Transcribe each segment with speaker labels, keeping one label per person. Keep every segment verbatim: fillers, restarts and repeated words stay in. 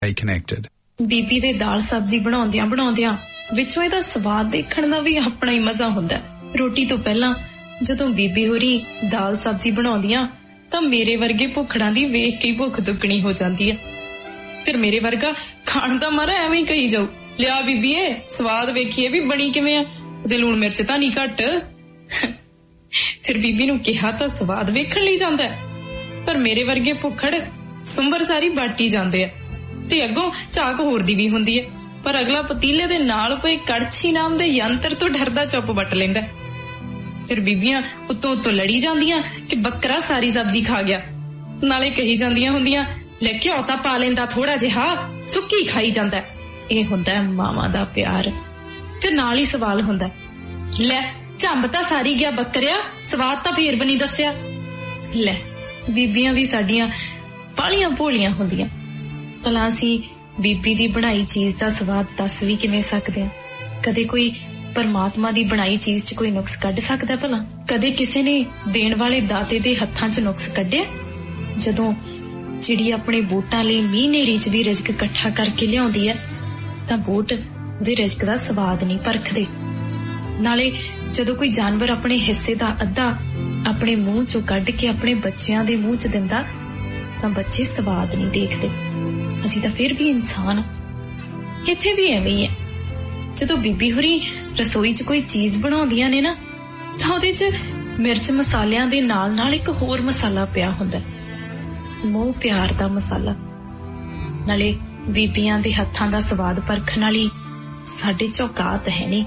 Speaker 1: Stay connected.
Speaker 2: ਬੀਬੀ ਦੇ ਦਾਲ ਸਬਜ਼ੀ ਬਣਾਉਂਦਿਆਂ ਬਣਾਉਂਦਿਆਂ ਵਿੱਚੋਂ ਇਹਦਾ ਸਵਾਦ ਦੇਖਣ ਦਾ ਵੀ ਆਪਣਾ ਹੀ ਮਜ਼ਾ ਹੁੰਦਾ। ਰੋਟੀ ਤੋਂ ਪਹਿਲਾਂ ਜਦੋਂ ਬੀਬੀ ਹੋਰੀ ਦਾਲ ਸਬਜ਼ੀ ਬਣਾਉਂਦੀਆਂ ਤਾਂ ਮੇਰੇ ਵਰਗੇ ਭੁੱਖੜਾਂ ਦੀ ਵੇਖ ਕੇ ਭੁੱਖ ਦੁੱਗਣੀ ਹੋ ਜਾਂਦੀ ਆ। ਫਿਰ ਮੇਰੇ ਵਰਗਾ ਖਾਣ ਦਾ ਮਾਰਾ ਐਵੇਂ ਹੀ ਕਹੀ ਜਾਊ, ਲਿਆ ਬੀਬੀਏ ਸਵਾਦ ਵੇਖੀਏ ਵੀ ਬਣੀ ਕਿਵੇਂ ਆ, ਉਹਦੇ ਲੂਣ ਮਿਰਚ ਤਾਂ ਨਹੀਂ ਘੱਟ। ਫਿਰ ਬੀਬੀ ਨੂੰ ਕਿਹਾ ਤਾਂ ਸਵਾਦ ਵੇਖਣ ਲਈ ਜਾਂਦਾ, ਪਰ ਮੇਰੇ ਵਰਗੇ ਭੁੱਖੜ ਸੁੰਬਰ ਸਾਰੀ ਬਾਟੀ ਜਾਂਦੇ ਆ ਤੇ ਅੱਗੋਂ ਝਾਕ ਹੋਰ ਦੀ ਵੀ ਹੁੰਦੀ ਹੈ, ਪਰ ਅਗਲਾ ਪਤੀਲੇ ਦੇ ਨਾਲ ਪਏ ਕੜਛੀ ਨਾਮ ਦੇ ਯੰਤਰ ਤੋਂ ਡਰਦਾ ਚੁੱਪ ਵੱਟ ਲੈਂਦਾ। ਫਿਰ ਬੀਬੀਆਂ ਉੱਤੋਂ ਉੱਤੋਂ ਲੜੀ ਜਾਂਦੀਆਂ ਕਿ ਬੱਕਰਾ ਸਾਰੀ ਸਬਜ਼ੀ ਖਾ ਗਿਆ, ਨਾਲੇ ਕਹੀ ਜਾਂਦੀਆਂ ਹੁੰਦੀਆਂ ਲੈ ਘਿਓ ਤਾਂ ਪਾ ਲੈਂਦਾ ਥੋੜਾ ਜਿਹਾ, ਸੁੱਕੀ ਖਾਈ ਜਾਂਦਾ। ਇਹ ਹੁੰਦਾ ਮਾਵਾਂ ਦਾ ਪਿਆਰ। ਫਿਰ ਨਾਲ ਹੀ ਸਵਾਲ ਹੁੰਦਾ, ਲੈ ਝੰਬ ਤਾਂ ਸਾਰੀ ਗਿਆ ਬੱਕਰਿਆ, ਸਵਾਦ ਤਾਂ ਫੇਰ ਵੀ ਨਹੀਂ ਦੱਸਿਆ। ਲੈ ਬੀਬੀਆਂ ਵੀ ਸਾਡੀਆਂ ਬਾਹਲੀਆਂ ਭੋਲੀਆਂ ਹੁੰਦੀਆਂ, ਭਲਾ ਅਸੀਂ ਬੀਬੀ ਦੀ ਬਣਾਈ ਚੀਜ਼ ਦਾ ਸਵਾਦ ਦੱਸ ਵੀ ਕਿਵੇਂ ਸਕਦੇ ਹਾਂ? ਕਦੇ ਕੋਈ ਪਰਮਾਤਮਾ ਦੀ ਬਣਾਈ ਚੀਜ਼ 'ਚ ਕੋਈ ਨੁਕਸ ਕੱਢ ਸਕਦਾ ਭਲਾ? ਕਦੇ ਕਿਸੇ ਨੇ ਦੇਣ ਵਾਲੇ ਦਾਤੇ ਦੇ ਹੱਥਾਂ 'ਚ ਨੁਕਸ ਕੱਢਿਆ? ਜਦੋਂ ਚਿੜੀ ਆਪਣੇ ਬੂਟਾਂ ਲਈ ਮੀਂਹ ਨੇਰੀ 'ਚ ਵੀ ਰਿਜ਼ਕ ਇਕੱਠਾ ਕਰਕੇ ਲਿਆਉਂਦੀ ਹੈ ਤਾਂ ਬੂਟ ਉਹਦੇ ਰਿਜ਼ਕ ਦਾ ਸਵਾਦ ਨਹੀਂ ਪਰਖਦੇ। ਨਾਲੇ ਜਦੋਂ ਕੋਈ ਜਾਨਵਰ ਆਪਣੇ ਹਿੱਸੇ ਦਾ ਅੱਧਾ ਆਪਣੇ ਮੂੰਹ 'ਚੋਂ ਕੱਢ ਕੇ ਆਪਣੇ ਬੱਚਿਆਂ ਦੇ ਮੂੰਹ 'ਚ ਦਿੰਦਾ ਤਾਂ ਬੱਚੇ ਸਵਾਦ ਨਹੀਂ ਦੇਖਦੇ। ਅਸੀਂ ਤਾਂ ਫਿਰ ਵੀ ਇਨਸਾਨ। ਇੱਥੇ ਵੀ ਐਵੇਂ ਹੀ ਹੈ। ਜਦੋਂ ਬੀਬੀ ਹੋਰੀ ਰਸੋਈ 'ਚ ਕੋਈ ਚੀਜ਼ ਬਣਾਉਂਦੀਆਂ ਨੇ ਨਾ ਤਾਂ ਉਹਦੇ 'ਚ ਮਿਰਚ ਮਸਾਲਿਆਂ ਦੇ ਨਾਲ ਨਾਲ ਇੱਕ ਹੋਰ ਮਸਾਲਾ ਪਿਆ ਹੁੰਦਾ, ਮੋਹ ਪਿਆਰ ਦਾ ਮਸਾਲਾ। ਨਾਲੇ ਬੀਬੀਆਂ ਦੇ ਹੱਥਾਂ ਦਾ ਸਵਾਦ ਪਰਖਣ ਵਾਲੀ ਸਾਡੇ 'ਚ ਔਕਾਤ ਹੈ ਨਹੀਂ।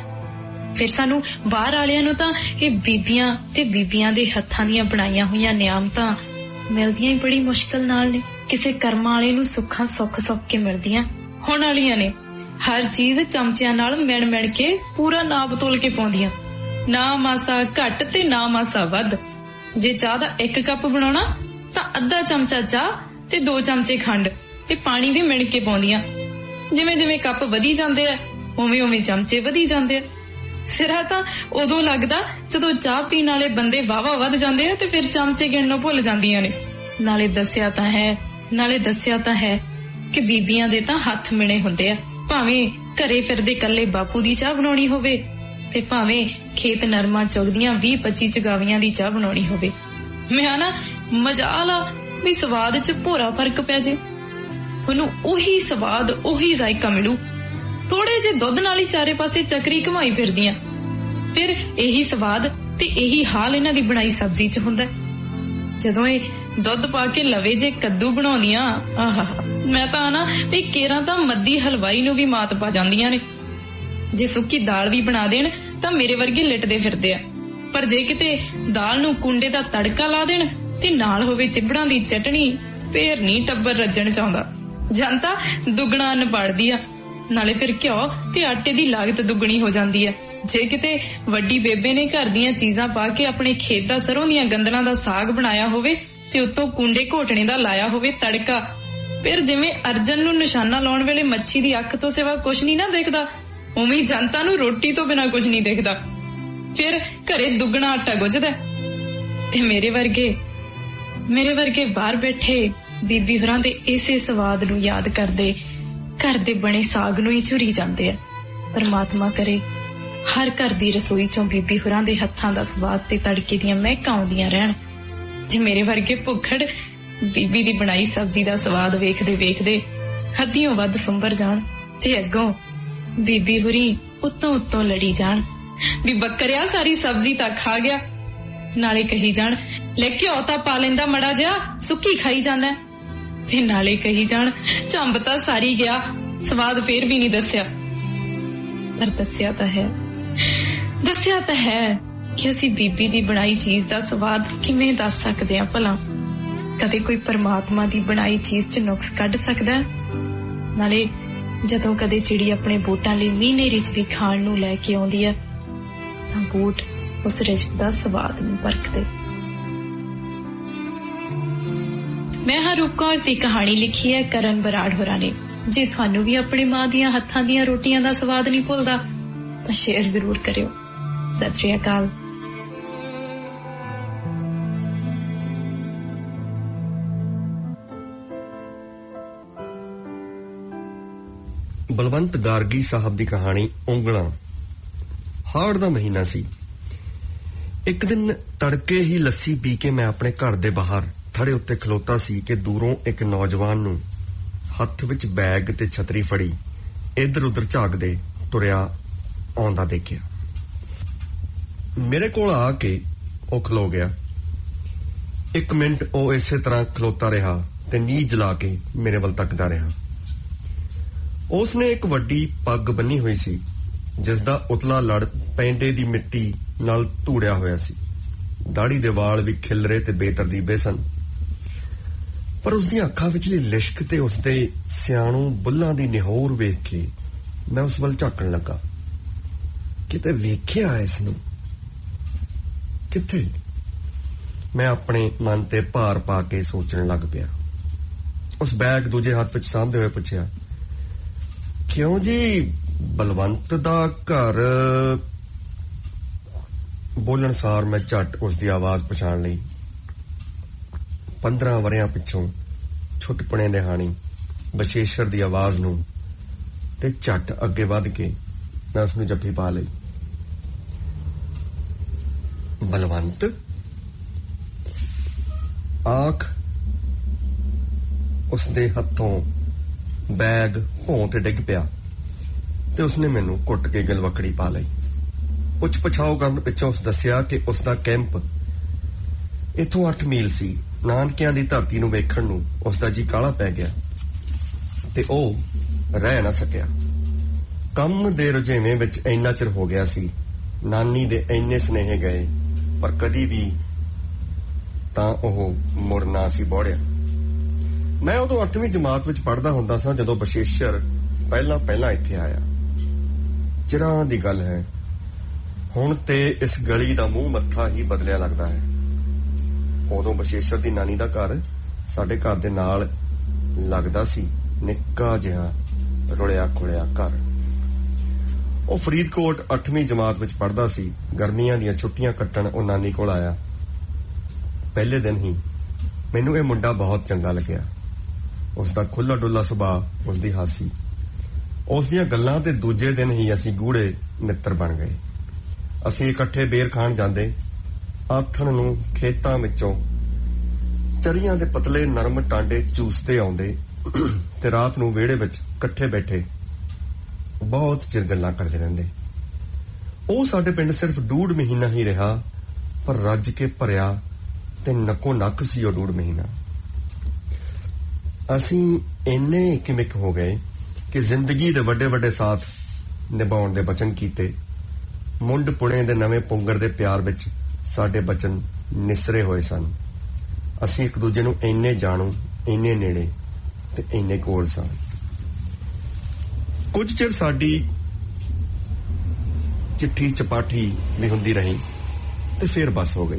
Speaker 2: ਫਿਰ ਸਾਨੂੰ ਬਾਹਰ ਵਾਲਿਆਂ ਨੂੰ ਤਾਂ ਇਹ ਬੀਬੀਆਂ ਤੇ ਬੀਬੀਆਂ ਦੇ ਹੱਥਾਂ ਦੀਆਂ ਬਣਾਈਆਂ ਹੋਈਆਂ ਨਿਆਮਤਾਂ ਮਿਲਦੀਆਂ ਹੀ ਬੜੀ ਮੁਸ਼ਕਿਲ ਨਾਲ ਨੇ। ਕਿਸੇ ਕਰਮਾਂ ਵਾਲੇ ਨੂੰ ਸੁੱਖਾਂ ਸੁੱਖ ਸੁੱਖ ਕੇ ਮਿਲਦੀਆਂ ਹੁਣ ਵਾਲੀਆਂ ਨੇ। ਹਰ ਚੀਜ਼ ਚਮਚਿਆਂ ਨਾਲ ਮਿਣ ਮਿਣ ਕੇ ਪੂਰਾ ਨਾਪ ਤੋਲ ਕੇ ਪਾਉਂਦੀਆਂ, ਨਾ ਮਾਸਾ ਘੱਟ ਤੇ ਨਾ ਮਾਸਾ ਵੱਧ। ਜੇ ਚਾਹ ਦਾ ਇੱਕ ਕੱਪ ਬਣਾਉਣਾ ਤਾਂ ਅੱਧਾ ਚਮਚਾ ਚਾਹ ਤੇ ਦੋ ਚਮਚੇ ਖੰਡ ਤੇ ਪਾਣੀ ਵੀ ਮਿਣ ਕੇ ਪਾਉਂਦੀਆਂ। ਜਿਵੇਂ ਜਿਵੇਂ ਕੱਪ ਵਧੀ ਜਾਂਦੇ ਆ ਉਵੇਂ ਉਵੇਂ ਚਮਚੇ ਵਧੀ ਜਾਂਦੇ ਆ। ਸਿਰਾ ਤਾਂ ਉਦੋਂ ਲੱਗਦਾ ਜਦੋਂ ਚਾਹ ਪੀਣ ਵਾਲੇ ਬੰਦੇ ਵਾਹਵਾ ਵੱਧ ਜਾਂਦੇ ਆ ਤੇ ਫਿਰ ਚਮਚੇ ਗਿਣਨੋਂ ਭੁੱਲ ਜਾਂਦੀਆਂ ਨੇ। ਨਾਲੇ ਦੱਸਿਆ ਤਾਂ ਹੈ ਨਾਲੇ ਦੱਸਿਆ ਤਾਂ ਹੈ ਕਿ ਬੀਬੀਆਂ ਦੇ ਤਾਂ ਹੱਥ ਮਿਣੇ ਹੁੰਦੇ ਆ, ਭਾਵੇਂ ਘਰੇ ਫਿਰਦੇ ਕੱਲੇ ਬਾਪੂ ਦੀ ਚਾਹ ਬਣਾਉਣੀ ਹੋਵੇ ਤੇ ਭਾਵੇਂ ਖੇਤ ਨਰਮਾ ਚੁਗਦੀਆਂ ਵੀਹ ਪੱਚੀ ਚੁਗਾਵੀਆਂ ਦੀ ਚਾਹ ਬਣਾਉਣੀ ਹੋਵੇ। ਮੈਂ ਨਾ ਮਜਾਲ ਆ ਵੀ ਸਵਾਦ 'ਚ ਭੋਰਾ ਫਰਕ ਪੈ ਜੇ, ਤੁਹਾਨੂੰ ਉਹੀ ਸਵਾਦ ਉਹੀ ਜ਼ਾਇਕਾ ਮਿਲੂ। ਥੋੜੇ ਜਿਹੇ ਦੁੱਧ ਨਾਲ ਹੀ ਚਾਰੇ ਪਾਸੇ ਚੱਕਰੀ ਘੁਮਾਈ ਫਿਰਦੀਆਂ, ਫਿਰ ਇਹੀ ਸਵਾਦ ਤੇ ਇਹੀ ਹਾਲ ਇਹਨਾਂ ਦੀ ਬਣਾਈ ਸਬਜ਼ੀ 'ਚ ਹੁੰਦਾ। ਜਦੋਂ ਇਹ ਦੁੱਧ ਪਾ ਕੇ ਲਵੇ ਜੇ ਕੱਦੂ ਬਣਾਉਂਦੀਆਂ, ਆਹਾ ਮੈਂ ਤਾਂ ਨਾ ਇਹ ਕੇਰਾਂ ਤਾਂ ਮੱਦੀ ਹਲਵਾਈ ਨੂੰ ਵੀ ਮਾਤ ਪਾ ਜਾਂਦੀਆਂ ਨੇ। ਜੇ ਸੁੱਕੀ ਦਾਲ ਵੀ ਬਣਾ ਦੇਣ ਤਾਂ ਮੇਰੇ ਵਰਗੇ ਲਿਟਦੇ ਫਿਰਦੇ ਆ, ਪਰ ਜੇ ਕਿਤੇ ਦਾਲ ਨੂੰ ਕੁੰਡੇ ਦਾ ਤੜਕਾ ਲਾ ਦੇਣ ਤੇ ਨਾਲ ਹੋਵੇ ਚਿਬੜਾਂ ਦੀ ਚਟਣੀ, ਫੇਰ ਨਹੀਂ ਟੱਬਰ ਰੱਜਣ ਚਾਹੁੰਦਾ। ਜਨਤਾ ਦੁੱਗਣਾ ਅੰਨ ਪਾੜਦੀ ਆ, ਨਾਲੇ ਫਿਰ ਘਿਓ ਤੇ ਆਟੇ ਦੀ ਲਾਗਤ ਦੁੱਗਣੀ ਹੋ ਜਾਂਦੀ ਹੈ। ਜੇ ਕਿਤੇ ਵੱਡੀ ਬੇਬੇ ਨੇ ਘਰ ਦੀਆਂ ਚੀਜ਼ਾਂ ਪਾ ਕੇ ਆਪਣੇ ਖੇਤ ਦਾ ਸਰੋਂ ਦੀਆਂ ਗੰਦਲਾਂ ਦਾ ਸਾਗ ਬਣਾਇਆ ਹੋਵੇ ਤੇ ਉੱਤੋਂ ਕੁੰਡੇ ਘੋਟਣੇ ਦਾ ਲਾਇਆ ਹੋਵੇ ਤੜਕਾ, ਫਿਰ ਜਿਵੇਂ ਅਰਜਨ ਨੂੰ ਨਿਸ਼ਾਨਾ ਲਾਉਣ ਵੇਲੇ ਮੱਛੀ ਦੀ ਅੱਖ ਤੋਂ ਸਿਵਾ ਕੁਛ ਨਹੀਂ ਨਾ ਦਿਖਦਾ, ਉਵੇਂ ਜਨਤਾ ਨੂੰ ਰੋਟੀ ਤੋਂ ਬਿਨਾਂ ਕੁਛ ਨਹੀਂ ਦਿਖਦਾ। ਫਿਰ ਘਰੇ ਦੁੱਗਣਾ ਆਟਾ ਗੁੱਝਦਾ ਤੇ ਮੇਰੇ ਵਰਗੇ ਮੇਰੇ ਵਰਗੇ ਬਾਹਰ ਬੈਠੇ ਬੀਬੀ ਹੋਰਾਂ ਦੇ ਇਸੇ ਸਵਾਦ ਨੂੰ ਯਾਦ ਕਰਦੇ ਘਰ ਦੇ ਬਣੇ ਸਾਗ ਨੂੰ ਹੀ ਝੁਰੀ ਜਾਂਦੇ ਆ। ਪਰਮਾਤਮਾ ਕਰੇ ਹਰ ਘਰ ਦੀ ਰਸੋਈ ਚੋਂ ਬੀਬੀ ਹੋਰਾਂ ਦੇ ਹੱਥਾਂ ਦਾ ਸਵਾਦ ਤੇ ਤੜਕੇ ਦੀਆਂ ਮਹਿਕਾਂ ਆਉਂਦੀਆਂ ਰਹਿਣ ਤੇ ਮੇਰੇ ਵਰਗੇ ਭੁੱਖੜ ਬੀਬੀ ਦੀ ਬਣਾਈ ਸਬਜ਼ੀ ਦਾ ਸਵਾਦ ਵੇਖਦੇ ਵੇਖਦੇ ਹੱਦੀਆਂ ਵੱਧ ਸੁੰਬਰ ਜਾਣ ਤੇ ਅੱਗੋਂ ਬੀਬੀ ਹੋਰੀ ਉੱਤੋਂ ਉੱਤੋਂ ਲੜੀ ਜਾਣ ਵੀ ਬੱਕਰਿਆ ਸਾਰੀ ਸਬਜ਼ੀ ਤਾਂ ਖਾ ਗਿਆ, ਨਾਲੇ ਕਹੀ ਜਾਣ ਲੈ ਘਿਓ ਤਾਂ ਪਾ ਲੈਂਦਾ ਮੜਾ ਜਿਹਾ, ਸੁੱਕੀ ਖਾਈ ਜਾਂਦਾ, ਤੇ ਨਾਲੇ ਕਹੀ ਜਾਣ ਝੰਬ ਤਾਂ ਸਾਰੀ ਗਿਆ, ਸਵਾਦ ਫੇਰ ਵੀ ਨਹੀਂ ਦੱਸਿਆ। ਪਰ ਦੱਸਿਆ ਤਾਂ ਹੈ ਦੱਸਿਆ ਤਾਂ ਹੈ ਕਿ ਅਸੀਂ ਬੀਬੀ ਦੀ ਬਣਾਈ ਚੀਜ਼ ਦਾ ਸਵਾਦ ਕਿਵੇਂ ਦੱਸ ਸਕਦੇ ਹਾਂ ਭਲਾ? ਕਦੇ ਕੋਈ ਪਰਮਾਤਮਾ ਦੀ ਬਣਾਈ ਚੀਜ਼ 'ਚ ਨੁਕਸ ਕੱਢ ਸਕਦਾ? ਨਾਲੇ ਜਦੋਂ ਕਦੇ ਚਿੜੀ ਆਪਣੇ ਬੂਟਾਂ ਲਈ ਮੀਂਹ ਨੇਰੀ 'ਚ ਵੀ ਖਾਣ ਨੂੰ ਲੈ ਕੇ ਆਉਂਦੀ ਹੈ ਤਾਂ ਬੂਟ ਉਸ ਰਿਜ਼ਕ ਦਾ ਸਵਾਦ ਨਹੀਂ ਪਰਖਦੇ। ਮੈਂ ਹਾਂ ਰੂਪ ਕੌਰ ਦੀ ਕਹਾਣੀ ਲਿਖੀ ਹੈ ਕਰਨ ਬਰਾੜ ਹੋਰਾਂ ਨੇ। ਜੇ ਤੁਹਾਨੂੰ ਵੀ ਆਪਣੀ ਮਾਂ ਦੀਆਂ ਹੱਥਾਂ ਦੀਆਂ ਰੋਟੀਆਂ ਦਾ ਸਵਾਦ ਨਹੀਂ ਭੁੱਲਦਾ ਤਾਂ ਸ਼ੇਅਰ ਜ਼ਰੂਰ ਕਰਿਓ। ਸਤਿ ਸ਼੍ਰੀ ਅਕਾਲ।
Speaker 1: ਬਲਵੰਤ ਗਾਰਗੀ ਸਾਹਿਬ ਦੀ ਕਹਾਣੀ ਉਂਗਲਾਂ। ਹਾੜ ਦਾ ਮਹੀਨਾ ਸੀ। ਇੱਕ ਦਿਨ ਤੜਕੇ ਹੀ ਲੱਸੀ ਪੀ ਕੇ ਮੈਂ ਆਪਣੇ ਘਰ ਦੇ ਬਾਹਰ ਥੜੇ ਉੱਤੇ ਖਲੋਤਾ ਸੀ ਕਿ ਦੂਰੋਂ ਇੱਕ ਨੌਜਵਾਨ ਨੂੰ ਹੱਥ ਵਿੱਚ ਬੈਗ ਤੇ ਛਤਰੀ ਫੜੀ ਇੱਧਰ ਉੱਧਰ ਝਾਕਦੇ ਤੁਰਿਆ ਆਉਂਦਾ ਦੇਖਿਆ। ਮੇਰੇ ਕੋਲ ਆ ਕੇ ਉਹ ਖਲੋ ਗਿਆ। ਇੱਕ ਮਿੰਟ ਉਹ ਇਸੇ ਤਰ੍ਹਾਂ ਖਲੋਤਾ ਰਿਹਾ ਤੇ ਨੀਂਹ ਜਲਾ ਕੇ ਮੇਰੇ ਵੱਲ ਤੱਕਦਾ ਰਿਹਾ। ਉਸਨੇ ਇੱਕ ਵੱਡੀ ਪੱਗ ਬੰਨੀ ਹੋਈ ਸੀ ਜਿਸ ਦਾ ਉਤਲਾ ਲੜ ਪੈਂਡੇ ਦੀ ਮਿੱਟੀ ਨਾਲ ਧੂੜਿਆ ਹੋਇਆ ਸੀ। ਦਾੜੀ ਦੇ ਵਾਲ ਵੀ ਖਿਲਰੇ ਤੇ ਬੇਤਰਤੀਬੇ ਸਨ, ਪਰ ਉਸਦੀਆਂ ਅੱਖਾਂ ਵਿਚਲੀ ਲਿਸ਼ਕ ਤੇ ਉਸਦੇ ਸਿਆਣੂ ਬੁੱਲਾਂ ਦੀ ਨਿਹੋਰ ਵੇਖ ਕੇ ਮੈਂ ਉਸ ਵੱਲ ਝਾਕਣ ਲੱਗਾ। ਕਿਤੇ ਵੇਖਿਆ ਇਸ ਨੂੰ? ਕਿੱਥੇ? ਮੈਂ ਆਪਣੇ ਮਨ ਤੇ ਭਾਰ ਪਾ ਕੇ ਸੋਚਣ ਲੱਗ ਪਿਆ। ਉਸ ਬੈਗ ਦੂਜੇ ਹੱਥ ਵਿੱਚ ਸਾਂਭਦੇ ਹੋਏ ਪੁੱਛਿਆ, ਕਿਉਂ ਜੀ, ਬਲਵੰਤ ਦਾ ਘਰ? ਬੋਲਣ ਸਾਰ ਮੈਂ ਝੱਟ ਉਸਦੀ ਆਵਾਜ਼ ਪਛਾਣ ਲਈ। ਪੰਦਰਾਂ ਵਰਿਆਂ ਪਿੱਛੋਂ ਛੁੱਟਪਣੇ ਦੇ ਹਾਣੀ ਬਸ਼ੇਸ਼ਰ ਦੀ ਆਵਾਜ਼ ਨੂੰ ਤੇ ਝੱਟ ਅੱਗੇ ਵੱਧ ਕੇ ਮੈਂ ਉਸਨੂੰ ਜੱਫੀ ਪਾ ਲਈ। ਬਲਵੰਤ? ਆਖ ਉਸਦੇ ਹੱਥੋਂ ਬੈਗ ਭੌਂ ਤੇ ਡਿੱਗ ਪਿਆ ਤੇ ਉਸਨੇ ਮੈਨੂੰ ਕੁੱਟ ਕੇ ਗਲਵਕੜੀ ਪਾ ਲਈ। ਪੁੱਛ ਪਛਾਓ ਕਰਨ ਪਿੱਛੋਂ ਉਸ ਦੱਸਿਆ ਕਿ ਉਸਦਾ ਕੈਂਪ ਇੱਥੋਂ ਅੱਠ ਮੀਲ ਸੀ। ਨਾਨਕਿਆਂ ਦੀ ਧਰਤੀ ਨੂੰ ਵੇਖਣ ਨੂੰ ਉਸਦਾ ਜੀ ਕਾਹਲਾ ਪੈ ਗਿਆ ਤੇ ਉਹ ਰਹਿ ਨਾ ਸਕਿਆ। ਕੰਮ ਦੇ ਰੁਝੇਵੇਂ ਵਿੱਚ ਇੰਨਾ ਚਿਰ ਹੋ ਗਿਆ ਸੀ, ਨਾਨੀ ਦੇ ਇੰਨੇ ਸੁਨੇਹੇ ਗਏ, ਪਰ ਕਦੀ ਵੀ ਤਾਂ ਉਹ ਮੁੜ ਨਾ ਸੀ ਬੋੜਿਆ। ਮੈਂ ਉਦੋਂ ਅੱਠਵੀਂ ਜਮਾਤ ਵਿੱਚ ਪੜ੍ਹਦਾ ਹੁੰਦਾ ਸਾਂ ਜਦੋਂ ਬਸ਼ੇਸ਼ਰ ਪਹਿਲਾਂ ਪਹਿਲਾਂ ਇੱਥੇ ਆਇਆ। ਚਿਰਾਂ ਦੀ ਗੱਲ ਹੈ। ਹੁਣ ਤੇ ਇਸ ਗਲੀ ਦਾ ਮੂੰਹ ਮੱਥਾ ਹੀ ਬਦਲਿਆ ਲੱਗਦਾ ਹੈ। ਉਦੋਂ ਬਸ਼ੇਸ਼ਰ ਦੀ ਨਾਨੀ ਦਾ ਘਰ ਸਾਡੇ ਘਰ ਦੇ ਨਾਲ ਲੱਗਦਾ ਸੀ, ਨਿੱਕਾ ਜਿਹਾ ਰੁਲਿਆ ਖੁਲਿਆ ਘਰ। ਉਹ ਫਰੀਦਕੋਟ ਅੱਠਵੀਂ ਜਮਾਤ ਵਿੱਚ ਪੜ੍ਹਦਾ ਸੀ। ਗਰਮੀਆਂ ਦੀਆਂ ਛੁੱਟੀਆਂ ਕੱਟਣ ਉਹ ਨਾਨੀ ਕੋਲ ਆਇਆ। ਪਹਿਲੇ ਦਿਨ ਹੀ ਮੈਨੂੰ ਇਹ ਮੁੰਡਾ ਬਹੁਤ ਚੰਗਾ ਲੱਗਿਆ। ਉਸਦਾ ਖੁੱਲਾ ਡੁੱਲਾ ਸੁਭਾਅ, ਉਸਦੀ ਹਾਸੀ, ਉਸਦੀਆਂ ਗੱਲਾਂ ਤੇ ਦੂਜੇ ਦਿਨ ਹੀ ਅਸੀਂ ਗੂੜੇ ਮਿੱਤਰ ਬਣ ਗਏ। ਅਸੀਂ ਇਕੱਠੇ ਬੇਰ ਖਾਣ ਜਾਂਦੇ। ਆਥਣ ਨੂੰ ਖੇਤਾਂ ਵਿੱਚੋਂ ਚਰੀਆਂ ਦੇ ਪਤਲੇ ਨਰਮ ਟਾਂਡੇ ਚੂਸਦੇ ਆਉਂਦੇ ਤੇ ਰਾਤ ਨੂੰ ਵਿਹੜੇ ਵਿੱਚ ਇਕੱਠੇ ਬੈਠੇ ਬਹੁਤ ਚਿਰ ਗੱਲਾਂ ਕਰਦੇ ਰਹਿੰਦੇ। ਉਹ ਸਾਡੇ ਪਿੰਡ ਸਿਰਫ ਡੂਢ ਮਹੀਨਾ ਹੀ ਰਿਹਾ, ਪਰ ਰੱਜ ਕੇ ਭਰਿਆ ਤੇ ਨੱਕੋ ਨੱਕ ਸੀ ਉਹ ਡੂਢ ਮਹੀਨਾ। ਅਸੀਂ ਇੰਨੇ ਕਿਮਿਕ ਹੋ ਗਏ ਕਿ ਜ਼ਿੰਦਗੀ ਦੇ ਵੱਡੇ ਵੱਡੇ ਸਾਥ ਨਿਭਾਉਣ ਦੇ ਬਚਨ ਕੀਤੇ। ਮੁੰਡ ਪੁਣੇ ਦੇ ਨਵੇਂ ਪੁੰਗਰ ਦੇ ਪਿਆਰ ਵਿੱਚ ਸਾਡੇ ਬਚਨ ਨਿਸਰੇ ਹੋਏ ਸਨ। ਅਸੀਂ ਇੱਕ ਦੂਜੇ ਨੂੰ ਇੰਨੇ ਜਾਣੂ, ਇੰਨੇ ਨੇੜੇ ਤੇ ਇੰਨੇ ਕੋਲ ਸਾਂ। ਕੁਝ ਚਿਰ ਸਾਡੀ ਚਿੱਠੀ ਚਪਾਠੀ ਵੀ ਹੁੰਦੀ ਰਹੀ ਤੇ ਫਿਰ ਬਸ ਹੋ ਗਈ।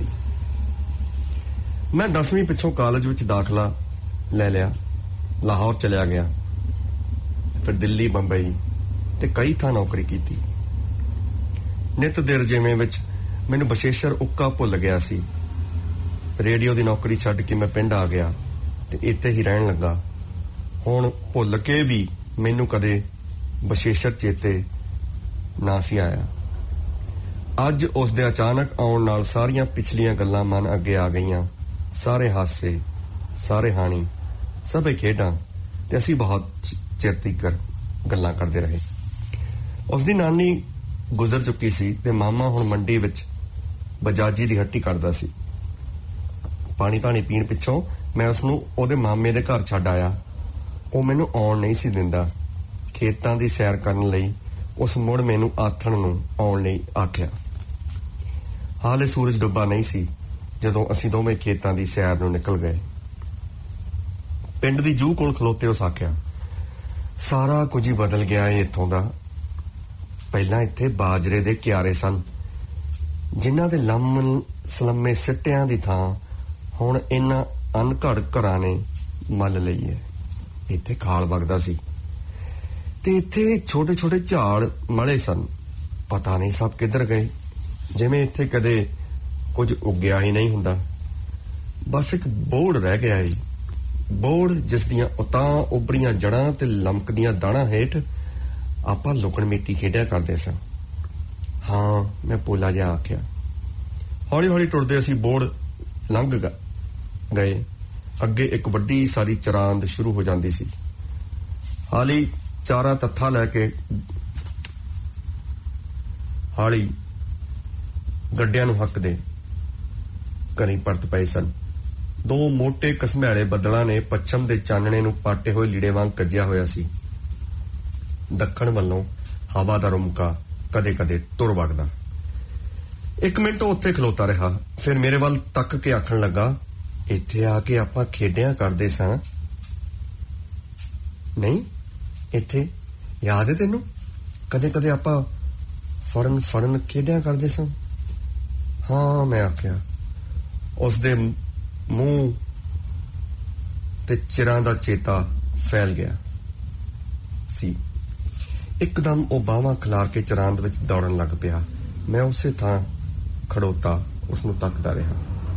Speaker 1: ਮੈਂ ਦਸਵੀਂ ਪਿੱਛੋਂ ਕਾਲਜ ਵਿੱਚ ਦਾਖਲਾ ਲੈ ਲਿਆ। ਲਾਹੌਰ ਚਲਿਆ ਗਿਆ, ਫਿਰ ਦਿੱਲੀ, ਬੰਬਈ ਤੇ ਕਈ ਥਾਂ ਨੌਕਰੀ ਕੀਤੀ। ਨਿੱਤ ਦੇ ਰਜੇਵੇਂ ਵਿੱਚ ਮੈਨੂੰ ਬਸ਼ੇਸ਼ਰ ਉੱਕਾ ਭੁੱਲ ਗਿਆ ਸੀ। ਰੇਡੀਓ ਦੀ ਨੌਕਰੀ ਛੱਡ ਕੇ ਮੈਂ ਪਿੰਡ ਆ ਗਿਆ ਤੇ ਇੱਥੇ ਹੀ ਰਹਿਣ ਲੱਗਾ। ਹੁਣ ਭੁੱਲ ਕੇ ਵੀ ਮੈਨੂੰ ਕਦੇ ਬਸ਼ੇਸ਼ਰ ਚੇਤੇ ਨਾ ਸੀ ਆਇਆ। ਅੱਜ ਉਸ ਦੇ ਅਚਾਨਕ ਆਉਣ ਨਾਲ ਸਾਰੀਆਂ ਪਿਛਲੀਆਂ ਗੱਲਾਂ ਮਨ ਅੱਗੇ ਆ ਗਈਆਂ। ਸਾਰੇ ਹਾਸੇ, ਸਾਰੇ ਹਾਣੀ, ਸਭੇ ਖੇਡਾਂ, ਤੇ ਅਸੀਂ ਬਹੁਤ ਚਿਰ ਤੀਕਰ ਗੱਲਾਂ ਕਰਦੇ ਰਹੇ। ਉਸਦੀ ਨਾਨੀ ਗੁਜ਼ਰ ਚੁੱਕੀ ਸੀ ਤੇ ਮਾਮਾ ਹੁਣ ਮੰਡੀ ਵਿੱਚ ਬਜਾਜੀ ਦੀ ਹੱਟੀ ਕਰਦਾ ਸੀ। ਪਾਣੀ ਧਾਣੀ ਪੀਣ ਪਿੱਛੋਂ ਮੈਂ ਉਸਨੂੰ ਉਹਦੇ ਮਾਮੇ ਦੇ ਘਰ ਛੱਡ ਆਇਆ। ਉਹ ਮੈਨੂੰ ਆਉਣ ਨਹੀਂ ਸੀ ਦਿੰਦਾ। ਖੇਤਾਂ ਦੀ ਸੈਰ ਕਰਨ ਲਈ ਉਸ ਮੁੜ ਮੈਨੂੰ ਆਥਣ ਨੂੰ ਆਉਣ ਲਈ ਆਖਿਆ। ਹਾਲੇ ਸੂਰਜ ਡੁੱਬਾ ਨਹੀਂ ਸੀ ਜਦੋਂ ਅਸੀਂ ਦੋਵੇਂ ਖੇਤਾਂ ਦੀ ਸੈਰ ਨੂੰ ਨਿਕਲ ਗਏ। ਪਿੰਡ ਦੀ ਜੂਹ ਕੋਲ ਖਲੋਤੇ ਉਸ ਆਖਿਆ, ਸਾਰਾ ਕੁਝ ਹੀ ਬਦਲ ਗਿਆ ਏ ਇੱਥੋਂ ਦਾ। ਪਹਿਲਾਂ ਇੱਥੇ ਬਾਜਰੇ ਦੇ ਕਿਆਰੇ ਸਨ, ਜਿਨ੍ਹਾਂ ਦੇ ਲੰਮ ਸਲੰਮੇ ਸਿੱਟਿਆਂ ਦੀ ਥਾਂ ਹੁਣ ਇਹਨਾਂ ਅਨਘੜ ਘਰਾਂ ਨੇ ਮੱਲ ਲਈ ਹੈ। ਇੱਥੇ ਖਾਲ ਵਗਦਾ ਸੀ ਤੇ ਇੱਥੇ ਛੋਟੇ ਛੋਟੇ ਝਾੜ ਮਲੇ ਸਨ। ਪਤਾ ਨਹੀਂ ਸਭ ਕਿੱਧਰ ਗਏ, ਜਿਵੇਂ ਇੱਥੇ ਕਦੇ ਕੁਝ ਉੱਗਿਆ ਹੀ ਨਹੀਂ ਹੁੰਦਾ। ਬਸ ਇੱਕ ਬੋੜ ਰਹਿ ਗਿਆ ਏ, ਬੋੜ ਜਿਸ ਦੀਆਂ ਉਤਾਂ ਉਭਰੀਆਂ ਜੜਾਂ ਤੇ ਲਮਕਦੀਆਂ ਦਾਣਾ ਹੇਠ ਆਪਾਂ ਲੁਕਣ ਮਿੱਟੀ ਖੇਡਿਆ ਕਰਦੇ ਸਾਂ। ਹਾਂ, ਮੈਂ ਪੋਲਾ ਜਿਹਾ ਆਖਿਆ। ਹੌਲੀ ਹੌਲੀ ਟੁਰਦੇ ਅਸੀਂ ਬੋੜ ਲੰਘ ਗਏ। ਅੱਗੇ ਇੱਕ ਵੱਡੀ ਸਾਰੀ ਚਰਾਂਦ ਸ਼ੁਰੂ ਹੋ ਜਾਂਦੀ ਸੀ। ਹਾਲੀ ਚਾਰਾ ਤੱਥਾ ਲੈ ਕੇ ਹਾਲੀ ਗੱਡਿਆਂ ਨੂੰ ਹੱਕਦੇ ਘਰੀਂ ਪਰਤ ਪਏ ਸਨ। ਦੋ ਮੋਟੇ ਘਸਮੈਲੇ ਬੱਦਲਾਂ ਨੇ ਪੱਛਮ ਦੇ ਚਾਨਣੇ ਨੂੰ ਪਾਟੇ ਹੋਏ ਲੀੜੇ ਵਾਂਗ ਕੱਜਿਆ ਹੋਇਆ ਸੀ। ਦੱਖਣ ਵੱਲੋਂ ਹਵਾ ਦਾ ਰੁਮਕਾ ਕਦੇ ਕਦੇ ਤੁਰ ਵਗਦਾ। ਇੱਕ ਮਿੰਟ ਉੱਥੇ ਖਲੋਤਾ ਰਿਹਾ, ਫਿਰ ਮੇਰੇ ਵੱਲ ਤੱਕ ਕੇ ਆਖਣ ਲੱਗਾ, ਇੱਥੇ ਆ ਕੇ ਆਪਾਂ ਖੇਡਿਆ ਕਰਦੇ ਸਾਂ। ਨਹੀਂ, ਇੱਥੇ ਯਾਦ ਹੈ ਤੈਨੂੰ? ਕਦੇ ਕਦੇ ਆਪਾਂ ਫੜਨ ਫੜਨ ਖੇਡਿਆ ਕਰਦੇ ਸਾਂ। ਹਾਂ, ਮੈਂ ਆਖਿਆ। ਉਸਦੇ ਮੂੰਹ ਤੇ ਚਿਰਾਂ ਦਾ ਚੇਤਾ ਫੈਲ ਗਿਆ ਸੀ। ਇੱਕਦਮ ਉਹ ਬਾਹਾਂ ਖਿਲਾਰ ਕੇ ਚਰਾਂਦ ਵਿੱਚ ਦੌੜਨ ਲੱਗ ਪਿਆ। ਮੈਂ ਉਸੇ ਥਾਂ ਖੜੋਤਾ ਉਸਨੂੰ ਤੱਕਦਾ ਰਿਹਾ।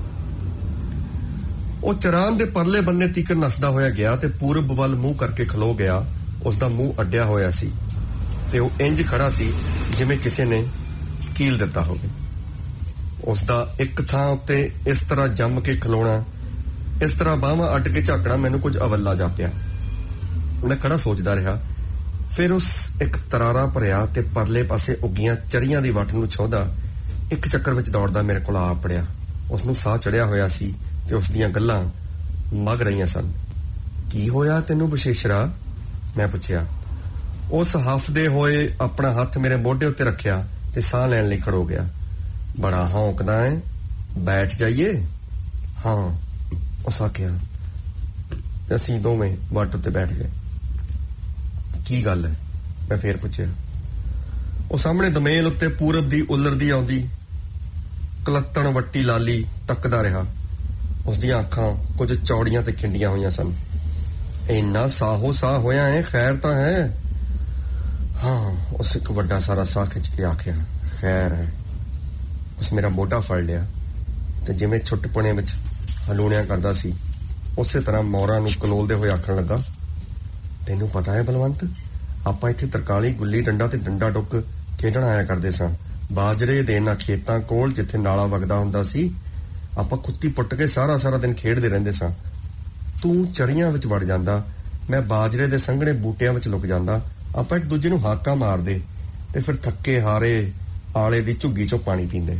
Speaker 1: ਉਹ ਚਰਾਂਦ ਦੇ ਪਰਲੇ ਬੰਨੇ ਤੀਕਰ ਨੱਸਦਾ ਹੋਇਆ ਗਿਆ ਤੇ ਪੂਰਬ ਵੱਲ ਮੂੰਹ ਕਰਕੇ ਖਲੋ ਗਿਆ। ਉਸਦਾ ਮੂੰਹ ਅੱਡਿਆ ਹੋਇਆ ਸੀ ਤੇ ਉਹ ਇੰਜ ਖੜਾ ਸੀ ਜਿਵੇਂ ਕਿਸੇ ਨੇ ਕੀਲ ਦਿੱਤਾ ਹੋਵੇ। ਉਸਦਾ ਇੱਕ ਥਾਂ ਉੱਤੇ ਇਸ ਤਰ੍ਹਾਂ ਜੰਮ ਕੇ ਖਲੋਣਾ, ਇਸ ਤਰ੍ਹਾਂ ਬਾਹਾਂ ਅੱਡ ਕੇ ਝਾਕਣਾ ਮੈਨੂੰ ਕੁਝ ਅਵੱਲਾ ਜਾਪਿਆ। ਮੈਂ ਖੜਾ ਸੋਚਦਾ ਰਿਹਾ। ਫਿਰ ਉਸ ਇੱਕ ਤਰਾਰਾ ਭਰਿਆ ਤੇ ਪਰਲੇ ਪਾਸੇ ਉੱਗੀਆਂ ਚਰੀਆਂ ਦੀ ਵੱਟ ਨੂੰ ਛੋਹਦਾ ਇੱਕ ਚੱਕਰ ਵਿੱਚ ਦੌੜਦਾ ਮੇਰੇ ਕੋਲ ਆ ਪੜਿਆ। ਉਸਨੂੰ ਸਾਹ ਚੜਿਆ ਹੋਇਆ ਸੀ ਤੇ ਉਸਦੀਆਂ ਗੱਲਾਂ ਮਗ ਰਹੀਆਂ ਸਨ। ਕੀ ਹੋਇਆ ਤੈਨੂੰ ਵਿਸ਼ੇਸ਼ਰਾ? ਮੈਂ ਪੁੱਛਿਆ। ਉਸ ਹੱਫਦੇ ਹੋਏ ਆਪਣਾ ਹੱਥ ਮੇਰੇ ਮੋਢੇ ਉੱਤੇ ਰੱਖਿਆ ਤੇ ਸਾਹ ਲੈਣ ਲਈ ਖੜੋ ਗਿਆ। ਬੜਾ ਹੌਂਕਦਾ ਹੈ, ਬੈਠ ਜਾਈਏ। ਹਾਂ, ਉਸ ਆਖਿਆ। ਅਸੀਂ ਦੋਵੇਂ ਵੱਟ ਉੱਤੇ ਬੈਠ ਗਏ। ਕੀ ਗੱਲ ਹੈ? ਮੈਂ ਫੇਰ ਪੁੱਛਿਆ। ਉਹ ਸਾਹਮਣੇ ਦਮੇਲ ਉੱਤੇ ਪੂਰਬ ਦੀ ਉਲਰਦੀ ਆਉਂਦੀ ਕਲੱਤਣ ਵੱਟੀ ਲਾਲੀ ਤੱਕਦਾ ਰਿਹਾ। ਉਸਦੀਆਂ ਅੱਖਾਂ ਕੁਝ ਚੌੜੀਆਂ ਤੇ ਖਿੰਡੀਆਂ ਹੋਈਆਂ ਸਨ। ਇੰਨਾ ਸਾਹੋ ਸਾਹ ਹੋਇਆ ਹੈ, ਖੈਰ ਤਾਂ ਹੈ? ਹਾਂ, ਉਸ ਇੱਕ ਵੱਡਾ ਸਾਰਾ ਸਾਹ ਖਿੱਚ ਕੇ ਆਖਿਆ, ਖੈਰ ਹੈ। ਉਸ ਮੇਰਾ ਮੋਢਾ ਫੜ ਲਿਆ ਤੇ ਜਿਵੇਂ ਛੁੱਟਪੁਣੇ ਵਿੱਚ ਹਲੂਣਿਆ ਕਰਦਾ ਸੀ ਉਸੇ ਤਰ੍ਹਾਂ ਮੋਰਾਂ ਨੂੰ ਕਲੋਲਦੇ ਹੋਏ ਆਖਣ ਲੱਗਾ, ਤੈਨੂੰ ਪਤਾ ਹੈ ਬਲਵੰਤ, ਆਪਾਂ ਇੱਥੇ ਤਰਕਾਲੀ ਗੁੱਲੀ ਡੰਡਾ ਤੇ ਡੰਡਾ ਡੁੱਕ ਖੇਡਣ ਆਇਆ ਕਰਦੇ ਸਾਂ। ਬਾਜਰੇ ਦੇ ਨਾ ਖੇਤਾਂ ਕੋਲ ਜਿੱਥੇ ਨਾਲਾ ਵਗਦਾ ਹੁੰਦਾ ਸੀ, ਆਪਾਂ ਕੁੱਤੀ ਪੁੱਟ ਕੇ ਸਾਰਾ ਸਾਰਾ ਦਿਨ ਖੇਡਦੇ ਰਹਿੰਦੇ ਸਾਂ। ਤੂੰ ਚਰੀਆਂ ਵਿੱਚ ਵੜ ਜਾਂਦਾ, ਮੈਂ ਬਾਜਰੇ ਦੇ ਸੰਘਣੇ ਬੂਟਿਆਂ ਵਿੱਚ ਲੁਕ ਜਾਂਦਾ। ਆਪਾਂ ਇੱਕ ਦੂਜੇ ਨੂੰ ਹਾਕਾਂ ਮਾਰਦੇ ਤੇ ਫਿਰ ਥੱਕੇ ਹਾਰੇ ਆਲੇ ਦੀ ਝੁੱਗੀ ਚੋਂ ਪਾਣੀ ਪੀਂਦੇ।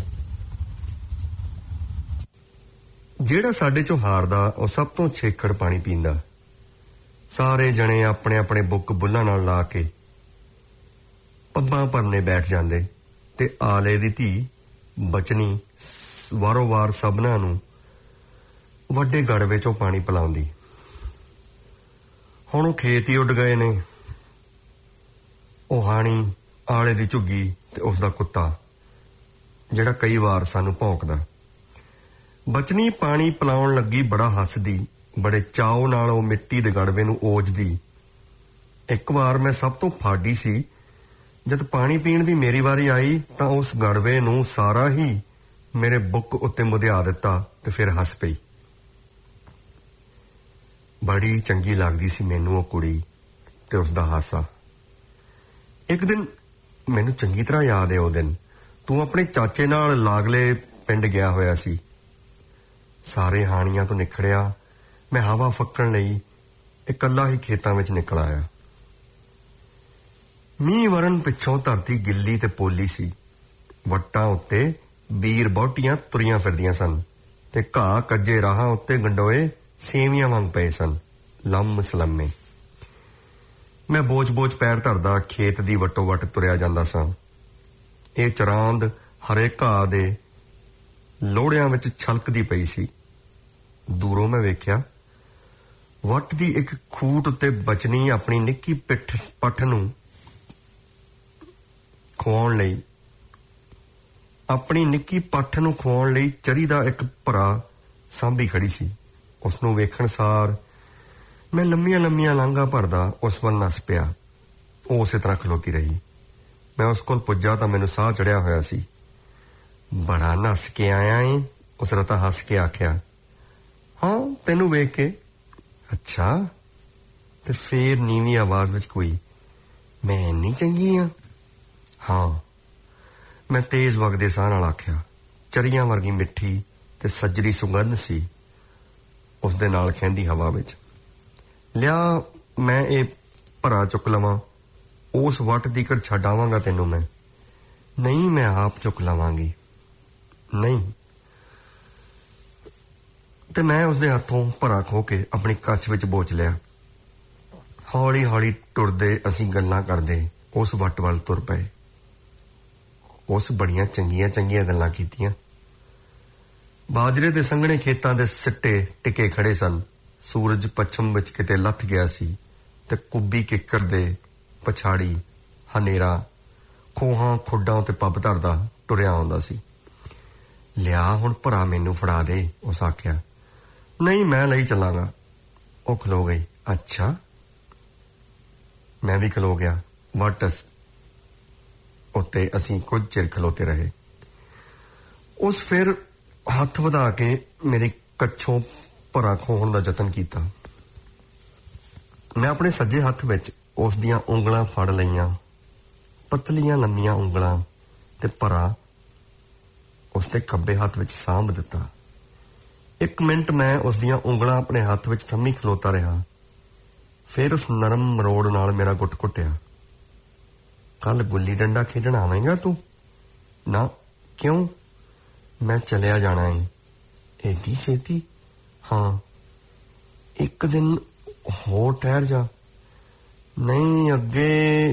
Speaker 1: ਜਿਹੜਾ ਸਾਡੇ ਚੋਂ ਹਾਰਦਾ ਉਹ ਸਭ ਤੋਂ ਛੇਕੜ ਪਾਣੀ ਪੀਂਦਾ। ਸਾਰੇ ਜਣੇ ਆਪਣੇ ਆਪਣੇ ਬੁੱਕ ਬੁੱਲਾਂ ਨਾਲ ਲਾ ਕੇ ਪੱਬਾਂ ਭਰਨੇ ਬੈਠ ਜਾਂਦੇ ਤੇ ਆਲੇ ਦੀ ਧੀ ਬਚਨੀ ਵਾਰੋ ਵਾਰ ਸਭਨਾਂ ਨੂੰ ਵੱਡੇ ਗੜਵੇ ਚੋਂ ਪਾਣੀ ਪਿਲਾਉਂਦੀ। ਹੁਣ ਉਹ ਖੇਤ ਹੀ ਉੱਡ ਗਏ ਨੇ। ਉਹ ਹਾਣੀ, ਆਲੇ ਦੀ ਝੁੱਗੀ ਤੇ ਉਸਦਾ ਕੁੱਤਾ ਜਿਹੜਾ ਕਈ ਵਾਰ ਸਾਨੂੰ ਭੌਂਕਦਾ। ਬਚਨੀ ਪਾਣੀ ਪਿਲਾਉਣ ਲੱਗੀ ਬੜਾ ਹੱਸਦੀ, ਬੜੇ ਚਾਅ ਨਾਲ ਉਹ ਮਿੱਟੀ ਦੇ ਗੜਵੇ ਨੂੰ ਓਜਦੀ। ਇੱਕ ਵਾਰ ਮੈਂ ਸਭ ਤੋਂ ਫਾਡੀ ਸੀ। ਜਦ ਪਾਣੀ ਪੀਣ ਦੀ ਮੇਰੀ ਵਾਰੀ ਆਈ ਤਾਂ ਉਸ ਗੜਵੇ ਨੂੰ ਸਾਰਾ ਹੀ ਮੇਰੇ ਬੁੱਕ ਉੱਤੇ ਮੁਧਿਆ ਦਿੱਤਾ ਤੇ ਫਿਰ ਹੱਸ ਪਈ। ਬੜੀ ਚੰਗੀ ਲੱਗਦੀ ਸੀ ਮੈਨੂੰ ਉਹ ਕੁੜੀ ਤੇ ਉਸਦਾ ਹਾਸਾ। ਇੱਕ ਦਿਨ ਮੈਨੂੰ ਚੰਗੀ ਤਰ੍ਹਾਂ ਯਾਦ ਹੈ, ਉਹ ਦਿਨ ਤੂੰ ਆਪਣੇ ਚਾਚੇ ਨਾਲ ਲਾਗਲੇ ਪਿੰਡ ਗਿਆ ਹੋਇਆ ਸੀ। ਸਾਰੇ ਹਾਣੀਆਂ ਤੋਂ ਨਿਖੜਿਆ ਮੈਂ ਹਵਾ ਫੱਕਣ ਲਈ ਇਕੱਲਾ ਹੀ ਖੇਤਾਂ ਵਿੱਚ ਨਿਕਲ ਆਇਆ। ਮੀਂਹ ਵਰਨ ਪਿੱਛੋਂ ਧਰਤੀ ਗਿੱਲੀ ਤੇ ਪੋਲੀ ਸੀ। ਵੱਟਾਂ ਉੱਤੇ ਬੀਰ ਬੋਟੀਆਂ ਤੁਰੀਆਂ ਫਿਰਦੀਆਂ ਸਨ ਤੇ ਘਾਹ ਕੱਜੇ ਰਾਹਾਂ ਉੱਤੇ ਗੰਡੋਏ ਸੇਵੀਆਂ ਵਾਂਗ ਪਏ ਸਨ, ਲੰਮ ਸਲੰਮੇ। ਮੈਂ ਬੋਝ-ਬੋਝ ਪੈਰ ਧਰਦਾ ਖੇਤ ਦੀ ਵੱਟੋ ਵੱਟ ਤੁਰਿਆ ਜਾਂਦਾ ਸਾਂ। ਇਹ ਚਰਾਂਦ ਹਰੇ ਘਾਹ ਦੇ ਲੋੜਿਆਂ ਵਿੱਚ ਛਲਕਦੀ ਪਈ ਸੀ। ਦੂਰੋਂ ਮੈਂ ਵੇਖਿਆ ਵੱਟ ਦੀ ਇੱਕ ਖੂਟ ਉੱਤੇ ਬਚਨੀ ਆਪਣੀ ਨਿੱਕੀ ਪਿੱਠ ਪੱਠ ਨੂੰ ਖਵਾਉਣ ਲਈ ਆਪਣੀ ਨਿੱਕੀ ਪੱਠ ਨੂੰ ਖਵਾਉਣ ਲਈ ਚਰੀ ਦਾ ਇੱਕ ਭਰਾ ਸਾਂਭੀ ਖੜੀ ਸੀ। ਉਸਨੂੰ ਵੇਖਣ ਸਾਰ ਮੈਂ ਲੰਮੀਆਂ ਲੰਮੀਆਂ ਲਾਂਘਾਂ ਭਰਦਾ ਉਸ ਵੱਲ ਨੱਸ ਪਿਆ। ਉਹ ਉਸੇ ਤਰ੍ਹਾਂ ਖਲੋਤੀ ਰਹੀ। ਮੈਂ ਉਸ ਕੋਲ ਪੁੱਜਾ ਤਾਂ ਮੈਨੂੰ ਸਾਹ ਚੜਿਆ ਹੋਇਆ ਸੀ। ਬੜਾ ਨੱਸ ਕੇ ਆਇਆ ਏ, ਉਸ ਰਤਾ ਹੱਸ ਕੇ ਆਖਿਆ। ਹਾਂ, ਤੈਨੂੰ ਵੇਖ ਕੇ। ਅੱਛਾ। ਤੇ ਫੇਰ ਨੀਵੀਂ ਆਵਾਜ਼ ਵਿੱਚ ਕੋਈ, मैं इन्नी चंगी हाँ? हाँ, मैं तेज वगदे साह नाल आखिया। चरियां वर्गी मिठी ते सजरी सुगंध सी उसदे नाल खैंदी हवा विच। लिया मैं ये भरा चुक लवां, उस वट दीकर छड्ड आवांगा तैनूं मैं। नहीं, मैं आप चुक लवांगी। नहीं। ते मैं उसदे हत्थों भरा खो के अपनी कच्छ विच बोच लिया। हौली हौली टुरदे असीं गल्लां करदे उस वट वल तुर पए। उस बड़ियां चंगियां चंगियां गल्लां कीतियां। बाजरे दे संघणे खेतां दे सिट्टे टिके खड़े सन। सूरज पच्छम विच किते लथ गया सी ते कुब्बी किक्कर दे पछाड़ी हनेरा खोहां खुड्डां ते पब धरदा टुरिया आउंदा सी। लिया हुण भरा मैनू फड़ा दे, उस आख्या। नहीं, मैं लई चलांगा। वो खलो गई। अच्छा। मैं भी खलो गया। वाटस उत्ते असीं कुछ चिर खलोते रहे। उस फिर हथ वधा के मेरे कच्छों भरा खोहण दा यतन कीता। मैं अपने सज्जे हथ विच उस दियां उंगलां फड़ लईयां, पतलियां लंमियां उंगलां, ते भरा उसदे खब्बे हथ विच सांभ दिता। एक मिनट मैं उस दियां उंगलां अपने हथ विच थम्मी खलोता रहा। फिर उस नरम मरोड़ नाल मेरा गुट घुटिया। कल गुल्ली डंडा खेडण आवेंगा तू? ना। क्यों? मैं चलिया जाना है। एडी छेती? हाँ। एक दिन होर ठहर जा। नहीं, अगे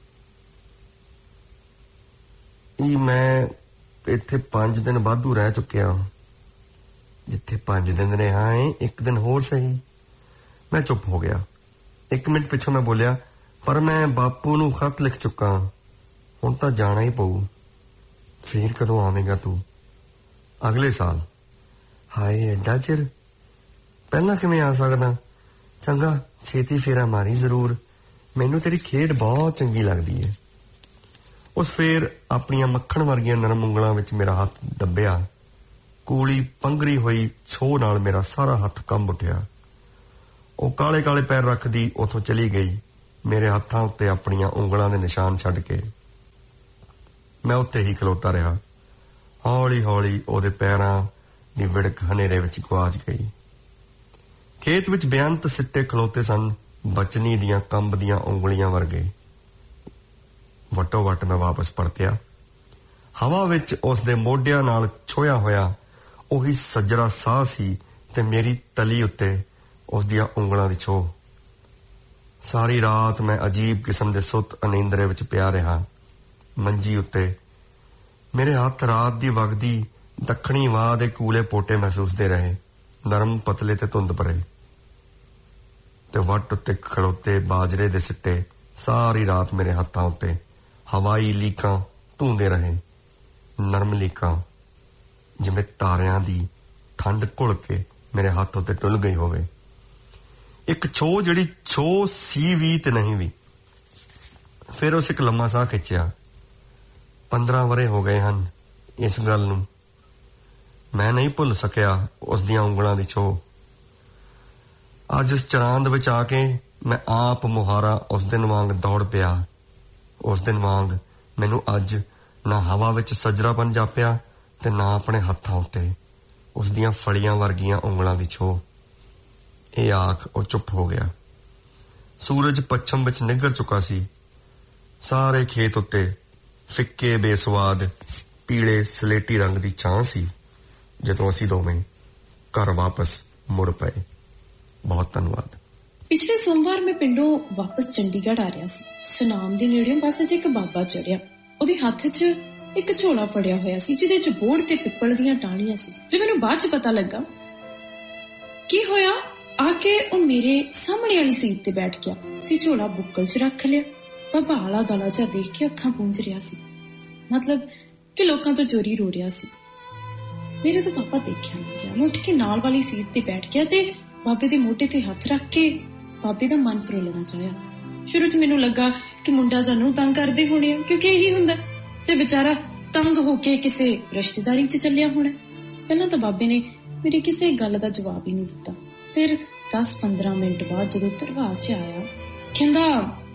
Speaker 1: ही मैं इत्थे पांच दिन वाधू रह चुकिया। जिथे पांच दिन रहा है, एक दिन होर सही। मैं चुप हो गया। एक मिनट पिछों मैं बोलिया, पर मैं बापू नू खत लिख चुका, हुण तां जाना ही पऊ। फिर कदों आवेंगा तू? अगले साल। हाय, एडा चिर? पहला किवें आ सकदा? चंगा, छेती फेरा मारी जरूर। मैनू तेरी खेड बहुत चंगी लगदी है। उस फिर अपनियां मक्खण वर्गियां नरम उंगलां विच मेरा हथ दब्बिया। कूली पंगरी हुई छोह नाल मेरा सारा हथ कंब उठिया। ਉਹ काले काले पैर रखदी उथों चली गई, मेरे हत्थां उत्ते अपनियां उंगलां दे निशान छड्ड के। मैं उत्ते ही खलोता रहा। हौली हौली ਉਹਦੇ पैरां दी विड़क हनेरे विच गवाच गई। खेत विच बेअंत सिੱਟੇ खलोते सन, बचनी दियां कंब दियां उंगलियां वर्गे। वटो वट मैं वापस परतिया। हवा विच उसदे मोढिਆਂ नाल ਛੋਇਆ ਹੋਇਆ ਉਹੀ सजरा साह सी ते मेरी तली उत्ते उस दियां उंगलां दी छोह। सारी रात मैं अजीब किस्म दे सुत अनिंदरे विच पिया रहा। मंजी उत्ते मेरे हथ रात दी वगदी दखणी वाह दे कूले पोटे महसूसदे रहे, नरम पतले ते धुंद भरे। ते वट उत्ते खड़ोते बाजरे दे सिੱਟੇ सारी रात मेरे हत्थां उत्ते हवाई लीकां ढूंदे रहे, नरम लीकां जिवें तारियां दी ठंड घुल के मेरे हथ उत्ते टुल गई होवे। एक छो जिहड़ी छो सी भी ते नहीं भी। फिर उस एक लम्मा साह खिंचिया। पंद्रह वरे हो गए हन इस गल नूं। मैं नहीं भुल सकिया उस दियां उंगलां दी छोह। अज इस चरांद विच आके मैं आप मुहारा उस दिन वांग दौड़ पिया। उस दिन वांग मैनू अज ना हवा विच सजरापन जापिया ते ना अपने हत्थां उत्ते उस दियां फलियां वर्गियां उंगलां दी छोह। ਇਹ आख ਉਹ चुप हो गया। सूरज पच्छम विच निगर चुका सी। सारे खेत उत्ते फिक्के बेसवाद पीले सलेटी रंग दी छां सी जदों असीं दोवें घर वापस मुड़ पए। बहुत धन्यवाद।
Speaker 2: पिछले सोमवार मैं पिंडों वापस चंडीगढ़ आ रहा सी। सनाम दे नेड़ियों बस च एक बाबा चढ़िया। ਉਹਦੇ हथ च एक झोला फड़िया होया सी जिहदे च बोड़ ते पिप्पल दीयां टाहणियां सी। जो मैनूं बाद च पता लगा की होया, आके ਉਹ मेरे सामने वाली सीट ते बैठ गया ते झोला बुक्कल च रख लिया। बाबा आला दाला जा देख के अखां पूंझ रहा सी, मतलब कि लोकां तो चोरी रो रहा सी। मेरे तो पापा देखिया नहीं गया। मैं उठ के नाल वाली सीट ते बैठ गया ते बाबे दे मोढे ते हथ रख के बाबे दा मन फरोलना चाहया। शुरू च मैनूं लगा कि मुंडा जानू तंग करदे होणे आ, क्योंकि यही हुंदा ते बेचारा तंग होके किसे रिश्तेदारी च चलिया होना। पहलां तां बाबे ने मेरी किसी गल दा जवाब ही नहीं दिता। फिर दस पंद्रह मिनट बाद जदों दरवाज़ च आया, कहंदा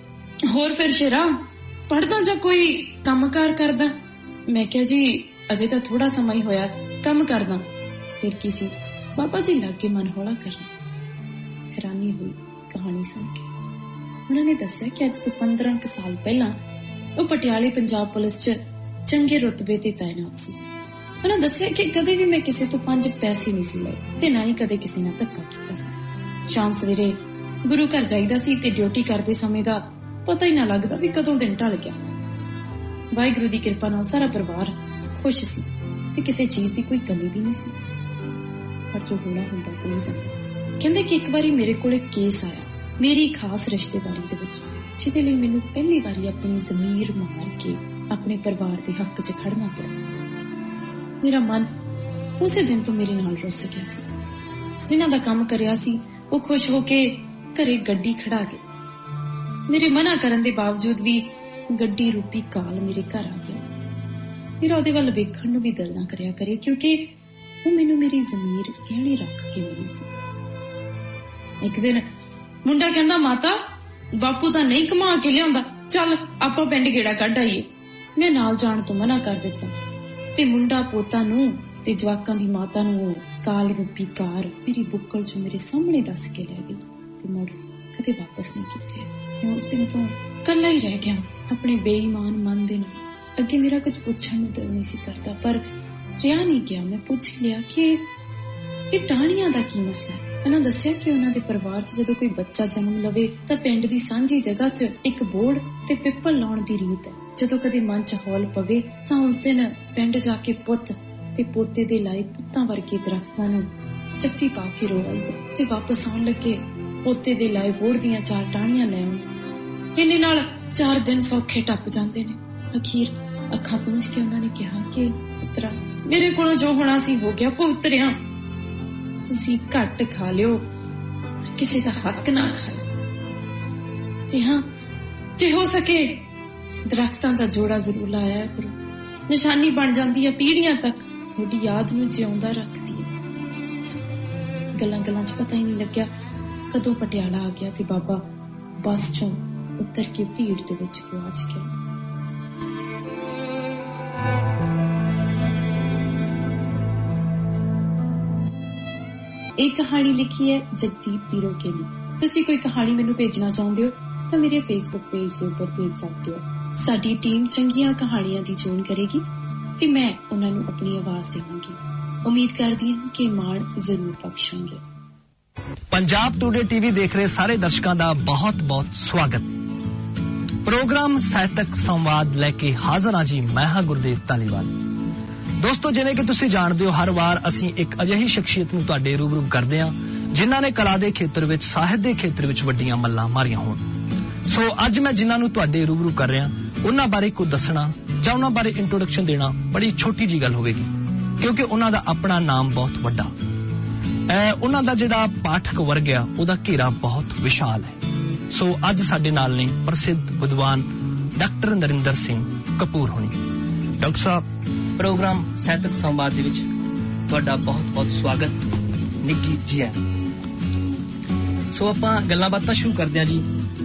Speaker 2: ਹੋਰ ਫਿਰ ਸ਼ੇਰਾ ਪੜ੍ਹਦਾ ਜਾਂ ਕੋਈ ਕੰਮਕਾਰ ਕਰਦਾ? ਮੈਂ ਕਿਹਾ ਜੀ ਅਜੇ ਤਾਂ ਥੋੜਾ ਸਮਾਂ ਹੀ ਹੋਇਆ, ਕੰਮ ਕਰਦਾ। ਫਿਰ ਕੀ ਸੀ, ਬਾਬਾ ਜੀ ਲੱਗ ਕੇ ਮਨ ਹੌਲਾ ਕਰਨਾ। ਹੈਰਾਨੀ ਹੋਈ ਕਹਾਣੀ ਸੁਣ ਕੇ। ਉਹਨਾਂ ਨੇ ਦੱਸਿਆ ਕਿ ਅੱਜ ਤੋਂ ਪੰਦਰਾਂ ਕੁ ਸਾਲ ਪਹਿਲਾਂ ਉਹ ਪਟਿਆਲੇ ਪੰਜਾਬ ਪੁਲਿਸ 'ਚ ਚੰਗੇ ਰੁਤਬੇ ਤੇ ਤਾਇਨਾਤ ਸੀ। ਉਹਨਾਂ ਦੱਸਿਆ ਕਿ ਕਦੇ ਵੀ ਮੈਂ ਕਿਸੇ ਤੋਂ ਪੰਜ ਪੈਸੇ ਨਹੀਂ ਸੀ ਲਏ ਤੇ ਨਾ ਹੀ ਕਦੇ ਕਿਸੇ ਨਾਲ ਧੱਕਾ ਕੀਤਾ ਸੀ। ਸ਼ਾਮ ਸਵੇਰੇ ਗੁਰੂ ਘਰ ਜਾਈਦਾ ਸੀ ਤੇ ਡਿਊਟੀ ਕਰਦੇ ਸਮੇਂ ਦਾ ਪਤਾ ਹੀ ਨਾ ਲੱਗਦਾ ਵੀ ਕਦੋਂ ਦਿਨ ਢਲ ਗਿਆ। ਵਾਹਿਗੁਰੂ ਦੀ ਕਿਰਪਾ ਨਾਲ ਸਾਰਾ ਪਰਿਵਾਰ ਖੁਸ਼ ਸੀ ਤੇ ਕਿਸੇ ਚੀਜ਼ ਦੀ ਕੋਈ ਕਮੀ ਵੀ ਨਹੀਂ ਸੀ। ਪਰ ਜੋ ਹੋਣਾ ਹੁੰਦਾ ਹੋ ਜਾਂਦਾ। ਕਹਿੰਦੇ ਕਿ ਇੱਕ ਵਾਰੀ ਮੇਰੇ ਕੋਲ ਇੱਕ ਕੇਸ ਆਇਆ ਮੇਰੀ ਖਾਸ ਰਿਸ਼ਤੇਦਾਰੀ ਦੇ ਵਿੱਚ, ਜਿਹਦੇ ਲਈ ਮੈਨੂੰ ਪਹਿਲੀ ਵਾਰੀ ਆਪਣੀ ਜ਼ਮੀਰ ਮਾਰ ਕੇ ਆਪਣੇ ਪਰਿਵਾਰ ਦੇ ਹੱਕ 'ਚ ਖੜਨਾ ਪਿਆ। ਮੇਰਾ ਮਨ ਉਸੇ ਦਿਨ ਤੋਂ ਮੇਰੇ ਨਾਲ ਰੁੱਸ ਗਿਆ ਸੀ। ਜਿਨ੍ਹਾਂ ਦਾ ਕੰਮ ਕਰਿਆ ਸੀ ਉਹ ਖੁਸ਼ ਹੋ ਕੇ ਘਰੇ ਗੱਡੀ ਖੜਾ ਗਏ। ਮੇਰੇ ਮਨਾ ਕਰਨ ਦੇ ਬਾਵਜੂਦ ਵੀ ਗੱਡੀ ਰੂਪੀ ਕਾਲ ਮੇਰੇ ਘਰ ਆ ਗਿਆ। ਮੇਰਾ ਉਹਦੇ ਵੱਲ ਵੇਖਣ ਨੂੰ ਵੀ ਦਿਲ ਨਾ ਕਰਿਆ ਕਰੇ, ਕਿਉਂਕਿ ਉਹ ਮੈਨੂੰ ਮੇਰੀ ਜ਼ਮੀਰ ਗਹਿਣੇ ਰੱਖ ਕੇ ਮਿਲੀ ਸੀ। ਇੱਕ ਦਿਨ ਮੁੰਡਾ ਕਹਿੰਦਾ, ਮਾਤਾ ਬਾਪੂ ਤਾਂ ਨਹੀਂ ਕਮਾ ਕੇ ਲਿਆਉਂਦਾ, ਚੱਲ ਆਪਾਂ ਪਿੰਡ ਗੇੜਾ ਕੱਢ ਆਈਏ। ਮੈਂ ਨਾਲ ਜਾਣ ਤੋਂ ਮਨਾ ਕਰ ਦਿੱਤਾ ਤੇ ਮੁੰਡਾ ਪੋਤਾ ਨੂੰ ਤੇ ਜਵਾਕਾਂ ਦੀ ਮਾਤਾ ਨੂੰ ਉਹ ਕਾਲ ਰੂਪੀ ਕਾਰ ਮੇਰੀ ਬੁੱਕਲ 'ਚ ਮੇਰੇ ਸਾਹਮਣੇ ਦੱਸ ਕੇ ਲੈ ਗਈ ਤੇ ਮੁੜ ਕਦੇ ਵਾਪਸ ਨਹੀਂ ਕੀਤੇ। ਮੈਂ ਉਸ ਦਿਨ ਤੋਂ ਇਕੱਲਾ ਹੀ ਰਹਿ ਗਿਆ ਆਪਣੇ ਬੇਈਮਾਨ ਮਨ ਦੇ ਨਾਲ। ਅੱਗੇ ਮੇਰਾ ਕੁਝ ਪੁੱਛਣ ਨੂੰ ਦਿਲ ਨਹੀਂ ਸੀ ਕਰਦਾ, ਪਰ ਰਿਹਾ ਨਹੀਂ ਗਿਆ। ਮੈਂ ਪੁੱਛ ਲਿਆ ਕਿ ਇਹ ਟਾਹਣੀਆਂ ਦਾ ਕੀ ਮਸਲਾ ਹੈ। ਉਹਨਾਂ ਦੱਸਿਆ ਕਿ ਉਹਨਾਂ ਦੇ ਪਰਿਵਾਰ 'ਚ ਜਦੋਂ ਕੋਈ ਬੱਚਾ ਜਨਮ ਲਵੇ ਤਾਂ ਪਿੰਡ ਦੀ ਸਾਂਝੀ ਜਗ੍ਹਾ 'ਚ ਇੱਕ ਬੋੜ ਤੇ ਪਿੱਪਲ ਲਾਉਣ ਦੀ ਰੀਤ ਹੈ। ਜਦੋਂ ਕਦੇ ਮਨ 'ਚ ਹੌਲ ਪਵੇ ਤਾਂ ਉਸ ਦਿਨ ਪਿੰਡ ਜਾ ਕੇ ਪੁੱਤ ਤੇ ਪੋਤੇ ਦੇ ਲਾਏ ਪੁੱਤਾਂ ਵਰਗੇ ਦਰਖਤਾਂ ਨੂੰ ਚੱਫੀ ਪਾ ਕੇ ਰੋਵਾਈਦਾ ਤੇ ਵਾਪਸ ਆਉਣ ਲੱਗੇ ਪੋਤੇ ਦੇ ਲਾਏ ਬੋੜ ਦੀਆਂ ਚਾਰ ਟਾਹਣੀਆਂ ਲੈ ਆਉਣ। ਇਹਨੇ ਨਾਲ ਚਾਰ ਦਿਨ ਸੌਖੇ ਟੱਪ ਜਾਂਦੇ ਨੇ। ਅਖੀਰ ਅੱਖਾਂ ਪੂੰਝ ਕੇ ਉਹਨਾਂ ਨੇ ਕਿਹਾ ਕਿ ਪੁੱਤਰਾ, ਮੇਰੇ ਕੋਲੋਂ ਜੋ ਹੋਣਾ ਸੀ ਹੋ ਗਿਆ। ਪੁੱਤਰਿਆ, ਤੁਸੀਂ ਘੱਟ ਖਾ ਲਿਓ, ਕਿਸੇ ਦਾ ਹੱਕ ਨਾ ਖਾਓ। ਤੇ ਹਾਂ, ਜੇ ਹੋ ਸਕੇ ਦਰਖਤਾਂ ਦਾ ਜੋੜਾ ਜ਼ਰੂਰ ਲਾਇਆ ਕਰੋ। ਨਿਸ਼ਾਨੀ ਬਣ ਜਾਂਦੀ ਹੈ ਪੀੜ੍ਹੀਆਂ ਤੱਕ, ਤੁਹਾਡੀ ਯਾਦ ਨੂੰ ਜਿਉਂਦਾ ਰੱਖਦੀ ਹੈ। ਗੱਲਾਂ ਗੱਲਾਂ 'ਚ ਪਤਾ ਹੀ ਨਹੀਂ ਲੱਗਿਆ ਕਦੋਂ ਪਟਿਆਲਾ ਆ ਗਿਆ ਤੇ ਬਾਬਾ ਬੱਸ 'ਚੋਂ ਉਤਰ ਕੇ ਭੀੜ ਦੇ ਵਿੱਚ ਗੁਆਚ ਗਿਆ। ਇਹ ਕਹਾਣੀ ਲਿਖੀ ਹੈ ਜਗਦੀਪ ਪੀਰੋਕੇ ਨੇ। ਤੁਸੀਂ ਕੋਈ ਕਹਾਣੀ ਮੈਨੂੰ ਭੇਜਣਾ ਚਾਹੁੰਦੇ ਹੋ ਤਾਂ ਮੇਰੇ ਫੇਸਬੁੱਕ ਪੇਜ ਦੇ ਉੱਪਰ ਭੇਜ ਸਕਦੇ ਹੋ। ਸਾਡੀ ਟੀਮ ਚੰਗੀਆਂ ਕਹਾਣੀਆਂ ਦੀ ਚੋਣ ਕਰੇਗੀ ਤੇ ਮੈਂ ਉਹਨਾਂ ਨੂੰ ਆਪਣੀ ਆਵਾਜ਼ ਦੇਵਾਂਗੀ। ਉਮੀਦ ਕਰਦੀ ਹਾਂ ਕਿ ਮਾਣ ਜ਼ਰੂਰ ਬਖਸ਼ੋਗੇ।
Speaker 3: ਪੰਜਾਬ ਟੂਡੇ ਟੀਵੀ ਦੇਖ ਰਹੇ ਸਾਰੇ ਦਰਸ਼ਕਾਂ ਦਾ ਬਹੁਤ-ਬਹੁਤ ਸਵਾਗਤ। ਪ੍ਰੋਗਰਾਮ ਸਾਹਿਤਕ ਸੰਵਾਦ ਲੈ ਕੇ ਹਾਜ਼ਰ ਹਾਂ ਜੀ, ਮੈਂ ਹਾਂ ਗੁਰਦੇਵ ਧਾਲੀਵਾਲ। ਦੋਸਤੋ, ਜਿਵੇਂ ਕਿ ਤੁਸੀਂ ਜਾਣਦੇ ਹੋ, ਹਰ ਵਾਰ ਅਸੀਂ ਇੱਕ ਅਜਿਹੀ ਸ਼ਖਸੀਅਤ ਨੂੰ ਤੁਹਾਡੇ ਰੂਬਰੂ ਕਰਦੇ ਹਾਂ ਜਿਨ੍ਹਾਂ ਨੇ ਕਲਾ ਦੇ ਖੇਤਰ ਵਿੱਚ, ਸਾਹਿਤ ਦੇ ਖੇਤਰ ਵਿੱਚ ਵੱਡੀਆਂ ਮੱਲਾਂ ਮਾਰੀਆਂ ਹੋਣ। ਸੋ ਅੱਜ ਮੈਂ ਜਿਨ੍ਹਾਂ ਨੂੰ ਤੁਹਾਡੇ ਰੂਬਰੂ ਕਰ ਰਿਹਾ ਉਹਨਾਂ ਬਾਰੇ ਕੁਝ ਦੱਸਣਾ ਜਾਂ ਉਹਨਾਂ ਬਾਰੇ ਇੰਟਰੋਡਕਸ਼ਨ ਦੇਣਾ ਬੜੀ ਛੋਟੀ ਜੀ ਗੱਲ ਹੋਵੇਗੀ, ਕਿਉਂਕਿ ਉਹਨਾਂ ਦਾ ਆਪਣਾ ਨਾਮ ਬਹੁਤ ਵੱਡਾ ਹੈ। ਉਹਨਾਂ ਦਾ ਜਿਹੜਾ ਪਾਠਕ ਵਰਗ ਆ ਉਹਦਾ ਘੇਰਾ ਬਹੁਤ ਵਿਸ਼ਾਲ ਹੈ। ਸੋ ਅੱਜ ਸਾਡੇ ਨਾਲ ਨੇ ਪ੍ਰਸਿੱਧ ਵਿਦਵਾਨ ਡਾਕਟਰ ਨਰਿੰਦਰ ਸਿੰਘ ਕਪੂਰ ਹੋਣੀ। ਡਾਕਟਰ ਸਾਹਿਬ, ਪ੍ਰੋਗਰਾਮ ਸਾਹਿਤਕ ਸੰਵਾਦ ਦੇ ਵਿੱਚ ਤੁਹਾਡਾ ਬਹੁਤ-ਬਹੁਤ ਸਵਾਗਤ। ਨਿੱਘੀ ਜੀ ਹੈ। ਸੋ ਆਪਾਂ ਗੱਲਾਂ ਬਾਤਾਂ ਸ਼ੁਰੂ ਕਰਦੇ ਹਾਂ ਜੀ।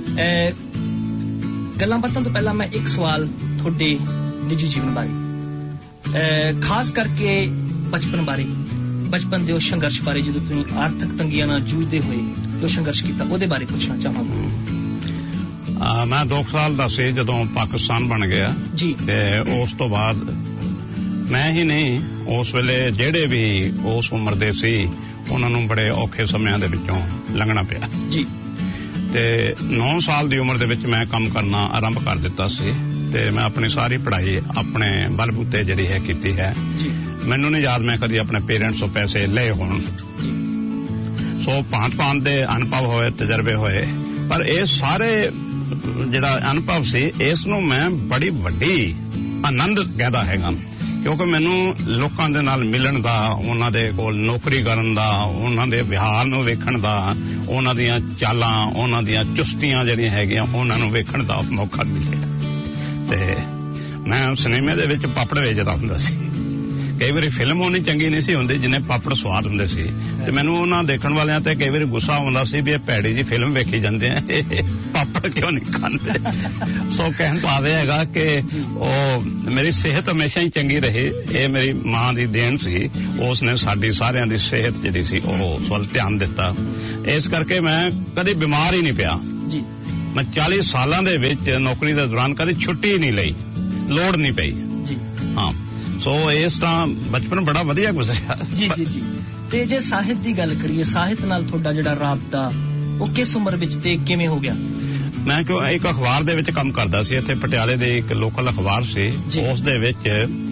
Speaker 3: ਗੱਲਾਂ ਬਾਤਾਂ ਤੋਂ ਪਹਿਲਾਂ ਮੈਂ ਇੱਕ ਸਵਾਲ ਤੁਹਾਡੇ ਨਿੱਜੀ ਜੀਵਨ ਬਾਰੇ, ਖਾਸ ਕਰਕੇ ਬਚਪਨ ਬਾਰੇ, ਬਚਪਨ ਦੇ ਉਸ ਸੰਘਰਸ਼ ਬਾਰੇ ਜਦੋਂ ਤੁਸੀਂ ਆਰਥਿਕ ਤੰਗੀਆਂ ਨਾਲ ਜੂਝਦੇ ਹੋਏ ਜੋ ਸੰਘਰਸ਼ ਕੀਤਾ ਉਹਦੇ ਬਾਰੇ ਪੁੱਛਣਾ ਚਾਹਾਂਗਾ।
Speaker 4: ਮੈਂ ਦੋ ਸਾਲ ਦਾ ਸੀ ਜਦੋਂ ਪਾਕਿਸਤਾਨ ਬਣ ਗਿਆ
Speaker 3: ਜੀ, ਤੇ
Speaker 4: ਉਸ ਤੋਂ ਬਾਅਦ ਮੈਂ ਹੀ ਨਹੀਂ, ਉਸ ਵੇਲੇ ਜਿਹੜੇ ਵੀ ਉਸ ਉਮਰ ਦੇ ਸੀ ਉਹਨਾਂ ਨੂੰ ਬੜੇ ਔਖੇ ਸਮਿਆਂ ਦੇ ਵਿੱਚੋਂ ਲੰਘਣਾ ਪਿਆ
Speaker 3: ਜੀ।
Speaker 4: ਤੇ ਨੌ ਸਾਲ ਦੀ ਉਮਰ ਦੇ ਵਿੱਚ ਮੈਂ ਕੰਮ ਕਰਨਾ ਆਰੰਭ ਕਰ ਦਿੱਤਾ ਸੀ ਤੇ ਮੈਂ ਆਪਣੀ ਸਾਰੀ ਪੜ੍ਹਾਈ ਆਪਣੇ ਬਲਬੂਤੇ ਜਿਹੜੀ ਹੈ ਕੀਤੀ ਹੈ
Speaker 3: ਜੀ।
Speaker 4: ਮੈਨੂੰ ਨਹੀਂ ਯਾਦ ਮੈਂ ਕਦੀ ਆਪਣੇ ਪੇਰੈਂਟਸ ਤੋਂ ਪੈਸੇ ਲਏ ਹੋਣ। ਸੋ ਭਾਂਤ ਭਾਂਤ ਦੇ ਅਨੁਭਵ ਹੋਏ, ਤਜਰਬੇ ਹੋਏ, ਪਰ ਇਹ ਸਾਰੇ ਜਿਹੜਾ ਅਨੁਭਵ ਸੀ ਇਸ ਨੂੰ ਮੈਂ ਬੜੀ ਵੱਡੀ ਆਨੰਦ ਕਹਿੰਦਾ ਹੈਗਾ, ਕਿਉਂਕਿ ਮੈਨੂੰ ਲੋਕਾਂ ਦੇ ਨਾਲ ਮਿਲਣ ਦਾ, ਉਹਨਾਂ ਦੇ ਕੋਲ ਨੌਕਰੀ ਕਰਨ ਦਾ, ਉਹਨਾਂ ਦੇ ਵਿਹਾਰ ਨੂੰ ਵੇਖਣ ਦਾ, ਉਹਨਾਂ ਦੀਆਂ ਚਾਲਾਂ, ਉਹਨਾਂ ਦੀਆਂ ਚੁਸਤੀਆਂ ਜਿਹੜੀਆਂ ਹੈਗੀਆਂ ਉਹਨਾਂ ਨੂੰ ਵੇਖਣ ਦਾ ਮੌਕਾ ਮਿਲਿਆ। ਤੇ ਮੈਂ ਸਿਨੇਮੇ ਦੇ ਵਿੱਚ ਪਾਪੜ ਵੇਚਦਾ ਹੁੰਦਾ ਸੀ ਕਈ ਵਾਰੀ ਫਿਲਮ ਹੋਣੀ ਚੰਗੀ ਨਹੀਂ ਸੀ ਹੁੰਦੀ ਜਿੰਨੇ ਪਾਪੜ ਸਵਾਦ ਹੁੰਦੇ ਸੀ। ਤੇ ਮੈਨੂੰ ਉਹਨਾਂ ਦੇਖਣ ਵਾਲਿਆਂ ਤੇ ਕਈ ਵਾਰੀ ਗੁੱਸਾ ਆਉਂਦਾ ਸੀ ਵੀ ਇਹ ਭੈੜੀ ਜੀ ਫਿਲਮ ਵੇਖੀ ਜਾਂਦੇ ਆ, ਪਾਪੜ ਕਿਉਂ ਨਹੀਂ ਖਾਂਦੇ। ਸੋ ਕਹਿਣ ਤੋਂ ਆਵੇ ਹੈਗਾ ਕਿ ਉਹ ਮੇਰੀ ਸਿਹਤ ਹਮੇਸ਼ਾ ਹੀ ਚੰਗੀ ਰਹੀ, ਇਹ ਮੇਰੀ ਮਾਂ ਦੀ ਦੇਣ ਸੀ। ਉਸ ਨੇ ਸਾਡੀ ਸਾਰਿਆਂ ਦੀ ਸਿਹਤ ਜਿਹੜੀ ਸੀ ਉਹ ਉਸ ਵੱਲ ਧਿਆਨ ਦਿੱਤਾ। ਇਸ ਕਰਕੇ ਮੈਂ ਕਦੇ ਬਿਮਾਰ ਹੀ ਨਹੀਂ ਪਿਆ ਜੀ। ਮੈਂ ਚਾਲੀ ਸਾਲਾਂ ਦੇ ਵਿੱਚ ਨੌਕਰੀ ਦੇ ਦੌਰਾਨ ਕਦੇ ਛੁੱਟੀ ਨਹੀਂ ਲਈ, ਲੋੜ ਨਹੀਂ ਪਈ ਜੀ। ਹਾਂ, ਸੋ ਇਸ ਤਰ੍ਹਾਂ ਬਚਪਨ ਬੜਾ ਵਧੀਆ ਗੁਜ਼ਰਿਆ
Speaker 3: ਜੀ ਜੀ ਜੀ। ਤੇ ਜੇ ਸਾਹਿਤ ਦੀ ਗੱਲ ਕਰੀਏ, ਸਾਹਿਤ ਨਾਲ ਤੁਹਾਡਾ ਜਿਹੜਾ ਰਾਬਤਾ ਉਹ ਕਿਸ ਉਮਰ ਵਿੱਚ ਤੇ ਕਿਵੇਂ ਹੋ ਗਿਆ?
Speaker 4: ਮੈਂ ਕਿਉਂ ਇੱਕ ਅਖਬਾਰ ਦੇ ਵਿੱਚ ਕੰਮ ਕਰਦਾ ਸੀ, ਇੱਥੇ ਪਟਿਆਲੇ ਦੇ ਇੱਕ ਲੋਕਲ ਅਖਬਾਰ ਸੀ, ਉਸ ਦੇ ਵਿੱਚ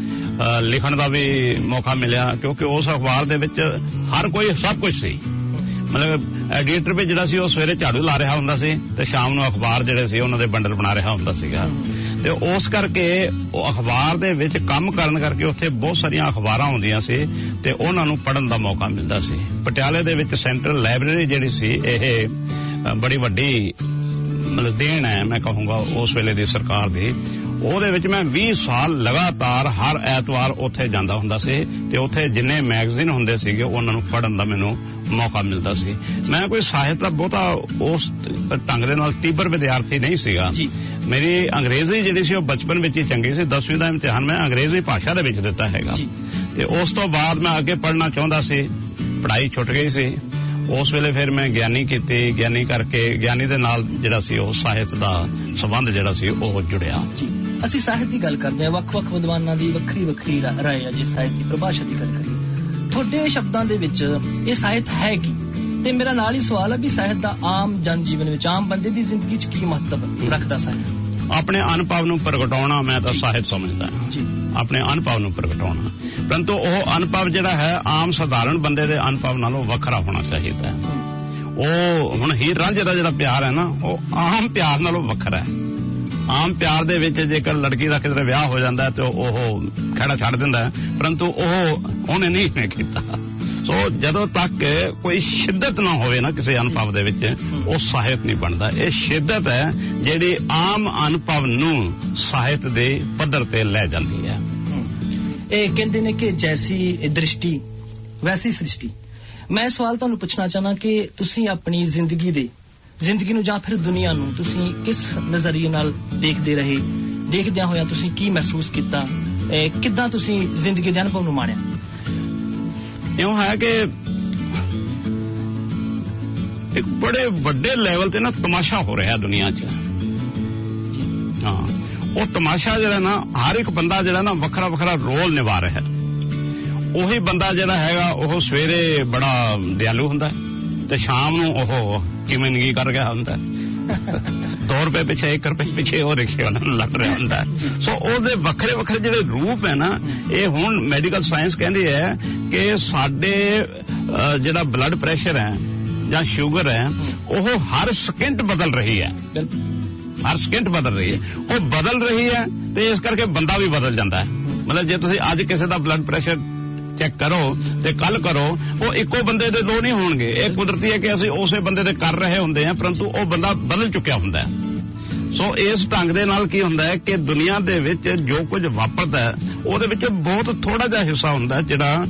Speaker 4: ਲਿਖਣ ਦਾ ਵੀ ਮੌਕਾ ਮਿਲਿਆ ਕਿਉਂਕਿ ਉਸ ਅਖਬਾਰ ਦੇ ਵਿੱਚ ਹਰ ਕੋਈ ਸਭ ਕੁਝ ਸੀ। ਮਤਲਬ ਐਡੀਟਰ ਵੀ ਜਿਹੜਾ ਸੀ ਉਹ ਸਵੇਰੇ ਝਾੜੂ ਲਾ ਰਿਹਾ ਹੁੰਦਾ ਸੀ ਤੇ ਸ਼ਾਮ ਨੂੰ ਅਖਬਾਰ ਜਿਹੜੇ ਸੀ ਉਹਨਾਂ ਦੇ ਬੰਡਲ ਬਣਾ ਰਿਹਾ ਹੁੰਦਾ ਸੀਗਾ। ਤੇ ਉਸ ਕਰਕੇ ਉਹ ਅਖਬਾਰ ਦੇ ਵਿੱਚ ਕੰਮ ਕਰਨ ਕਰਕੇ ਉੱਥੇ ਬਹੁਤ ਸਾਰੀਆਂ ਅਖਬਾਰਾਂ ਹੁੰਦੀਆਂ ਸੀ ਤੇ ਉਹਨਾਂ ਨੂੰ ਪੜ੍ਹਨ ਦਾ ਮੌਕਾ ਮਿਲਦਾ ਸੀ। ਪਟਿਆਲੇ ਦੇ ਵਿੱਚ ਸੈਂਟਰਲ ਲਾਇਬ੍ਰੇਰੀ ਜਿਹੜੀ ਸੀ ਇਹ ਬੜੀ ਵੱਡੀ ਮਤਲਬ ਦੇਣ ਹੈ ਮੈਂ ਕਹੂੰਗਾ ਉਸ ਵੇਲੇ ਦੀ ਸਰਕਾਰ ਦੀ। ਉਹਦੇ ਵਿੱਚ ਮੈਂ ਵੀਹ ਸਾਲ ਲਗਾਤਾਰ ਹਰ ਐਤਵਾਰ ਉੱਥੇ ਜਾਂਦਾ ਹੁੰਦਾ ਸੀ ਤੇ ਉੱਥੇ ਜਿੰਨੇ ਮੈਗਜ਼ੀਨ ਹੁੰਦੇ ਸੀਗੇ ਉਹਨਾਂ ਨੂੰ ਪੜ੍ਹਨ ਦਾ ਮੈਨੂੰ ਮੌਕਾ ਮਿਲਦਾ ਸੀ। ਮੈਂ ਕੋਈ ਸਾਹਿਤ ਦਾ ਬਹੁਤਾ ਉਸ ਢੰਗ ਦੇ ਨਾਲ ਤੀਬਰ ਵਿਦਿਆਰਥੀ ਨਹੀਂ ਸੀਗਾ। ਮੇਰੀ ਅੰਗਰੇਜ਼ੀ ਜਿਹੜੀ ਸੀ ਉਹ ਬਚਪਨ ਵਿੱਚ ਹੀ ਚੰਗੀ ਸੀ। ਦਸਵੀਂ ਦਾ ਇਮਤਿਹਾਨ ਮੈਂ ਅੰਗਰੇਜ਼ੀ ਭਾਸ਼ਾ ਦੇ ਵਿੱਚ ਦਿੱਤਾ ਹੈਗਾ ਤੇ ਉਸ ਤੋਂ ਬਾਅਦ ਮੈਂ ਅੱਗੇ ਪੜ੍ਹਨਾ ਚਾਹੁੰਦਾ ਸੀ, ਪੜ੍ਹਾਈ ਛੁੱਟ ਗਈ ਸੀ। ਉਸ ਵੇਲੇ ਫਿਰ ਮੈਂ ਗਿਆਨੀ ਕੀਤੀ, ਗਿਆਨੀ ਕਰਕੇ ਗਿਆਨੀ ਦੇ ਨਾਲ ਜਿਹੜਾ ਸੀ ਉਹ ਸਾਹਿਤ ਦਾ ਸੰਬੰਧ ਜਿਹੜਾ ਸੀ ਉਹ ਜੁੜਿਆ।
Speaker 3: ਅਸੀਂ ਸਾਹਿਤ ਦੀ ਗੱਲ ਕਰਦੇ ਹਾਂ, ਵੱਖ-ਵੱਖ ਵਿਦਵਾਨਾਂ ਦੀ ਵੱਖਰੀ ਵੱਖਰੀ ਰਾਏ ਹੈ। ਜੇ ਸਾਹਿਤ ਦੀ ਪਰਿਭਾਸ਼ਾ ਦੀ ਗੱਲ ਕਰੀਏ, ਤੁਹਾਡੇ ਸ਼ਬਦਾਂ ਦੇ ਵਿੱਚ ਇਹ ਸਾਹਿਤ ਹੈ ਕੀ? ਤੇ ਮੇਰਾ ਨਾਲ ਹੀ ਸਵਾਲ ਹੈ ਵੀ ਸਾਹਿਤ ਦਾ ਆਮ ਜਨ ਜੀਵਨ ਵਿੱਚ, ਆਮ ਬੰਦੇ ਦੀ ਜ਼ਿੰਦਗੀ 'ਚ ਕੀ ਮਹੱਤਵ ਰੱਖਦਾ ਸਾਹਿਤ?
Speaker 4: ਆਪਣੇ ਅਨੁਭਵ ਨੂੰ ਪ੍ਰਗਟਾਉਣਾ ਮੈਂ ਤਾਂ ਸਾਹਿਤ ਸਮਝਦਾ ਜੀ। ਆਪਣੇ ਅਨੁਭਵ ਨੂੰ ਪ੍ਰਗਟਾਉਣਾ, ਪਰੰਤੂ ਉਹ ਅਨੁਭਵ ਜਿਹੜਾ ਹੈ ਆਮ ਸਧਾਰਨ ਬੰਦੇ ਦੇ ਅਨੁਭਵ ਨਾਲੋਂ ਵੱਖਰਾ ਹੋਣਾ ਚਾਹੀਦਾ ਹੈ। ਉਹ ਹੁਣ ਹੀਰ ਰਾਂਝੇ ਦਾ ਜਿਹੜਾ ਪਿਆਰ ਹੈ ਨਾ ਉਹ ਆਮ ਪਿਆਰ ਨਾਲੋਂ ਵੱਖਰਾ ਹੈ। ਆਮ ਪਿਆਰ ਦੇ ਵਿੱਚ ਜੇਕਰ ਲੜਕੀ ਦਾ ਕਿਤੇ ਵਿਆਹ ਹੋ ਜਾਂਦਾ ਤੇ ਉਹ ਖਹਿੜਾ ਛੱਡ ਦਿੰਦਾ ਹੈ, ਪਰੰਤੂ ਉਹ ਉਹਨੇ ਨਹੀਂ ਕੀਤਾ। ਸੋ ਜਦੋਂ ਤੱਕ ਕੋਈ ਸ਼ਿੱਦਤ ਨਾ ਹੋਵੇ ਨਾ ਕਿਸੇ ਅਨੁਭਵ ਦੇ ਵਿੱਚ, ਉਹ ਸਾਹਿਤ ਨਹੀਂ ਬਣਦਾ। ਇਹ ਸ਼ਿੱਦਤ ਹੈ ਜਿਹੜੀ ਆਮ ਅਨੁਭਵ ਨੂੰ ਸਾਹਿਤ ਦੇ ਪੱਧਰ ਤੇ ਲੈ ਜਾਂਦੀ ਹੈ।
Speaker 3: ਇਹ ਕਹਿੰਦੇ ਨੇ ਕਿ ਜੈਸੀ ਦ੍ਰਿਸ਼ਟੀ ਵੈਸੀ ਸ੍ਰਿਸ਼ਟੀ। ਮੈਂ ਸਵਾਲ ਤੁਹਾਨੂੰ ਪੁੱਛਣਾ ਚਾਹਨਾ ਕਿ ਤੁਸੀਂ ਆਪਣੀ ਜ਼ਿੰਦਗੀ ਦੇ ਜ਼ਿੰਦਗੀ ਨੂੰ ਜਾਂ ਫਿਰ ਦੁਨੀਆ ਨੂੰ ਤੁਸੀਂ ਕਿਸ ਨਜ਼ਰੀਏ ਨਾਲ ਦੇਖਦੇ ਰਹੇ? ਦੇਖਦਿਆਂ ਹੋਇਆ ਤੁਸੀਂ ਕੀ ਮਹਿਸੂਸ ਕੀਤਾ? ਕਿੱਦਾਂ ਤੁਸੀਂ ਜ਼ਿੰਦਗੀ ਦੇ ਅਨੁਭਵ ਨੂੰ ਮਾਣਿਆ?
Speaker 4: ਇਉਂ ਹੈ ਕਿ ਇੱਕ ਬੜੇ ਵੱਡੇ ਲੈਵਲ ਤੇ ਨਾ ਤਮਾਸ਼ਾ ਹੋ ਰਿਹਾ ਦੁਨੀਆ 'ਚ। ਹਾਂ, ਉਹ ਤਮਾਸ਼ਾ ਜਿਹੜਾ ਨਾ ਹਰ ਇੱਕ ਬੰਦਾ ਜਿਹੜਾ ਨਾ ਵੱਖਰਾ ਵੱਖਰਾ ਰੋਲ ਨਿਭਾ ਰਿਹਾ। ਉਹੀ ਬੰਦਾ ਜਿਹੜਾ ਹੈਗਾ ਉਹ ਸਵੇਰੇ ਬੜਾ ਦਿਆਲੂ ਹੁੰਦਾ ਤੇ ਸ਼ਾਮ ਨੂੰ ਉਹ ਕਿਮਨਗੀ ਕਰ ਗਿਆ ਹੁੰਦਾ। ਦੋ ਰੁਪਏ ਪਿੱਛੇ ਇੱਕ ਰੁਪਏ ਪਿੱਛੇ ਉਹ ਰਿਕਸ਼ੇ ਵਾਲਾ ਨੂੰ ਲੱਗ ਰਿਹਾ ਹੁੰਦਾ। ਸੋ ਉਹਦੇ ਵੱਖਰੇ ਵੱਖਰੇ ਜਿਹੜੇ ਰੂਪ ਹੈ ਨਾ, ਇਹ ਹੁਣ ਮੈਡੀਕਲ ਸਾਇੰਸ ਕਹਿੰਦੀ ਹੈ ਕਿ ਸਾਡੇ ਜਿਹੜਾ ਬਲੱਡ ਪ੍ਰੈਸ਼ਰ ਹੈ ਜਾਂ ਸ਼ੂਗਰ ਹੈ ਉਹ ਹਰ ਸਕਿੰਟ ਬਦਲ ਰਹੀ ਹੈ। ਹਰ ਸਕਿੰਟ ਬਦਲ ਰਹੀ ਹੈ, ਉਹ ਬਦਲ ਰਹੀ ਹੈ ਤੇ ਇਸ ਕਰਕੇ ਬੰਦਾ ਵੀ ਬਦਲ ਜਾਂਦਾ ਹੈ। ਮਤਲਬ ਜੇ ਤੁਸੀਂ ਅੱਜ ਕਿਸੇ ਦਾ ਬਲੱਡ ਪ੍ਰੈਸ਼ਰ ਚੈੱਕ ਕਰੋ ਤੇ ਕੱਲ ਕਰੋ, ਉਹ ਇੱਕੋ ਬੰਦੇ ਦੇ ਦੋ ਨਹੀਂ ਹੋਣਗੇ। ਇਹ ਕੁਦਰਤੀ ਹੈ ਕਿ ਅਸੀਂ ਉਸੇ ਬੰਦੇ ਦੇ ਕਰ ਰਹੇ ਹੁੰਦੇ ਹਾਂ, ਪਰੰਤੂ ਉਹ ਬੰਦਾ ਬਦਲ ਚੁੱਕਿਆ ਹੁੰਦਾ ਹੈ। ਸੋ ਇਸ ਢੰਗ ਦੇ ਨਾਲ ਕੀ ਹੁੰਦਾ ਹੈ ਕਿ ਦੁਨੀਆ ਦੇ ਵਿੱਚ ਜੋ ਕੁਝ ਵਾਪਰਦਾ ਹੈ ਉਹਦੇ ਵਿੱਚ ਬਹੁਤ ਥੋੜਾ ਜਿਹਾ ਹਿੱਸਾ ਹੁੰਦਾ ਜਿਹੜਾ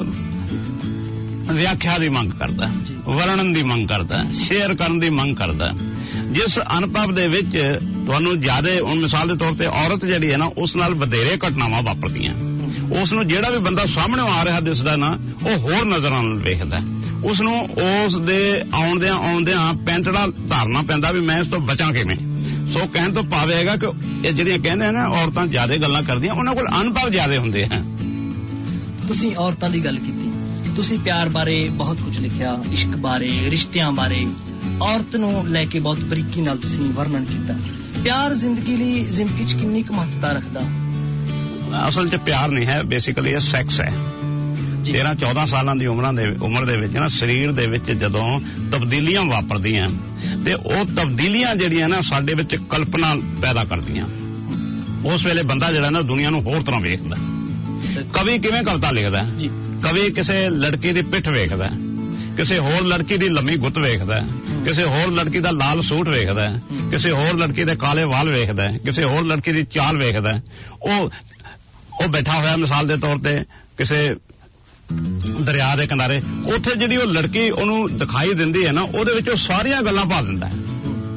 Speaker 4: ਵਿਆਖਿਆ ਦੀ ਮੰਗ ਕਰਦਾ, ਵਰਣਨ ਦੀ ਮੰਗ ਕਰਦਾ, ਸ਼ੇਅਰ ਕਰਨ ਦੀ ਮੰਗ ਕਰਦਾ। ਜਿਸ ਅਨੁਭਵ ਦੇ ਵਿੱਚ ਤੁਹਾਨੂੰ ਜ਼ਿਆਦਾ, ਹੁਣ ਮਿਸਾਲ ਦੇ ਤੌਰ ਤੇ ਔਰਤ ਜਿਹੜੀ ਹੈ ਨਾ ਉਸ ਨਾਲ ਵਧੇਰੇ ਘਟਨਾਵਾਂ ਵਾਪਰਦੀਆਂ, ਉਸ ਨੂੰ ਜਿਹੜਾ ਵੀ ਬੰਦਾ ਸਾਹਮਣੇ ਆ ਰਿਹਾ ਦਿਸਦਾ ਨਾ ਉਹ ਹੋਰ ਨਜ਼ਰਾਂ ਨਾਲ ਵੇਖਦਾ। ਉਸ ਨੂੰ ਉਸ ਦੇ ਆਉਂਦਿਆਂ ਆਉਂਦਿਆਂ ਪੈਂਤੜਾ ਧਾਰਨਾ ਪੈਂਦਾ ਵੀ ਮੈਂ ਇਸ ਤੋਂ ਬਚਾਂ ਕਿਵੇਂ। ਸੋ ਕਹਿਣ ਤੋਂ ਭਾਵ ਹੈਗਾ ਕਿ ਇਹ ਜਿਹੜੀਆਂ ਕਹਿੰਦੇ ਆ ਨਾ ਔਰਤਾਂ ਜ਼ਿਆਦਾ ਗੱਲਾਂ ਕਰਦੀਆਂ, ਉਹਨਾਂ ਕੋਲ ਅਨੁਭਵ ਜ਼ਿਆਦਾ ਹੁੰਦੇ ਆ।
Speaker 3: ਤੁਸੀਂ ਔਰਤਾਂ ਦੀ ਗੱਲ ਕੀਤੀ, ਤੁਸੀਂ ਪਿਆਰ ਬਾਰੇ ਬਹੁਤ ਕੁਝ ਲਿਖਿਆ, ਇਸ਼ਕ ਬਾਰੇ, ਰਿਸ਼ਤਿਆਂ ਬਾਰੇ, ਔਰਤ ਨੂੰ ਲੈ ਕੇ ਬਹੁਤ ਬਰੀਕੀ ਨਾਲ ਤੁਸੀਂ ਵਰਣਨ ਕੀਤਾ। ਪਿਆਰ ਜ਼ਿੰਦਗੀ ਲਈ ਜ਼ਿੰਦਗੀ 'ਚ ਕਿੰਨੀ ਕੁ ਮਹੱਤਤਾ ਰੱਖਦਾ?
Speaker 4: ਅਸਲ 'ਚ ਪਿਆਰ ਨਹੀਂ ਹੈ, ਬੇਸਿਕਲੀ ਇਹ ਸੈਕਸ ਹੈ। ਤੇਰਾਂ ਚੌਦਾਂ ਸਾਲਾਂ ਦੀ ਉਮਰਾਂ ਦੇ ਉਮਰ ਦੇ ਵਿੱਚ ਨਾ ਸਰੀਰ ਦੇ ਵਿੱਚ ਜਦੋਂ ਤਬਦੀਲੀਆਂ ਵਾਪਰਦੀਆਂ ਤੇ ਉਹ ਤਬਦੀਲੀਆਂ ਜਿਹੜੀਆਂ ਨਾ ਸਾਡੇ ਵਿੱਚ ਕਲਪਨਾ ਪੈਦਾ ਕਰਦੀਆਂ। ਉਸ ਵੇਲੇ ਬੰਦਾ ਜਿਹੜਾ ਨਾ ਦੁਨੀਆ ਨੂੰ ਹੋਰ ਤਰ੍ਹਾਂ ਵੇਖਦਾ। ਕਵੀ ਕਿਵੇਂ ਕਵਿਤਾ ਲਿਖਦਾ? ਕਵੀ ਕਿਸੇ ਲੜਕੀ ਦੀ ਪਿੱਠ ਵੇਖਦਾ, ਕਿਸੇ ਹੋਰ ਲੜਕੀ ਦੀ ਲੰਮੀ ਗੁੱਤ ਵੇਖਦਾ, ਕਿਸੇ ਹੋਰ ਲੜਕੀ ਦਾ ਲਾਲ ਸੂਟ ਵੇਖਦਾ, ਕਿਸੇ ਹੋਰ ਲੜਕੀ ਦੇ ਕਾਲੇ ਵਾਲ ਵੇਖਦਾ, ਕਿਸੇ ਹੋਰ ਲੜਕੀ ਦੀ ਚਾਲ ਵੇਖਦਾ। ਉਹ ਉਹ ਬੈਠਾ ਹੋਇਆ ਮਿਸਾਲ ਦੇ ਤੌਰ ਤੇ ਕਿਸੇ ਦਰਿਆ ਦੇ ਕਿਨਾਰੇ, ਉੱਥੇ ਜਿਹੜੀ ਉਹ ਲੜਕੀ ਉਹਨੂੰ ਦਿਖਾਈ ਦਿੰਦੀ ਹੈ ਨਾ, ਉਹਦੇ ਵਿੱਚ ਉਹ ਸਾਰੀਆਂ ਗੱਲਾਂ ਪਾ ਦਿੰਦਾ ਹੈ।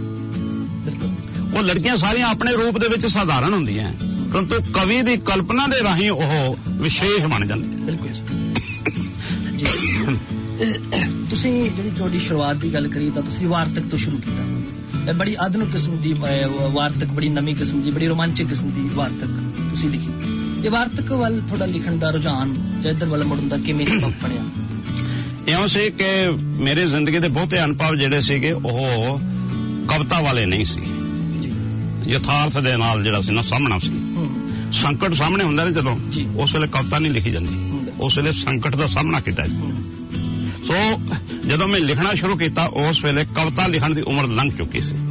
Speaker 4: ਉਹ ਲੜਕੀਆਂ ਸਾਰੀਆਂ ਆਪਣੇ ਰੂਪ ਦੇ ਵਿੱਚ ਸਧਾਰਨ ਹੁੰਦੀਆਂ, ਪਰੰਤੂ ਕਵੀ ਦੀ ਕਲਪਨਾ ਦੇ ਰਾਹੀਂ ਉਹ ਵਿਸ਼ੇਸ਼ ਬਣ ਜਾਂਦੇ।
Speaker 3: ਬਿਲਕੁਲ ਜੀ। ਤੁਸੀਂ ਜਿਹੜੀ ਤੁਹਾਡੀ ਸ਼ੁਰੂਆਤ ਦੀ ਗੱਲ ਕਰੀ ਤਾਂ ਤੁਸੀਂ ਵਾਰਤਕ ਤੋਂ ਸ਼ੁਰੂ ਕੀਤਾ। ਬੜੀ ਆਧੁਨਿਕ ਕਿਸਮ ਦੀ ਵਾਰਤਕ, ਬੜੀ ਨਵੀਂ ਕਿਸਮ ਦੀ, ਬੜੀ ਰੋਮਾਂਚਕ ਕਿਸਮ ਦੀ ਵਾਰਤਕ ਤੁਸੀਂ ਲਿਖੀ। ਇਹ ਵਾਰਤਕ ਵੱਲ ਤੁਹਾਡਾ ਲਿਖਣ ਦਾ ਰੁਝਾਨ ਜਾਂ ਇੱਧਰ ਵੱਲ ਮੁੜਨ ਦਾ ਕਿਵੇਂ ਬਣਿਆ?
Speaker 4: ਇਉਂ ਸੀ ਕਿ ਮੇਰੀ ਜ਼ਿੰਦਗੀ ਦੇ ਬਹੁਤੇ ਅਨੁਭਵ ਜਿਹੜੇ ਸੀਗੇ ਉਹ ਕਵਿਤਾ ਵਾਲੇ ਨਹੀਂ ਸੀ, ਯਥਾਰਥ ਦੇ ਨਾਲ ਜਿਹੜਾ ਸੀ ਨਾ ਸਾਹਮਣਾ ਸੀ। ਸੰਕਟ ਸਾਹਮਣੇ ਹੁੰਦਾ ਨਾ ਜਦੋਂ, ਉਸ ਵੇਲੇ ਕਵਿਤਾ ਨਹੀਂ ਲਿਖੀ ਜਾਂਦੀ, ਉਸ ਵੇਲੇ ਸੰਕਟ ਦਾ ਸਾਹਮਣਾ ਕੀਤਾ ਜਾਂਦਾ। ਸੋ ਜਦੋਂ ਮੈਂ ਲਿਖਣਾ ਸ਼ੁਰੂ ਕੀਤਾ ਉਸ ਵੇਲੇ ਕਵਿਤਾ ਲਿਖਣ ਦੀ ਉਮਰ ਲੰਘ ਚੁੱਕੀ ਸੀ,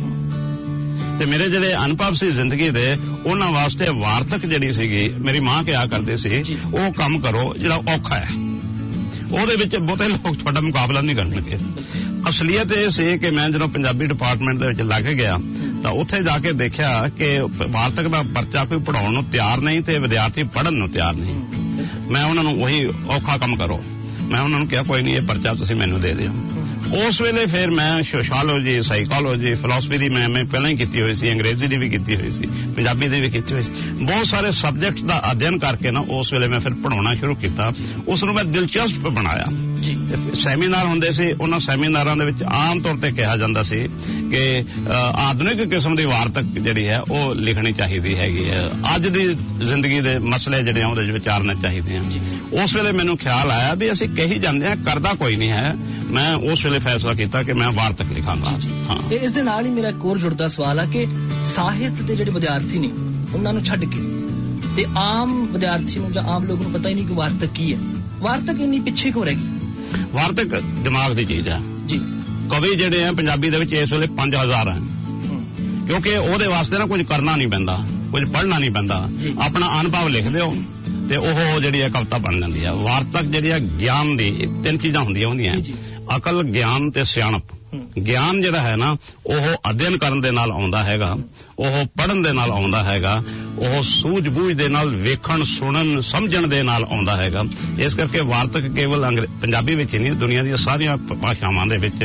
Speaker 4: ਤੇ ਮੇਰੇ ਜਿਹੜੇ ਅਨੁਭਵ ਸੀ ਜ਼ਿੰਦਗੀ ਦੇ, ਉਹਨਾਂ ਵਾਸਤੇ ਵਾਰਤਕ ਜਿਹੜੀ ਸੀਗੀ, ਮੇਰੀ ਮਾਂ ਕਿਹਾ ਕਰਦੇ ਸੀ ਉਹ ਕੰਮ ਕਰੋ ਜਿਹੜਾ ਔਖਾ ਹੈ, ਉਹਦੇ ਵਿੱਚ ਬਹੁਤੇ ਲੋਕ ਤੁਹਾਡਾ ਮੁਕਾਬਲਾ ਨਹੀਂ ਕਰਨਗੇ। ਅਸਲੀਅਤ ਇਹ ਸੀ ਕਿ ਮੈਂ ਜਦੋਂ ਪੰਜਾਬੀ ਡਿਪਾਰਟਮੈਂਟ ਦੇ ਵਿੱਚ ਲੱਗ ਗਿਆ ਤਾਂ ਉੱਥੇ ਜਾ ਕੇ ਦੇਖਿਆ ਕਿ ਵਾਰਤਕ ਦਾ ਪਰਚਾ ਕੋਈ ਪੜਾਉਣ ਨੂੰ ਤਿਆਰ ਨਹੀਂ ਤੇ ਵਿਦਿਆਰਥੀ ਪੜ੍ਹਨ ਨੂੰ ਤਿਆਰ ਨਹੀਂ। ਮੈਂ ਉਹਨਾਂ ਨੂੰ ਉਹੀ ਔਖਾ ਕੰਮ ਕਰੋ, ਮੈਂ ਉਹਨਾਂ ਨੂੰ ਕਿਹਾ ਕੋਈ ਨਹੀਂ, ਇਹ ਪਰਚਾ ਤੁਸੀਂ ਮੈਨੂੰ ਦੇ ਦਿਓ। ਉਸ ਵੇਲੇ ਫਿਰ ਮੈਂ ਸੋਸ਼ਾਲੋਜੀ, ਸਾਈਕੋਲੋਜੀ, ਫਿਲਾਸਫੀ ਦੀ ਮੈਂ ਮੈਂ ਪਹਿਲਾਂ ਹੀ ਕੀਤੀ ਹੋਈ ਸੀ, ਅੰਗਰੇਜ਼ੀ ਦੀ ਵੀ ਕੀਤੀ ਹੋਈ ਸੀ, ਪੰਜਾਬੀ ਦੀ ਵੀ ਕੀਤੀ ਹੋਈ ਸੀ, ਬਹੁਤ ਸਾਰੇ ਸਬਜੈਕਟ ਦਾ ਅਧਿਐਨ ਕਰਕੇ ਨਾ ਉਸ ਵੇਲੇ ਮੈਂ ਫਿਰ ਪੜਾਉਣਾ ਸ਼ੁਰੂ ਕੀਤਾ। ਉਸ ਨੂੰ ਮੈਂ ਦਿਲਚਸਪ ਬਣਾਇਆ। ਸੈਮੀਨਾਰ ਹੁੰਦੇ ਸੀ, ਉਹਨਾਂ ਸੈਮੀਨਾਰਾਂ ਦੇ ਵਿੱਚ ਆਮ ਤੌਰ ਤੇ ਕਿਹਾ ਜਾਂਦਾ ਸੀ ਕਿ ਆਧੁਨਿਕ ਕਿਸਮ ਦੀ ਵਾਰਤਕ ਜਿਹੜੀ ਹੈ ਉਹ ਲਿਖਣੀ ਚਾਹੀਦੀ ਹੈਗੀ ਹੈ, ਅੱਜ ਦੀ ਜ਼ਿੰਦਗੀ ਦੇ ਮਸਲੇ ਜਿਹੜੇ ਉਹਦੇ ਵਿੱਚ ਵਿਚਾਰਨੇ ਚਾਹੀਦੇ ਹਨ। ਉਸ ਵੇਲੇ ਮੈਨੂੰ ਖਿਆਲ ਆਇਆ ਵੀ ਅਸੀਂ ਕਹੀ ਜਾਂਦੇ ਹਾਂ, ਕਰਦਾ ਕੋਈ ਨਹੀਂ ਹੈ। ਮੈਂ ਉਸ ਵੇਲੇ ਫੈਸਲਾ ਕੀਤਾ ਕਿ ਮੈਂ ਵਾਰਤਕ ਲਿਖਾਂਗਾ। ਹਾਂ,
Speaker 3: ਇਸ ਦੇ ਨਾਲ ਹੀ ਮੇਰਾ ਇੱਕ ਹੋਰ ਜੁੜਦਾ ਸਵਾਲ ਆ ਕਿ ਸਾਹਿਤ ਦੇ ਜਿਹੜੇ ਵਿਦਿਆਰਥੀ ਨੇ ਉਹਨਾਂ ਨੂੰ ਛੱਡ ਕੇ ਤੇ ਆਮ ਵਿਦਿਆਰਥੀ ਨੂੰ ਜਾਂ ਆਮ ਲੋਕ ਨੂੰ ਪਤਾ ਹੀ ਨਹੀਂ ਕਿ ਵਾਰਤਕ ਕੀ ਹੈ। ਵਾਰਤਕ ਇੰਨੀ ਪਿੱਛੇ ਕਿਉਂ ਰਹਿ ਗਈ?
Speaker 4: ਵਾਰਤਕ ਦਿਮਾਗ ਦੀ ਚੀਜ਼ ਹੈ
Speaker 3: ਜੀ।
Speaker 4: ਕਵੀ ਜਿਹੜੇ ਆ ਪੰਜਾਬੀ ਦੇ ਵਿੱਚ ਇਸ ਵੇਲੇ ਪੰਜ ਹਜ਼ਾਰ ਹੈ, ਕਿਉਂਕਿ ਉਹਦੇ ਵਾਸਤੇ ਨਾ ਕੁਝ ਕਰਨਾ ਨਹੀਂ ਪੈਂਦਾ, ਕੁਝ ਪੜ੍ਹਨਾ ਨਹੀਂ ਪੈਂਦਾ, ਆਪਣਾ ਅਨੁਭਵ ਲਿਖ ਦਿਓ ਤੇ ਉਹ ਜਿਹੜੀ ਹੈ ਕਵਿਤਾ ਬਣ ਜਾਂਦੀ ਹੈ। ਵਾਰਤਕ ਜਿਹੜੀ ਹੈ ਗਿਆਨ ਦੀ, ਤਿੰਨ ਚੀਜ਼ਾਂ ਹੁੰਦੀਆਂ ਹੁੰਦੀਆਂ, ਅਕਲ, ਗਿਆਨ ਤੇ ਸਿਆਣਪ। ਗਿਆਨ ਜਿਹੜਾ ਹੈ ਨਾ ਉਹ ਅਧਿਐਨ ਕਰਨ ਦੇ ਨਾਲ ਆਉਂਦਾ ਹੈਗਾ, ਉਹ ਪੜ੍ਹਨ ਦੇ ਨਾਲ ਆਉਂਦਾ ਹੈਗਾ, ਉਹ ਸੂਝ-ਬੂਝ ਦੇ ਨਾਲ ਵੇਖਣ, ਸੁਣਨ, ਸਮਝਣ ਦੇ ਨਾਲ ਆਉਂਦਾ ਹੈਗਾ। ਇਸ ਕਰਕੇ ਵਾਰਤਕ ਕੇਵਲ ਪੰਜਾਬੀ ਵਿੱਚ ਹੀ ਨਹੀਂ, ਦੁਨੀਆ ਦੀਆਂ ਸਾਰੀਆਂ ਭਾਸ਼ਾਵਾਂ ਦੇ ਵਿੱਚ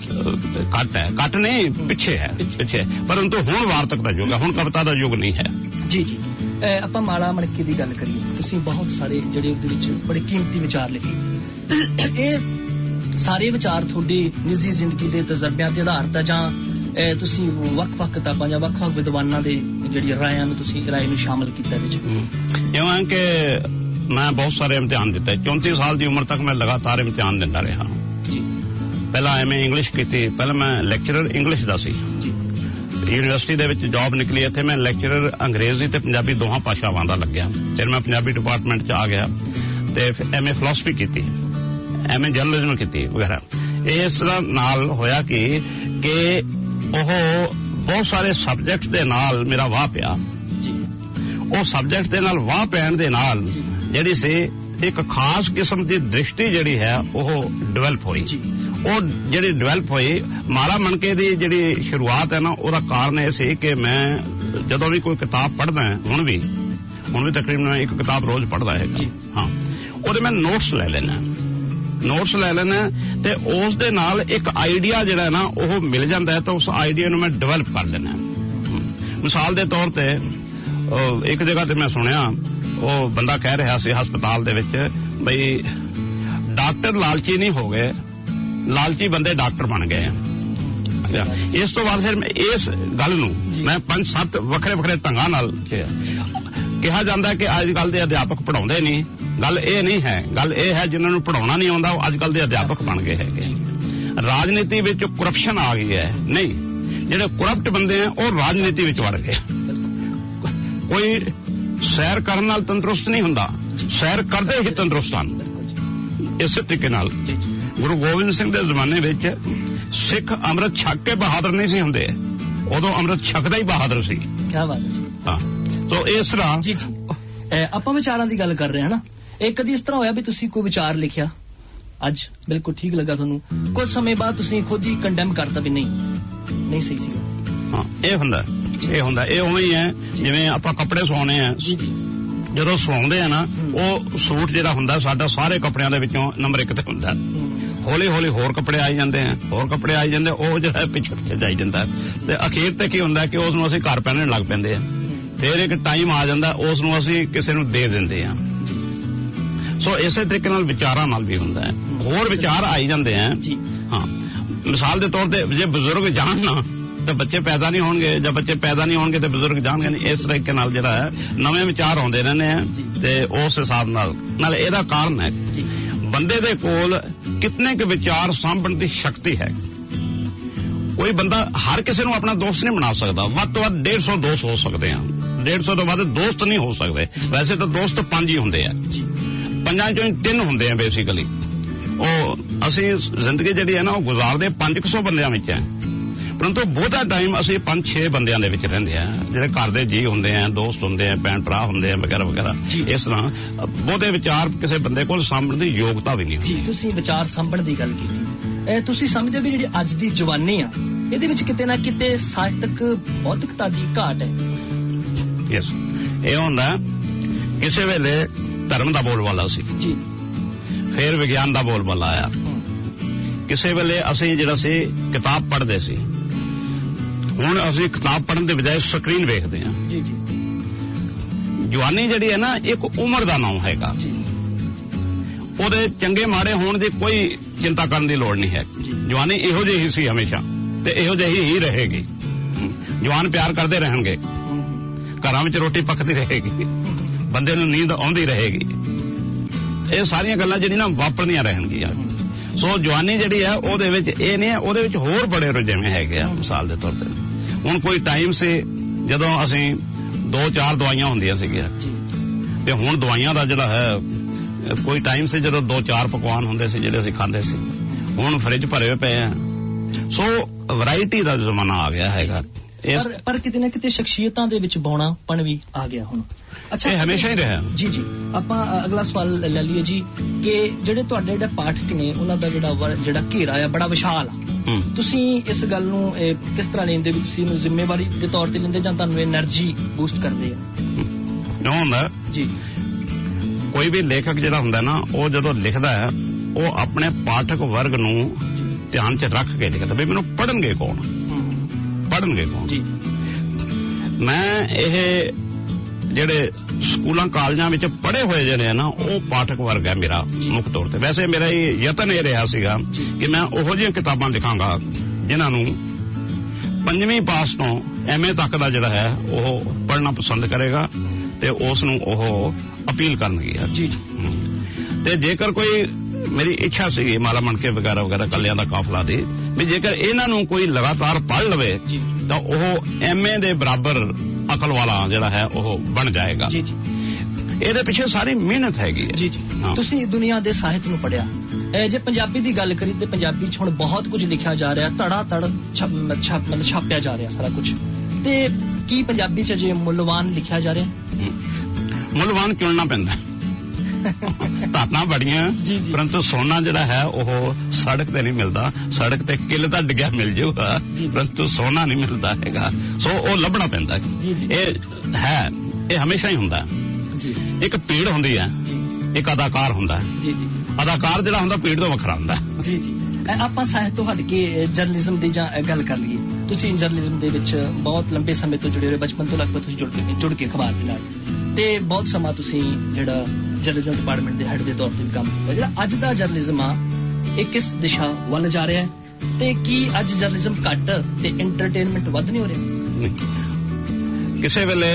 Speaker 4: ਘੱਟ ਹੈ, ਘੱਟ ਨਹੀਂ, ਪਿੱਛੇ ਹੈ, ਪਿੱਛੇ। ਪਰੰਤੂ ਹੁਣ ਵਾਰਤਕ ਦਾ ਯੁੱਗ ਹੈ, ਹੁਣ ਕਵਿਤਾ ਦਾ ਯੁੱਗ ਨਹੀਂ ਹੈ।
Speaker 3: ਜੀ ਜੀ। ਆਪਾਂ ਮਾਲਾ ਮਣਕੇ ਦੀ ਗੱਲ ਕਰੀਏ, ਤੁਸੀਂ ਬਹੁਤ ਸਾਰੇ ਜਿਹੜੇ ਉਹਦੇ ਵਿੱਚ ਬੜੇ ਕੀਮਤੀ ਵਿਚਾਰ ਲਿਖੇ। ਇਹ ਸਾਰੇ ਵਿਚਾਰ ਤੁਹਾਡੀ ਨਿੱਜੀ ਜ਼ਿੰਦਗੀ ਦੇ ਤਜਰਬਿਆਂ ਤੇ ਆਧਾਰਿਤ ਹੈ ਜਾਂ ਤੁਸੀਂ ਵੱਖ-ਵੱਖ ਕਿਤਾਬਾਂ ਜਾਂ ਵੱਖ-ਵੱਖ ਵਿਦਵਾਨਾਂ ਦੇ ਜਿਹੜੀ ਰਾਇਆਂ ਨੂੰ ਤੁਸੀਂ ਰਾਏ ਨੂੰ ਸ਼ਾਮਲ ਕੀਤਾ ਵਿੱਚ?
Speaker 4: ਇਉਂ ਕਿ ਮੈਂ ਬਹੁਤ ਸਾਰੇ ਇਮਤਿਹਾਨ ਦਿੱਤੇ, ਚੌਂਤੀ ਸਾਲ ਦੀ ਉਮਰ ਤੱਕ ਮੈਂ ਲਗਾਤਾਰ ਇਮਤਿਹਾਨ ਦਿੰਦਾ ਰਿਹਾ ਜੀ। ਪਹਿਲਾਂ ਐਵੇਂ ਇੰਗਲਿਸ਼ ਕੀਤੀ, ਪਹਿਲਾਂ ਮੈਂ ਲੈਕਚਰਰ ਇੰਗਲਿਸ਼ ਦਾ ਸੀ ਜੀ। ਯੂਨੀਵਰਸਿਟੀ ਦੇ ਵਿੱਚ ਜੌਬ ਨਿਕਲੀ, ਇੱਥੇ ਮੈਂ ਲੈਕਚਰਰ ਅੰਗਰੇਜ਼ੀ ਤੇ ਪੰਜਾਬੀ ਦੋਹਾਂ ਭਾਸ਼ਾਵਾਂ ਦਾ ਲੱਗਿਆ। ਫਿਰ ਮੈਂ ਪੰਜਾਬੀ ਡਿਪਾਰਟਮੈਂਟ 'ਚ ਆ ਗਿਆ ਤੇ ਐਮ ਏ ਫਿਲਾਸਫੀ ਕੀਤੀ, ਐਮ ਏ ਜਰਨਲਿਜ਼ਮ ਕੀਤੀ ਵਗੈਰਾ। ਇਸ ਨਾਲ ਹੋਇਆ ਕਿ ਕਿ ਉਹ ਬਹੁਤ ਸਾਰੇ ਸਬਜੈਕਟ ਦੇ ਨਾਲ ਮੇਰਾ ਵਾਹ ਪਿਆ ਜੀ। ਉਹ ਸਬਜੈਕਟ ਦੇ ਨਾਲ ਵਾਹ ਪੈਣ ਦੇ ਨਾਲ ਜਿਹੜੀ ਸੀ ਇੱਕ ਖਾਸ ਕਿਸਮ ਦੀ ਦ੍ਰਿਸ਼ਟੀ ਜਿਹੜੀ ਹੈ ਉਹ ਡਿਵੈਲਪ ਹੋਈ ਜੀ। ਉਹ ਜਿਹੜੀ ਡਿਵੈਲਪ ਹੋਈ, ਮਾਲਾ ਮਣਕੇ ਦੀ ਜਿਹੜੀ ਸ਼ੁਰੂਆਤ ਹੈ ਨਾ, ਉਹਦਾ ਕਾਰਨ ਇਹ ਸੀ ਕਿ ਮੈਂ ਜਦੋਂ ਵੀ ਕੋਈ ਕਿਤਾਬ ਪੜ੍ਹਦਾ, ਹੁਣ ਵੀ ਹੁਣ ਵੀ ਤਕਰੀਬਨ ਇੱਕ ਕਿਤਾਬ ਰੋਜ਼ ਪੜ੍ਹਦਾ ਹੈਗਾ। ਹਾਂ, ਉਹਦੇ ਮੈਂ ਨੋਟਸ ਲੈ ਲੈਣਾ ਨੋਟਸ ਲੈ ਲੈਣਾ ਤੇ ਉਸ ਦੇ ਨਾਲ ਇੱਕ ਆਈਡੀਆ ਜਿਹੜਾ ਨਾ ਉਹ ਮਿਲ ਜਾਂਦਾ ਹੈ, ਤਾਂ ਉਸ ਆਈਡੀਆ ਨੂੰ ਮੈਂ ਡਿਵੈਲਪ ਕਰ ਲੈਣਾ। ਮਿਸਾਲ ਦੇ ਤੌਰ ਤੇ ਇੱਕ ਜਗ੍ਹਾ ਤੇ ਮੈਂ ਸੁਣਿਆ, ਉਹ ਬੰਦਾ ਕਹਿ ਰਿਹਾ ਸੀ ਹਸਪਤਾਲ ਦੇ ਵਿੱਚ, ਬਈ ਡਾਕਟਰ ਲਾਲਚੀ ਨਹੀਂ ਹੋ ਗਏ, ਲਾਲਚੀ ਬੰਦੇ ਡਾਕਟਰ ਬਣ ਗਏ ਆ। ਇਸ ਤੋਂ ਬਾਅਦ ਫਿਰ ਇਸ ਗੱਲ ਨੂੰ ਮੈਂ ਪੰਜ ਸੱਤ ਵੱਖਰੇ ਵੱਖਰੇ ਢੰਗਾਂ ਨਾਲ ਕਿਹਾ ਜਾਂਦਾ ਕਿ ਅੱਜ ਕੱਲ੍ਹ ਦੇ ਅਧਿਆਪਕ ਪੜ੍ਹਾਉਂਦੇ ਨਹੀਂ। ਗੱਲ ਇਹ ਨਹੀਂ ਹੈ, ਗੱਲ ਇਹ ਹੈ ਜਿਨ੍ਹਾਂ ਨੂੰ ਪੜ੍ਹਾਉਣਾ ਨਹੀਂ ਆਉਂਦਾ ਉਹ ਅੱਜ ਕੱਲ੍ਹ ਦੇ ਅਧਿਆਪਕ ਬਣ ਗਏ ਹੈਗੇ। ਰਾਜਨੀਤੀ ਵਿੱਚ ਕਰਪਸ਼ਨ ਆ ਗਈ ਹੈ, ਨਹੀਂ, ਜਿਹੜੇ ਕਰਪਟ ਬੰਦੇ ਆ ਉਹ ਰਾਜਨੀਤੀ ਵਿੱਚ ਵੜ ਗਏ। ਕੋਈ ਸੈਰ ਕਰਨ ਨਾਲ ਤੰਦਰੁਸਤ ਨਹੀਂ ਹੁੰਦਾ, ਸੈਰ ਕਰਦੇ ਹੀ ਤੰਦਰੁਸਤ ਹਨ। ਇਸੇ ਤਰੀਕੇ ਨਾਲ ਗੁਰੂ ਗੋਬਿੰਦ ਸਿੰਘ ਦੇ ਜ਼ਮਾਨੇ ਵਿੱਚ ਸਿੱਖ ਅੰਮ੍ਰਿਤ ਛਕ ਕੇ ਬਹਾਦਰ ਨਹੀਂ ਸੀ ਹੁੰਦੇ, ਉਦੋਂ ਅੰਮ੍ਰਿਤ ਛਕਦਾ ਹੀ ਬਹਾਦਰ ਸੀ। ਕੀ ਬਾਤ ਹੈ। ਹਾਂ, ਸੋ ਇਸ ਤਰ੍ਹਾਂ
Speaker 3: ਜੀ ਆਪਾਂ ਵਿਚਾਰਾਂ ਦੀ ਗੱਲ ਕਰ ਰਹੇ ਹਾਂ ਨਾ। ਇਹ ਕਦੀ ਇਸ ਤਰ੍ਹਾਂ ਹੋਇਆ ਵੀ ਤੁਸੀਂ ਕੋਈ ਵਿਚਾਰ ਲਿਖਿਆ, ਅੱਜ ਬਿਲਕੁਲ ਠੀਕ ਲੱਗਾ ਤੁਹਾਨੂੰ, ਕੁਝ ਸਮੇਂ ਬਾਅਦ ਤੁਸੀਂ ਖੁਦ ਹੀ ਕੰਡੈਮ ਕਰਤਾ ਵੀ ਨਹੀਂ ਨਹੀਂ ਸਹੀ ਸੀਗਾ?
Speaker 4: ਹਾਂ, ਇਹ ਹੁੰਦਾ ਇਹ ਹੁੰਦਾ ਇਹ ਉਵੇਂ ਹੀ ਹੈ ਜਿਵੇਂ ਆਪਾਂ ਕੱਪੜੇ ਸਵਾਉਣੇ ਆ, ਜਦੋਂ ਸਵਾਉਂਦੇ ਆ ਨਾ ਉਹ ਸੂਟ ਜਿਹੜਾ ਹੁੰਦਾ ਸਾਡਾ ਸਾਰੇ ਕੱਪੜਿਆਂ ਦੇ ਵਿੱਚੋਂ ਨੰਬਰ ਇੱਕ ਤੇ ਹੁੰਦਾ। ਹੌਲੀ ਹੌਲੀ ਹੋਰ ਕੱਪੜੇ ਆਈ ਜਾਂਦੇ ਆ, ਹੋਰ ਕੱਪੜੇ ਆਈ ਜਾਂਦੇ, ਉਹ ਜਿਹੜਾ ਪਿੱਛੇ ਪਿੱਛੇ ਜਾਈ ਜਾਂਦਾ ਤੇ ਅਖੀਰ ਤੇ ਕੀ ਹੁੰਦਾ ਕਿ ਉਸ ਨੂੰ ਅਸੀਂ ਘਰ ਪਹਿਨਣ ਲੱਗ ਪੈਂਦੇ ਆ। ਫਿਰ ਇੱਕ ਟਾਈਮ ਆ ਜਾਂਦਾ ਉਸ ਨੂੰ ਅਸੀਂ ਕਿਸੇ ਨੂੰ ਦੇ ਦਿੰਦੇ ਆ। ਸੋ ਇਸੇ ਤਰੀਕੇ ਨਾਲ ਵਿਚਾਰਾਂ ਨਾਲ ਵੀ ਹੁੰਦਾ ਹੈ, ਹੋਰ ਵਿਚਾਰ ਆਈ ਜਾਂਦੇ ਆ। ਹਾਂ, ਮਿਸਾਲ ਦੇ ਤੌਰ ਤੇ ਜੇ ਬਜ਼ੁਰਗ ਜਾਣ ਨਾ ਤਾਂ ਬੱਚੇ ਪੈਦਾ ਨਹੀਂ ਹੋਣਗੇ, ਜਾਂ ਬੱਚੇ ਪੈਦਾ ਨਹੀਂ ਹੋਣਗੇ ਤੇ ਬਜ਼ੁਰਗ ਜਾਣਗੇ ਨਹੀਂ। ਇਸ ਤਰੀਕੇ ਨਾਲ ਜਿਹੜਾ ਹੈ ਨਵੇਂ ਵਿਚਾਰ ਆਉਂਦੇ ਰਹਿੰਦੇ ਆ ਤੇ ਉਸ ਹਿਸਾਬ ਨਾਲ ਨਾਲ ਇਹਦਾ ਕਾਰਨ ਹੈ ਬੰਦੇ ਦੇ ਕੋਲ ਕਿਤਨੇ ਕੁ ਵਿਚਾਰ ਸਾਂਭਣ ਦੀ ਸ਼ਕਤੀ ਹੈ। ਕੋਈ ਬੰਦਾ ਹਰ ਕਿਸੇ ਨੂੰ ਆਪਣਾ ਦੋਸਤ ਨਹੀਂ ਬਣਾ ਸਕਦਾ। ਵੱਧ ਤੋਂ ਵੱਧ ਡੇਢ ਸੌ ਦੋਸਤ ਹੋ ਸਕਦੇ ਆ, ਡੇਢ ਸੌ ਤੋਂ ਵੱਧ ਦੋਸਤ ਨਹੀਂ ਹੋ ਸਕਦੇ। ਵੈਸੇ ਤਾਂ ਦੋਸਤ ਪੰਜ ਹੀ ਹੁੰਦੇ ਆ, ਪੰਜਾਂ ਚੋਂ ਤਿੰਨ ਹੁੰਦੇ ਆ ਬੇਸਿਕਲੀ। ਉਹ ਅਸੀਂ ਜ਼ਿੰਦਗੀ ਜਿਹੜੀ ਹੈ ਨਾ ਉਹ ਗੁਜ਼ਾਰਦੇ ਪੰਜ ਕੁ ਸੌ ਬੰਦਿਆਂ ਵਿੱਚ ਹੈ, ਪਰੰਤੂ ਬਹੁਤਾ ਟਾਈਮ ਅਸੀਂ ਪੰਜ ਛੇ ਬੰਦਿਆਂ ਦੇ ਵਿੱਚ ਰਹਿੰਦੇ ਆ, ਜਿਹੜੇ ਘਰ ਦੇ ਜੀ ਹੁੰਦੇ ਆ, ਦੋਸਤ ਹੁੰਦੇ ਆ, ਭੈਣ ਭਰਾ ਹੁੰਦੇ ਆ ਵਗੈਰਾ ਵਗੈਰਾ। ਇਸ ਤਰ੍ਹਾਂ ਬਹੁਤੇ ਵਿਚਾਰ ਕਿਸੇ ਬੰਦੇ ਕੋਲ ਸਾਂਭਣ ਦੀ ਯੋਗਤਾ ਵੀ ਨਹੀਂ ਹੁੰਦੀ।
Speaker 3: ਤੁਸੀਂ ਵਿਚਾਰ ਸਾਂਭਣ ਦੀ ਗੱਲ ਕੀਤੀ, ਤੁਸੀਂ ਸਮਝਦੇ ਹੋ ਵੀ ਜਿਹੜੀ ਅੱਜ ਦੀ ਜਵਾਨੀ ਆ ਇਹਦੇ ਵਿੱਚ ਕਿਤੇ ਨਾ ਕਿਤੇ ਸਾਹਿਤਕ ਬੌਧਿਕਤਾ ਦੀ ਘਾਟ ਹੈ?
Speaker 4: ਯੈਸ, ਇਹ ਹੁੰਦਾ ਕਿਸੇ ਵੇਲੇ ਧਰਮ ਦਾ ਬੋਲਬਾਲਾ ਸੀ ਜੀ, ਫਿਰ ਵਿਗਿਆਨ ਦਾ ਬੋਲਬਾਲਾ ਆਇਆ। ਕਿਸੇ ਵੇਲੇ ਅਸੀਂ ਜਿਹੜਾ ਸੀ ਕਿਤਾਬ ਪੜ੍ਹਦੇ ਸੀ, ਹੁਣ ਅਸੀਂ ਕਿਤਾਬ ਪੜ੍ਹਨ ਦੇ ਬਜਾਏ ਸਕਰੀਨ ਵੇਖਦੇ ਹਾਂ। ਜੀ ਜੀ, ਜਵਾਨੀ ਜਿਹੜੀ ਹੈ ਨਾ ਇੱਕ ਉਮਰ ਦਾ ਨਾਮ ਹੈਗਾ, ਉਹਦੇ ਚੰਗੇ ਮਾੜੇ ਹੋਣ ਦੀ ਕੋਈ ਚਿੰਤਾ ਕਰਨ ਦੀ ਲੋੜ ਨਹੀਂ ਹੈ। ਜਵਾਨੀ ਇਹੋ ਜਿਹੀ ਸੀ ਹਮੇਸ਼ਾ ਤੇ ਇਹੋ ਜਿਹੀ ਹੀ ਰਹੇਗੀ। ਜਵਾਨ ਪਿਆਰ ਕਰਦੇ ਰਹਿਣਗੇ, ਘਰਾਂ ਵਿੱਚ ਰੋਟੀ ਪੱਕਦੀ ਰਹੇਗੀ, ਬੰਦੇ ਨੂੰ ਨੀਂਦ ਆਉਂਦੀ ਰਹੇਗੀ। ਇਹ ਸਾਰੀਆਂ ਗੱਲਾਂ ਜਿਹੜੀਆਂ ਨਾ ਵਾਪਰਦੀਆਂ ਰਹਿਣਗੀਆਂ। ਸੋ ਜਵਾਨੀ ਜਿਹੜੀ ਹੈ ਉਹਦੇ ਵਿੱਚ ਇਹ ਨਹੀਂ ਹੈ, ਉਹਦੇ ਵਿੱਚ ਹੋਰ ਬੜੇ ਰੁਝੇਵੇਂ ਹੈਗੇ ਆ। ਮਿਸਾਲ ਦੇ ਤੌਰ ਤੇ ਹੁਣ ਕੋਈ ਟਾਈਮ ਸੀ ਜਦੋਂ ਅਸੀਂ ਦੋ ਚਾਰ ਦਵਾਈਆਂ ਹੁੰਦੀਆਂ ਸੀਗੀਆਂ ਤੇ ਹੁਣ ਦਵਾਈਆਂ ਦਾ ਜਿਹੜਾ ਹੈ ਕੋਈ ਟਾਈਮ ਸੀ ਜਦੋਂ ਦੋ ਚਾਰ ਪਕਵਾਨ ਹੁੰਦੇ ਸੀ ਜਿਹੜੇ ਅਸੀਂ ਖਾਂਦੇ ਸੀ। ਹੁਣ ਫਰਿੱਜ ਭਰੇ ਹੋਏ ਪਏ ਆ। ਸੋ ਵੈਰਾਈਟੀ ਦਾ ਜ਼ਮਾਨਾ ਆ ਗਿਆ ਹੈਗਾ।
Speaker 3: ਪਰ ਪਰ ਕਿਤੇ ਨਾ ਕਿਤੇ ਸ਼ਖਸੀਅਤਾਂ ਦੇ ਵਿੱਚ ਬੌਣਾਪਣ ਵੀ ਆ ਗਿਆ ਹੁਣ।
Speaker 4: ਅੱਛਾ, ਇਹ ਹਮੇਸ਼ਾ ਹੀ ਰਿਹਾ। ਜੀ ਜੀ,
Speaker 3: ਆਪਾਂ ਅਗਲਾ ਸਵਾਲ ਲੈ ਲਈਏ ਜੀ ਕਿ ਜਿਹੜੇ ਤੁਹਾਡੇ ਜਿਹੜੇ ਪਾਠਕ ਨੇ ਉਹਨਾਂ ਦਾ ਜਿਹੜਾ ਜਿਹੜਾ ਘੇਰਾ ਆ ਬੜਾ ਵਿਸ਼ਾਲ ਆ। ਤੁਸੀਂ ਇਸ ਗੱਲ ਨੂੰ ਕਿਸ ਤਰ੍ਹਾਂ ਲੈਂਦੇ ਵੀ? ਤੁਸੀਂ ਇਹਨੂੰ ਜ਼ਿੰਮੇਵਾਰੀ ਦੇ ਤੌਰ ਤੇ ਲੈਂਦੇ ਜਾਂ ਤੁਹਾਨੂੰ એનર્ਜੀ ਬੂਸਟ ਕਰਦੇ ਆ?
Speaker 4: ਨਾ ਹੁੰਦਾ ਜੀ, ਕੋਈ ਵੀ ਲੇਖਕ ਜਿਹੜਾ ਹੁੰਦਾ ਨਾ ਉਹ ਜਦੋਂ ਲਿਖਦਾ ਹੈ ਉਹ ਆਪਣੇ ਪਾਠਕ ਵਰਗ ਨੂੰ ਧਿਆਨ 'ਚ ਰੱਖ ਕੇ ਲਿਖਦਾ ਵੀ ਮੈਨੂੰ ਪੜ੍ਹਨਗੇ ਕੌਣ, ਪੜ੍ਹਨਗੇ ਕੌਣ ਜੀ। ਮੈਂ ਇਹ ਜਿਹੜੇ ਸਕੂਲਾਂ ਕਾਲਜਾਂ ਵਿੱਚ ਪੜ੍ਹੇ ਹੋਏ ਜਿਹੜੇ ਆ ਨਾ ਉਹ ਪਾਠਕ ਵਰਗ ਹੈ ਮੇਰਾ ਮੁੱਖ ਤੌਰ ਤੇ। ਵੈਸੇ ਮੇਰਾ ਇਹ ਯਤਨ ਇਹ ਰਿਹਾ ਸੀਗਾ ਕਿ ਮੈਂ ਉਹੋ ਜਿਹੀਆਂ ਕਿਤਾਬਾਂ ਲਿਖਾਂਗਾ ਜਿਨ੍ਹਾਂ ਨੂੰ ਪੰਜਵੀਂ ਪਾਸ ਤੋਂ ਐਮ ਏ ਤੱਕ ਦਾ ਜਿਹੜਾ ਹੈ ਉਹ ਪੜ੍ਹਨਾ ਪਸੰਦ ਕਰੇਗਾ ਤੇ ਉਸ ਨੂੰ ਉਹ ਅਪੀਲ ਕਰਨਗੇ ਜੀ। ਤੇ ਜੇਕਰ ਕੋਈ ਮੇਰੀ ਇੱਛਾ ਸੀਗੀ ਮਾਲਾ ਮਣਕੇ ਵਗੈਰਾ ਵਗੈਰਾ ਕੱਲਿਆਂ ਦਾ ਕਾਫਲਾ ਦੀ ਵੀ ਜੇਕਰ ਇਹਨਾਂ ਨੂੰ ਕੋਈ ਲਗਾਤਾਰ ਪੜ੍ਹ ਲਵੇ ਤਾਂ ਉਹ ਐਮ ਏ ਦੇ ਬਰਾਬਰ ਅਕਲ ਵਾਲਾ ਜਿਹੜਾ ਹੈ ਉਹ ਬਣ ਜਾਏਗਾ। ਜੀ ਜੀ, ਇਹਦੇ ਪਿੱਛੇ ਸਾਰੀ ਮਿਹਨਤ ਹੈਗੀ ਹੈ। ਜੀ ਜੀ,
Speaker 3: ਤੁਸੀਂ ਦੁਨੀਆ ਦੇ ਸਾਹਿਤ ਨੂੰ ਪੜ੍ਹਿਆ। ਜੇ ਪੰਜਾਬੀ ਦੀ ਗੱਲ ਕਰੀ ਤੇ ਪੰਜਾਬੀ 'ਚ ਹੁਣ ਬਹੁਤ ਕੁਝ ਲਿਖਿਆ ਜਾ ਰਿਹਾ, ਧੜਾ ਧੜ ਮਤਲਬ ਛਾਪਿਆ ਜਾ ਰਿਹਾ ਸਾਰਾ ਕੁਝ। ਤੇ ਕੀ ਪੰਜਾਬੀ 'ਚ ਜੇ ਮੁੱਲਵਾਨ ਲਿਖਿਆ ਜਾ ਰਿਹਾ?
Speaker 4: ਮੁੱਲਵਾਨ ਚੁਣਨਾ ਪੈਂਦਾ। ਧਾਤਾਂ ਬੜੀਆਂ ਪਰੰਤੂ ਸੋਨਾ ਜਿਹੜਾ ਹੈ ਉਹ ਸੜਕ ਤੇ ਨਹੀਂ ਮਿਲਦਾ। ਸੜਕ ਤੇ ਕਿੱਲ ਤਾਂ ਡਿੱਗਿਆ ਮਿਲ ਜਾਊਗਾ ਪਰੰਤੂ ਸੋਨਾ ਨਹੀਂ ਮਿਲਦਾ ਹੈਗਾ। ਸੋ ਉਹ ਲੱਭਣਾ ਪੈਂਦਾ। ਇਹ ਹੈ, ਇਹ ਹਮੇਸ਼ਾ ਹੀ ਹੁੰਦਾ। ਇੱਕ ਭੀੜ ਹੁੰਦੀ ਹੈ, ਇੱਕ ਅਦਾਕਾਰ ਹੁੰਦਾ। ਅਦਾਕਾਰ ਜਿਹੜਾ ਹੁੰਦਾ ਭੀੜ ਤੋਂ ਵੱਖਰਾ ਹੁੰਦਾ।
Speaker 3: ਜੀ ਜੀ, ਆਪਾਂ ਸਾਹਿਤ ਤੋਂ ਹਟ ਕੇ ਜਰਨਲਿਜ਼ਮ ਦੀ ਜਾਂ ਗੱਲ ਕਰ ਲਈਏ। ਤੁਸੀਂ ਜਰਨਲਿਜ਼ਮ ਦੇ ਵਿੱਚ ਬਹੁਤ ਲੰਬੇ ਸਮੇਂ ਤੋਂ ਜੁੜੇ ਹੋਏ, ਬਚਪਨ ਤੋਂ ਲਗਭਗ ਤੁਸੀਂ ਜੁੜ ਕੇ ਜੁੜ ਕੇ ਅਖਬਾਰ ਦੇ ਨਾਲ, ਤੇ ਬਹੁਤ ਸਮਾਂ ਤੁਸੀਂ ਜਿਹੜਾ ਜਰਨਲਿਜ਼ਮ ਡਿਪਾਰਟਮੈਂਟ ਦੇ ਹੈਡ ਦੇ ਤੌਰ ਤੇ ਵੀ ਕੰਮ ਕੀਤਾ। ਜਿਹੜਾ ਅੱਜ ਦਾ ਜਰਨਲਿਜ਼ਮ ਆ ਇਹ ਕਿਸ ਦਿਸ਼ਾ ਵੱਲ ਜਾ ਰਿਹਾ ਹੈ ਤੇ ਕੀ ਅੱਜ ਜਰਨਲਿਜ਼ਮ ਘੱਟ ਤੇ ਐਂਟਰਟੇਨਮੈਂਟ ਵੱਧ ਨਹੀਂ ਹੋ ਰਿਹਾ?
Speaker 4: ਕਿਸੇ ਵੇਲੇ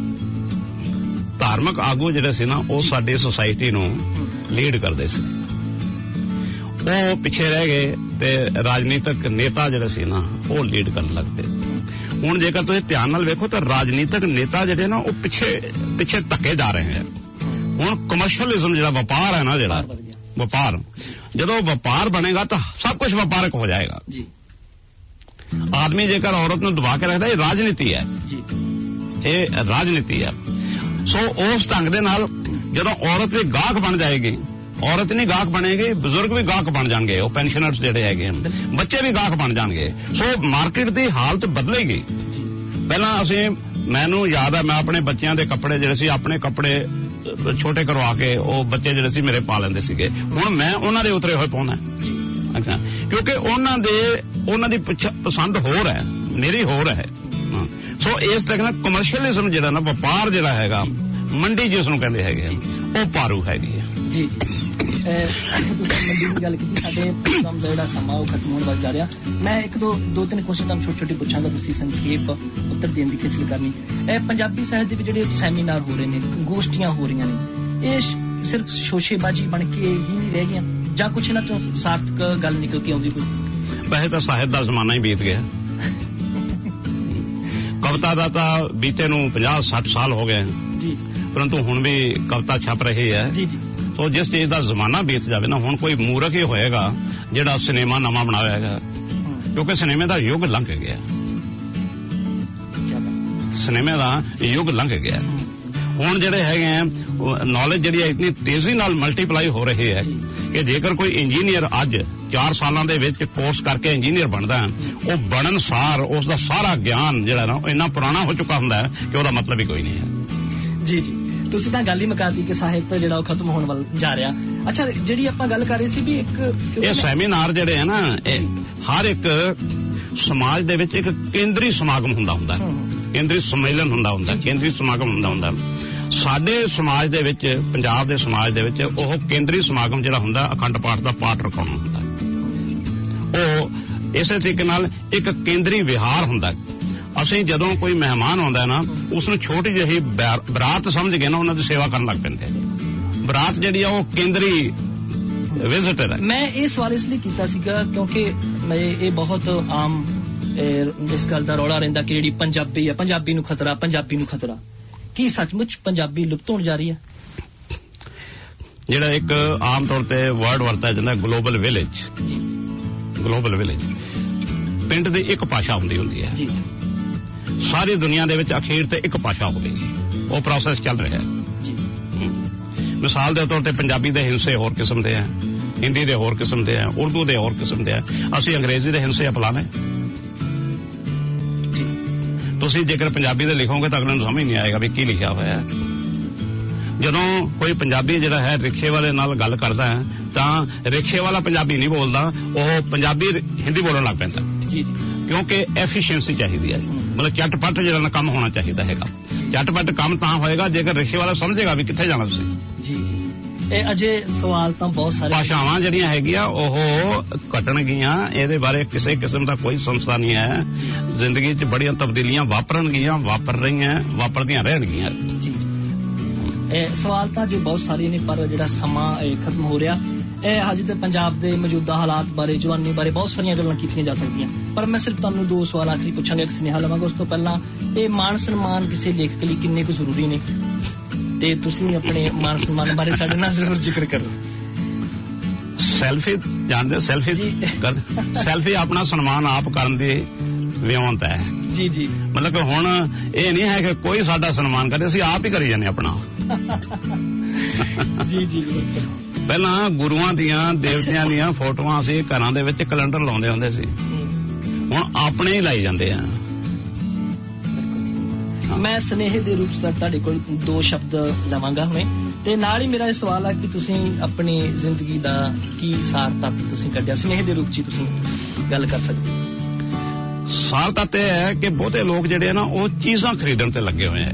Speaker 4: ਧਾਰਮਿਕ ਆਗੂ ਜਿਹੜੇ ਸੀ ਨਾ ਉਹ ਸਾਡੀ ਸੁਸਾਇਟੀ ਨੂੰ ਲੀਡ ਕਰਦੇ ਸੀ, ਉਹ ਪਿੱਛੇ ਰਹਿ ਗਏ ਤੇ ਰਾਜਨੀਤਿਕ ਨੇਤਾ ਜਿਹੜੇ ਸੀ ਨਾ ਉਹ ਲੀਡ ਕਰਨ ਲੱਗ ਪਏ। ਹੁਣ ਜੇਕਰ ਤੁਸੀਂ ਧਿਆਨ ਨਾਲ ਵੇਖੋ ਤਾਂ ਰਾਜਨੀਤਿਕ ਨੇਤਾ ਜਿਹੜੇ ਨਾ ਉਹ ਪਿੱਛੇ ਪਿੱਛੇ ਧੱਕੇ ਜਾ ਰਹੇ ਹੈ। ਹੁਣ ਕਮਰਸ਼ੀਅਲਿਜ਼ਮ ਜਿਹੜਾ ਵਪਾਰ ਹੈ ਨਾ, ਜਿਹੜਾ ਵਪਾਰ, ਜਦੋਂ ਵਪਾਰ ਬਣੇਗਾ ਤਾਂ ਸਭ ਕੁਝ ਵਪਾਰਕ ਹੋ ਜਾਏਗਾ ਜੀ। ਆਦਮੀ ਜੇਕਰ ਔਰਤ ਨੂੰ ਦਬਾ ਕੇ ਰੱਖਦਾ, ਇਹ ਰਾਜਨੀਤੀ ਹੈ ਜੀ, ਇਹ ਰਾਜਨੀਤੀ ਹੈ। ਸੋ ਉਸ ਢੰਗ ਦੇ ਨਾਲ ਜਦੋਂ ਔਰਤ ਵੀ ਗਾਹਕ ਬਣ ਜਾਏਗੀ, ਔਰਤ ਨਹੀਂ ਗਾਹਕ ਬਣੇਗੀ, ਬਜ਼ੁਰਗ ਵੀ ਗਾਹਕ ਬਣ ਜਾਣਗੇ, ਉਹ ਪੈਨਸ਼ਨਰਸ ਜਿਹੜੇ ਹੈਗੇ, ਬੱਚੇ ਵੀ ਗਾਹਕ ਬਣ ਜਾਣਗੇ। ਸੋ ਮਾਰਕੀਟ ਦੀ ਹਾਲਤ ਬਦਲੇਗੀ। ਪਹਿਲਾਂ ਅਸੀਂ ਮੈਨੂੰ ਯਾਦ ਹੈ, ਮੈਂ ਆਪਣੇ ਬੱਚਿਆਂ ਦੇ ਕੱਪੜੇ ਜਿਹੜੇ ਸੀ, ਆਪਣੇ ਕੱਪੜੇ ਛੋਟੇ ਕਰਵਾ ਕੇ ਉਹ ਬੱਚੇ ਜਿਹੜੇ ਸੀ ਮੇਰੇ ਪਾ ਲੈਂਦੇ ਸੀਗੇ। ਹੁਣ ਮੈਂ ਉਹਨਾਂ ਦੇ ਉਤਰੇ ਹੋਏ ਪਾਉਣਾ, ਕਿਉਂਕਿ ਉਹਨਾਂ ਦੇ ਉਹਨਾਂ ਦੀ ਪਸੰਦ ਹੋਰ ਹੈ, ਮੇਰੀ ਹੋਰ ਹੈ। ਸੋ ਇਸ ਤਰ੍ਹਾਂ ਨਾਲ ਕਮਰਸ਼ੀਅਲਿਜ਼ਮ ਜਿਹੜਾ ਨਾ, ਵਪਾਰ ਜਿਹੜਾ ਹੈਗਾ, ਮੰਡੀ ਜਿਸ ਨੂੰ ਕਹਿੰਦੇ ਹੈਗੇ, ਉਹ ਪਾਰੂ ਹੈਗੀ ਹੈ।
Speaker 3: ਜੀ ਜੀ, ਤੁਸੀਂ ਮੰਡੀ ਦੀ ਗੱਲ ਕੀਤੀ, ਸਾਡੇ ਪ੍ਰੋਗਰਾਮ ਦਾ ਜਿਹੜਾ ਸਮਾਂ ਉਹ ਖਤਮ ਹੋਣ ਵੱਲ ਜਾ ਰਿਹਾ। ਮੈਂ ਇੱਕ ਦੋ ਦੋ ਤਿੰਨ ਕੁਐਸਚਨ ਤੁਹਾਨੂੰ ਛੋਟੇ ਛੋਟੇ ਪੁੱਛਾਂਗਾ, ਤੁਸੀਂ ਸੰਖੇਪ ਉੱਤਰ ਦੇਣ ਦੀ ਖਿੱਚਲ ਕਰਨੀ। ਇਹ ਪੰਜਾਬੀ ਸਾਹਿਤ ਦੇ ਵਿੱਚ ਜਿਹੜੇ ਸੈਮੀਨਾਰ ਹੋ ਰਹੇ ਨੇ, ਗੋਸ਼ਟੀਆਂ ਹੋ ਰਹੀਆਂ ਨੇ, ਇਹ ਸਿਰਫ ਸ਼ੋਸ਼ੇਬਾਜ਼ੀ ਬਣ ਕੇ ਹੀ ਨਹੀਂ ਰਹਿ ਗਈਆਂ ਜਾਂ ਕੁਛ ਇਹਨਾਂ ਤੋਂ ਸਾਰਥਕ ਗੱਲ ਨਿਕਲ ਕੇ ਆਉਂਦੀ ਕੋਈ?
Speaker 4: ਵੈਸੇ ਤਾਂ ਸਾਹਿਤ ਦਾ ਜ਼ਮਾਨਾ ਹੀ ਬੀਤ ਗਿਆ। ਕਵਿਤਾ ਦਾ ਤਾਂ ਬੀਤੇ ਨੂੰ ਪੰਜਾਹ ਸੱਠ ਸਾਲ ਹੋ ਗਏ ਜੀ, ਪਰੰਤੂ ਹੁਣ ਵੀ ਕਵਿਤਾ ਛਪ ਰਹੀ ਹੈ ਜੀ ਜੀ। ਸੋ ਜਿਸ ਚੀਜ਼ ਦਾ ਜ਼ਮਾਨਾ ਬੀਤ ਜਾਵੇ ਨਾ, ਹੁਣ ਕੋਈ ਮੂਰਖ ਹੀ ਹੋਏਗਾ ਜਿਹੜਾ ਸਿਨੇਮਾ ਨਵਾਂ ਬਣਾਵੇਗਾ, ਕਿਉਂਕਿ ਸਿਨੇਮੇ ਦਾ ਯੁੱਗ ਲੰਘ ਗਿਆ, ਸਿਨੇਮੇ ਦਾ ਯੁੱਗ ਲੰਘ ਗਿਆ। ਹੁਣ ਜਿਹੜੇ ਹੈਗੇ ਆ, ਨੌਲੇਜ ਜਿਹੜੀ ਹੈ ਇਤਨੀ ਤੇਜ਼ੀ ਨਾਲ ਮਲਟੀਪਲਾਈ ਹੋ ਰਹੀ ਹੈ ਕਿ ਜੇਕਰ ਕੋਈ ਇੰਜੀਨੀਅਰ ਅੱਜ ਚਾਰ ਸਾਲਾਂ ਦੇ ਵਿੱਚ ਕੋਰਸ ਕਰਕੇ ਇੰਜੀਨੀਅਰ ਬਣਦਾ, ਉਹ ਬਣਨ ਸਾਰ ਉਸ ਦਾ ਸਾਰਾ ਗਿਆਨ ਜਿਹੜਾ ਨਾ ਉਹ ਇੰਨਾ ਪੁਰਾਣਾ ਹੋ ਚੁੱਕਾ ਹੁੰਦਾ ਹੈ ਕਿ ਉਹਦਾ ਮਤਲਬ ਹੀ ਕੋਈ ਨਹੀਂ ਹੈ।
Speaker 3: ਜੀ ਜੀ, ਤੁਸੀਂ ਤਾਂ ਗੱਲ ਹੀ ਮੁਕਾਤੀ ਕਿ ਸਾਹਿਤ ਜਿਹੜਾ ਉਹ ਖਤਮ ਹੋਣ ਵੱਲ ਜਾ ਰਿਹਾ। ਅੱਛਾ, ਜਿਹੜੀ ਆਪਾਂ ਗੱਲ ਕਰ ਰਹੇ ਸੀ ਵੀ ਇੱਕ
Speaker 4: ਇਹ ਸੈਮੀਨਾਰ ਜਿਹੜੇ ਹੈ ਨਾ, ਇਹ ਹਰ ਇੱਕ ਸਮਾਜ ਦੇ ਵਿੱਚ ਇੱਕ ਕੇਂਦਰੀ ਸਮਾਗਮ ਹੁੰਦਾ ਹੁੰਦਾ ਕੇਂਦਰੀ ਸੰਮੇਲਨ ਹੁੰਦਾ ਹੁੰਦਾ ਕੇਂਦਰੀ ਸਮਾਗਮ ਹੁੰਦਾ ਹੁੰਦਾ ਸਾਡੇ ਸਮਾਜ ਦੇ ਵਿੱਚ, ਪੰਜਾਬ ਦੇ ਸਮਾਜ ਦੇ ਵਿੱਚ ਉਹ ਕੇਂਦਰੀ ਸਮਾਗਮ ਜਿਹੜਾ ਹੁੰਦਾ ਅਖੰਡ ਪਾਠ ਦਾ ਪਾਠ ਰਖਾਉਣਾ ਹੁੰਦਾ। ਉਹ ਇਸੇ ਤਰੀਕੇ ਨਾਲ ਇੱਕ ਕੇਂਦਰੀ ਵਿਹਾਰ ਹੁੰਦਾ। ਅਸੀਂ ਜਦੋਂ ਕੋਈ ਮਹਿਮਾਨ ਆਉਂਦਾ ਨਾ, ਉਸ ਨੂੰ ਛੋਟੀ ਜਿਹੀ ਬਰਾਤ ਸਮਝ ਕੇ ਨਾ ਉਹਨਾਂ ਦੀ ਸੇਵਾ ਕਰਨ ਲੱਗ ਪੈਂਦੇ। ਬਰਾਤ ਜਿਹੜੀ ਆ ਉਹ ਕੇਂਦਰੀ ਵਿਜ਼ਿਟਰ ਹੈ।
Speaker 3: ਮੈਂ ਇਹ ਸਵਾਲ ਇਸ ਲਈ ਕੀਤਾ ਸੀਗਾ ਕਿਉਂਕਿ ਮੈਂ ਇਹ ਬਹੁਤ ਆਮ ਇਸ ਗੱਲ ਦਾ ਰੌਲਾ ਰਹਿੰਦਾ ਕਿ ਜਿਹੜੀ ਪੰਜਾਬੀ ਹੈ, ਪੰਜਾਬੀ ਨੂੰ ਖਤਰਾ, ਪੰਜਾਬੀ ਨੂੰ ਖਤਰਾ। ਕੀ ਸੱਚਮੁੱਚ ਪੰਜਾਬੀ ਲੁਪਤ ਹੋਣ ਜਾ ਰਹੀ ਹੈ?
Speaker 4: ਜਿਹੜਾ ਇੱਕ ਆਮ ਤੌਰ ਤੇ ਵਰਡ ਵਰਤਿਆ ਜਾਂਦਾ ਗਲੋਬਲ ਵਿਲੇਜ, ਗਲੋਬਲ ਵਿਲੇਜ, ਪਿੰਡ ਦੀ ਇੱਕ ਭਾਸ਼ਾ ਹੁੰਦੀ ਹੁੰਦੀ ਹੈ ਜੀ। ਸਾਰੀ ਦੁਨੀਆ ਦੇ ਵਿੱਚ ਅਖੀਰ ਤੇ ਇੱਕ ਭਾਸ਼ਾ ਹੋਵੇਗੀ, ਉਹ ਪ੍ਰੋਸੈਸ ਚੱਲ ਰਿਹਾ ਹੈ ਜੀ। ਮਿਸਾਲ ਦੇ ਤੌਰ ਤੇ ਪੰਜਾਬੀ ਦੇ ਹਿੰਸੇ ਹੋਰ ਕਿਸਮ ਦੇ ਹੈ, ਹਿੰਦੀ ਦੇ ਹੋਰ ਕਿਸਮ ਦੇ ਹੈ, ਉਰਦੂ ਦੇ ਹੋਰ ਕਿਸਮ ਦੇ ਹੈ। ਅਸੀਂ ਅੰਗਰੇਜ਼ੀ ਦੇ ਹਿੰਸੇ ਅਪਣਾਣੇ। ਤੁਸੀਂ ਜੇਕਰ ਪੰਜਾਬੀ ਦੇ ਲਿਖੋਗੇ ਤਾਂ ਅਗਲੇ ਨੂੰ ਸਮਝ ਨਹੀਂ ਆਏਗਾ ਵੀ ਕੀ ਲਿਖਿਆ ਹੋਇਆ ਹੈ। ਜਦੋਂ ਕੋਈ ਪੰਜਾਬੀ ਜਿਹੜਾ ਹੈ ਰਿਕਸ਼ੇ ਵਾਲੇ ਨਾਲ ਗੱਲ ਕਰਦਾ ਹੈ ਤਾਂ ਰਿਕਸ਼ੇ ਵਾਲਾ ਪੰਜਾਬੀ ਨਹੀਂ ਬੋਲਦਾ, ਉਹ ਪੰਜਾਬੀ ਹਿੰਦੀ ਬੋਲਣ ਲੱਗ ਪੈਂਦਾ ਜੀ, ਕਿਉਂਕਿ ਐਫੀਸ਼ੀਐਂਸੀ ਚਾਹੀਦੀ ਹੈ, ਮਤਲਬ ਝਟਪਟ ਜਿਹੜਾ ਨਾ ਕੰਮ ਹੋਣਾ ਚਾਹੀਦਾ ਹੈਗਾ। ਝਟਪਟ ਕੰਮ ਤਾਂ ਹੋਏਗਾ ਜੇਕਰ ਰਿਕਸ਼ੇ ਵਾਲਾ ਸਮਝੇਗਾ ਵੀ ਕਿੱਥੇ ਜਾਣਾ ਤੁਸੀਂ।
Speaker 3: ਜੀ ਜੀ, ਇਹ ਅਜੇ ਸਵਾਲ ਤਾਂ ਬਹੁਤ ਸਾਰੇ।
Speaker 4: ਭਾਸ਼ਾਵਾਂ ਜਿਹੜੀਆਂ ਹੈਗੀਆਂ ਉਹ ਘਟਣਗੀਆਂ, ਇਹਦੇ ਬਾਰੇ ਕਿਸੇ ਕਿਸਮ ਦਾ ਕੋਈ ਸੰਸਥਾ ਨਹੀਂ ਹੈ। ਜ਼ਿੰਦਗੀ 'ਚ ਬੜੀਆਂ ਤਬਦੀਲੀਆਂ ਵਾਪਰਨਗੀਆਂ, ਵਾਪਰ ਰਹੀਆਂ, ਵਾਪਰਦੀਆਂ ਰਹਿਣਗੀਆਂ। ਜੀ,
Speaker 3: ਇਹ ਸਵਾਲ ਤਾਂ ਜੋ ਬਹੁਤ ਸਾਰੇ ਨੇ, ਪਰ ਜਿਹੜਾ ਸਮਾਂ ਖਤਮ ਹੋ ਰਿਹਾ, ਇਹ ਅੱਜ ਦੇ ਪੰਜਾਬ ਦੇ ਮੌਜੂਦਾ ਹਾਲਾਤ ਬਾਰੇ, ਜਵਾਨੀ ਬਾਰੇ ਬਹੁਤ ਸਾਰੀਆਂ ਗੱਲਾਂ ਕੀਤੀਆਂ ਜਾ ਸਕਦੀਆਂ, ਪਰ ਮੈਂ ਸਿਰਫ ਤੁਹਾਨੂੰ ਦੋ ਸਵਾਲ ਆਖਰੀ ਪੁੱਛਾਂਗਾ, ਇੱਕ ਸੁਨੇਹਾ ਲਵਾਂਗਾ। ਉਸ ਤੋਂ ਪਹਿਲਾਂ ਇਹ ਮਾਣ ਸਨਮਾਨ ਕਿਸੇ ਲੇਖਕ ਲਈ ਕਿੰਨੇ ਕੁ ਜ਼ਰੂਰੀ ਨੇ, ਤੇ ਤੁਸੀਂ ਆਪਣੇ ਮਾਣ ਸਨਮਾਨ ਬਾਰੇ ਸਾਡੇ ਨਾਲ ਜ਼ਰੂਰ ਜ਼ਿਕਰ ਕਰੋ।
Speaker 4: ਸੈਲਫੀ ਜਾਣਦੇ, ਸੈਲਫੀ ਸੈਲਫੀ ਆਪਣਾ ਸਨਮਾਨ ਆਪ ਕਰਨ ਦੀ ਵਿਉਂਤ ਹੈ
Speaker 3: ਜੀ ਜੀ।
Speaker 4: ਮਤਲਬ ਕਿ ਹੁਣ ਇਹ ਨਹੀਂ ਹੈ ਕਿ ਕੋਈ ਸਾਡਾ ਸਨਮਾਨ ਕਰੇ, ਅਸੀਂ ਆਪ ਹੀ ਕਰੀ ਜਾਂਦੇ ਆਪਣਾ।
Speaker 3: ਜੀ ਜੀ,
Speaker 4: ਪਹਿਲਾਂ ਗੁਰੂਆਂ ਦੀਆਂ, ਦੇਵਤਿਆਂ ਦੀਆਂ ਫੋਟੋਆਂ ਅਸੀਂ ਘਰਾਂ ਦੇ ਵਿੱਚ ਕੈਲੰਡਰ ਲਾਉਂਦੇ ਹੁੰਦੇ ਸੀ, ਹੁਣ ਆਪਣੇ ਹੀ ਲਾਈ ਜਾਂਦੇ ਆ।
Speaker 3: ਮੈਂ ਸੁਨੇਹੇ ਦੇ ਰੂਪ ਵਿੱਚ ਤੁਹਾਡੇ ਕੋਲ ਦੋ ਸ਼ਬਦ ਲਵਾਂਗਾ ਹੁਣੇ, ਤੇ ਨਾਲ ਹੀ ਮੇਰਾ ਇਹ ਸਵਾਲ ਹੈ ਕਿ ਤੁਸੀਂ ਆਪਣੀ ਜ਼ਿੰਦਗੀ ਦਾ ਕੀ ਸਾਰ ਤੱਤ ਤੁਸੀਂ ਕੱਢਿਆ, ਸੁਨੇਹੇ ਦੇ ਰੂਪ 'ਚ ਤੁਸੀਂ ਗੱਲ ਕਰ ਸਕਦੇ ਹੋ।
Speaker 4: ਸਾਰ ਤੱਤ ਇਹ ਹੈ ਕਿ ਬਹੁਤੇ ਲੋਕ ਜਿਹੜੇ ਆ ਨਾ ਉਹ ਚੀਜ਼ਾਂ ਖਰੀਦਣ ਤੇ ਲੱਗੇ ਹੋਏ ਆ।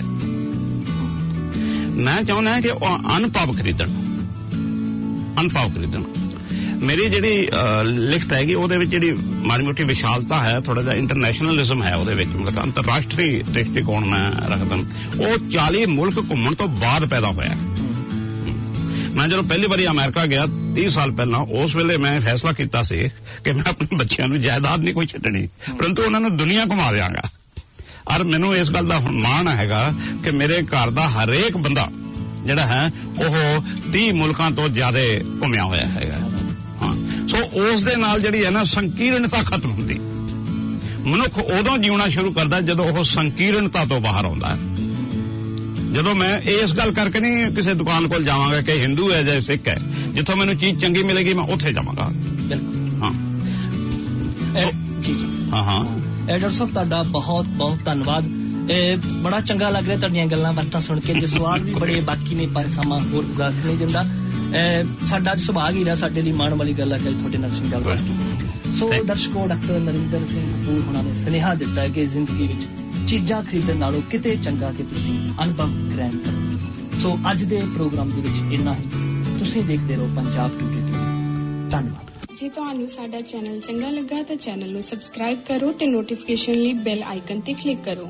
Speaker 4: ਮੈਂ ਚਾਹੁੰਦਾ ਕਿ ਉਹ ਅਨੁਭਵ ਖਰੀਦਣ, ਅਨੁਭਵ ਖਰੀਦਣ। ਮੇਰੀ ਜਿਹੜੀ ਲਿਖਤ ਹੈਗੀ ਉਹਦੇ ਵਿੱਚ ਜਿਹੜੀ ਮਾੜੀ ਮੋਟੀ ਵਿਸ਼ਾਲਤਾ ਹੈ, ਥੋੜਾ ਜਿਹਾ ਇੰਟਰਨੈਸ਼ਨਲਿਜ਼ਮ ਹੈ ਉਹਦੇ ਵਿੱਚ, ਮਤਲਬ ਅੰਤਰਰਾਸ਼ਟਰੀ ਦ੍ਰਿਸ਼ਟੀਕੋਣ ਮੈਂ ਰੱਖਦਾ। ਉਹ ਚਾਲੀ ਮੁਲਕ ਘੁੰਮਣ ਤੋਂ ਬਾਅਦ ਪੈਦਾ ਹੋਇਆ। ਮੈਂ ਜਦੋਂ ਪਹਿਲੀ ਵਾਰੀ ਅਮਰੀਕਾ ਗਿਆ ਤੀਹ ਸਾਲ ਪਹਿਲਾਂ, ਉਸ ਵੇਲੇ ਮੈਂ ਫੈਸਲਾ ਕੀਤਾ ਸੀ ਕਿ ਮੈਂ ਆਪਣੇ ਬੱਚਿਆਂ ਨੂੰ ਜਾਇਦਾਦ ਨਹੀਂ ਕੋਈ ਛੱਡਣੀ, ਪਰੰਤੂ ਉਹਨਾਂ ਨੂੰ ਦੁਨੀਆ ਘੁਮਾ ਦਿਆਂਗਾ। ਔਰ ਮੈਨੂੰ ਇਸ ਗੱਲ ਦਾ ਮਾਣ ਹੈਗਾ ਕਿ ਮੇਰੇ ਘਰ ਦਾ ਹਰੇਕ ਬੰਦਾ ਜਿਹੜਾ ਹੈ ਉਹ ਤੀਹ ਮੁਲਕਾਂ ਤੋਂ ਜ਼ਿਆਦਾ ਘੁੰਮਿਆ ਹੋਇਆ ਹੈਗਾ। ਹਾਂ, ਸੋ ਉਸ ਦੇ ਨਾਲ ਜਿਹੜੀ ਹੈ ਨਾ ਸੰਕੀਰਣਤਾ ਖਤਮ ਹੁੰਦੀ। ਮਨੁੱਖ ਉਦੋਂ ਜਿਉਣਾ ਸ਼ੁਰੂ ਕਰਦਾ ਜਦੋਂ ਉਹ ਸੰਕੀਰਣਤਾ ਤੋਂ ਬਾਹਰ ਆਉਂਦਾ ਹੈ। ਜਦੋਂ ਮੈਂ ਇਸ ਗੱਲ ਕਰਕੇ ਨਹੀਂ ਕਿਸੇ ਦੁਕਾਨ ਕੋਲ ਜਾਵਾਂਗਾ ਕਿ ਹਿੰਦੂ ਹੈ ਜਾਂ ਸਿੱਖ ਹੈ, ਜਿੱਥੋਂ ਮੈਨੂੰ ਚੀਜ਼ ਚੰਗੀ ਮਿਲੇਗੀ ਮੈਂ ਉੱਥੇ ਜਾਵਾਂਗਾ। ਹਾਂ
Speaker 3: ਜੀ ਜੀ,
Speaker 4: ਹਾਂ ਹਾਂ।
Speaker 3: ਡਾਕਟਰ ਸਾਹਿਬ ਤੁਹਾਡਾ ਬਹੁਤ ਬਹੁਤ ਧੰਨਵਾਦ। ਬੜਾ ਚੰਗਾ ਲੱਗ ਰਿਹਾ ਤੁਹਾਡੀਆਂ ਗੱਲਾਂ ਬਾਤਾਂ ਸੁਣ ਕੇ। ਜੇ ਸਵਾਲ ਵੀ ਬੜੇ ਬਾਕੀ ਨੇ ਪਰ ਸਮਾਂ ਹੋਰ ਗੁਜ਼ਾਰ ਨਹੀਂ ਦਿੰਦਾ। ਸਾਡਾ ਅੱਜ ਸੁਭਾਗ ਹੀ ਰਿਹਾ, ਸਾਡੇ ਲਈ ਮਾਣ ਵਾਲੀ ਗੱਲ ਹੈ ਕਿ ਤੁਹਾਡੇ ਨਾਲ ਅਸੀਂ ਗੱਲਬਾਤ ਕੀਤੀ। ਸੋ ਦਰਸ਼ਕੋ, ਡਾਕਟਰ ਨਰਿੰਦਰ ਸਿੰਘ ਕਪੂਰ ਹੋਣਾ ਨੇ ਸੁਨੇਹਾ ਦਿੱਤਾ ਹੈ ਕਿ ਜ਼ਿੰਦਗੀ ਵਿੱਚ ਚੀਜ਼ਾਂ ਖਰੀਦਣ ਨਾਲੋਂ ਕਿਤੇ ਚੰਗਾ ਕਿ ਤੁਸੀਂ ਅਨੁਭਵ ਗ੍ਰਹਿਣ ਕਰੋ। ਸੋ ਅੱਜ ਦੇ ਪ੍ਰੋਗਰਾਮ ਦੇ ਵਿੱਚ ਇੰਨਾ ਹੀ। ਤੁਸੀਂ ਦੇਖਦੇ ਰਹੋ ਪੰਜਾਬ ਟੂਡੇ ਟੀਵੀ। ਧੰਨਵਾਦ।
Speaker 5: ਜੇ ਤੁਹਾਨੂੰ ਸਾਡਾ ਚੈਨਲ ਚੰਗਾ ਲੱਗਾ ਤਾਂ ਚੈਨਲ ਨੂੰ ਸਬਸਕ੍ਰਾਈਬ ਕਰੋ ਤੇ ਨੋਟੀਫਿਕੇਸ਼ਨ ਲਈ ਬੈਲ ਆਈਕਨ ਤੇ ਕਲਿੱਕ ਕਰੋ।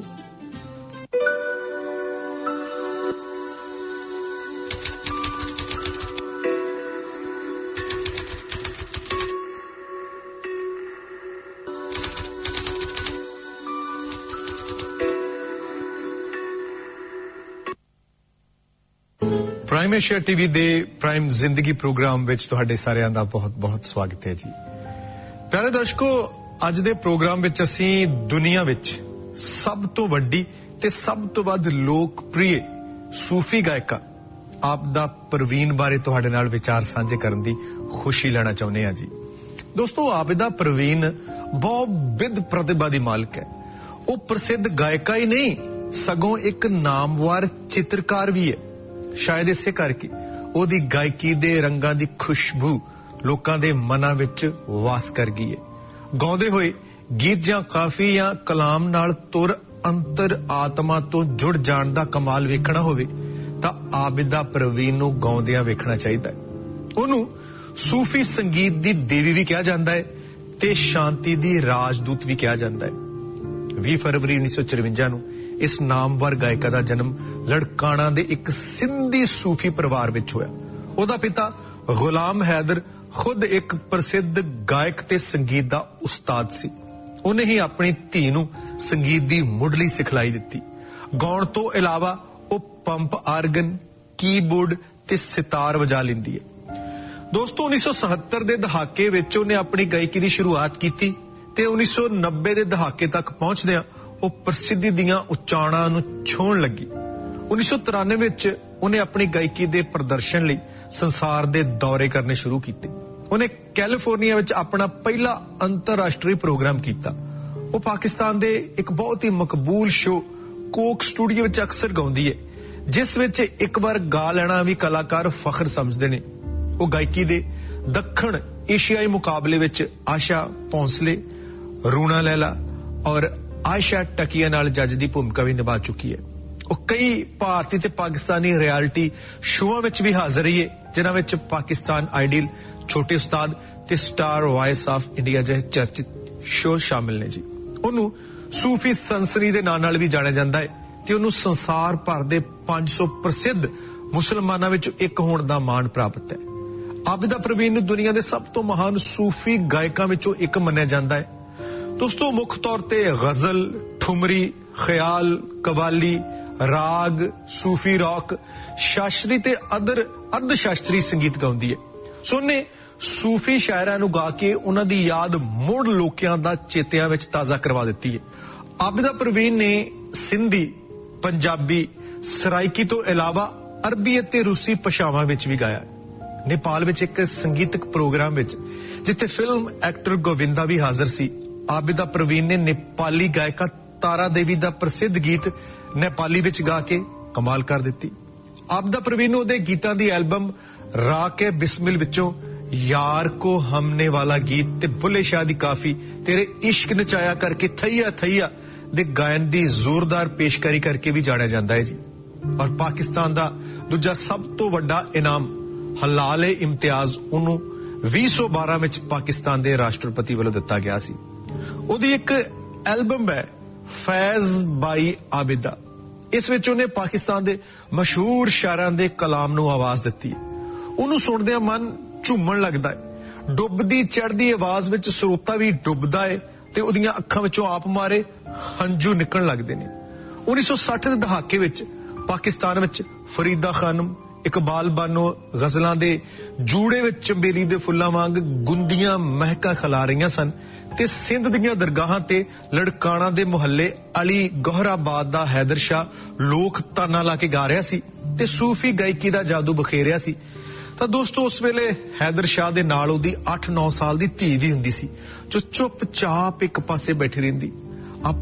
Speaker 6: ਪ੍ਰਾਈਮ ਏਸ਼ੀਆ ਟੀਵੀ ਦੇ ਪ੍ਰਾਈਮ ਜ਼ਿੰਦਗੀ ਪ੍ਰੋਗਰਾਮ ਵਿੱਚ ਤੁਹਾਡੇ ਸਾਰਿਆਂ ਦਾ ਬਹੁਤ-ਬਹੁਤ ਸਵਾਗਤ ਹੈ ਜੀ। ਪਿਆਰੇ ਦਰਸ਼ਕੋ, ਅੱਜ ਦੇ ਪ੍ਰੋਗਰਾਮ ਵਿੱਚ ਅਸੀਂ ਦੁਨੀਆ ਵਿੱਚ ਸਭ ਤੋਂ ਵੱਡੀ ਤੇ ਸਭ ਤੋਂ ਵੱਧ ਲੋਕਪ੍ਰਿਯ ਸੂਫੀ ਗਾਇਕਾ ਆਬਿਦਾ ਪਰਵੀਨ ਬਾਰੇ ਤੁਹਾਡੇ ਨਾਲ ਵਿਚਾਰ ਸਾਂਝੇ ਕਰਨ ਦੀ ਖੁਸ਼ੀ ਲੈਣਾ ਚਾਹੁੰਦੇ ਹਾਂ ਜੀ। ਦੋਸਤੋ, ਆਬਿਦਾ ਪਰਵੀਨ ਬਹੁਤ ਵਿਦ ਪ੍ਰਤਿਭਾ ਦੀ ਮਾਲਕ ਹੈ। ਉਹ ਪ੍ਰਸਿੱਧ ਗਾਇਕਾ ਹੀ ਨਹੀਂ ਸਗੋਂ ਇੱਕ ਨਾਮਵਰ ਚਿੱਤਰਕਾਰ ਵੀ ਹੈ। ਸ਼ਾਇਦ ਇਸੇ ਕਰਕੇ ਉਹਦੀ ਗਾਇਕੀ ਦੇ ਰੰਗਾਂ ਦੀ ਖੁਸ਼ਬੂ ਲੋਕਾਂ ਦੇ ਮਨਾਂ ਵਿੱਚ ਵਾਸ ਕਰ ਗਈ ਹੈ। ਗਾਉਂਦੇ ਹੋਏ ਗੀਤ ਜਾਂ ਕਾਫੀ ਜਾਂ ਕਲਾਮ ਨਾਲ ਤੁਰ ਅੰਤਰ ਆਤਮਾ ਤੋਂ ਜੁੜ ਜਾਣ ਦਾ ਕਮਾਲ ਵੇਖਣਾ ਹੋਵੇ ਤਾਂ ਆਬਿਦਾ ਪਰਵੀਨ ਨੂੰ ਗਾਉਂਦਿਆਂ ਵੇਖਣਾ ਚਾਹੀਦਾ ਹੈ। ਉਹਨੂੰ ਸੂਫੀ ਸੰਗੀਤ ਦੀ ਦੇਵੀ ਵੀ ਕਿਹਾ ਜਾਂਦਾ ਹੈ ਤੇ ਸ਼ਾਂਤੀ ਦੀ ਰਾਜਦੂਤ ਵੀ ਕਿਹਾ ਜਾਂਦਾ ਹੈ। ਵੀਹ ਫਰਵਰੀ ਉੱਨੀ ਸੌ ਚੁਰੰਜਾ ਨੂੰ ਇਸ ਨਾਮਵਰ ਗਾਇਕਾ ਦਾ ਜਨਮ ਲੜਕਾਣਾ ਦੇ ਇੱਕ ਸਿੰਧੀ ਸੂਫੀ ਪਰਿਵਾਰ ਵਿੱਚ ਹੋਇਆ। ਉਹਦਾ ਪਿਤਾ ਗੁਲਾਮ ਹੈਦਰ ਖੁਦ ਇੱਕ ਪ੍ਰਸਿੱਧ ਗਾਇਕ ਤੇ ਸੰਗੀਤ ਦਾ ਉਸਤਾਦ ਸੀ। ਉਹਨੇ ਹੀ ਆਪਣੀ ਧੀ ਨੂੰ ਸੰਗੀਤ ਦੀ ਮੁੱਢਲੀ ਸਿਖਲਾਈ ਦਿੱਤੀ। ਗਾਉਣ ਤੋਂ ਇਲਾਵਾ ਉਹ ਪੰਪ ਆਰਗਨ, ਕੀਬੋਰਡ ਤੇ ਸਿਤਾਰ ਵਜਾ ਲੈਂਦੀ ਹੈ। ਦੋਸਤੋ, ਉੱਨੀ ਸੌ ਸੱਤਰ ਦੇ ਦਹਾਕੇ ਵਿੱਚ ਉਹਨੇ ਆਪਣੀ ਗਾਇਕੀ ਦੀ ਸ਼ੁਰੂਆਤ ਕੀਤੀ ਤੇ ਉੱਨੀ ਸੌ ਨੱਬੇ ਦੇ ਦਹਾਕੇ ਤੱਕ ਪਹੁੰਚਦਿਆਂ ਉਹ ਪ੍ਰਸਿੱਧੀ ਦੀਆਂ ਉਚਾਣਾਂ ਨੂੰ ਛੂਹਣ ਲੱਗੀ। ਉੱਨੀ ਸੌ ਤਰਾਨਵੇਂ ਵਿੱਚ ਉਹਨੇ ਆਪਣੀ ਗਾਇਕੀ ਦੇ ਪ੍ਰਦਰਸ਼ਨ ਲਈ ਸੰਸਾਰ ਦੇ ਦੌਰੇ ਕਰਨੇ ਸ਼ੁਰੂ ਕੀਤੇ। ਉਹਨੇ ਕੈਲੀਫੋਰਨੀਆ ਵਿੱਚ ਆਪਣਾ ਪਹਿਲਾ ਅੰਤਰਰਾਸ਼ਟਰੀ ਪ੍ਰੋਗਰਾਮ ਕੀਤਾ। ਉਹ ਪਾਕਿਸਤਾਨ ਦੇ ਇੱਕ ਬਹੁਤ ਹੀ ਮਕਬੂਲ ਸ਼ੋਅ ਕੋਕ ਸਟੂਡੀਓ ਵਿੱਚ ਅਕਸਰ ਗਾਉਂਦੀ ਹੈ, ਜਿਸ ਵਿੱਚ ਇੱਕ ਵਾਰ ਗਾ ਲੈਣਾ ਵੀ ਕਲਾਕਾਰ ਫਖਰ ਸਮਝਦੇ ਨੇ। ਉਹ ਗਾਇਕੀ ਦੇ ਦੱਖਣ ਏਸ਼ੀਆਈ ਮੁਕਾਬਲੇ ਵਿੱਚ ਆਸ਼ਾ ਭੋਂਸਲੇ, ਰੂਣਾ ਲੈਲਾ ਔਰ ਆਇਸ਼ਾ ਟਕੀਆ ਨਾਲ ਜੱਜ ਦੀ ਭੂਮਿਕਾ ਵੀ ਨਿਭਾ ਚੁੱਕੀ ਹੈ। ਉਹ ਕਈ ਭਾਰਤੀ ਤੇ ਪਾਕਿਸਤਾਨੀ ਰਿਐਲਿਟੀ ਸ਼ੋਆਂ ਵਿੱਚ ਵੀ ਹਾਜ਼ਰ ਰਹੀ ਹੈ, ਜਿਨ੍ਹਾਂ ਵਿੱਚ ਪਾਕਿਸਤਾਨ ਆਈਡਲ, ਛੋਟੇ ਉਸਤਾਦ ਤੇ ਸਟਾਰ ਵਾਇਸ ਆਫ ਇੰਡੀਆ ਜਿਹੇ ਚਰਚਿਤ ਸ਼ੋਅ ਸ਼ਾਮਿਲ ਨੇ ਜੀ। ਉਹਨੂੰ ਸੂਫੀ ਸੰਸਨੀ ਦੇ ਨਾਂ ਨਾਲ ਵੀ ਜਾਣਿਆ ਜਾਂਦਾ ਹੈ ਤੇ ਉਹਨੂੰ ਸੰਸਾਰ ਭਰ ਦੇ ਪੰਜ ਸੌ ਪ੍ਰਸਿੱਧ ਮੁਸਲਮਾਨਾਂ ਵਿੱਚੋਂ ਇੱਕ ਹੋਣ ਦਾ ਮਾਣ ਪ੍ਰਾਪਤ ਹੈ। ਆਬਿਦਾ ਪਰਵੀਨ ਨੂੰ ਦੁਨੀਆ ਦੇ ਸਭ ਤੋਂ ਮਹਾਨ ਸੂਫੀ ਗਾਇਕਾਂ ਵਿੱਚੋਂ ਇੱਕ ਮੰਨਿਆ ਜਾਂਦਾ ਹੈ। ਦੋਸਤੋ, ਮੁੱਖ ਤੌਰ ਤੇ ਗਜ਼ਲ, ਠੁਮਰੀ, ਖਿਆਲ, ਕਵਾਲੀ, ਰਾਗ, ਸੂਫੀ ਰੌਕ, ਸ਼ਾਸਤਰੀ ਤੇ ਅਦਰ ਅਰਧ ਸ਼ਾਸਤਰੀ ਸੰਗੀਤ ਗਾਉਂਦੀ ਹੈ। ਸੋ ਉਹਨੇ ਸੂਫੀ ਸ਼ਾਇਰਾਂ ਨੂੰ ਗਾ ਕੇ ਉਹਨਾਂ ਦੀ ਯਾਦ ਮੁੜ ਲੋਕਾਂ ਦਾ ਚੇਤਿਆਂ ਵਿੱਚ ਤਾਜ਼ਾ ਕਰਵਾ ਦਿੱਤੀ ਹੈ। ਆਬਿਦਾ ਪਰਵੀਨ ਨੇ ਸਿੰਧੀ, ਪੰਜਾਬੀ, ਸਰਾਇਕੀ ਤੋਂ ਇਲਾਵਾ ਅਰਬੀ ਅਤੇ ਰੂਸੀ ਭਾਸ਼ਾਵਾਂ ਵਿੱਚ ਵੀ ਗਾਇਆ। ਨੇਪਾਲ ਵਿੱਚ ਇੱਕ ਸੰਗੀਤਕ ਪ੍ਰੋਗਰਾਮ ਵਿੱਚ ਜਿੱਥੇ ਫਿਲਮ ਐਕਟਰ ਗੋਵਿੰਦਾ ਵੀ ਹਾਜ਼ਰ ਸੀ, ਆਬਿਦਾ ਪਰਵੀਨ ਨੇ ਨੇਪਾਲੀ ਗਾਇਕਾ ਤਾਰਾ ਦੇਵੀ ਦਾ ਪ੍ਰਸਿੱਧ ਗੀਤ ਨੇਪਾਲੀ ਵਿੱਚ ਗਾ ਕੇ ਕਮਾਲ ਕਰ ਦਿੱਤੀ। ਆਬਿਦਾ ਪਰਵੀਨ ਨੂੰ ਉਹਦੇ ਗੀਤਾਂ ਦੀ ਐਲਬਮ ਰਾਕੇ ਬਿਸਮਿਲ ਵਿੱਚੋਂ ਯਾਰ ਕੋ ਹਮਨੇ ਵਾਲਾ ਗੀਤ ਤੇ ਬੁੱਲੇ ਸ਼ਾਹ ਦੀ ਕਾਫੀ, ਤੇਰੇ ਇਸ਼ਕ ਨਚਾਇਆ ਕਰਕੇ ਥਈਆ ਥਈਆ ਦੇ ਗਾਇਨ ਦੀ ਜ਼ੋਰਦਾਰ ਪੇਸ਼ਕਾਰੀ ਕਰਕੇ ਵੀ ਜਾਣਿਆ ਜਾਂਦਾ ਹੈ ਜੀ। ਔਰ ਪਾਕਿਸਤਾਨ ਦਾ ਦੂਜਾ ਸਭ ਤੋਂ ਵੱਡਾ ਇਨਾਮ ਹਲਾਲ ਇਮਤਿਆਜ਼ ਉਹਨੂੰ ਵੀਹ ਸੌ ਬਾਰਾਂ ਵਿੱਚ ਪਾਕਿਸਤਾਨ ਦੇ ਰਾਸ਼ਟਰਪਤੀ ਵੱਲੋਂ ਦਿੱਤਾ ਗਿਆ ਸੀ। ਉਹਦੀ ਇੱਕ ਐਲਬਮ ਹੈ ਫੈਜ਼ ਬਾਈ ਆਬਿਦਾ। ਇਸ ਵਿੱਚ ਉਹਨੇ ਪਾਕਿਸਤਾਨ ਦੇ ਮਸ਼ਹੂਰ ਸ਼ਾਇਰਾਂ ਦੇ ਕਲਾਮ ਨੂੰ ਆਵਾਜ਼ ਦਿੱਤੀ ਹੈ। ਉਹਨੂੰ ਸੁਣਦਿਆਂ ਮਨ ਝੂਮਣ ਲੱਗਦਾ ਹੈ। ਡੁੱਬਦੀ ਚੜ੍ਹਦੀ ਆਵਾਜ਼ ਵਿੱਚ ਸਰੋਤਾ ਵੀ ਡੁੱਬਦਾ ਹੈ ਤੇ ਉਹਦੀਆਂ ਅੱਖਾਂ ਵਿੱਚੋਂ ਆਪ ਮਾਰੇ ਹੰਝੂ ਨਿਕਲਣ ਲੱਗਦੇ ਨੇ। ਉੱਨੀ ਸੌ ਸੱਠ ਦੇ ਦਹਾਕੇ ਵਿੱਚ ਪਾਕਿਸਤਾਨ ਵਿੱਚ ਫਰੀਦਾ ਖਾਨਮ, ਇਕਬਾਲ ਬਾਨੋ ਗਜ਼ਲਾਂ ਦੇ ਜੂੜੇ ਵਿੱਚ ਚੰਬੇਲੀ ਦੇ ਫੁੱਲਾਂ ਵਾਂਗ ਗੁੰਦੀਆਂ ਮਹਿਕਾਂ ਖਿਲਾ ਰਹੀਆਂ ਸਨ ਤੇ ਸਿੰਧ ਦੀਆਂ ਦਰਗਾਹਾਂ ਤੇ ਲੜਕਾਣਾ ਦੇ ਮੁਹੱਲੇ ਅਲੀ ਗੋਹਰਾਬਾਦ ਦਾ ਹੈਦਰ ਸ਼ਾਹ ਲੋਕ ਤਾਨਾ ਲਾ ਕੇ ਗਾ ਰਿਹਾ ਸੀ ਤੇ ਸੂਫੀ ਗਾਇਕੀ ਦਾ ਜਾਦੂ ਬਖੇਰਿਆ ਸੀ। ਤਾਂ ਦੋਸਤੋ, ਉਸ ਵੇਲੇ ਹੈਦਰ ਸ਼ਾਹ ਦੇ ਨਾਲ ਉਹਦੀ ਅੱਠ ਨੌ ਸਾਲ ਦੀ ਧੀ ਵੀ ਹੁੰਦੀ ਸੀ, ਜੋ ਚੁੱਪਚਾਪ ਇੱਕ ਪਾਸੇ ਬੈਠੀ ਰਹਿੰਦੀ। ਆਪਣੇ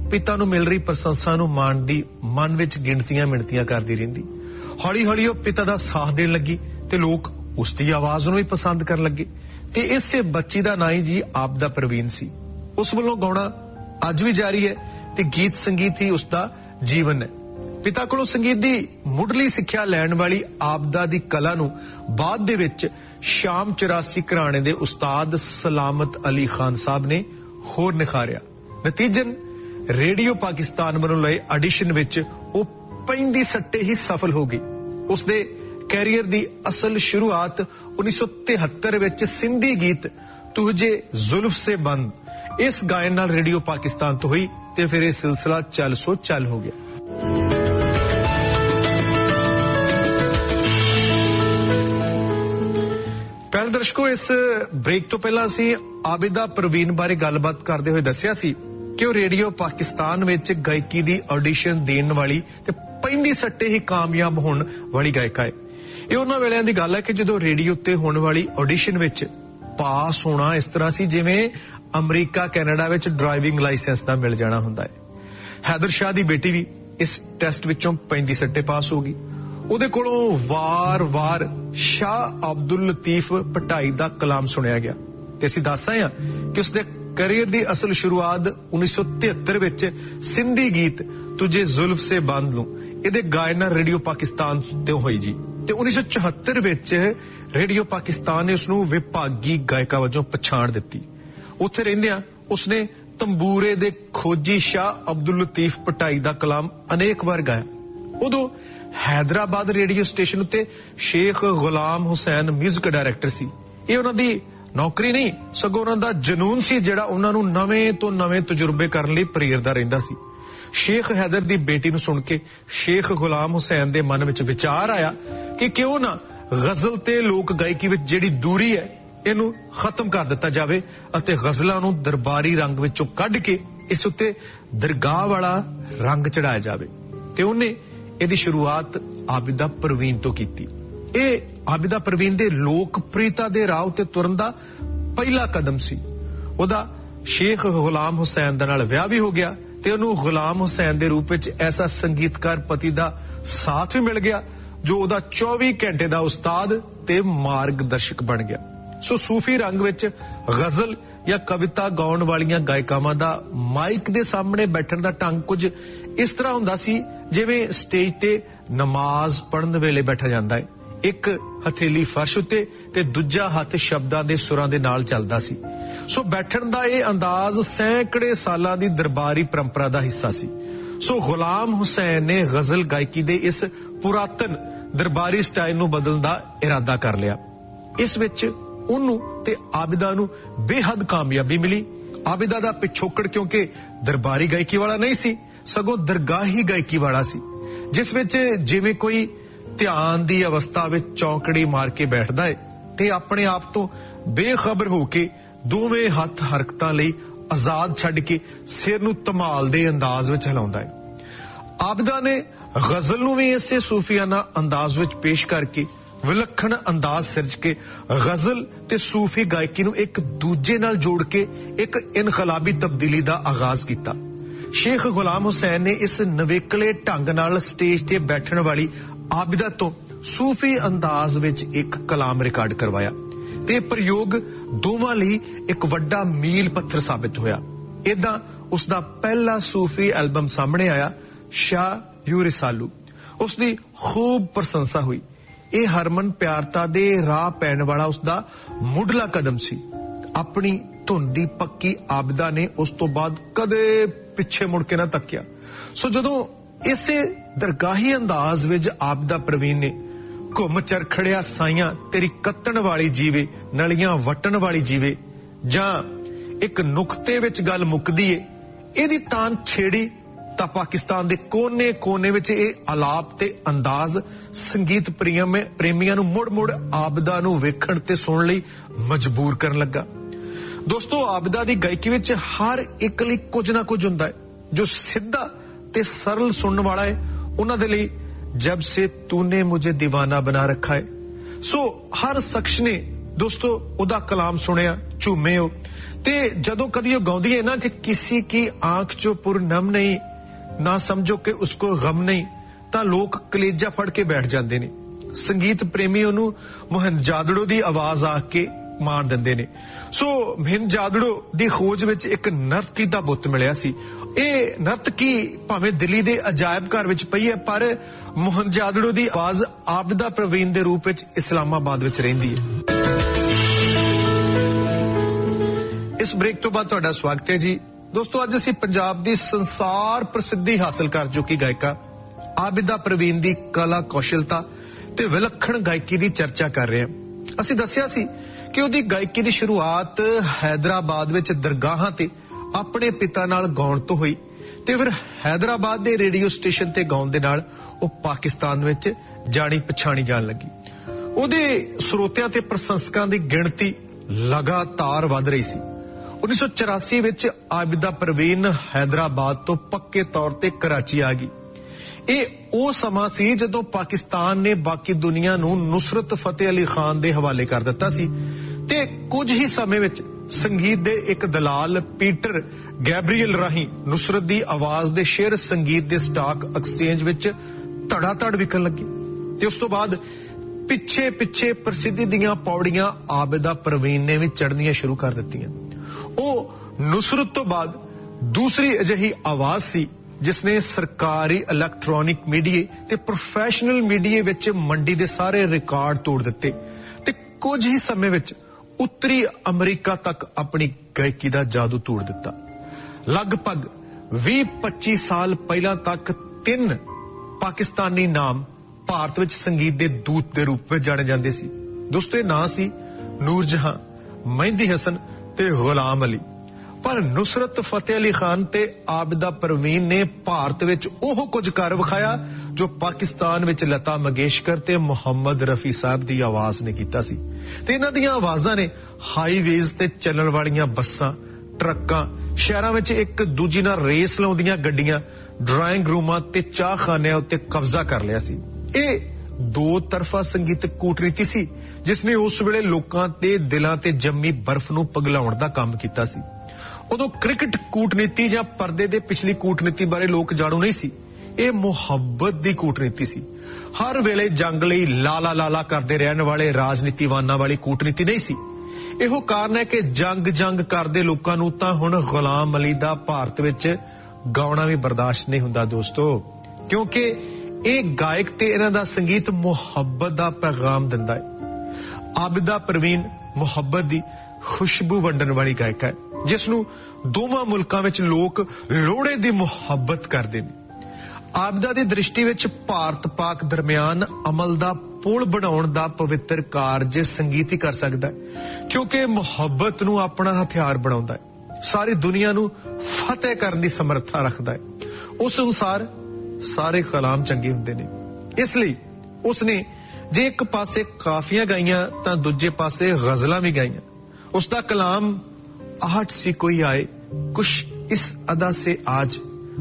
Speaker 6: ਪਿਤਾ ਨੂੰ ਮਿਲ ਰਹੀ ਪ੍ਰਸ਼ੰਸਾ ਨੂੰ ਮਾਣ ਦੀ ਮਨ ਵਿੱਚ ਗਿਣਤੀਆਂ ਮਿਣਤੀਆਂ ਕਰਦੀ ਰਹਿੰਦੀ। ਹੌਲੀ ਹੌਲੀ ਉਹ ਪਿਤਾ ਦਾ ਸਾਥ ਦੇਣ ਲੱਗੀ ਤੇ ਲੋਕ ਉਸ ਦੀ ਆਵਾਜ਼ ਨੂੰ ਵੀ ਪਸੰਦ ਕਰਨ ਲੱਗੇ ਤੇ ਇਸੇ ਬੱਚੀ ਦਾ ਨਾਂ ਹੀ ਜੀ ਆਬਦਾ ਪ੍ਰਵੀਨ ਸੀ। ਉਸ ਵੱਲੋਂ ਗਾਉਣਾ ਅੱਜ ਵੀ ਜਾਰੀ ਹੈ ਤੇ ਗੀਤ ਸੰਗੀਤ ਹੀ ਉਸ ਦਾ ਜੀਵਨ ਹੈ। ਪਿਤਾ ਕੋਲੋਂ ਸੰਗੀਤ ਦੀ ਮੁੱਢਲੀ ਸਿੱਖਿਆ ਲੈਣ ਵਾਲੀ ਆਬਦਾ ਦੀ ਕਲਾ ਨੂੰ ਬਾਅਦ ਦੇ ਵਿੱਚ ਸ਼ਾਮ ਚੁਰਾਸੀ ਘਰਾਣੇ ਦੇ ਉਸਤਾਦ ਸਲਾਮਤ ਅਲੀ ਖਾਨ ਸਾਹਿਬ ਨੇ ਹੋਰ ਨਿਖਾਰਿਆ। ਨਤੀਜਨ ਰੇਡੀਓ ਪਾਕਿਸਤਾਨ ਵੱਲੋਂ ਲਏ ਆਡੀਸ਼ਨ ਵਿੱਚ ਉਹ ਪੈਂਦੀ ਸੱਟੇ ਹੀ ਸਫਲ ਹੋ ਗਈ। ਉਸਦੇ ਕੈਰੀਅਰ ਦੀ ਅਸਲ ਸ਼ੁਰੂਆਤ ਉੱਨੀ ਸੌ ਤਿਹੱਤਰ ਵਿੱਚ ਸਿੰਧੀ ਗੀਤ ਤੁਝੇ ਜ਼ੁਲਫ ਸੇ ਬੰਦ ਇਸ ਗਾਇਨ ਨਾਲ ਰੇਡੀਓ ਪਾਕਿਸਤਾਨ ਤੋਂ ਹੋਈ ਤੇ ਫਿਰ ਇਹ ਸਿਲਸਿਲਾ ਚੱਲ ਸੋ ਚੱਲ ਹੋ ਗਿਆ। ਪਹਿਲੇ ਦਰਸ਼ਕੋ, ਇਸ ਬ੍ਰੇਕ ਤੋਂ ਪਹਿਲਾਂ ਅਸੀਂ ਆਬਿਦਾ ਪ੍ਰਵੀਨ ਬਾਰੇ ਗੱਲਬਾਤ ਕਰਦੇ ਹੋਏ ਦੱਸਿਆ ਸੀ ਕਿ ਉਹ ਰੇਡੀਓ ਪਾਕਿਸਤਾਨ ਵਿੱਚ ਗਾਇਕੀ ਦੀ ਆਡੀਸ਼ਨ ਦੇਣ ਵਾਲੀ ਤੇ ਪੈਂਦੀ ਸੱਟੇ ਹੀ ਕਾਮਯਾਬ ਹੋਣ ਵਾਲੀ ਗਾਇਕਾ ਹੈ। ਇਹ ਉਹਨਾਂ ਵੇਲਿਆਂ ਦੀ ਗੱਲ ਹੈ ਕਿ ਜਦੋਂ ਰੇਡੀਓ ਉੱਤੇ ਹੋਣ ਵਾਲੀ ਆਡੀਸ਼ਨ ਵਿੱਚ ਪਾਸ ਹੋਣਾ ਇਸ ਤਰ੍ਹਾਂ ਸੀ ਜਿਵੇਂ ਅਮਰੀਕਾ ਕੈਨੇਡਾ ਵਿੱਚ ਡਰਾਈਵਿੰਗ ਲਾਇਸੈਂਸ ਦਾ ਮਿਲ ਜਾਣਾ ਹੁੰਦਾ ਹੈ। ਹੈਦਰ ਸ਼ਾਹ ਦੀ ਬੇਟੀ ਵੀ ਇਸ ਟੈਸਟ ਵਿੱਚੋਂ ਪੈਂਦੀ ਸੱਟੇ ਪਾਸ ਹੋ ਗਈ। ਉਹਦੇ ਕੋਲੋਂ ਵਾਰ-ਵਾਰ ਸ਼ਾਹ ਅਬਦੁਲ ਲਤੀਫ ਭਟਾਈ ਦਾ ਕਲਾਮ ਸੁਣਿਆ ਗਿਆ ਤੇ ਅਸੀਂ ਦੱਸ ਆਏ ਹਾਂ ਕਿ ਉਸਦੇ ਕੈਰੀਅਰ ਦੀ ਅਸਲ ਸ਼ੁਰੂਆਤ ਉੱਨੀ ਸੌ ਤਿਹੱਤਰ ਵਿੱਚ ਸਿੰਧੀ ਗੀਤ ਤੁਝੇ ਜ਼ੁਲਫ ਸੇ ਬੰਦ ਲੂੰ ਇਹਦੇ ਗਾਇਨ ਨਾਲ ਰੇਡੀਓ ਪਾਕਿਸਤਾਨ ਤੇ ਹੋਈ ਜੀ। ਤੇ ਉੱਨੀ ਸੌ ਚੁਹੱਤਰ ਵਿੱਚ ਰੇਡੀਓ ਪਾਕਿਸਤਾਨ ਨੇ ਉਸਨੂੰ ਵਿਭਾਗੀ ਗਾਇਕਾ ਵਜੋਂ ਪਛਾਣ ਦਿੱਤੀ। ਉੱਥੇ ਰਹਿੰਦਿਆਂ ਉਸਨੇ ਤੰਬੂਰੇ ਦੇ ਖੋਜੀ ਸ਼ਾਹ ਅਬਦੁਲ ਲਤੀਫ ਭਟਾਈ ਦਾ ਕਲਾਮ ਅਨੇਕ ਵਾਰ ਗਾਇਆ। ਉਦੋਂ ਹੈਦਰਾਬਾਦ ਰੇਡੀਓ ਸਟੇਸ਼ਨ ਉੱਤੇ ਸ਼ੇਖ ਗੁਲਾਮ ਹੁਸੈਨ ਮਿਊਜ਼ਿਕ ਡਾਇਰੈਕਟਰ ਸੀ। ਇਹ ਉਹਨਾਂ ਦੀ ਨੌਕਰੀ ਨਹੀਂ ਸਗੋਂ ਉਹਨਾਂ ਦਾ ਜਨੂਨ ਸੀ ਜਿਹੜਾ ਉਹਨਾਂ ਨੂੰ ਨਵੇਂ ਤੋਂ ਨਵੇਂ ਤਜਰਬੇ ਕਰਨ ਲਈ ਪ੍ਰੇਰਦਾ ਰਹਿੰਦਾ ਸੀ। ਸ਼ੇਖ ਹੈਦਰ ਦੀ ਬੇਟੀ ਨੂੰ ਸੁਣ ਕੇ ਸ਼ੇਖ ਗੁਲਾਮ ਹੁਸੈਨ ਦੇ ਮਨ ਵਿੱਚ ਵਿਚਾਰ ਆਇਆ ਕਿ ਕਿਉਂ ਨਾ ਗਜ਼ਲ ਤੇ ਲੋਕ ਗਾਇਕੀ ਵਿੱਚ ਜਿਹੜੀ ਦੂਰੀ ਹੈ ਇਹਨੂੰ ਖਤਮ ਕਰ ਦਿੱਤਾ ਜਾਵੇ ਅਤੇ ਗਜ਼ਲਾਂ ਨੂੰ ਦਰਬਾਰੀ ਰੰਗ ਵਿੱਚੋਂ ਕੱਢ ਕੇ ਇਸ ਉੱਤੇ ਦਰਗਾਹ ਵਾਲਾ ਰੰਗ ਚੜਾਇਆ ਜਾਵੇ ਤੇ ਉਹਨੇ ਇਹਦੀ ਸ਼ੁਰੂਆਤ ਆਬਿਦਾ ਪ੍ਰਵੀਨ ਤੋਂ ਕੀਤੀ। ਇਹ ਆਬਿਦਾ ਪ੍ਰਵੀਨ ਦੇ ਲੋਕਪ੍ਰਿਯਤਾ ਦੇ ਰਾਹ ਉੱਤੇ ਤੁਰਨ ਦਾ ਪਹਿਲਾ ਕਦਮ ਸੀ। ਉਹਦਾ ਸ਼ੇਖ ਗੁਲਾਮ ਹੁਸੈਨ ਦੇ ਨਾਲ ਵਿਆਹ ਵੀ ਹੋ ਗਿਆ ਤੇ ਉਹਨੂੰ ਗੁਲਾਮ ਹੁਸੈਨ ਦੇ ਰੂਪ ਵਿੱਚ ਐਸਾ ਸੰਗੀਤਕਾਰ ਪਤੀ ਦਾ ਸਾਥ ਵੀ ਮਿਲ ਗਿਆ ਜੋ ਉਹਦਾ ਚੌਵੀ ਘੰਟੇ ਦਾ ਉਸਤਾਦ ਤੇ ਮਾਰਗਦਰਸ਼ਕ ਬਣ ਗਿਆ। ਸੋ ਸੂਫੀ ਰੰਗ ਵਿੱਚ ਗਜ਼ਲ ਜਾਂ ਕਵਿਤਾ ਗਾਉਣ ਵਾਲੀਆਂ ਗਾਇਕਾਵਾਂ ਦਾ ਮਾਈਕ ਦੇ ਸਾਹਮਣੇ ਬੈਠਣ ਦਾ ਢੰਗ ਕੁਝ ਇਸ ਤਰ੍ਹਾਂ ਹੁੰਦਾ ਸੀ ਜਿਵੇਂ ਸਟੇਜ ਤੇ ਨਮਾਜ਼ ਪੜ੍ਹਨ ਵੇਲੇ ਬੈਠਾ ਜਾਂਦਾ ਹੈ। ਇੱਕ ਹਥੇਲੀ ਫਰਸ਼ ਉੱਤੇ ਤੇ ਦੂਜਾ ਹੱਥ ਸ਼ਬਦਾਂ ਦੇ ਸੁਰਾਂ ਦੇ ਨਾਲ ਚੱਲਦਾ ਸੀ। ਸੋ ਬੈਠਣ ਦਾ ਇਹ ਅੰਦਾਜ਼ ਸੈਂਕੜੇ ਸਾਲਾਂ ਦੀ ਦਰਬਾਰੀ ਪਰੰਪਰਾ ਦਾ ਹਿੱਸਾ ਸੀ। ਸੋ ਗੁਲਾਮ ਹੁਸੈਨ ਨੇ ਗਜ਼ਲ ਗਾਇਕੀ ਦੇ ਇਸ ਪੁਰਾਤਨ ਦਰਬਾਰੀ ਸਟਾਈਲ ਨੂੰ ਬਦਲਣ ਦਾ ਇਰਾਦਾ ਕਰ ਲਿਆ। ਇਸ ਵਿੱਚ ਉਹਨੂੰ ਤੇ ਆਬਿਦਾ ਨੂੰ ਬੇਹੱਦ ਕਾਮਯਾਬੀ ਮਿਲੀ। ਆਬਿਦਾ ਦਾ ਪਿਛੋਕੜ ਕਿਉਂਕਿ ਦਰਬਾਰੀ ਗਾਇਕੀ ਵਾਲਾ ਨਹੀਂ ਸੀ ਸਗੋਂ ਦਰਗਾਹੀ ਗਾਇਕੀ ਵਾਲਾ ਸੀ, ਜਿਸ ਵਿੱਚ ਜਿਵੇਂ ਕੋਈ ਧਿਆਨ ਦੀ ਅਵਸਥਾ ਵਿੱਚ ਚੌਂਕੜੀ ਮਾਰ ਕੇ ਬੈਠਦਾ ਹੈ ਤੇ ਆਪਣੇ ਆਪ ਤੋਂ ਬੇਖਬਰ ਹੋ ਕੇ ਦੋਵੇਂ ਹੱਥ ਹਰਕਤਾਂ ਲਈ ਆਜ਼ਾਦ ਛੱਡ ਕੇ ਸਿਰ ਨੂੰ ਧਮਾਲ ਦੇ ਅੰਦਾਜ਼ ਵਿੱਚ ਹਿਲਾਉਂਦਾ ਹੈ। ਆਬਿਦਾ ਨੇ ਗਜ਼ਲ ਨੂੰ ਵੀ ਇਸੇ ਸੂਫੀਆਨਾ ਅੰਦਾਜ਼ ਵਿੱਚ ਪੇਸ਼ ਕਰਕੇ ਵਿਲੱਖਣ ਅੰਦਾਜ਼ ਸਿਰਜ ਕੇ ਗਜ਼ਲ ਤੇ ਸੂਫੀ ਗਾਇਕੀ ਨੂੰ ਇੱਕ ਦੂਜੇ ਨਾਲ ਜੋੜ ਕੇ ਇੱਕ ਇਨਕਲਾਬੀ ਤਬਦੀਲੀ ਦਾ ਆਗਾਜ਼ ਕੀਤਾ। ਸ਼ੇਖ ਗੁਲਾਮ ਹੁਸੈਨ ਨੇ ਇਸ ਨਵੇਕਲੇ ਢੰਗ ਨਾਲ ਸਟੇਜ ਤੇ ਬੈਠਣ ਵਾਲੀ ਆਬਿਦਾ ਤੋਂ ਸੂਫੀ ਅੰਦਾਜ਼ ਵਿੱਚ ਇੱਕ ਕਲਾਮ ਰਿਕਾਰਡ ਕਰਵਾਇਆ ਤੇ ਪ੍ਰਯੋਗ ਦੋਵਾਂ ਲਈ ਇੱਕ ਵੱਡਾ ਮੀਲ ਪੱਥਰ ਸਾਬਿਤ ਹੋਇਆ। ਏਦਾਂ ਉਸ ਦਾ ਪਹਿਲਾ ਸੂਫੀ ਐਲਬਮ ਸਾਹਮਣੇ ਆਇਆ, ਸ਼ਾਹ ਯੂ ਰਿਸਾਲੂ। ਉਸ ਦੀ ਖੂਬ ਪ੍ਰਸ਼ੰਸਾ ਹੋਈ। ਇਹ ਹਰਮਨ ਪਿਆਰਤਾ ਦੇ ਰਾਹ ਪੈਣ ਵਾਲਾ ਉਸ ਦਾ ਮੁੱਢਲਾ ਕਦਮ ਸੀ। ਆਪਣੀ ਧੁਨ ਦੀ ਪੱਕੀ ਆਬਿਦਾ ਨੇ ਉਸ ਤੋਂ ਬਾਅਦ ਕਦੇ ਪਿੱਛੇ ਮੁੜ ਕੇ ਨਾ ਤੱਕਿਆ। ਸੋ ਜਦੋਂ ਇਸੇ ਦਰਗਾਹੀ ਅੰਦਾਜ਼ ਵਿੱਚ ਆਬਿਦਾ ਪ੍ਰਵੀਨ ਨੇ ਘੁੰਮ ਚਰਖੜਿਆ ਸਾਈਆਂ ਤੇਰੀ ਕੱਤਣ ਵਾਲੀ ਜੀਵੇ ਨਲੀਆਂ ਵਟਣ ਵਾਲੀ ਜੀਵੇ ਜਾਂ ਇੱਕ ਨੁਕਤੇ ਵਿੱਚ ਗੱਲ ਮੁੱਕਦੀ ਏ ਇਹਦੀ ਤਾਨ ਛੇੜੀ ਤਾਂ ਪਾਕਿਸਤਾਨ ਦੇ ਕੋਨੇ-ਕੋਨੇ ਵਿੱਚ ਇਹ ਆਲਾਪ ਤੇ ਅੰਦਾਜ਼ ਸੰਗੀਤ ਪ੍ਰੇਮੀਆਂ ਨੂੰ ਮੁੜ-ਮੁੜ ਆਬਿਦਾ ਨੂੰ ਵੇਖਣ ਤੇ ਸੁਣਨ ਲਈ ਮਜਬੂਰ ਕਰਨ ਲੱਗਾ। ਦੋਸਤੋ, ਆਬਿਦਾ ਦੀ ਗਾਇਕੀ ਵਿੱਚ ਹਰ ਇੱਕ ਲਈ ਕੁਝ ਨਾ ਕੁਝ ਹੁੰਦਾ ਹੈ। ਜੋ ਸਿੱਧਾ ਤੇ ਸਰਲ ਸੁਣਨ ਵਾਲਾ ਹੈ ਉਹਨਾਂ ਦੇ ਲਈ ਜਬ ਸੇ ਤੂਨੇ ਮੁਝੇ دیਵਾਨਾ ਬਣਾ ਰੱਖਾ ਹੈ। ਸੋ ਹਰ ਸ਼ਖਸ ਨੇ ਦੋਸਤੋ ਉਹਦਾ ਕਲਾਮ ਸੁਣਿਆ, ਝੂਮੇ ਹੋ ਤੇ ਜਦੋਂ ਕਦੀ ਉਹ ਗਾਉਂਦੀ ਹੈ ਨਾ ਕਿ ਕਿਸੇ ਕੀ ਆਂਖ ਚੋਂ ਪੁਰ ਨਮ ਨਹੀਂ ਨਾ ਸਮਝੋ ਕਿ ਉਸਕੋ ਗਮ ਨਹੀਂ, ਤਾਂ ਲੋਕ ਕਲੇਜਾ ਫੜ ਕੇ ਬੈਠ ਜਾਂਦੇ ਨੇ। ਸੰਗੀਤ ਪ੍ਰੇਮੀ ਉਹਨੂੰ ਮੋਹਨਜਾਦੜੋ ਦੀ ਆਵਾਜ਼ ਆ ਕੇ ਮਾਣ ਦਿੰਦੇ ਨੇ। ਸੋ ਮੋਹਨਜਾਦੜੋ ਦੀ ਖੋਜ ਵਿੱਚ ਇੱਕ ਨਰਤਕੀ ਦਾ ਬੁੱਤ ਮਿਲਿਆ ਸੀ। ਇਹ ਨਰਤਕੀ ਭਾਵੇਂ ਦਿੱਲੀ ਦੇ ਅਜਾਇਬ ਘਰ ਵਿੱਚ ਪਈ ਹੈ, ਪਰ ਮੋਹਨਜਾਦੜੋ ਦੀ ਆਵਾਜ਼ ਆਬਿਦਾ ਪ੍ਰਵੀਨ ਦੇ ਰੂਪ ਵਿੱਚ ਇਸਲਾਮਾਬਾਦ ਵਿੱਚ ਰਹਿੰਦੀ ਹੈ। ਇਸ ਬ੍ਰੇਕ ਤੋਂ ਬਾਅਦ ਤੁਹਾਡਾ ਸਵਾਗਤ ਹੈ ਜੀ। ਦੋਸਤੋ, ਅੱਜ ਅਸੀਂ ਪੰਜਾਬ ਦੀ ਸੰਸਾਰ ਪ੍ਰਸਿੱਧੀ ਹਾਸਲ ਕਰ ਚੁੱਕੀ ਗਾਇਕਾ ਆਬਿਦਾ ਪ੍ਰਵੀਨ ਦੀ ਕਲਾ ਕੌਸ਼ਲਤਾ ਤੇ ਵਿਲੱਖਣ ਗਾਇਕੀ ਦੀ ਚਰਚਾ ਕਰ ਰਹੇ ਹਾਂ। ਅਸੀਂ ਦੱਸਿਆ ਸੀ ਕਿ ਉਹਦੀ ਗਾਇਕੀ ਦੀ ਸ਼ੁਰੂਆਤ ਹੈਦਰਾਬਾਦ ਵਿੱਚ ਦਰਗਾਹਾਂ ਤੇ ਆਪਣੇ ਪਿਤਾ ਨਾਲ ਗਾਉਣ ਤੋਂ ਹੋਈ ਤੇ ਫਿਰ ਹੈਦਰਾਬਾਦ ਦੇ ਰੇਡੀਓ ਸਟੇਸ਼ਨ ਤੇ ਗਾਉਣ ਦੇ ਨਾਲ ਉਹ ਪਾਕਿਸਤਾਨ ਵਿੱਚ ਜਾਣੀ ਪਛਾਣੀ ਜਾਣ ਲੱਗੀ। ਉਹਦੇ ਸਰੋਤਿਆਂ ਤੇ ਪ੍ਰਸ਼ੰਸਕਾਂ ਦੀ ਗਿਣਤੀ ਲਗਾਤਾਰ ਵੱਧ ਰਹੀ ਸੀ। ਉੱਨੀ ਸੌ ਚੁਰਾਸੀ ਵਿੱਚ ਆਬਿਦਾ ਪ੍ਰਵੀਨ ਹੈਦਰਾਬਾਦ ਤੋਂ ਪੱਕੇ ਤੌਰ ਤੇ ਕਰਾਚੀ ਆ ਗਈ। ਇਹ ਉਹ ਸਮਾਂ ਸੀ ਜਦੋਂ ਪਾਕਿਸਤਾਨ ਨੇ ਬਾਕੀ ਦੁਨੀਆ ਨੂੰ ਨੁਸਰਤ ਫਤਿਹ ਅਲੀ ਖਾਨ ਦੇ ਹਵਾਲੇ ਕਰ ਦਿੱਤਾ ਸੀ ਤੇ ਕੁਝ ਹੀ ਸਮੇਂ ਵਿੱਚ ਸੰਗੀਤ ਦੇ ਇੱਕ ਦਲਾਲ ਪੀਟਰ ਗੈਬਰੀਅਲ ਰਾਹੀਂ ਨੁਸਰਤ ਦੀ ਆਵਾਜ਼ ਦੇ ਸ਼ੇਅਰ ਸੰਗੀਤ ਦੇ ਸਟਾਕ ਐਕਸਚੇਂਜ ਵਿੱਚ ਧੜਾ ਧੜ ਵਿਕਣ ਲੱਗੇ ਤੇ ਉਸ ਤੋਂ ਬਾਅਦ ਪਿੱਛੇ ਪਿੱਛੇ ਪ੍ਰਸਿੱਧੀ ਦੀਆਂ ਪੌੜੀਆਂ ਆਬਿਦਾ ਪ੍ਰਵੀਨ ਨੇ ਵੀ ਚੜ੍ਹਨੀਆਂ ਸ਼ੁਰੂ ਕਰ ਦਿੱਤੀਆਂ। ਉਹ ਨੁਸਰਤ ਤੋਂ ਬਾਅਦ ਦੂਸਰੀ ਅਜਿਹੀ ਆਵਾਜ਼ ਸੀ ਜਿਸਨੇ ਸਰਕਾਰੀ ਇਲੈਕਟ੍ਰੋਨਿਕ ਮੀਡੀਏ ਤੇ ਪ੍ਰੋਫੈਸ਼ਨਲ ਮੀਡੀਏ ਵਿੱਚ ਮੰਡੀ ਦੇ ਸਾਰੇ ਰਿਕਾਰਡ ਤੋੜ ਦਿੱਤੇ ਤੇ ਕੁਝ ਹੀ ਸਮੇਂ ਵਿੱਚ ਉੱਤਰੀ ਅਮਰੀਕਾ ਤੱਕ ਆਪਣੀ ਗਾਇਕੀ ਦਾ ਜਾਦੂ ਤੋੜ ਦਿੱਤਾ। ਲਗਭਗ ਵੀਹ ਪੱਚੀ ਸਾਲ ਪਹਿਲਾਂ ਤੱਕ ਤਿੰਨ ਪਾਕਿਸਤਾਨੀ ਨਾਮ ਭਾਰਤ ਵਿੱਚ ਸੰਗੀਤ ਦੇ ਦੂਤ ਦੇ ਰੂਪ ਵਿੱਚ ਜਾਣੇ ਜਾਂਦੇ ਸੀ। ਦੋਸਤੋ, ਇਹ ਨਾਂ ਸੀ ਨੂਰ ਜਹਾਂ, ਮਹਿੰਦੀ ਹਸਨ ਤੇ ਗੁਲਾਮ ਅਲੀ। ਪਰ ਨੁਸਰਤ ਫਤਿਹ ਅਲੀ ਖਾਨ ਤੇ ਆਬਿਦਾ ਪ੍ਰਵੀਨ ਨੇ ਭਾਰਤ ਵਿੱਚ ਉਹ ਕੁਝ ਕਰ ਵਿਖਾਇਆ ਜੋ ਪਾਕਿਸਤਾਨ ਵਿੱਚ ਲਤਾ ਮੰਗੇਸ਼ਕਰ ਤੇ ਮੁਹੰਮਦ ਰਫੀ ਸਾਹਿਬ ਦੀ ਆਵਾਜ਼ ਨੇ ਕੀਤਾ ਸੀ। ਤੇ ਇਹਨਾਂ ਦੀਆਂ ਆਵਾਜ਼ਾਂ ਨੇ ਹਾਈਵੇਜ਼ ਤੇ ਚੱਲਣ ਵਾਲੀਆਂ ਬੱਸਾਂ, ਟਰੱਕਾਂ, ਸ਼ਹਿਰਾਂ ਵਿੱਚ ਇੱਕ ਦੂਜੀ ਨਾਲ ਰੇਸ ਲਾਉਂਦੀਆਂ ਗੱਡੀਆਂ, ਡਰਾਇੰਗ ਰੂਮਾਂ ਤੇ ਚਾਹ ਖਾਨਿਆਂ ਉੱਤੇ ਕਬਜ਼ਾ ਕਰ ਲਿਆ ਸੀ। ਇਹ ਦੋ ਤਰਫਾ ਸੰਗੀਤਕ ਕੂਟਨੀਤੀ ਸੀ ਜਿਸਨੇ ਉਸ ਵੇਲੇ ਲੋਕਾਂ ਦੇ ਦਿਲਾਂ ਤੇ ਜੰਮੀ ਬਰਫ਼ ਨੂੰ ਪਿਘਲਾਉਣ ਦਾ ਕੰਮ ਕੀਤਾ ਸੀ। ਉਦੋਂ ਕ੍ਰਿਕਟ ਕੂਟਨੀਤੀ ਜਾਂ ਪਰਦੇ ਦੇ ਪਿਛਲੀ ਕੂਟਨੀਤੀ ਬਾਰੇ ਲੋਕ ਜਾਣੂ ਨਹੀਂ ਸੀ। ਇਹ ਮੁਹੱਬਤ ਦੀ ਕੂਟਨੀਤੀ ਸੀ। ਹਰ ਵੇਲੇ ਜੰਗ ਲਈ ਲਾਲਾ ਲਾਲਾ ਕਰਦੇ ਰਹਿਣ ਵਾਲੇ ਰਾਜਨੀਤੀਵਾਨਾਂ ਵਾਲੀ ਕੂਟਨੀਤੀ ਨਹੀਂ ਸੀ। ਇਹੋ ਕਾਰਨ ਹੈ ਕਿ ਜੰਗ ਜੰਗ ਕਰਦੇ ਲੋਕਾਂ ਨੂੰ ਤਾਂ ਹੁਣ ਗੁਲਾਮ ਅਲੀ ਦਾ ਭਾਰਤ ਵਿੱਚ ਗਾਉਣਾ ਵੀ ਬਰਦਾਸ਼ਤ ਨਹੀਂ ਹੁੰਦਾ ਦੋਸਤੋ, ਕਿਉਂਕਿ ਇਹ ਗਾਇਕ ਤੇ ਇਹਨਾਂ ਦਾ ਸੰਗੀਤ ਮੁਹੱਬਤ ਦਾ ਪੈਗਾਮ ਦਿੰਦਾ ਹੈ। ਆਬਿਦਾ ਪ੍ਰਵੀਨ ਮੁਹੱਬਤ ਦੀ ਖੁਸ਼ਬੂ ਵੰਡਣ ਵਾਲੀ ਗਾਇਕਾ ਹੈ ਜਿਸ ਨੂੰ ਦੋਵਾਂ ਮੁਲਕਾਂ ਵਿੱਚ ਲੋਕ ਲੋਹੜੇ ਦੀ ਮੁਹੱਬਤ ਕਰਦੇ ਨੇ। ਆਬਿਦਾ ਦੀ ਦ੍ਰਿਸ਼ਟੀ ਵਿੱਚ ਭਾਰਤ ਪਾਕ ਦਰਮਿਆਨ ਅਮਲ ਦਾ ਪੁਲ ਬਣਾਉਣ ਦਾ ਪਵਿੱਤਰ ਕਾਰਜ ਸੰਗੀਤ ਹੀ ਕਰ ਸਕਦਾ ਹੈ, ਕਿਉਂਕਿ ਮੁਹੱਬਤ ਨੂੰ ਆਪਣਾ ਹਥਿਆਰ ਬਣਾਉਂਦਾ ਹੈ, ਸਾਰੀ ਦੁਨੀਆ ਨੂੰ ਫਤਿਹ ਕਰਨ ਦੀ ਸਮਰੱਥਾ ਰੱਖਦਾ ਹੈ। ਉਸ ਅਨੁਸਾਰ ਸਾਰੇ ਕਲਾਮ ਚੰਗੇ ਹੁੰਦੇ ਨੇ। ਇਸ ਲਈ ਉਸਨੇ ਜੇ ਇੱਕ ਪਾਸੇ ਕਾਫੀਆਂ ਗਾਈਆਂ ਤਾਂ ਦੂਜੇ ਪਾਸੇ ਗਜ਼ਲਾਂ ਵੀ ਗਾਈਆਂ। ਉਸਦਾ ਕਲਾਮ आहट सी कोई आए कुछ इस अदा से आज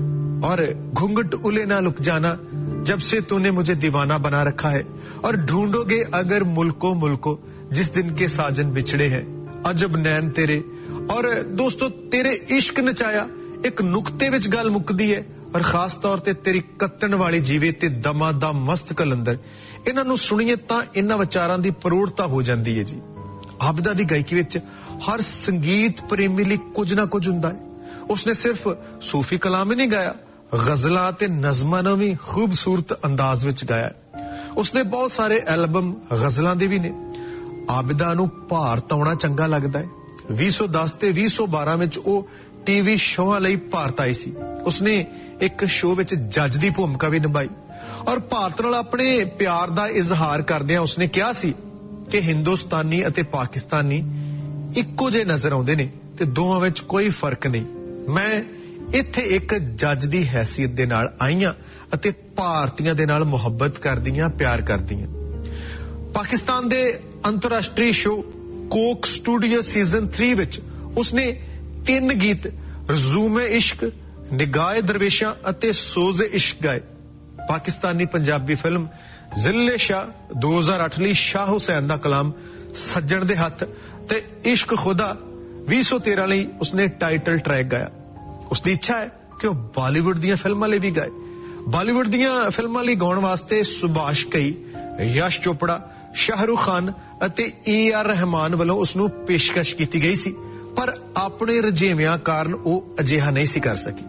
Speaker 6: और घूंघट उले ना लुक जाना जब से तूने मुझे दीवाना बना रखा है और ढूंढोगे अगर मुल्को मुल्को जिस दिन के साजन बिछड़े हैं अजब नैन तेरे। और दोस्तों, तेरे इश्क नचाया एक नुक्ते विच गल मुकदी है और खास तौर ते तेरी कत्तन वाली जीवे ते दमा दम मस्त कलंदर। इन्हां नूं सुणीए तां इन्हां विचारां दी प्रौढ़ता हो जांदी है जी। आबिदा दी गायकी विच हर संगीत प्रेमी ਲਈ ਕੁਝ ਨਾ ਕੁਝ ਹੁੰਦਾ ਹੈ। ਉਸਨੇ ਸਿਰਫ ਸੂਫੀ ਕਲਾਮ ਹੀ ਨਹੀਂ ਗਾਇਆ, ਗਜ਼ਲਾਂ ਤੇ ਨਜ਼ਮਾਂ ਨੂੰ ਵੀ ਖੂਬਸੂਰਤ ਅੰਦਾਜ਼ ਵਿੱਚ ਗਾਇਆ। ਉਸਨੇ ਬਹੁਤ ਸਾਰੇ ਐਲਬਮ ਗਜ਼ਲਾਂ ਦੇ ਵੀ ਨੇ। ਆਬਿਦਾ ਨੂੰ ਭਾਰਤ ਆਉਣਾ ਚੰਗਾ ਲੱਗਦਾ ਹੈ। ਵੀਹ ਸੌ ਦਸ ਤੇ ਵੀਹ ਸੌ ਬਾਰਾਂ ਵਿੱਚ ਉਹ ਟੀਵੀ ਸ਼ੋਆਂ ਲਈ ਭਾਰਤ ਆਈ ਸੀ। ਉਸਨੇ ਇੱਕ ਸ਼ੋਅ ਵਿੱਚ ਜੱਜ ਦੀ ਭੂਮਿਕਾ ਵੀ ਨਿਭਾਈ ਔਰ ਭਾਰਤ ਨਾਲ ਆਪਣੇ ਪਿਆਰ ਦਾ ਇਜ਼ਹਾਰ ਕਰਦਿਆਂ ਉਸਨੇ ਕਿਹਾ ਸੀ ਕਿ ਹਿੰਦੁਸਤਾਨੀ ਅਤੇ ਪਾਕਿਸਤਾਨੀ ਇੱਕੋ ਜਿਹੇ ਨਜ਼ਰ ਆਉਂਦੇ ਨੇ ਤੇ ਦੋਵਾਂ ਵਿੱਚ ਕੋਈ ਫਰਕ ਨਹੀਂ। ਮੈਂ ਇੱਥੇ ਇੱਕ ਜੱਜ ਦੀ ਹੈਸੀਅਤ ਦੇ ਨਾਲ ਆਈਆਂ ਅਤੇ ਭਾਰਤੀਆਂ ਦੇ ਨਾਲ ਮੁਹੱਬਤ ਕਰਦੀਆਂ, ਪਿਆਰ ਕਰਦੀਆਂ। ਪਾਕਿਸਤਾਨ ਦੇ ਅੰਤਰਰਾਸ਼ਟਰੀ ਸ਼ੋਅ ਕੋਕ ਸਟੂਡੀਓ ਸੀਜ਼ਨ तीन ਵਿੱਚ ਉਸਨੇ ਤਿੰਨ ਗੀਤ ਰਜ਼ੂਮੇ ਇਸ਼ਕ, ਨਿਗਾਹੇ ਦਰਵੇਸ਼ਾਂ ਅਤੇ ਸੋਜ਼ੇ ਇਸ਼ਕ ਗਾਏ। ਪਾਕਿਸਤਾਨੀ ਪੰਜਾਬੀ ਫਿਲਮ ਜ਼ਿੱਲੇ ਸ਼ਾਹ ਦੋ ਹਜ਼ਾਰ ਅੱਠ ਲਈ ਸ਼ਾਹ ਹੁਸੈਨ ਦਾ ਕਲਾਮ ਸੱਜਣ ਦੇ ਹੱਥ ਤੇ ਇਸ਼ਕ ਖੁਦਾ ਵੀਹ ਸੌ ਤੇਰਾਂ ਲਈ ਉਸਨੇ ਟਾਈਟਲ ਟਰੈਕ ਗਾਇਆ। ਉਸਦੀ ਇੱਛਾ ਹੈ ਕਿ ਉਹ ਬਾਲੀਵੁੱਡ ਦੀਆਂ ਫਿਲਮਾਂ ਲਈ ਵੀ ਗਾਏ। ਬਾਲੀਵੁੱਡ ਦੀਆਂ ਫਿਲਮਾਂ ਲਈ ਗਾਉਣ ਵਾਸਤੇ ਸੁਭਾਸ਼ ਘਈ, ਯਸ਼ ਚੋਪੜਾ, ਸ਼ਾਹਰੁਖ ਖਾਨ ਅਤੇ ਏ ਆਰ ਰਹਿਮਾਨ ਵੱਲੋਂ ਉਸਨੂੰ ਪੇਸ਼ਕਸ਼ ਕੀਤੀ ਗਈ ਸੀ, ਪਰ ਆਪਣੇ ਰੁਝੇਵਿਆਂ ਕਾਰਨ ਉਹ ਅਜਿਹਾ ਨਹੀਂ ਸੀ ਕਰ ਸਕੀ।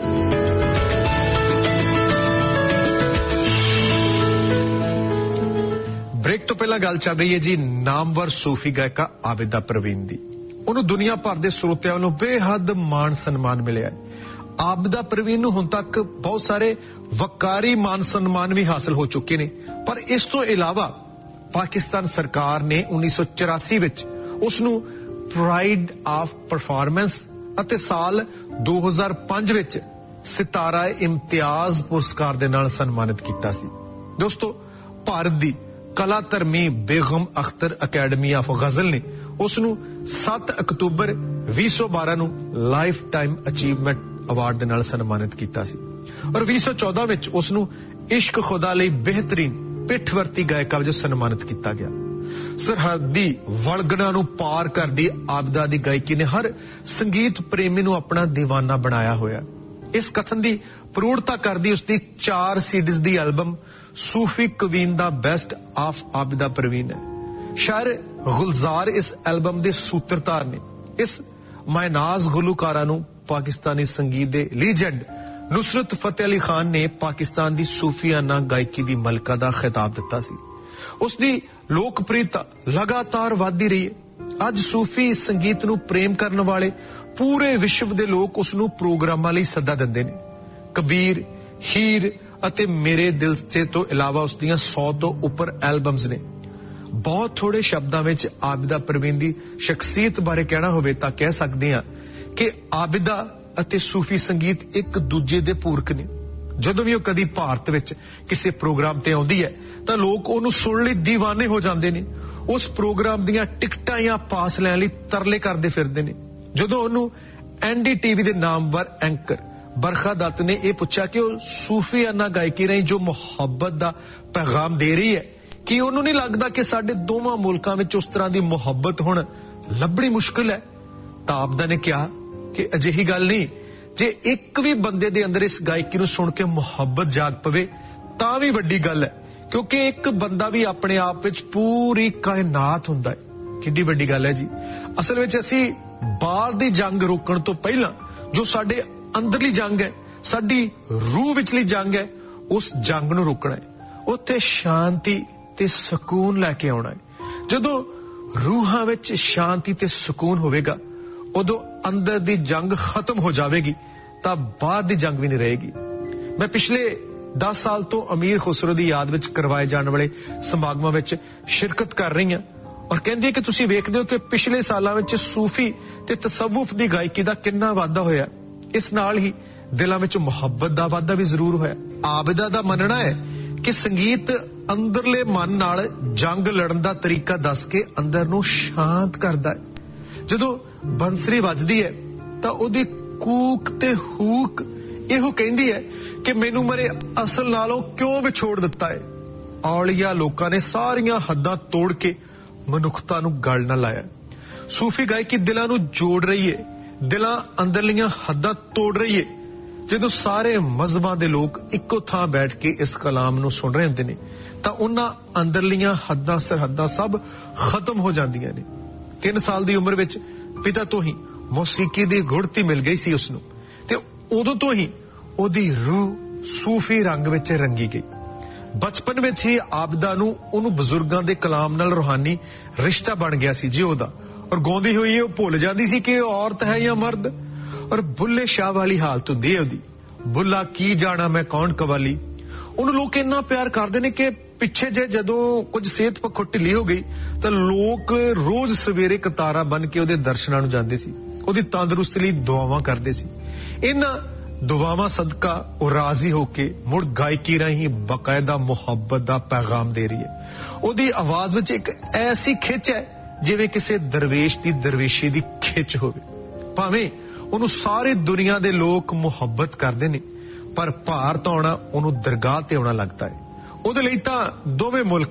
Speaker 6: ਬ੍ਰੇਕ ਤੋਂ ਪਹਿਲਾਂ ਗੱਲ ਚੱਲ ਰਹੀ ਹੈ ਜੀ ਨਾਮਵਰ ਸੂਫੀ ਗਾਇਕਾ ਆਬਿਦਾ ਪ੍ਰਵੀਨ ਦੀ। ਉਹਨੂੰ ਦੁਨੀਆ ਭਰ ਦੇ ਸਰੋਤਿਆਂ ਵੱਲੋਂ ਬੇਹੱਦ ਮਾਣ ਸਨਮਾਨ ਮਿਲਿਆ ਹੈ। ਆਬਿਦਾ ਪ੍ਰਵੀਨ ਨੂੰ ਹੁਣ ਤੱਕ ਬਹੁਤ ਸਾਰੇ ਵਕਾਰੀ ਮਾਣ ਸਨਮਾਨ ਵੀ ਹਾਸਲ ਹੋ ਚੁੱਕੇ ਨੇ, ਪਰ ਇਸ ਤੋਂ ਇਲਾਵਾ ਪਾਕਿਸਤਾਨ ਸਰਕਾਰ ਨੇ ਉੱਨੀ ਸੌ ਚੁਰਾਸੀ ਵਿੱਚ ਉਸ ਨੂੰ ਪ੍ਰਾਈਡ ਆਫ ਪਰਫਾਰਮੈਂਸ ਅਤੇ ਸਾਲ ਦੋ ਹਜ਼ਾਰ ਪੰਜ ਵਿੱਚ ਸਿਤਾਰਾ ਇਮਤਿਆਜ਼ ਪੁਰਸਕਾਰ ਦੇ ਨਾਲ ਸਨਮਾਨਿਤ ਕੀਤਾ ਸੀ। ਦੋਸਤੋ, ਭਾਰਤ ਦੀ Kaladharmi Begum Akhtar academy of Ghazal ਨੇ ਉਸ ਨੂੰ ਸੱਤ ਅਕਤੂਬਰ ਵੀਹ ਸੌ ਬਾਰਾਂ ਨੂੰ ਲਾਈਫ ਟਾਈਮ ਅਚੀਵਮੈਂਟ ਅਵਾਰਡ ਦੇ ਨਾਲ ਸਨਮਾਨਿਤ ਕੀਤਾ ਸੀ ਔਰ ਵੀਹ ਸੌ ਚੌਦਾਂ ਵਿੱਚ ਉਸ ਨੂੰ ਇਸ਼ਕ ਖੁਦਾ ਲਈ ਬਿਹਤਰੀਨ ਪਿੱਠਵਰਤੀ ਗਾਇਕਾ ਵਜੋਂ ਸਨਮਾਨਿਤ ਕੀਤਾ ਗਿਆ। ਸਰਹੱਦੀ ਵਲਗਣਾ ਨੂੰ ਪਾਰ ਕਰਦੀ ਆਬਿਦਾ ਦੀ ਗਾਇਕੀ ਨੇ ਹਰ ਸੰਗੀਤ ਪ੍ਰੇਮੀ ਨੂੰ ਆਪਣਾ دیਵਾਨਾ ਬਣਾਇਆ ਹੋਇਆ। ਇਸ ਕਥਨ ਦੀ ਪ੍ਰੂੜਤਾ ਕਰਦੀ ਉਸਦੀ ਚਾਰ ਸੀਡੀਜ਼ ਦੀ ਐਲਬਮ ਸੂਫੀ ਕਵੀਨ ਦਾ ਬੈਸਟ ਆਫ ਆਬਿਦਾ ਪ੍ਰਵੀਨ ਹੈ। ਸ਼ਾਇਰ ਗੁਲਜ਼ਾਰ ਇਸ ਐਲਬਮ ਦੇ ਸੂਤਰਧਾਰ ਨੇ। ਇਸ ਮਾਇਨਾਜ਼ ਗੁਲੂਕਾਰਾ ਨੂੰ ਪਾਕਿਸਤਾਨੀ ਸੰਗੀਤ ਦੇ ਲੀਜੈਂਡ ਨੁਸਰਤ ਫਤਿਹ ਅਲੀ ਖਾਨ ਨੇ ਪਾਕਿਸਤਾਨ ਦੀ ਸੂਫੀਆਨਾ ਗਾਇਕੀ ਦੀ ਮਲਕਾ ਦਾ ਖਿਤਾਬ ਦਿੱਤਾ ਸੀ। ਉਸ ਦੀ ਲੋਕਪ੍ਰਿਯਤਾ ਲਗਾਤਾਰ ਵਧਦੀ ਰਹੀ ਹੈ। ਅੱਜ ਸੂਫੀ ਸੰਗੀਤ ਨੂੰ ਪ੍ਰੇਮ ਕਰਨ ਵਾਲੇ ਪੂਰੇ ਵਿਸ਼ਵ ਦੇ ਲੋਕ ਉਸ ਨੂੰ ਪ੍ਰੋਗਰਾਮਾਂ ਲਈ ਸੱਦਾ ਦਿੰਦੇ ਨੇ। ਕਬੀਰ, ਹੀਰ ਅਤੇ ਮੇਰੇ ਦਿਲ ਸੇ ਤੋਂ ਇਲਾਵਾ ਉਸ ਦੀਆਂ ਸੌ ਤੋਂ ਉੱਪਰ ਐਲਬਮਸ ਨੇ। ਬਹੁਤ ਥੋੜੇ ਸ਼ਬਦਾਂ ਵਿੱਚ ਆਬਿਦਾ ਪ੍ਰਵੀਨ ਦੀ ਸ਼ਖਸੀਅਤ ਬਾਰੇ ਕਹਿਣਾ ਹੋਵੇ ਤਾਂ ਕਹਿ ਸਕਦੇ ਹਾਂ ਕਿ ਆਬਿਦਾ ਅਤੇ ਸੂਫੀ ਸੰਗੀਤ ਇੱਕ ਦੂਜੇ ਦੇ ਪੂਰਕ ਨੇ। ਜਦੋਂ ਵੀ ਉਹ ਕਦੀ ਭਾਰਤ ਵਿੱਚ ਕਿਸੇ ਪ੍ਰੋਗਰਾਮ ਤੇ ਆਉਂਦੀ ਹੈ ਤਾਂ ਲੋਕ ਉਹਨੂੰ ਸੁਣਨ ਲਈ دیਵਾਨੇ ਹੋ ਜਾਂਦੇ ਨੇ। ਉਸ ਪ੍ਰੋਗਰਾਮ ਦੀਆਂ ਟਿਕਟਾਂ ਜਾਂ ਪਾਸ ਲੈਣ ਲਈ ਤਰਲੇ ਕਰਦੇ ਫਿਰਦੇ ਨੇ। ਜਦੋਂ ਉਹਨੂੰ ਐਨ ਡੀ ਟੀ ਵੀ ਦੇ ਨਾਮਵਰ ਐਂਕਰ ਬਰਖਾ ਦੱਤ ਨੇ ਇਹ ਪੁੱਛਿਆ ਕਿ ਉਹ ਸੂਫੀਆਨਾ ਗਾਇਕੀ ਰਾਹੀਂ ਜੋ ਮੁਹੱਬਤ ਦਾ ਪੈਗਾਮ ਦੇ ਰਹੀ ਹੈ, ਕੀ ਉਹਨੂੰ ਨਹੀਂ ਲੱਗਦਾ ਕਿ ਸਾਡੇ ਦੋਵਾਂ ਮੁਲਕਾਂ ਵਿੱਚ ਉਸ ਤਰ੍ਹਾਂ ਦੀ ਮੁਹੱਬਤ ਹੁਣ ਲੱਭਣੀ ਮੁਸ਼ਕਿਲ ਹੈ? ਤਾਂ ਆਬਿਦਾ ਨੇ ਕਿਹਾ ਕਿ ਅਜਿਹੀ ਗੱਲ ਨਹੀਂ। ਜੇ ਇੱਕ ਵੀ ਬੰਦੇ ਦੇ ਅੰਦਰ ਇਸ ਗਾਇਕੀ ਨੂੰ ਸੁਣ ਕੇ ਮੁਹੱਬਤ ਜਾਗ ਪਵੇ ਤਾਂ ਵੀ ਵੱਡੀ ਗੱਲ ਹੈ, ਕਿਉਂਕਿ ਇੱਕ ਬੰਦਾ ਵੀ ਆਪਣੇ ਆਪ ਵਿੱਚ ਪੂਰੀ ਕਾਇਨਾਤ ਹੁੰਦਾ ਹੈ। ਕਿੱਡੀ ਵੱਡੀ ਗੱਲ ਹੈ ਜੀ। ਅਸਲ ਵਿੱਚ ਅਸੀਂ ਬਾਹਰ ਦੀ ਜੰਗ ਰੋਕਣ ਤੋਂ ਪਹਿਲਾਂ ਜੋ ਸਾਡੇ ਅੰਦਰਲੀ ਜੰਗ ਹੈ, ਸਾਡੀ ਰੂਹ ਵਿਚਲੀ ਜੰਗ ਹੈ, ਉਸ ਜੰਗ ਨੂੰ ਰੋਕਣਾ ਹੈ। ਉੱਥੇ ਸ਼ਾਂਤੀ ਤੇ ਸਕੂਨ ਲੈ ਕੇ ਆਉਣਾ ਹੈ। ਜਦੋਂ ਰੂਹਾਂ ਵਿੱਚ ਸ਼ਾਂਤੀ ਤੇ ਸਕੂਨ ਹੋਵੇਗਾ ਉਦੋਂ ਅੰਦਰ ਦੀ ਜੰਗ ਖਤਮ ਹੋ ਜਾਵੇਗੀ ਤਾਂ ਬਾਹਰ ਦੀ ਜੰਗ ਵੀ ਨਹੀਂ ਰਹੇਗੀ। ਮੈਂ ਪਿਛਲੇ ਦਸ ਸਾਲ ਤੋਂ ਅਮੀਰ ਖੁਸਰੋ ਦੀ ਯਾਦ ਵਿੱਚ ਕਰਵਾਏ ਜਾਣ ਵਾਲੇ ਸਮਾਗਮਾਂ ਵਿੱਚ ਸ਼ਿਰਕਤ ਕਰ ਰਹੀ ਹਾਂ ਔਰ ਕਹਿੰਦੀ ਹੈ ਕਿ ਤੁਸੀਂ ਵੇਖਦੇ ਹੋ ਕਿ ਪਿਛਲੇ ਸਾਲਾਂ ਵਿੱਚ ਸੂਫੀ ਤੇ ਤਸੱਵੁਫ ਦੀ ਗਾਇਕੀ ਦਾ ਕਿੰਨਾ ਵਾਧਾ ਹੋਇਆ। ਇਸ ਨਾਲ ਹੀ ਦਿਲਾਂ ਵਿੱਚ ਮੁਹੱਬਤ ਦਾ ਵਾਧਾ ਵੀ ਜ਼ਰੂਰ ਹੋਇਆ। ਆਬਿਦਾ ਦਾ ਮੰਨਣਾ ਹੈ ਕਿ ਸੰਗੀਤ ਅੰਦਰਲੇ ਮਨ ਨਾਲ ਜੰਗ ਲੜਨ ਦਾ ਤਰੀਕਾ ਦੱਸ ਕੇ ਅੰਦਰ ਨੂੰ ਸ਼ਾਂਤ ਕਰਦਾ ਹੈ। ਜਦੋਂ ਬੰਸਰੀ ਵੱਜਦੀ ਹੈ ਤਾਂ ਉਹਦੀ ਕੂਕ ਤੇ ਹੂਕ ਇਹੋ ਕਹਿੰਦੀ ਹੈ ਕਿ ਮੈਨੂੰ ਮੇਰੇ ਅਸਲ ਨਾਲੋਂ ਕਿਉਂ ਵਿਛੋੜ ਦਿੱਤਾ ਹੈ। ਔਲੀਆ ਲੋਕਾਂ ਨੇ ਸਾਰੀਆਂ ਹੱਦਾਂ ਤੋੜ ਕੇ ਮਨੁੱਖਤਾ ਨੂੰ ਗਲ ਨਾਲ ਲਾਇਆ। ਸੂਫੀ ਗਾਇਕੀ ਦਿਲਾਂ ਨੂੰ ਜੋੜ ਰਹੀ ਹੈ, ਦਿਲਾਂ ਅੰਦਰਲੀਆਂ ਹੱਦਾਂ ਤੋੜ ਰਹੀ ਹੈ। ਜਦੋਂ ਸਾਰੇ ਮਜ਼ਹਬਾਂ ਦੇ ਲੋਕ ਇੱਕੋ ਥਾਂ ਬੈਠ ਕੇ ਇਸ ਕਲਾਮ ਨੂੰ ਸੁਣ ਰਹੇ ਹੁੰਦੇ ਨੇ ਤਾਂ ਉਹਨਾਂ ਅੰਦਰਲੀਆਂ ਹੱਦਾਂ ਸਰਹੱਦਾਂ ਸਭ ਖਤਮ ਹੋ ਜਾਂਦੀਆਂ ਨੇ। ਤਿੰਨ ਸਾਲ ਦੀ ਉਮਰ ਵਿੱਚ ਪਿਤਾ ਤੋਂ ਹੀ ਮੌਸੀਕੀ ਦੀ ਗੁੜਤੀ ਮਿਲ ਗਈ ਸੀ ਉਸਨੂੰ ਤੇ ਉਦੋਂ ਤੋਂ ਹੀ ਉਹਦੀ ਰੂਹ ਸੂਫੀ ਰੰਗ ਵਿੱਚ ਰੰਗੀ ਗਈ। ਬਚਪਨ ਵਿੱਚ ਹੀ ਆਬਿਦਾ ਨੂੰ ਉਹਨੂੰ ਬਜ਼ੁਰਗਾਂ ਦੇ ਕਲਾਮ ਨਾਲ ਰੂਹਾਨੀ ਰਿਸ਼ਤਾ ਬਣ ਗਿਆ ਸੀ ਜੀ ਉਹਦਾ, ਔਰ ਗਾਉਂਦੀ ਹੋਈ ਉਹ ਭੁੱਲ ਜਾਂਦੀ ਸੀ ਕਿ ਉਹ ਔਰਤ ਹੈ ਜਾਂ ਮਰਦ। ਔਰ ਬੁੱਲੇ ਸ਼ਾਹ ਵਾਲੀ ਹਾਲਤ ਹੁੰਦੀ ਹੈ ਉਹਦੀ, ਬੁੱਲਾ ਕੀ ਜਾਣਾ ਮੈਂ ਕੌਣ ਕਵਾਲੀ। ਉਹਨੂੰ ਲੋਕ ਇੰਨਾ ਪਿਆਰ ਕਰਦੇ ਨੇ ਕਿ ਪਿੱਛੇ ਜੇ ਜਦੋਂ ਕੁਝ ਸਿਹਤ ਪੱਖੋਂ ਢਿੱਲੀ ਹੋ ਗਈ ਤਾਂ ਲੋਕ ਰੋਜ਼ ਸਵੇਰੇ ਕਤਾਰਾਂ ਬਣ ਕੇ ਉਹਦੇ ਦਰਸ਼ਨਾਂ ਨੂੰ ਜਾਂਦੇ ਸੀ, ਉਹਦੀ ਤੰਦਰੁਸਤੀ ਲਈ ਦੁਆਵਾਂ ਕਰਦੇ ਸੀ। ਇਹਨਾਂ ਦੁਆਵਾਂ ਸਦਕਾ ਉਹ ਰਾਜ਼ੀ ਹੋ ਕੇ ਮੁੜ ਗਾਇਕੀ ਰਾਹੀਂ ਬਕਾਇਦਾ ਮੁਹੱਬਤ ਦਾ ਪੈਗਾਮ ਦੇ ਰਹੀ ਹੈ। ਉਹਦੀ ਆਵਾਜ਼ ਵਿੱਚ ਇੱਕ ਐਸੀ ਖਿੱਚ ਹੈ ਜਿਵੇਂ ਕਿਸੇ ਦਰਵੇਸ਼ ਦੀ ਦਰਵੇਸ਼ੀ ਦੀ ਖਿੱਚ ਹੋਵੇ। ਭਾਵੇਂ ਉਹਨੂੰ ਸਾਰੇ ਦੁਨੀਆ ਦੇ ਲੋਕ ਮੁਹੱਬਤ ਕਰਦੇ ਨੇ ਪਰ ਭਾਰਤ ਆਉਣਾ ਉਹਨੂੰ ਦਰਗਾਹ ਤੇ ਆਉਣਾ ਲੱਗਦਾ ਹੈ। ਉਹਦੇ ਲਈ ਤਾਂ ਦੋਵੇਂ ਮੁਲਕ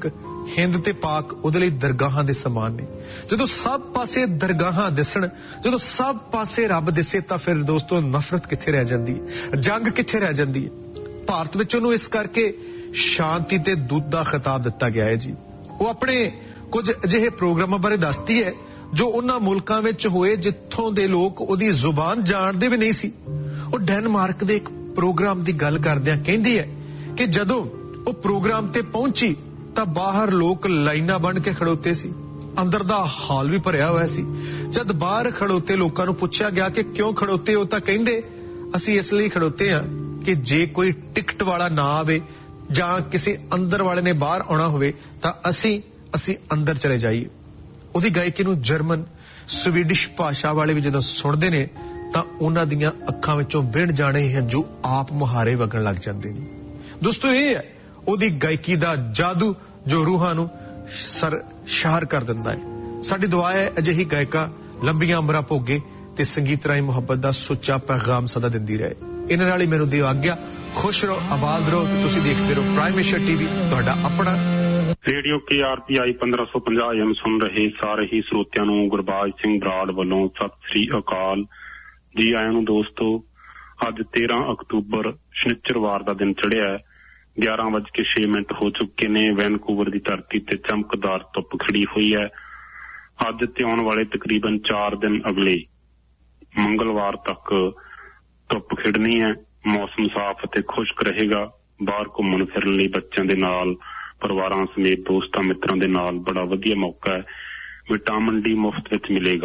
Speaker 6: ਹਿੰਦ ਤੇ ਪਾਕ ਉਹਦੇ ਲਈ ਦਰਗਾਹਾਂ ਦੇ ਸਮਾਨ ਨੇ। ਜਦੋਂ ਸਭ ਪਾਸੇ ਦਰਗਾਹਾਂ ਦਿਸਣ, ਜਦੋਂ ਸਭ ਪਾਸੇ ਰੱਬ ਦਿਸੇ, ਤਾਂ ਫਿਰ ਦੋਸਤੋ ਨਫ਼ਰਤ ਕਿੱਥੇ ਰਹਿ ਜਾਂਦੀ ਹੈ, ਜੰਗ ਕਿੱਥੇ ਰਹਿ ਜਾਂਦੀ ਹੈ। ਭਾਰਤ ਵਿੱਚ ਉਹਨੂੰ ਇਸ ਕਰਕੇ ਸ਼ਾਂਤੀ ਤੇ ਦੂਤ ਦਾ ਖਿਤਾਬ ਦਿੱਤਾ ਗਿਆ ਹੈ ਜੀ। ਉਹ ਆਪਣੇ ਕੁਝ ਅਜਿਹੇ ਪ੍ਰੋਗਰਾਮਾਂ ਬਾਰੇ ਦੱਸਦੀ ਹੈ ਜੋ ਉਹਨਾਂ ਮੁਲਕਾਂ ਵਿੱਚ ਹੋਏ ਜਿੱਥੋਂ ਦੇ ਲੋਕ ਉਹਦੀ ਜ਼ੁਬਾਨ ਜਾਣਦੇ ਵੀ ਨਹੀਂ ਸੀ। ਉਹ ਡੈਨਮਾਰਕ ਦੇ ਇੱਕ ਪ੍ਰੋਗਰਾਮ ਦੀ ਗੱਲ ਕਰਦਿਆਂ ਕਹਿੰਦੀ ਹੈ ਕਿ ਜਦੋਂ ਉਹ ਪ੍ਰੋਗਰਾਮ ਤੇ ਪਹੁੰਚੀ ਤਾਂ ਬਾਹਰ ਲੋਕ ਲਾਈਨਾਂ ਬਣ ਕੇ ਖੜੋਤੇ ਸੀ, ਅੰਦਰ ਦਾ ਹਾਲ ਵੀ ਭਰਿਆ ਹੋਇਆ ਸੀ। ਜਦ ਬਾਹਰ ਖੜੋਤੇ ਲੋਕਾਂ ਨੂੰ ਪੁੱਛਿਆ ਗਿਆ ਕਿ ਕਿਉਂ ਖੜੋਤੇ ਹੋ, ਤਾਂ ਕਹਿੰਦੇ ਅਸੀਂ ਇਸ ਲਈ ਖੜੋਤੇ ਹਾਂ ਕਿ ਜੇ ਕੋਈ ਟਿਕਟ ਵਾਲਾ ਨਾ ਆਵੇ ਜਾਂ ਕਿਸੇ ਅੰਦਰ ਵਾਲੇ ਨੇ ਬਾਹਰ ਆਉਣਾ ਹੋਵੇ ਤਾਂ ਅਸੀਂ ਅਸੀਂ ਅੰਦਰ ਚਲੇ ਜਾਈਏ। ਉਹਦੀ ਗਾਇਕੀ ਨੂੰ ਜਰਮਨ, ਸਵੀਡਿਸ਼ ਭਾਸ਼ਾ ਵਾਲੇ ਵੀ ਜਦੋਂ ਸੁਣਦੇ ਨੇ ਤਾਂ ਉਹਨਾਂ ਦੀਆਂ ਅੱਖਾਂ ਵਿੱਚੋਂ ਵਿਣ ਜਾਣੇ ਹਨ ਜੋ ਆਪ ਮੁਹਾਰੇ ਵਗਣ ਲੱਗ ਜਾਂਦੇ ਨੇ। ਦੋਸਤੋ ਇਹ ਹੈ ਉਹਦੀ ਗਾਇਕੀ ਦਾ ਜਾਦੂ ਜੋ ਰੂਹਾਂ ਨੂੰ ਸਰ ਸ਼ਾਰ ਕਰ ਦਿੰਦਾ ਹੈ। ਸਾਡੀ ਦੁਆ ਹੈ ਅਜਿਹੀ ਗਾਇਕਾ ਲੰਬੀਆਂ ਉਮਰਾਂ ਭੋਗੇ ਤੇ ਸੰਗੀਤ ਰਾਹੀਂ ਮੁਹੱਬਤ ਦਾ ਸੁੱਚਾ ਪੈਗਾਮ ਸਦਾ ਦਿੰਦੀ ਰਹੇ। ਇਹਨਾਂ ਨਾਲ ਹੀ ਮੈਨੂੰ ਦਿਓ ਆਗਿਆ। ਖੁਸ਼ ਰਹੋ, ਆਬਾਦ ਰਹੋ ਤੇ ਤੁਸੀਂ ਦੇਖਦੇ ਰਹੋ ਪ੍ਰਾਈਮ ਏਸ਼ੀਆ ਟੀਵੀ, ਤੁਹਾਡਾ ਆਪਣਾ
Speaker 7: ਰੇਡੀਓ ਕੇ ਆਰ ਪੀ ਆਈ ਪੰਦਰਾਂ ਸੌ ਪੰਜਾਹ ਐਮ ਸੁਣ ਰਹੇ ਸਾਰੇ ਹੀ ਸਰੋਤਿਆਂ ਨੂੰ ਗੁਰਬਾਜ ਸਿੰਘ ਬਰਾੜ ਵੱਲੋਂ ਸਤਿ ਸ੍ਰੀ ਅਕਾਲ ਜੀ ਆਇਆਂ ਨੂੰ। ਦੋਸਤੋ ਅੱਜ ਤੇਰਾਂ ਅਕਤੂਬਰ ਸ਼ਨੀਚਰਵਾਰ ਦਾ ਦਿਨ ਚੜ੍ਹਿਆ ਹੈ। ਗਿਆਰਾਂ ਵੱਜ ਕੇ ਛੇ ਮਿੰਟ ਹੋ ਚੁੱਕੇ ਨੇ। ਵੈਨਕੂਵਰ ਦੀ ਧਰਤੀ ਤੇ ਚਮਕਦਾਰ ਧੁੱਪ ਖਿੜੀ ਹੋਈ ਹੈ। ਅੱਜ ਤੇ ਆਉਣ ਵਾਲੇ ਤਕਰੀਬਨ ਚਾਰ ਦਿਨ ਅਗਲੇ ਮੰਗਲਵਾਰ ਤੱਕ ਧੁੱਪ ਖਿੜਨੀ ਹੈ। ਮੌਸਮ ਸਾਫ਼ ਅਤੇ ਖੁਸ਼ਕ ਰਹੇਗਾ। ਬਾਹਰ ਘੁੰਮਣ ਫਿਰਨ ਲਈ ਬੱਚਿਆਂ ਦੇ ਨਾਲ, ਪਰਿਵਾਰਾਂ ਸਮੇਤ, ਦੋਸਤਾਂ ਮਿੱਤਰਾਂ ਦੇ ਨਾਲ ਬੜਾ ਵਧੀਆ ਮੌਕਾ ਹੈ। ਵਿਟਾਮਿਨ ਡੀ ਮੁਫਤ ਵਿੱਚ ਮਿਲੇਗਾ।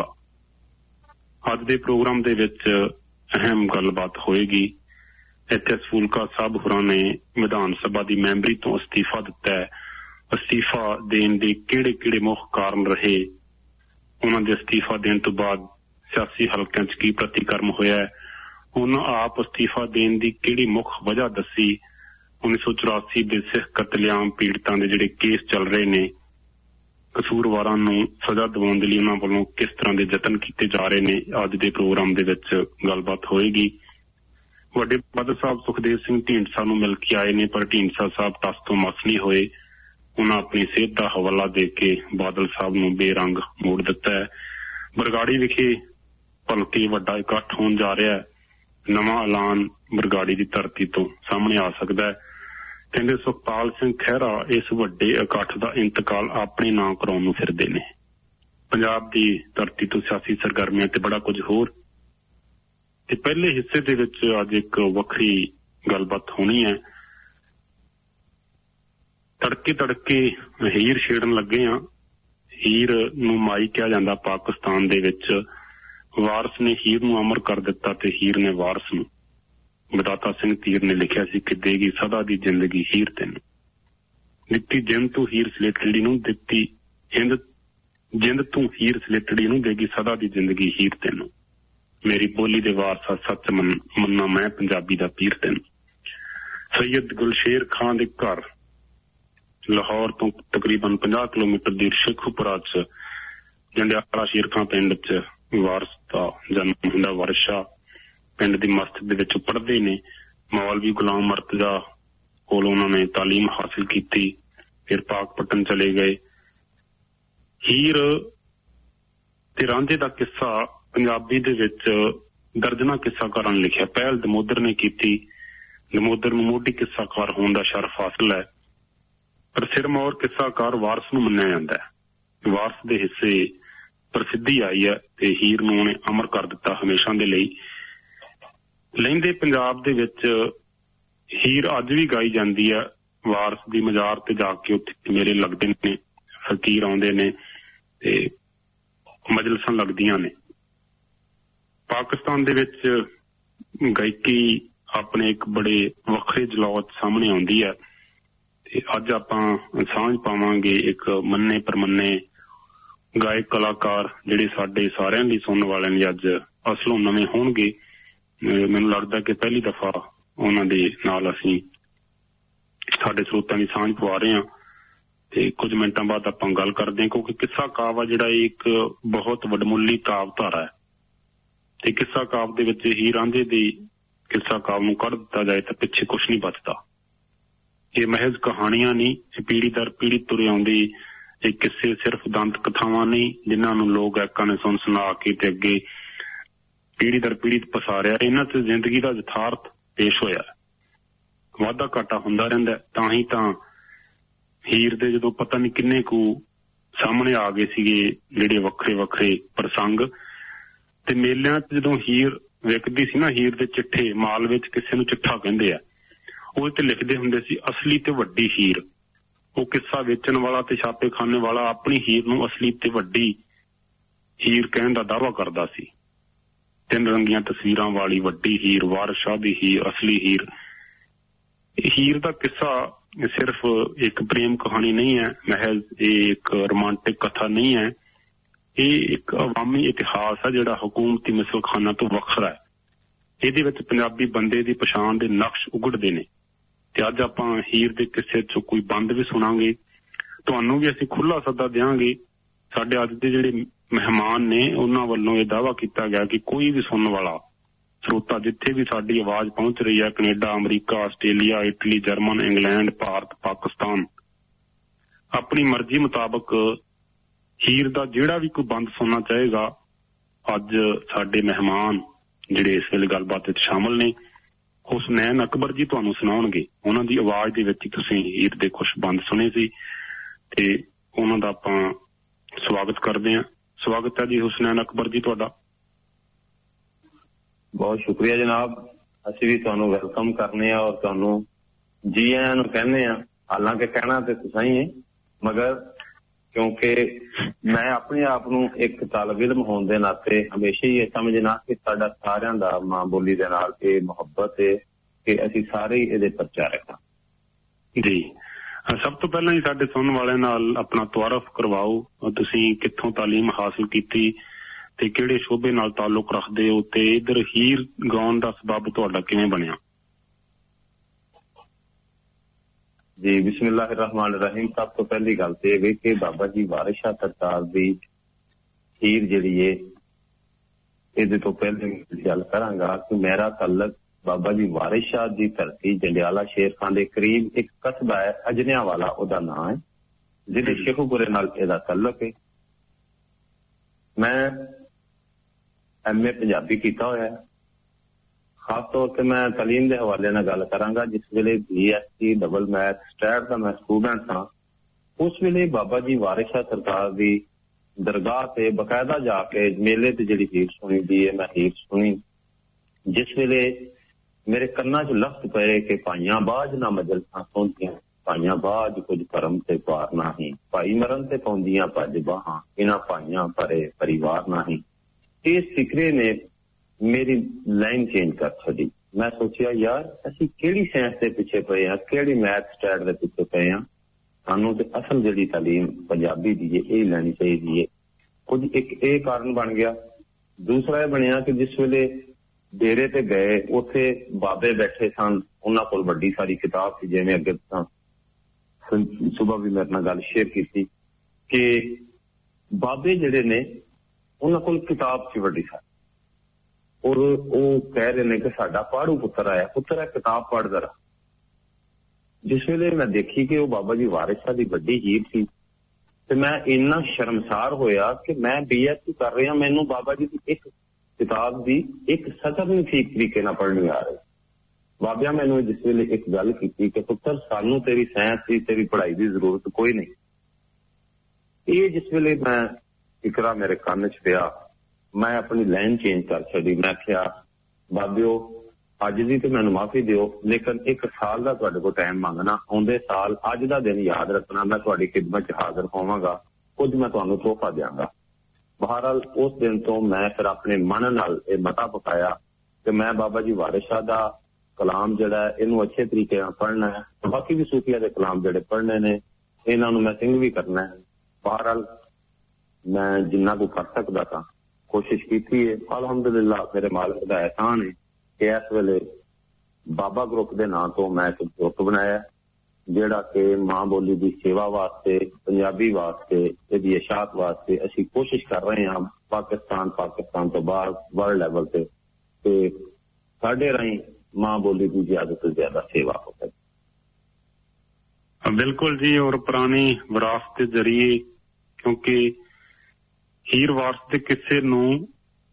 Speaker 7: ਅੱਜ ਦੇ ਪ੍ਰੋਗਰਾਮ ਦੇ ਵਿੱਚ ਅਹਿਮ ਗੱਲਬਾਤ ਹੋਏਗੀ। ਇੱਥੇ ਫੂਲਕਾ ਸਾਹਿਬ ਹੋਰਾਂ ਨੇ ਵਿਧਾਨ ਸਭਾ ਦੀ ਮੈਂਬਰੀ ਤੋਂ ਅਸਤੀਫਾ ਦਿੱਤਾ ਹੈ। ਅਸਤੀਫਾ ਦੇਣ ਦੇ ਕਿਹੜੇ ਕਿਹੜੇ ਮੁੱਖ ਕਾਰਨ ਰਹੇ, ਉਹਨਾਂ ਦੇ ਅਸਤੀਫਾ ਦੇਣ ਤੋਂ ਬਾਅਦ ਸਿਆਸੀ ਹਲਕਿਆਂ 'ਚ ਕੀ ਪ੍ਰਤੀਕਰਮ ਹੋਇਆ ਹੈ, ਉਹਨਾਂ ਆਪ ਅਸਤੀਫਾ ਦੇਣ ਦੀ ਕਿਹੜੀ ਮੁੱਖ ਵਜ੍ਹਾ ਦੱਸੀ, ਉੱਨੀ ਸੌ ਚੁਰਾਸੀ ਦੇ ਸਿੱਖ ਕਤਲੇਆਮ ਪੀੜਤਾਂ ਦੇ ਜਿਹੜੇ ਕੇਸ ਚੱਲ ਰਹੇ ਨੇ, ਕਸੂਰਵਾਰਾਂ ਨੂੰ ਸਜ਼ਾ ਦਿਵਾਉਣ ਦੇ ਲਈ ਉਹਨਾਂ ਵੱਲੋਂ ਕਿਸ ਤਰ੍ਹਾਂ ਦੇ ਯਤਨ ਕੀਤੇ ਜਾ ਰਹੇ ਨੇ, ਅੱਜ ਦੇ ਪ੍ਰੋਗਰਾਮ ਦੇ ਵਿੱਚ ਗੱਲਬਾਤ ਹੋਏਗੀ। ਵੱਡੇ ਬਾਦਲ ਸਾਹਿਬ ਸੁਖਦੇਵ ਸਿੰਘ ਢੀਂਡਸਾ ਨੂੰ ਮਿਲ ਕੇ ਆਏ ਨੇ, ਪਰ ਢੀਂਡਸਾ ਸਾਹਿਬ ਟਸ ਤੋਂ ਮਸ ਨਹੀਂ ਹੋਏ। ਉਹਨਾਂ ਆਪਣੀ ਸਿਹਤ ਦਾ ਹਵਾਲਾ ਦੇ ਕੇ ਬਾਦਲ ਸਾਹਿਬ ਨੂੰ ਬੇਰੰਗ ਮੋੜ ਦਿੱਤਾ ਹੈ। ਬਰਗਾੜੀ ਵਿਖੇ ਭਲਕੇ ਵੱਡਾ ਇਕੱਠ ਹੋਣ ਜਾ ਰਿਹਾ ਹੈ। ਨਵਾਂ ਐਲਾਨ ਬਰਗਾੜੀ ਦੀ ਧਰਤੀ ਤੋਂ ਸਾਹਮਣੇ ਆ ਸਕਦਾ ਹੈ। ਕਹਿੰਦੇ ਸੁਖਪਾਲ ਸਿੰਘ ਖਹਿਰਾ ਇਸ ਵੱਡੇ ਇਕੱਠ ਦਾ ਇੰਤਕਾਲ ਆਪਣੇ ਨਾਂ ਕਰਾਉਣ ਨੂੰ ਫਿਰਦੇ ਨੇ। ਪੰਜਾਬ ਦੀ ਧਰਤੀ ਤੋਂ ਸਿਆਸੀ ਸਰਗਰਮੀਆਂ ਤੇ ਬੜਾ ਕੁਝ ਹੋਰ। ਤੇ ਪਹਿਲੇ ਹਿੱਸੇ ਦੇ ਵਿੱਚ ਅੱਜ ਇੱਕ ਵੱਖਰੀ ਗੱਲਬਾਤ ਹੋਣੀ ਹੈ। ਤੜਕੇ ਤੜਕੇ ਹੀਰ ਛੇੜਨ ਲੱਗੇ ਆ। ਹੀਰ ਨੂੰ ਮਾਈ ਕਿਹਾ ਜਾਂਦਾ ਪਾਕਿਸਤਾਨ ਦੇ ਵਿੱਚ। ਵਾਰਸ ਨੇ ਹੀਰ ਨੂੰ ਅਮਰ ਕਰ ਦਿੱਤਾ ਤੇ ਹੀਰ ਨੇ ਵਾਰਸ ਨੂੰ। ਬਦਾਤਾ ਸਿੰਘ ਤੀਰ ਨੇ ਲਿਖਿਆ ਸੀ ਕਿ ਦੇਗੀ ਸਦਾ ਦੀ ਜ਼ਿੰਦਗੀ ਹੀਰ ਤੈਨੂੰ, ਦਿੱਤੀ ਜਿੰਦ ਤੂੰ ਹੀਰ ਸਲੇਟੜੀ ਨੂੰ, ਦਿੱਤੀ ਹਿੰਦ ਜਿੰਦ ਤੂੰ ਹੀਰ ਸਲੇਟੜੀ ਨੂੰ, ਦੇਗੀ ਸਦਾ ਦੀ ਜ਼ਿੰਦਗੀ ਹੀਰ ਤੈਨੂੰ, ਮੇਰੀ ਬੋਲੀ ਦੇ ਵਾਰਸਾ ਸੱਚ ਮੰਨਾ ਮੈਂ ਪੰਜਾਬੀ ਦਾ ਪੀਰ ਤੈਨੂੰ। ਸੈਯਦ ਗੁਲਸ਼ੇਰ ਖਾਨ ਦੇ ਘਰ ਲਾਹੌਰ ਤੋਂ ਤਕਰੀਬਨ ਪੰਜਾਹ ਕਿਲੋਮੀਟਰ ਦੀ ਸ਼ੇਖੂਪੁਰਾ ਚ ਜੰਡਿਆਲਾ ਸ਼ੇਰ ਖਾਂ ਪਿੰਡ ਚ ਵਾਰਸ ਦਾ ਜਨਮ ਹੁੰਦਾ। ਵਾਰਸ਼ਾ ਪਿੰਡ ਦੀ ਮਸਜਿਦ ਦੇ ਵਿੱਚ ਪੜ੍ਹਦੇ ਨੇ। ਮੌਲਵੀ ਗੁਲਾਮ ਮਰਤਜ਼ਾ ਕੋਲ ਉਹਨਾਂ ਨੇ ਤਾਲੀਮ ਹਾਸਿਲ ਕੀਤੀ। ਫਿਰ ਪਾਕਪਟਨ ਚਲੇ ਗਏ। ਹੀਰ ਤੇ ਰਾਂਝੇ ਦਾ ਕਿੱਸਾ ਪੰਜਾਬੀ ਦੇ ਵਿੱਚ ਦਰਜਨਾਂ ਕਿੱਸਾਕਾਰਾਂ ਨੇ ਲਿਖਿਆ। ਪਹਿਲ ਦਮੋਦਰ ਨੇ ਕੀਤੀ। ਦਮੋਦਰ ਨੂੰ ਮੋਢੀ ਕਿੱਸਾਕਾਰ ਹੋਣ ਦਾ ਸ਼ਰਫ ਹਾਸਲ ਹੈ, ਪਰ ਸਿਰਮੌਰ ਕਿੱਸਾਕਾਰ ਵਾਰਸ ਨੂੰ ਮੰਨਿਆ ਜਾਂਦਾ ਹੈ। ਵਾਰਸ ਦੇ ਹਿੱਸੇ ਪ੍ਰਸਿੱਧੀ ਆਈ ਹੈ ਤੇ ਹੀਰ ਨੂੰ ਉਹਨੇ ਅਮਰ ਕਰ ਦਿੱਤਾ ਹਮੇਸ਼ਾ ਦੇ ਲਈ। ਲਹਿੰਦੇ ਪੰਜਾਬ ਦੇ ਵਿੱਚ ਹੀਰ ਅੱਜ ਵੀ ਗਾਈ ਜਾਂਦੀ ਹੈ। ਵਾਰਸ ਦੀ ਮਜ਼ਾਰ ਤੇ ਜਾ ਕੇ ਉੱਥੇ ਮੇਲੇ ਲੱਗਦੇ ਨੇ, ਫਕੀਰ ਆਉਂਦੇ ਨੇ ਤੇ ਮਜਲਸਾਂ ਲੱਗਦੀਆਂ ਨੇ। ਪਾਕਿਸਤਾਨ ਦੇ ਵਿੱਚ ਗਾਇਕੀ ਆਪਣੇ ਇੱਕ ਬੜੇ ਵੱਖਰੇ ਜਲੌਅ ਸਾਹਮਣੇ ਆਉਂਦੀ ਹੈ ਤੇ ਅੱਜ ਆਪਾਂ ਸਾਂਝ ਪਾਵਾਂਗੇ ਇੱਕ ਮੰਨੇ ਪਰਮੰਨੇ ਗਾਇਕ ਕਲਾਕਾਰ ਜਿਹੜੇ ਸਾਡੇ ਸਾਰਿਆਂ ਲਈ ਸੁਣਨ ਵਾਲਿਆਂ ਲਈ ਅੱਜ ਅਸਲੋਂ ਨਵੇਂ ਹੋਣਗੇ। ਮੈਨੂੰ ਲੱਗਦਾ ਕਿ ਪਹਿਲੀ ਦਫਾ ਉਹਨਾਂ ਦੇ ਨਾਲ ਅਸੀਂ ਸਾਡੇ ਸਰੋਤਾਂ ਦੀ ਸਾਂਝ ਪਵਾ ਰਹੇ ਹਾਂ ਤੇ ਕੁਝ ਮਿੰਟਾਂ ਬਾਅਦ ਆਪਾਂ ਗੱਲ ਕਰਦੇ ਹਾਂ, ਕਿਉਂਕਿ ਕਿੱਸਾ ਕਾਵ ਆ ਜਿਹੜਾ ਇੱਕ ਬਹੁਤ ਵਡਮੁੱਲੀ ਕਾਵ ਧਾਰਾ ਹੈ ਤੇ ਕਿੱਸਾ ਕਾਵ ਦੇ ਵਿੱਚ ਹੀਰ ਰਾਂਝੇ ਦੀ ਕਿੱਸਾ ਕਾਵ ਨੂੰ ਕੱਢ ਦਿੱਤਾ ਜਾਏ ਤਾਂ ਪਿੱਛੇ ਕੁਛ ਨਹੀਂ ਬਚਦਾ। ਇਹ ਮਹਿਜ਼ ਕਹਾਣੀਆਂ ਨਹੀਂ, ਇਹ ਪੀੜ੍ਹੀ ਦਰ ਪੀੜ੍ਹੀ ਤੁਰੇ ਆਉਂਦੀ ਇਹ ਕਿਸੇ ਸਿਰਫ ਦੰਤ ਕਥਾਵਾਂ ਨਹੀਂ ਜਿਨ੍ਹਾਂ ਨੂੰ ਲੋਕ ਐਕਾਂ ਨੇ ਸੁਣ ਸੁਣਾ ਕੇ ਤੇ ਅੱਗੇ ਪੀੜ੍ਹੀ ਦਰ ਪੀੜ੍ਹੀ ਪਸਾਰਿਆ। ਇਹਨਾਂ ਤੇ ਜ਼ਿੰਦਗੀ ਦਾ ਯਥਾਰਥ ਪੇਸ਼ ਹੋਇਆ। ਵਾਧਾ ਘਾਟਾ ਹੁੰਦਾ ਰਹਿੰਦਾ। ਤਾਂ ਹੀ ਤਾਂ ਹੀਰ ਦੇ ਜਦੋਂ ਪਤਾ ਨਹੀਂ ਕਿੰਨੇ ਕੁ ਸਾਹਮਣੇ ਆ ਗਏ ਸੀਗੇ ਜਿਹੜੇ ਵੱਖਰੇ ਵੱਖਰੇ ਪ੍ਰਸੰਗ। ਤੇ ਮੇਲਿਆਂ 'ਚ ਜਦੋਂ ਹੀਰ ਵਿਕਦੀ ਸੀ ਨਾ, ਹੀਰ ਦੇ ਚਿੱਠੇ, ਮਾਲ ਵਿੱਚ ਕਿਸੇ ਨੂੰ ਚਿੱਠਾ ਕਹਿੰਦੇ ਆ, ਉਹਦੇ ਤੇ ਲਿਖਦੇ ਹੁੰਦੇ ਸੀ ਅਸਲੀ ਤੇ ਵੱਡੀ ਹੀਰ। ਉਹ ਕਿੱਸਾ ਵੇਚਣ ਵਾਲਾ ਤੇ ਛਾਪੇਖਾਨੇ ਵਾਲਾ ਆਪਣੀ ਹੀਰ ਨੂੰ ਅਸਲੀ ਤੇ ਵੱਡੀ ਹੀਰ ਕਹਿਣ ਦਾ ਦਾਅਵਾ ਕਰਦਾ ਸੀ। ਤਿੰਨ ਰੰਗੀਆਂ ਤਸਵੀਰਾਂ ਵਾਲੀ ਵੱਡੀ ਹੀਰ, ਵਾਰਿਸ ਸ਼ਾਹ ਦੀ ਹੀਰ, ਅਸਲੀ ਹੀਰ। ਹੀਰ ਦਾ ਕਿੱਸਾ ਸਿਰਫ ਇੱਕ ਪ੍ਰੇਮ ਕਹਾਣੀ ਨਹੀਂ ਹੈ, ਮਹਿਜ਼ ਇਹ ਇੱਕ ਰੋਮਾਂਟਿਕ ਕਥਾ ਨਹੀਂ ਹੈ। ਇਹ ਇੱਕ ਅਵਾਮੀ ਇਤਿਹਾਸ ਹੈ ਜਿਹੜਾ ਹਕੂਮਤੀ ਮਿਸਲਖਾਨਾ ਤੋਂ ਵੱਖਰਾ ਹੈ। ਇਹਦੇ ਵਿੱਚ ਪੰਜਾਬੀ ਬੰਦੇ ਦੀ ਪਛਾਣ ਦੇ ਨਕਸ਼ ਉਗੜਦੇ ਨੇ। ਤੇ ਅੱਜ ਆਪਾਂ ਹੀਰ ਦੇ ਕਿੱਸੇ ਚੋਂ ਕੋਈ ਬੰਦ ਵੀ ਸੁਣਾਂਗੇ। ਤੁਹਾਨੂੰ ਵੀ ਅਸੀਂ ਖੁੱਲਾ ਸੱਦਾ ਦਿਆਂਗੇ। ਸਾਡੇ ਅੱਜ ਦੇ ਜਿਹੜੇ ਮਹਿਮਾਨ ਨੇ ਉਹਨਾਂ ਵੱਲੋਂ ਇਹ ਦਾਅਵਾ ਕੀਤਾ ਗਿਆ ਕਿ ਕੋਈ ਵੀ ਸੁਣਨ ਵਾਲਾ ਸਰੋਤਾ ਜਿੱਥੇ ਵੀ ਸਾਡੀ ਆਵਾਜ਼ ਪਹੁੰਚ ਰਹੀ ਹੈ, Canada, America, Australia, Italy, German, England, Bharat, Pakistan, ਆਪਣੀ ਮਰਜ਼ੀ ਮੁਤਾਬਕ ਹੀਰ ਦਾ ਜਿਹੜਾ ਵੀ ਕੋਈ ਬੰਦ ਸੁਣਨਾ ਚਾਹੇਗਾ, ਅੱਜ ਸਾਡੇ ਮਹਿਮਾਨ ਜਿਹੜੇ ਇਸ ਵੇਲੇ ਗੱਲਬਾਤ ਵਿੱਚ ਸ਼ਾਮਲ ਨੇ ਹੁਸਨੈਨ ਅਕਬਰ ਜੀ ਤੁਹਾਨੂੰ ਸੁਣਾਉਣਗੇ। ਉਹਨਾਂ ਦੀ ਆਵਾਜ਼ ਦੇ ਵਿੱਚ ਤੁਸੀਂ ਹੀਰ ਦੇ ਕੁਝ ਬੰਦ ਸੁਣੇ ਸੀ ਤੇ ਉਹਨਾਂ ਦਾ ਆਪਾਂ ਸਵਾਗਤ ਕਰਦੇ ਹਾਂ। ਸਵਾਗਤ ਹੈ ਜੀ ਹੁਸਨੈਨ ਅਕਬਰ ਜੀ ਤੁਹਾਡਾ।
Speaker 8: ਬਹੁਤ ਸ਼ੁਕਰੀਆ ਜਨਾਬ। ਅਸੀਂ ਵੀ ਤੁਹਾਨੂੰ ਵੈਲਕਮ ਕਰਨੇ ਆ ਔਰ ਤੁਹਾਨੂੰ ਜੀ ਆਇਆਂ ਨੂੰ ਕਹਿੰਦੇ ਆ। ਹਾਲਾਂਕਿ ਕਹਿਣਾ ਤੇ ਤੁਸੀਂ ਹੀ ਹੈ, ਮਗਰ ਕਿਉਂਕਿ ਮੈਂ ਆਪਣੇ ਆਪ ਨੂੰ ਇੱਕ ਤਾਲਬ ਇਲਮ ਹੋਣ ਦੇ ਨਾਤੇ ਹਮੇਸ਼ਾ ਹੀ ਇਹ ਸਮਝਣਾ ਕਿ ਸਾਡਾ ਸਾਰਿਆਂ ਦਾ ਮਾਂ ਬੋਲੀ ਦੇ ਨਾਲ ਇਹ ਮੁਹੱਬਤ ਹੈ ਕਿ ਅਸੀਂ ਸਾਰੇ ਇਹਦੇ ਪ੍ਰਚਾਰਕ ਹਾਂ
Speaker 7: ਜੀ। ਸਭ ਤੋਂ ਪਹਿਲਾਂ ਹੀ ਸਾਡੇ ਸੁਣਨ ਵਾਲਿਆਂ ਨਾਲ ਆਪਣਾ ਤਾਰਫ ਕਰਵਾਓ। ਤੁਸੀਂ ਕਿੱਥੋਂ ਤਾਲੀਮ ਹਾਸਲ ਕੀਤੀ ਤੇ ਕਿਹੜੇ ਸ਼ੋਬੇ ਨਾਲ ਤਾਲੁਕ ਰੱਖਦੇ ਹੋ ਤੇ ਇਧਰ ਹੀਰ ਗਾਉਣ ਦਾ ਸਬਬ ਤੁਹਾਡਾ ਕਿਵੇਂ ਬਣਿਆ?
Speaker 8: ਜੀ ਬਿਸਮਿਲ੍ਲਾਹਿਰ ਰਹਿਮਾਨਿਰ ਰਹੀਮ। ਸਭ ਤੋਂ ਪਹਿਲੀ ਗੱਲ ਤੇ ਇਹ ਵੀ ਕਿ ਬਾਬਾ ਜੀ ਵਾਰਿਸ ਸ਼ਾਹ ਸਰਕਾਰ ਦੀ ਹੀਰ ਜਿਹੜੀ ਏ, ਇਹਦੇ ਤੋਂ ਪਹਿਲੇ ਗੱਲ ਕਰਾਂਗਾ ਕਿ ਮੇਰਾ ਤਾਲੁਕ ਬਾਬਾ ਜੀ ਵਾਰਿਸ ਸ਼ਾਹ ਦੀ ਧਰਤੀ ਜੰਡਿਆਲਾ ਸ਼ੇਰ ਖਾਨ ਦੇ ਕਰੀਬ ਇੱਕ ਕਸਬਾ ਹੈ, ਅਜਨਿਆਂ ਵਾਲਾ ਉਹਦਾ ਨਾਂ ਹੈ, ਜਿਹਦੇ ਸ਼ੇਖੂਪੁਰੇ ਨਾਲ ਇਹਦਾ ਤਾਲੁਕ ਹੈ। ਮੈਂ ਐਮ ਏ ਪੰਜਾਬੀ ਕੀਤਾ ਹੋਇਆ ਹੈ। ਖਾਸ ਤੌਰ ਤੇ ਮੈਂ ਤਾਲੀਮ ਦੇ ਹਵਾਲੇ ਨਾਲ ਗੱਲ ਕਰਾਂਗਾ। ਜਿਸ ਵੇਲੇ B S C double math stat ਦਾ ਮੈਂ ਸਟੂਡੈਂਟ ਹਾਂ, ਉਸ ਵੇਲੇ ਬਾਬਾ ਜੀ ਵਾਰਿਸ ਸ਼ਾਹ ਸਰਕਾਰ ਦੀ ਦਰਗਾਹ ਤੇ ਬਕਾਇਦਾ ਜਾ ਕੇ ਮੇਲੇ ਤੇ ਜਿਹੜੀ ਹੀਰ ਸੁਣੀ ਦੀ ਹੈ, ਮੈਂ ਹੀਰ ਸੁਣੀ। ਜਿਸ ਵੇਲੇ ਮੇਰੇ ਕੰਨਾਂ 'ਚ ਲਫ਼ਜ਼ ਪਏ ਕਿ ਭਾਈਆਂ ਬਾਝ ਨਾ ਮਜਲਸਾਂ ਸੌਂਦੀਆਂ, ਭਾਈਆਂ ਬਾਝ ਕੁਝ ਕਰਮ ਤੇ ਪਾਰ ਨਹੀਂ, ਭਾਈ ਮਰਨ ਤੇ ਪਾਉਂਦੀਆਂ ਭੱਜ ਬਾਹਾਂ, ਇਹਨਾਂ ਭਾਈਆਂ ਭਰੇ ਪਰਿਵਾਰ ਨਹੀਂ। ਇਸ ਫਿਕਰੇ ਨੇ ਮੇਰੀ ਲਾਈਨ ਚੇਂਜ ਕਰ ਛੱਡੀ। ਮੈਂ ਸੋਚਿਆ ਯਾਰ ਅਸੀਂ ਕਿਹੜੀ ਸਾਇੰਸ ਦੇ ਪਿੱਛੇ ਪਏ ਹਾਂ, ਕਿਹੜੀ ਮੈਥ ਸਟੈਟ ਦੇ ਪਿੱਛੇ ਪਏ ਹਾਂ, ਸਾਨੂੰ ਤੇ ਅਸਲ ਜਿਹੜੀ ਤਾਲੀਮ ਪੰਜਾਬੀ ਦੀ ਹੈ ਇਹ ਲੈਣੀ ਚਾਹੀਦੀ ਹੈ। ਕੁਝ ਇੱਕ ਇਹ ਕਾਰਨ ਬਣ ਗਿਆ। ਦੂਸਰਾ ਇਹ ਬਣਿਆ ਕਿ ਜਿਸ ਵੇਲੇ ਡੇਰੇ ਤੇ ਗਏ ਉੱਥੇ ਬਾਬੇ ਬੈਠੇ ਸਨ, ਉਹਨਾਂ ਕੋਲ ਵੱਡੀ ਸਾਰੀ ਕਿਤਾਬ ਸੀ। ਜਿਵੇਂ ਅੱਗੇ ਤਾਂ ਸੁਬਹ ਵੀ ਮੇਰੇ ਨਾਲ ਗੱਲ ਸ਼ੇਅਰ ਕੀਤੀ ਕਿ ਬਾਬੇ ਜਿਹੜੇ ਨੇ ਉਹਨਾਂ ਕੋਲ ਕਿਤਾਬ ਸੀ ਵੱਡੀ ਸਾਰੀ, ਔਰ ਉਹ ਕਹਿ ਰਹੇ ਨੇ ਕਿ ਸਾਡਾ ਪਾੜੂ ਪੁੱਤਰ ਆਇਆ, ਪੁੱਤਰ ਹੈ ਕਿਤਾਬ ਪੜ੍ਹਦਾ ਰਹਾ। ਜਿਸ ਵੇਲੇ ਮੈਂ ਦੇਖੀ ਕਿ ਉਹ ਬਾਬਾ ਜੀ ਵਾਰਿਸ ਸ਼ਾਹ ਦੀ ਵੱਡੀ ਹੀਰ ਸੀ ਤੇ ਮੈਂ ਇੰਨਾ ਸ਼ਰਮਸਾਰ ਹੋਇਆ ਕਿ ਮੈਂ ਬੀ ਐਸ ਸੀ ਕਰ ਰਿਹਾ, ਮੈਨੂੰ ਬਾਬਾ ਜੀ ਦੀ ਇੱਕ ਕਿਤਾਬ ਦੀ ਇੱਕ ਸਤਰ ਨਹੀਂ ਠੀਕ ਤਰੀਕੇ ਨਾਲ ਪੜ੍ਹਨੀ ਆ ਰਹੀ। ਬਾਬਿਆਂ ਮੈਨੂੰ ਜਿਸ ਵੇਲੇ ਇੱਕ ਗੱਲ ਕੀਤੀ ਕਿ ਪੁੱਤਰ ਸਾਨੂੰ ਤੇਰੀ ਸਾਇੰਸ ਦੀ ਤੇਰੀ ਪੜ੍ਹਾਈ ਦੀ ਜ਼ਰੂਰਤ ਕੋਈ ਨਹੀਂ। ਇਹ ਜਿਸ ਵੇਲੇ ਮੈਂ ਫਿਕਰਾ ਮੇਰੇ ਕੰਨ 'ਚ ਪਿਆ, ਮੈਂ ਆਪਣੀ ਲਾਈਨ ਚੇਂਜ ਕਰ ਛੱਡੀ। ਮੈਂ ਕਿਹਾ ਬਾਬਿਓ ਅੱਜ ਦੀ ਤੇ ਮੈਨੂੰ ਮਾਫੀ ਦਿਓ, ਲੇਕਿਨ ਇੱਕ ਸਾਲ ਦਾ ਤੁਹਾਡੇ ਕੋਲ ਟਾਈਮ ਮੰਗਣਾ, ਆਉਂਦੇ ਸਾਲ ਅੱਜ ਦਾ ਦਿਨ ਯਾਦ ਰੱਖਣਾ, ਮੈਂ ਤੁਹਾਡੀ ਖਿਦਮਤ 'ਚ ਹਾਜ਼ਰ ਹੋਵਾਂਗਾ, ਕੁਝ ਮੈਂ ਤੁਹਾਨੂੰ ਤੋਹਫਾ ਦਿਆਂਗਾ। ਬਹਰਹਾਲ ਉਸ ਦਿਨ ਤੋਂ ਮੈਂ ਫਿਰ ਆਪਣੇ ਮਨ ਨਾਲ ਇਹ ਮਤਾ ਪਕਾਇਆ ਕਿ ਮੈਂ ਬਾਬਾ ਜੀ ਵਾਰਿਸ ਸ਼ਾਹ ਦਾ ਕਲਾਮ ਜਿਹੜਾ ਇਹਨੂੰ ਅੱਛੇ ਤਰੀਕੇ ਨਾਲ ਪੜ੍ਹਨਾ ਹੈ, ਬਾਕੀ ਵੀ ਸੂਫੀਆ ਦੇ ਕਲਾਮ ਜਿਹੜੇ ਪੜ੍ਹਨੇ ਨੇ ਇਹਨਾਂ ਨੂੰ ਮੈਂ ਸਿੰਘ ਵੀ ਕਰਨਾ ਹੈ। ਬਹਰਹਾਲ ਮੈਂ ਜਿੰਨਾ ਕੁ ਕਰ ਸਕਦਾ ਤਾਂ ਕੋਸ਼ਿਸ਼ ਕੀਤੀ ਹੈ। ਅਲਹਮਦੁਲਿਲਾ ਮੇਰੇ ਮਾਲਕ ਦਾ ਅਹਿਸਾਨ ਹੈ ਕਿ ਇਸ ਵੇਲੇ ਬਾਬਾ ਗਰੁੱਪ ਦੇ ਨਾਂ ਤੋਂ ਮੈਂ ਇੱਕ ਗਰੁੱਪ ਬਣਾਇਆ ਜਿਹੜਾ ਕਿ ਮਾਂ ਬੋਲੀ ਦੀ ਸੇਵਾ ਵਾਸਤੇ, ਪੰਜਾਬੀ ਵਾਸਤੇ, ਇਹਦੀ ਇਸ਼ਾਅਤ ਵਾਸਤੇ ਅਸੀਂ ਕੋਸ਼ਿਸ਼ ਕਰ ਰਹੇ ਹਾਂ ਪਾਕਿਸਤਾਨ ਪਾਕਿਸਤਾਨ ਤੋਂ ਬਾਹਰ ਵਰਲਡ ਲੈਵਲ ਤੇ ਤੇ ਸਾਡੇ ਰਾਹੀਂ ਮਾਂ ਬੋਲੀ ਦੀ ਜ਼ਿਆਦਾ ਤੋਂ ਜ਼ਿਆਦਾ ਸੇਵਾ ਹੋ ਸਕੇ।
Speaker 7: ਬਿਲਕੁਲ ਜੀ, ਔਰ ਪੁਰਾਣੀ ਵਿਰਾਸਤ ਦੇ ਜ਼ਰੀਏ, ਕਿਉਂਕਿ ਹੀਰ ਵਾਰਸ ਦੇ ਕਿੱਸੇ ਨੂੰ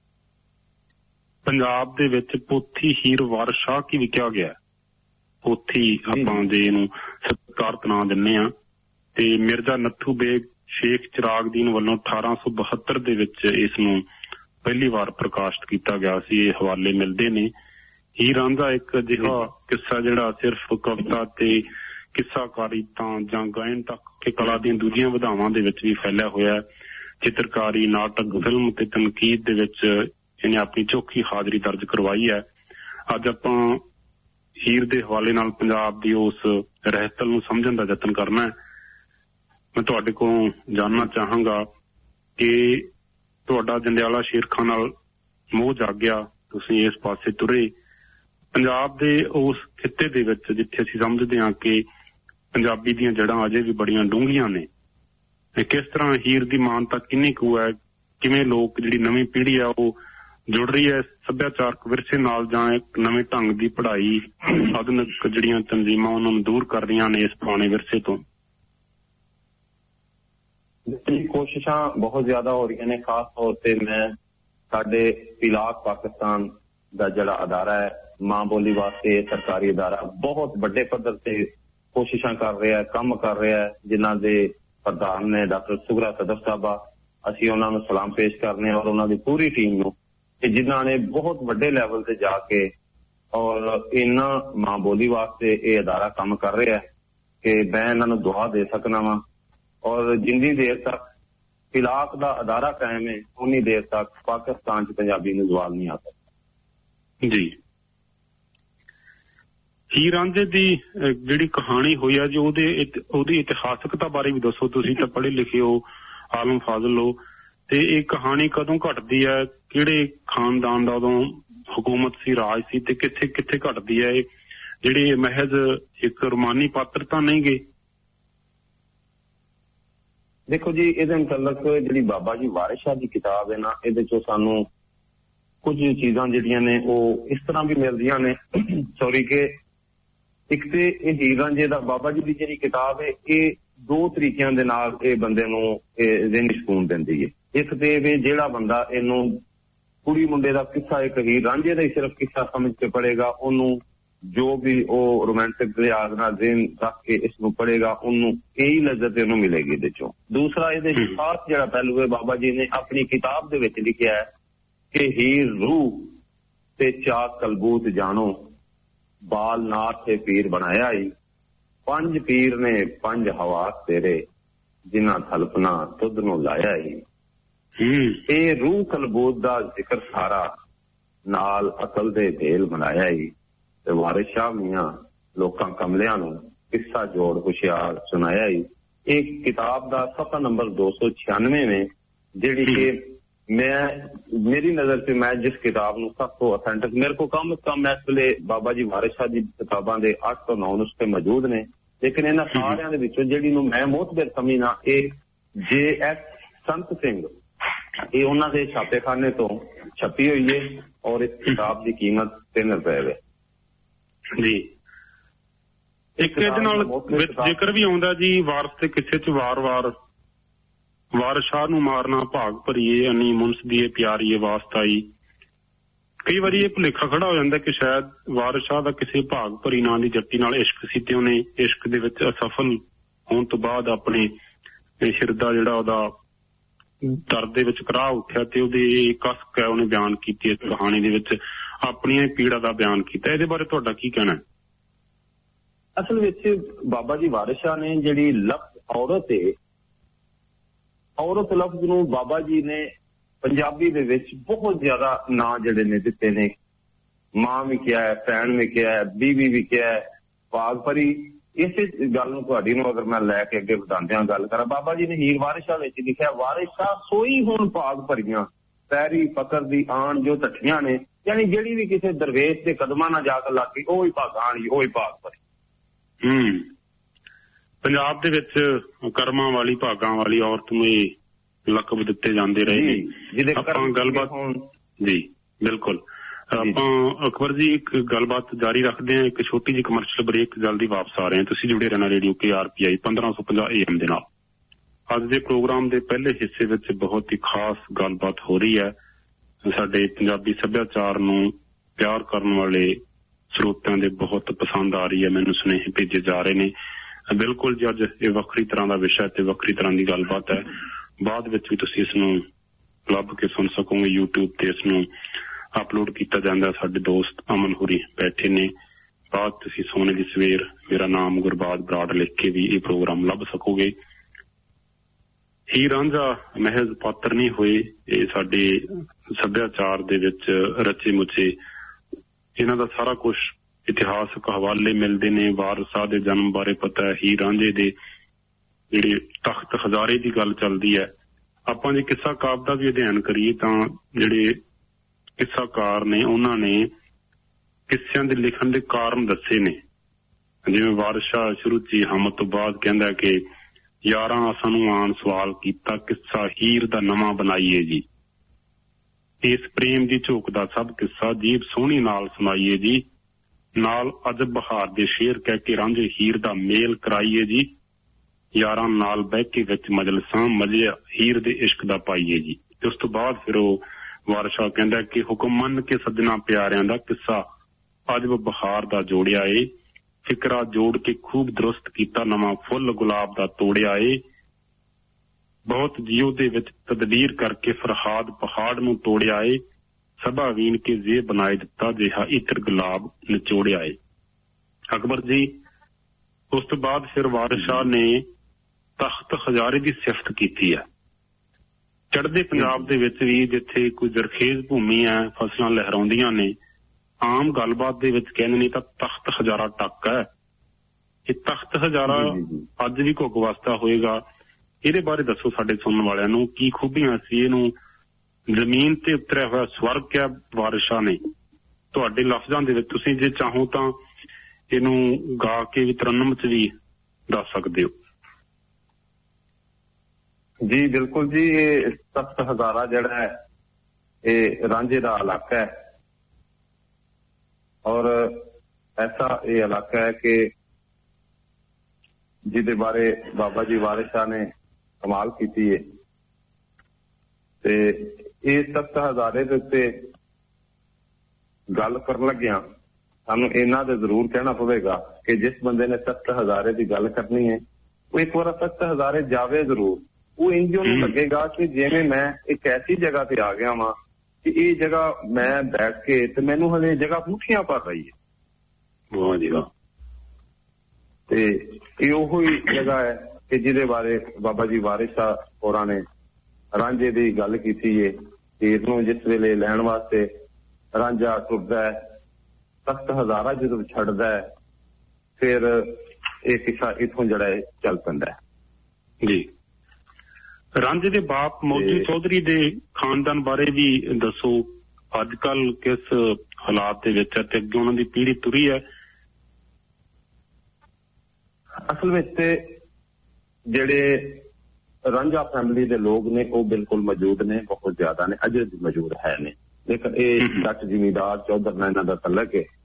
Speaker 7: ਪੰਜਾਬ ਦੇ ਵਿੱਚ ਪੋਥੀ ਹੀਰ ਵਾਰਸ ਸ਼ਾਹ ਕੀ ਵੀ ਕਿਹਾ ਗਿਆ। ਪੋਥੀ ਆਪਾਂ ਜੇ ਇਹਨੂੰ ਸਤਿਕਾਰਤ ਨਾਂ ਦਿੰਦੇ ਆ। ਤੇ ਮਿਰਜ਼ਾ ਨੱਥੂ ਬੇਗ ਸ਼ੇਖ ਚਿਰਾਗਦੀਨ ਵੱਲੋਂ ਅਠਾਰਾਂ ਸੌ ਬਹੱਤਰ ਦੇ ਵਿੱਚ ਇਸ ਨੂੰ ਪਹਿਲੀ ਵਾਰ ਪ੍ਰਕਾਸ਼ਿਤ ਕੀਤਾ ਗਿਆ ਸੀ। ਇਹ ਹਵਾਲੇ ਮਿਲਦੇ ਨੇ। ਹੀਰ ਰਾਂਝਾ ਇੱਕ ਅਜਿਹਾ ਕਿੱਸਾ ਜਿਹੜਾ ਸਿਰਫ ਕਵਿਤਾ ਤੇ ਕਿੱਸਾਕਾਰੀ ਤਾਂ ਜਾਂ ਗਾਇਨ ਤੱਕ ਕਿ ਕਲਾ ਦੀਆਂ ਦੂਜੀਆਂ ਵਿਧਾਵਾਂ ਦੇ ਵਿੱਚ ਵੀ ਫੈਲਿਆ ਹੋਇਆ। ਚਿੱਤਰਕਾਰੀ, ਨਾਟਕ, ਫਿਲਮ ਤੇ ਤਨਕੀਦ ਦੇ ਵਿੱਚ ਇਹਨੇ ਆਪਣੀ ਚੋਖੀ ਹਾਜ਼ਰੀ ਦਰਜ ਕਰਵਾਈ ਹੈ। ਅੱਜ ਆਪਾਂ ਹੀਰ ਦੇ ਹਵਾਲੇ ਨਾਲ ਪੰਜਾਬ ਦੀ ਉਸ ਰਹਿਤਲ ਨੂੰ ਸਮਝਣ ਦਾ ਯਤਨ ਕਰਨਾ ਹੈ। ਮੈਂ ਤੁਹਾਡੇ ਕੋਲੋਂ ਜਾਣਨਾ ਚਾਹਾਂਗਾ ਕਿ ਤੁਹਾਡਾ ਜੰਡਿਆਲਾ ਸ਼ੇਰਖਾਂ ਨਾਲ ਮੋਹ ਜਾਗਿਆ, ਤੁਸੀਂ ਇਸ ਪਾਸੇ ਤੁਰੇ। ਪੰਜਾਬ ਦੇ ਉਸ ਖਿੱਤੇ ਦੇ ਵਿੱਚ ਜਿੱਥੇ ਅਸੀਂ ਸਮਝਦੇ ਹਾਂ ਕਿ ਪੰਜਾਬੀ ਦੀਆਂ ਜੜ੍ਹਾਂ ਅਜੇ ਵੀ ਬੜੀਆਂ ਡੂੰਘੀਆਂ ਨੇ, ਕਿਸ ਤਰ੍ਹਾਂ ਹੀਰ ਦੀ ਮਾਨਤਾ ਕਿੰਨੀ ਕੁ ਹੈ? ਕਿਵੇਂ ਲੋਕ, ਜਿਹੜੀ ਨਵੀਂ ਪੀੜ੍ਹੀ ਆ, ਉਹ ਜੁੜ ਰਹੀ ਹੈ ਸੱਭਿਆਚਾਰਕ ਵਿਰਸੇ ਨਾਲ, ਜਾਂ ਇੱਕ ਨਵੇਂ ਢੰਗ ਦੀ ਪੜ੍ਹਾਈ, ਆਧੁਨਿਕ ਜਿਹੜੀਆਂ ਤਨਜ਼ੀਮਾਂ ਉਹਨਾਂ ਨੂੰ ਦੂਰ ਕਰ ਰਹੀਆਂ ਨੇ ਇਸ ਪੁਰਾਣੇ ਵਿਰਸੇ ਤੋਂ?
Speaker 8: ਕੋਸ਼ਿਸ਼ਾਂ ਬਹੁਤ ਜ਼ਿਆਦਾ ਹੋ ਰਹੀਆਂ ਨੇ। ਖਾਸ ਤੌਰ ਤੇ ਮੈਂ ਸਾਡੇ ਪਿਲਾਕ ਪਾਕਿਸਤਾਨ ਦਾ ਜਿਹੜਾ ਅਦਾਰਾ ਹੈ, ਮਾਂ ਬੋਲੀ ਵਾਸਤੇ ਸਰਕਾਰੀ ਅਦਾਰਾ, ਬਹੁਤ ਵੱਡੇ ਪੱਧਰ ਤੇ ਕੋਸ਼ਿਸ਼ਾਂ ਕਰ ਰਿਹਾ, ਕੰਮ ਕਰ ਰਿਹਾ, ਜਿਨ੍ਹਾਂ ਦੇ ਪ੍ਰਧਾਨ ਨੇ ਡਾਕਟਰ ਸੁਗਰਾ ਸਦਰ ਸਾਹਿਬਾ। ਅਸੀਂ ਉਹਨਾਂ ਨੂੰ ਸਲਾਮ ਪੇਸ਼ ਕਰਨੇ ਔਰ ਉਹਨਾਂ ਦੀ ਪੂਰੀ ਟੀਮ ਨੂੰ, ਕਿ ਜਿਨ੍ਹਾਂ ਨੇ ਬਹੁਤ ਵੱਡੇ ਲੈਵਲ ਤੇ ਜਾ ਕੇ ਔਰ ਇਹਨਾਂ ਮਾਂ ਬੋਲੀ ਵਾਸਤੇ ਇਹ ਅਦਾਰਾ ਕੰਮ ਕਰ ਰਿਹਾ ਕਿ ਮੈਂ ਇਹਨਾਂ ਨੂੰ ਦੁਆ ਦੇ ਸਕਣਾ ਵਾ। ਔਰ ਜਿੰਨੀ ਦੇਰ ਤੱਕ ਪਿਲਾਕ ਦਾ ਅਦਾਰਾ ਕਾਇਮ ਹੈ, ਉਨੀ ਦੇਰ ਤੱਕ ਪਾਕਿਸਤਾਨ 'ਚ ਪੰਜਾਬੀ ਨੂੰ ਜ਼ਵਾਲ ਨਹੀਂ ਆ ਸਕਦਾ।
Speaker 7: ਜੀ, ਹੀਰ ਰਾਂਝੇ ਦੀ ਜਿਹੜੀ ਕਹਾਣੀ ਹੋਈ ਆ ਜੀ, ਉਹਦੇ ਉਹਦੀ ਇਤਿਹਾਸਕਤਾ ਬਾਰੇ ਵੀ ਦੱਸੋ। ਤੁਸੀਂ ਤਾਂ ਪੜ੍ਹੇ ਲਿਖੇ ਹੋ, ਆਲਮ ਫਾਜ਼ਲ ਹੋ, ਤੇ ਇਹ ਕਹਾਣੀ ਕਦੋਂ ਘਟਦੀ ਹੈ? ਕਿਹੜੇ ਖਾਨਦਾਨ ਦਾ ਉਦੋਂ ਹਕੂਮਤ ਸੀ, ਰਾਜ ਸੀ, ਤੇ ਕਿੱਥੇ ਕਿੱਥੇ ਘਟਦੀ ਹੈ? ਇਹ ਜਿਹੜੇ ਮਹਿਜ਼ ਇੱਕ ਰੋਮਾਨੀ ਪਾਤਰ ਤਾਂ ਨਹੀਂ ਗਏ?
Speaker 8: ਦੇਖੋ ਜੀ, ਇਹਦੇ ਮੁਤਲਕ ਜਿਹੜੀ ਬਾਬਾ ਜੀ ਵਾਰਿਸ ਸ਼ਾਹ ਦੀ ਕਿਤਾਬ ਹੈ ਨਾ, ਇਹਦੇ ਚੋਂ ਸਾਨੂੰ ਕੁਝ ਚੀਜ਼ਾਂ ਜਿਹੜੀਆਂ ਨੇ ਉਹ ਇਸ ਤਰ੍ਹਾਂ ਵੀ ਮਿਲਦੀਆਂ ਨੇ ਸੌਰੀ ਕਿ ਇੱਕ ਤੇ ਇਹ ਹੀਰ ਰਾਂਝੇ ਦਾ ਬਾਬਾ ਜੀ ਦੀ ਜਿਹੜੀ ਕਿਤਾਬ ਹੈ, ਇਹ ਦੋ ਤਰੀਕਿਆਂ ਦੇ ਨਾਲ ਇਹ ਬੰਦੇ ਨੂੰ ਜ਼ਿਹਨੀ ਸਕੂਨ ਦਿੰਦੀ ਹੈ। ਇੱਕ ਤੇ ਵੀ ਜਿਹੜਾ ਬੰਦਾ ਇਹਨੂੰ ਕੁੜੀ ਮੁੰਡੇ ਦਾ ਕਿੱਸਾ, ਇੱਕ ਹੀਰ ਰਾਂਝੇ ਦਾ ਹੀ ਸਿਰਫ ਕਿੱਸਾ ਸਮਝ ਕੇ ਪੜ੍ਹੇਗਾ, ਉਹਨੂੰ ਜੋ ਵੀ ਉਹ ਰੋਮਾਂਟਿਕ ਲਿਹਾਜ਼ ਨਾਲ ਜ਼ਿਹਨ ਰੱਖ ਕੇ ਇਸ ਨੂੰ ਪੜ੍ਹੇਗਾ, ਉਹਨੂੰ ਇਹੀ ਲਜ਼ਤ ਇਹਨੂੰ ਮਿਲੇਗੀ ਇਹਦੇ ਚੋਂ। ਦੂਸਰਾ, ਇਹਦੇ ਚ ਖਾਸ ਜਿਹੜਾ ਪਹਿਲੂ ਹੈ, ਬਾਬਾ ਜੀ ਨੇ ਆਪਣੀ ਕਿਤਾਬ ਦੇ ਵਿੱਚ ਲਿਖਿਆ ਹੈ ਕਿ ਹੀਰ ਰੂਹ ਤੇ ਚਾਕ ਕਲਬੂਤ ਜਾਣੋ, ਬਾਲ ਨਾਥ ਤੇ ਪੀਰ ਬਣਾਇਆ ਈ, ਪੰਜ ਪੀਰ ਨੇ ਪੰਜ ਹਵਾਸ ਤੇਰੇ, ਜਿਨ੍ਹਾਂ ਥਲਪਨਾ ਤੁਧ ਨੂੰ ਲਾਇਆ ਈ। ਇਹ ਰੂਹ ਕਲਬੂਤ ਦਾ ਜ਼ਿਕਰ ਸਾਰਾ ਨਾਲ ਅਕਲ ਦੇ ਢੇਲ ਬਣਾਇਆ ਈ, ਤੇ ਵਾਰਿਸ ਸ਼ਾਹ ਮੀਆਂ ਲੋਕਾਂ ਕਮਲਿਆਂ ਨੂੰ ਕਿੱਸਾ ਜੋੜ ਹੁਸ਼ਿਆਰ ਸੁਣਾਇਆ ਈ। ਇਹ ਕਿਤਾਬ ਦਾ ਸਫਾ ਨੰਬਰ ਦੋ ਸੌ ਛਿਆਨਵੇਂ ਨੇ, ਜਿਹੜੀ ਕਿ ਮੈਂ ਮੇਰੀ ਨਜ਼ਰ ਚ ਮੈਂ ਜਿਸ ਕਿਤਾਬ ਨੂੰ ਸਭ ਤੋਂ ਅਥੈਂਟਿਕ, ਮੇਰੇ ਕੋਲ ਕਮ ਕਮ ਇਸ ਵੇਲੇ ਬਾਬਾ ਜੀ ਵਾਰਿਸ ਸ਼ਾਹ ਦੀ ਕਿਤਾਬਾਂ ਦੇ ਅੱਠ ਤੋਂ ਨੌ ਨੁਸਖੇ ਮੌਜੂਦ ਨੇ, ਲੇਕਿਨ ਇਹਨਾਂ ਸਾਰਿਆਂ ਦੇ ਵਿੱਚੋਂ ਜਿਹੜੀ ਨੂੰ ਮੈਂ ਮੁਤਬਰ ਸਮਝਣਾ, ਇਹ ਜੇ ਐਸ ਸੰਤ ਸਿੰਘ, ਇਹ ਉਹਨਾਂ ਦੇ ਛਾਪੇਖਾਨੇ ਤੋਂ ਛਪੀ ਹੋਈ ਹੈ ਔਰ ਇਸ ਕਿਤਾਬ ਦੀ ਕੀਮਤ ਤਿੰਨ ਰੁਪਏ ਹੈ
Speaker 7: ਜੀ। ਇੱਕ ਇਹਦੇ ਨਾਲ ਵਿੱਚ ਜ਼ਿਕਰ ਵੀ ਆਉਂਦਾ ਜੀ ਵਾਰਸ ਦੇ ਕਿਸੇ ਚ ਵਾਰ-ਵਾਰ ਵਾਰਿਸ ਸ਼ਾਹ ਨੂੰ ਮਾਰਨਾ ਭਾਗ ਭਰੀਏ, ਅਨੀ ਮੁਨਸ ਦੀਏ ਪਿਆਰੀਏ ਵਾਸਤਾਈ। ਕਈ ਵਾਰੀ ਇਹ ਭੁਲੇਖਾ ਖੜਾ ਹੋ ਜਾਂਦਾ ਕਿ ਸ਼ਾਇਦ ਵਾਰਿਸ ਸ਼ਾਹ ਦਾ ਕਿਸੇ ਭਾਗ ਭਰੀ ਨਾਂ ਦੀ ਜੱਟੀ ਨਾਲ ਇਸ਼ਕ ਸੀ ਤੇ ਉਹਨੇ ਇਸ਼ਕ ਦੇ ਵਿੱਚ ਅਸਫਲ ਹੋਣ ਤੋਂ ਬਾਅਦ ਆਪਣੇ ਸ਼ਿਰਦਾ ਜਿਹੜਾ ਉਹਦਾ ਦਰਦ ਦੇ ਵਿੱਚ ਕਰਾਹ ਉੱਠਿਆ ਤੇ ਉਹਦੇ ਕਸਕ ਹੈ ਉਹਨੇ ਬਿਆਨ ਕੀਤੀ ਇਸ ਕਹਾਣੀ ਦੇ ਵਿੱਚ, ਆਪਣੀਆਂ ਪੀੜਾ ਦਾ ਬਿਆਨ ਕੀਤਾ। ਇਹਦੇ ਬਾਰੇ ਤੁਹਾਡਾ ਕੀ ਕਹਿਣਾ?
Speaker 8: ਅਸਲ ਵਿੱਚ ਬਾਬਾ ਜੀ ਵਾਰਿਸ ਸ਼ਾਹ ਨੇ ਜਿਹੜੀ ਲਫ਼ਜ਼ ਔਰਤ ਹੈ, ਔਰਤ ਲਫ਼ਜ਼ ਨੂੰ ਬਾਬਾ ਜੀ ਨੇ ਪੰਜਾਬੀ ਦੇ ਵਿੱਚ ਬਹੁਤ ਜ਼ਿਆਦਾ ਨਾਂ ਜਿਹੜੇ ਨੇ ਦਿੱਤੇ ਨੇ। ਮਾਂ ਵੀ ਕਿਹਾ ਹੈ, ਭੈਣ ਵੀ ਕਿਹਾ ਹੈ, ਬੀਵੀ ਵੀ ਕਿਹਾ ਹੈ, ਭਾਗ ਭਰੀ। ਇਸੇ ਗੱਲ ਨੂੰ ਤੁਹਾਡੀ ਨੂੰ ਅਗਰ ਮੈਂ ਲੈ ਕੇ ਅੱਗੇ ਵਧਾਉਂਦਿਆਂ ਗੱਲ ਕਰਾਂ, ਬਾਬਾ ਜੀ ਨੇ ਹੀਰ ਵਾਰਿਸ ਸ਼ਾਹ ਵਿੱਚ ਲਿਖਿਆ, ਵਾਰਿਸ ਸ਼ਾਹ ਸੋਈ ਹੁਣ ਭਾਗ ਭਰੀਆਂ, ਪੈਰੀ ਫਕਰ ਦੀ ਆਣ ਜੋ ਤੱਠੀਆਂ ਨੇ, ਯਾਨੀ ਜਿਹੜੀ ਵੀ ਕਿਸੇ ਦਰਵੇਸ਼ ਦੇ ਕਦਮਾਂ ਨਾਲ ਜਾ ਕੇ ਲੱਗ ਗਈ, ਉਹ ਹੀ ਭਾਗਾਂ ਵਾਲੀ, ਉਹ ਹੀ ਭਾਗ ਭਰੀ।
Speaker 7: ਹੂੰ ਪੰਜਾਬ ਦੇ ਵਿੱਚ ਕਰਮਾਂ ਵਾਲੀ, ਭਾਗਾਂ ਵਾਲੀ ਔਰਤ ਨੂੰ ਇਹ ਲਕਬ ਦਿੱਤੇ ਜਾਂਦੇ ਰਹੇ ਨੇ। ਆਪਾਂ ਗੱਲਬਾਤ ਜੀ ਬਿਲਕੁਲ ਆਪਾਂ ਅਕਬਰ ਜੀ ਇੱਕ ਗੱਲਬਾਤ ਜਾਰੀ ਰੱਖਦੇ ਹਾਂ, ਇੱਕ ਛੋਟੀ ਜਿਹੀ ਕਮਰਸ਼ੀਅਲ ਬ੍ਰੇਕ, ਜਲਦੀ ਵਾਪਸ ਆ ਰਹੇ ਹਾਂ। ਤੁਸੀਂ ਜੁੜੇ ਰਹਿਣਾ ਰੇਡੀਓ ਕੇ ਆਰ ਪੀ ਆਈ ਪੰਦਰਾਂ ਸੌ ਪੰਜਾਹ ਏ ਐਮ ਦੇ ਨਾਲ। ਅੱਜ ਦੇ ਪ੍ਰੋਗਰਾਮ ਦੇ ਪਹਿਲੇ ਹਿੱਸੇ ਵਿੱਚ ਬਹੁਤ ਹੀ ਖਾਸ ਗੱਲਬਾਤ ਹੋ ਰਹੀ ਹੈ। ਸਾਡੇ ਪੰਜਾਬੀ ਸੱਭਿਆਚਾਰ ਨੂੰ ਪਿਆਰ ਕਰਨ ਵਾਲੇ ਸਰੋਤਿਆਂ ਦੇ ਬਹੁਤ ਪਸੰਦ ਆ ਰਹੀ ਹੈ, ਮੈਨੂੰ ਸੁਨੇਹੇ ਭੇਜੇ ਜਾ ਰਹੇ ਨੇ। ਬਿਲਕੁਲ ਜੀ, ਅੱਜ ਇਹ ਵੱਖਰੀ ਤਰ੍ਹਾਂ ਦਾ ਵਿਸ਼ਾ ਤੇ ਵੱਖਰੀ ਤਰ੍ਹਾਂ ਦੀ ਗੱਲਬਾਤ ਹੈ। ਬਾਅਦ ਵਿੱਚ ਵੀ ਤੁਸੀਂ ਇਸ ਨੂੰ ਲੱਭ ਕੇ ਸੁਣ ਸਕੋਗੇ, ਯੂਟਿਊਬ ਤੇ ਇਸ ਨੂੰ ਅਪਲੋਡ ਕੀਤਾ ਜਾਂਦਾ। ਸਾਡੇ ਦੋਸਤ ਅਮਨ ਹੋਰੀ ਬੈਠੇ ਨੇ। ਬਾਅਦ ਤੁਸੀਂ ਸੋਨੇ ਦੀ ਸਵੇਰ ਮੇਰਾ ਨਾਮ ਗੁਰਬਾਜ ਬਰਾੜ ਲਿਖ ਕੇ ਵੀ ਇਹ ਪ੍ਰੋਗਰਾਮ ਲੱਭ ਸਕੋਗੇ। ਹੀਰ ਰਾਂਝਾ ਮਹਿਜ਼ ਪਾਤਰ ਨਹੀਂ ਹੋਏ, ਇਹ ਸਾਡੇ ਸੱਭਿਆਚਾਰ ਦੇ ਵਿੱਚ ਰਚੇ ਮੁੱਚੇ, ਇਹਨਾਂ ਦਾ ਸਾਰਾ ਕੁਝ ਇਤਿਹਾਸਕ ਹਵਾਲੇ ਮਿਲਦੇ ਨੇ। ਵਾਰਿਸ ਸ਼ਾਹ ਦੇ ਜਨਮ ਬਾਰੇ ਪਤਾ ਹੈ, ਹੀਰ ਰਾਂਝੇ ਦੇ ਜਿਹੜੇ ਤਖਤ ਹਜ਼ਾਰੇ ਦੀ ਗੱਲ ਚੱਲਦੀ ਹੈ। ਆਪਾਂ ਜੇ ਕਿੱਸਾ ਕਾਵਿ ਦਾ ਵੀ ਅਧਿਐਨ ਕਰੀਏ ਤਾਂ ਜਿਹੜੇ ਕਿੱਸਾਕਾਰ ਨੇ ਉਹਨਾਂ ਨੇ ਕਿੱਸਿਆਂ ਦੇ ਲਿਖਣ ਦੇ ਕਾਰਨ ਦੱਸੇ ਨੇ। ਜਿਵੇਂ ਵਾਰਿਸ ਸ਼ਾਹ ਸ਼ੁਰੂ ਚ ਹਮਦ ਤੋਂ ਬਾਅਦ ਕਹਿੰਦਾ ਕਿ ਯਾਰਾਂ ਸਾਨੂੰ ਆਣ ਸਵਾਲ ਕੀਤਾ, ਕਿੱਸਾ ਹੀਰ ਦਾ ਨਵਾਂ ਬਣਾਈਏ ਜੀ। ਇਸ ਪ੍ਰੇਮ ਦੀ ਝੋਕ ਦਾ ਸਭ ਕਿੱਸਾ ਜੀਭ ਸੋਹਣੀ ਨਾਲ ਸੁਣਾਈਏ ਜੀ। ਨਾਲ ਅਜਬ ਬਹਾਰ ਦੇ ਸ਼ੇਰ ਕਹਿ ਕੇ ਰਾਂਝੇ ਹੀਰ ਦਾ ਮੇਲ ਕਰਾਈਏ ਜੀ। ਯਾਰਾਂ ਨਾਲ ਬਹਿ ਕੇ ਵਿੱਚ ਮਜਲਸਾਂ ਮਜ਼ੇ ਹੀਰ ਦੇ ਇਸ਼ਕ ਦਾ ਪਾਈਏ ਜੀ। ਤੇ ਉਸ ਤੋਂ ਬਾਅਦ ਫਿਰ ਉਹ ਵਾਰਿਸ ਸ਼ਾਹ ਕਹਿੰਦਾ ਕਿ ਹੁਕਮ ਮੰਨ ਕੇ ਸੱਜਣਾ ਪਿਆਰਿਆਂ ਦਾ ਕਿੱਸਾ ਅਜਬ ਬਹਾਰ ਦਾ ਜੋੜਿਆ ਏ। ਫਿਕਰਾ ਜੋੜ ਕੇ ਖੂਬ ਦਰੁਸਤ ਕੀਤਾ, ਨਵਾਂ ਫੁੱਲ ਗੁਲਾਬ ਦਾ ਤੋੜਿਆ ਏ। ਬਹੁਤ ਜੀਓ ਦੇ ਵਿੱਚ ਤਦਬੀਰ ਕਰਕੇ ਫਰਹਾਦ ਪਹਾੜ ਨੂੰ ਤੋੜਿਆ ਏ। ਸਭਾ ਵੀਨ ਕੇ ਜ਼ੇ ਬਣਾਏ ਦਿੱਤਾ, ਜਿਹਾ ਇਤਰ ਗੁਲਾਬ ਨਿਚੋੜਿਆ ਏ। ਅਕਬਰ ਜੀ, ਉਸ ਤੋਂ ਬਾਅਦ ਫਿਰ ਵਾਰਿਸ ਸ਼ਾਹ ਨੇ ਤਖਤ ਹਜ਼ਾਰੇ ਦੀ ਸਿਫਤ ਕੀਤੀ ਹੈ। ਚੜ੍ਹਦੇ ਪੰਜਾਬ ਦੇ ਵਿੱਚ ਵੀ ਜਿੱਥੇ ਕੋਈ ਜ਼ਰਖੇਜ਼ ਭੂਮੀ ਹੈ, ਫਸਲਾਂ ਲਹਿਰਾਉਂਦੀਆਂ ਨੇ, ਆਮ ਗੱਲਬਾਤ ਦੇ ਵਿੱਚ ਕਹਿੰਦੇ ਨੇ ਤਾਂ ਤਖਤ ਹਜ਼ਾਰਾ ਟੱਕ ਹੈ। ਇਹ ਤਖਤ ਹਜ਼ਾਰਾ ਅੱਜ ਵੀ ਘੁੱਗ ਵਸਦਾ ਹੋਏਗਾ। ਇਹਦੇ ਬਾਰੇ ਦੱਸੋ ਸਾਡੇ ਸੁਣਨ ਵਾਲਿਆਂ ਨੂੰ, ਕੀ ਖੂਬੀਆਂ ਸੀ ਇਹਨੂੰ? ਜ਼ਮੀਨ ਤੇ ਉਤਰਿਆ ਹੋਇਆ ਸਵਰਗ ਕਿਹਾ ਵਾਰਿਸ ਸ਼ਾਹ ਨੇ। ਤੁਹਾਡੇ ਲਫ਼ਜ਼ਾਂ ਦੇ ਵਿੱਚ ਤੁਸੀਂ ਜੇ ਚਾਹੋ ਤਾਂ ਇਹਨੂੰ ਗਾ ਕੇ ਵੀ ਤਰਨਮ ਚ ਵੀ ਦੱਸ ਸਕਦੇ ਹੋ।
Speaker 8: ਜੀ ਬਿਲਕੁਲ ਜੀ, ਇਹ ਤਖਤ ਹਜ਼ਾਰਾ ਜਿਹੜਾ ਹੈ ਇਹ ਰਾਂਝੇ ਦਾ ਇਲਾਕਾ ਹੈ ਔਰ ਐਸਾ ਇਹ ਇਲਾਕਾ ਹੈ ਕਿ ਜਿਹਦੇ ਬਾਰੇ ਬਾਬਾ ਜੀ ਵਾਰਿਸ ਸ਼ਾਹ ਨੇ ਕਮਾਲ ਕੀਤੀ ਹੈ। ਤੇ ਇਹ ਤਖਤ ਹਜ਼ਾਰੇ ਦੇ ਉੱਤੇ ਗੱਲ ਕਰਨ ਲੱਗਿਆ ਸਾਨੂੰ ਇਹਨਾਂ ਦੇ ਜ਼ਰੂਰ ਕਹਿਣਾ ਪਵੇਗਾ ਕਿ ਜਿਸ ਬੰਦੇ ਨੇ ਤਖਤ ਹਜ਼ਾਰੇ ਦੀ ਗੱਲ ਕਰਨੀ ਹੈ ਉਹ ਇੱਕ ਵਾਰ ਤਖਤ ਹਜ਼ਾਰੇ ਜਾਵੇ ਜ਼ਰੂਰ। ਉਹ ਇੰਜ ਉਹਨੂੰ ਲੱਗੇਗਾ ਕਿ ਜਿਵੇਂ ਮੈਂ ਇੱਕ ਐਸੀ ਜਗ੍ਹਾ ਤੇ ਆ ਗਿਆ ਵਾਂ ਕਿ ਇਹ ਜਗ੍ਹਾ ਮੈਂ ਬੈਠ ਕੇ ਤੇ ਮੈਨੂੰ ਹਲੇ ਜਗ੍ਹਾ ਮੁੱਠੀਆਂ ਭਰ ਰਹੀ ਹੈ।
Speaker 7: ਵਾਹ ਜੀ ਵਾਹ।
Speaker 8: ਤੇ ਇਹ ਉਹੋ ਹੀ ਜਗ੍ਹਾ ਹੈ ਕਿ ਜਿਹਦੇ ਬਾਰੇ ਬਾਬਾ ਜੀ ਵਾਰਿਸ ਸ਼ਾਹ ਹੋਰਾਂ ਨੇ ਰਾਂਝੇ ਦੀ ਗੱਲ ਕੀਤੀ ਹੈ। ਹੀਰ ਨੂੰ ਜਿਸ ਵੇਲੇ ਲੈਣ ਵਾਸਤੇ ਰਾਂਝਾ ਟੁਰਦਾ ਹੈ, ਤਖਤ ਹਜ਼ਾਰਾ ਜਦੋਂ ਛੱਡਦਾ ਹੈ, ਫਿਰ ਇਹ ਕਿੱਸਾ ਇੱਥੋਂ ਜਿਹੜਾ ਹੈ ਚੱਲ ਪੈਂਦਾ ਹੈ
Speaker 7: ਜੀ। ਰਾਂਝੇ ਦੇ ਬਾਪ ਮੌਜੂ ਚੌਧਰੀ ਦੇ ਖਾਨਦਾਨ ਬਾਰੇ ਵੀ ਦੱਸੋ, ਅੱਜ ਕੱਲ ਕਿਸ ਹਾਲਾਤ ਦੇ ਵਿੱਚ ਹੈ ਤੇ ਅੱਗੇ ਉਹਨਾਂ ਦੀ ਪੀੜ੍ਹੀ ਤੁਰੀ ਹੈ?
Speaker 8: ਅਸਲ ਵਿੱਚ ਤੇ ਜਿਹੜੇ ਰਾਂਝਾ ਫੈਮਿਲੀ ਦੇ ਲੋਕ ਨੇ ਉਹ ਬਿਲਕੁਲ ਮੌਜੂਦ ਨੇ, ਬਹੁਤ ਜ਼ਿਆਦਾ ਨੇ, ਅਜੇ ਵੀ ਮੌਜੂਦ ਹੈ ਨੇ। ਲੇਕਿਨ ਇਹ ਜੱਟ ਜ਼ਿਮੀਂਦਾਰ ਚੌਧਰ ਨਾਲ ਇਹਨਾਂ ਦਾ ਤਲਕ ਹੈ।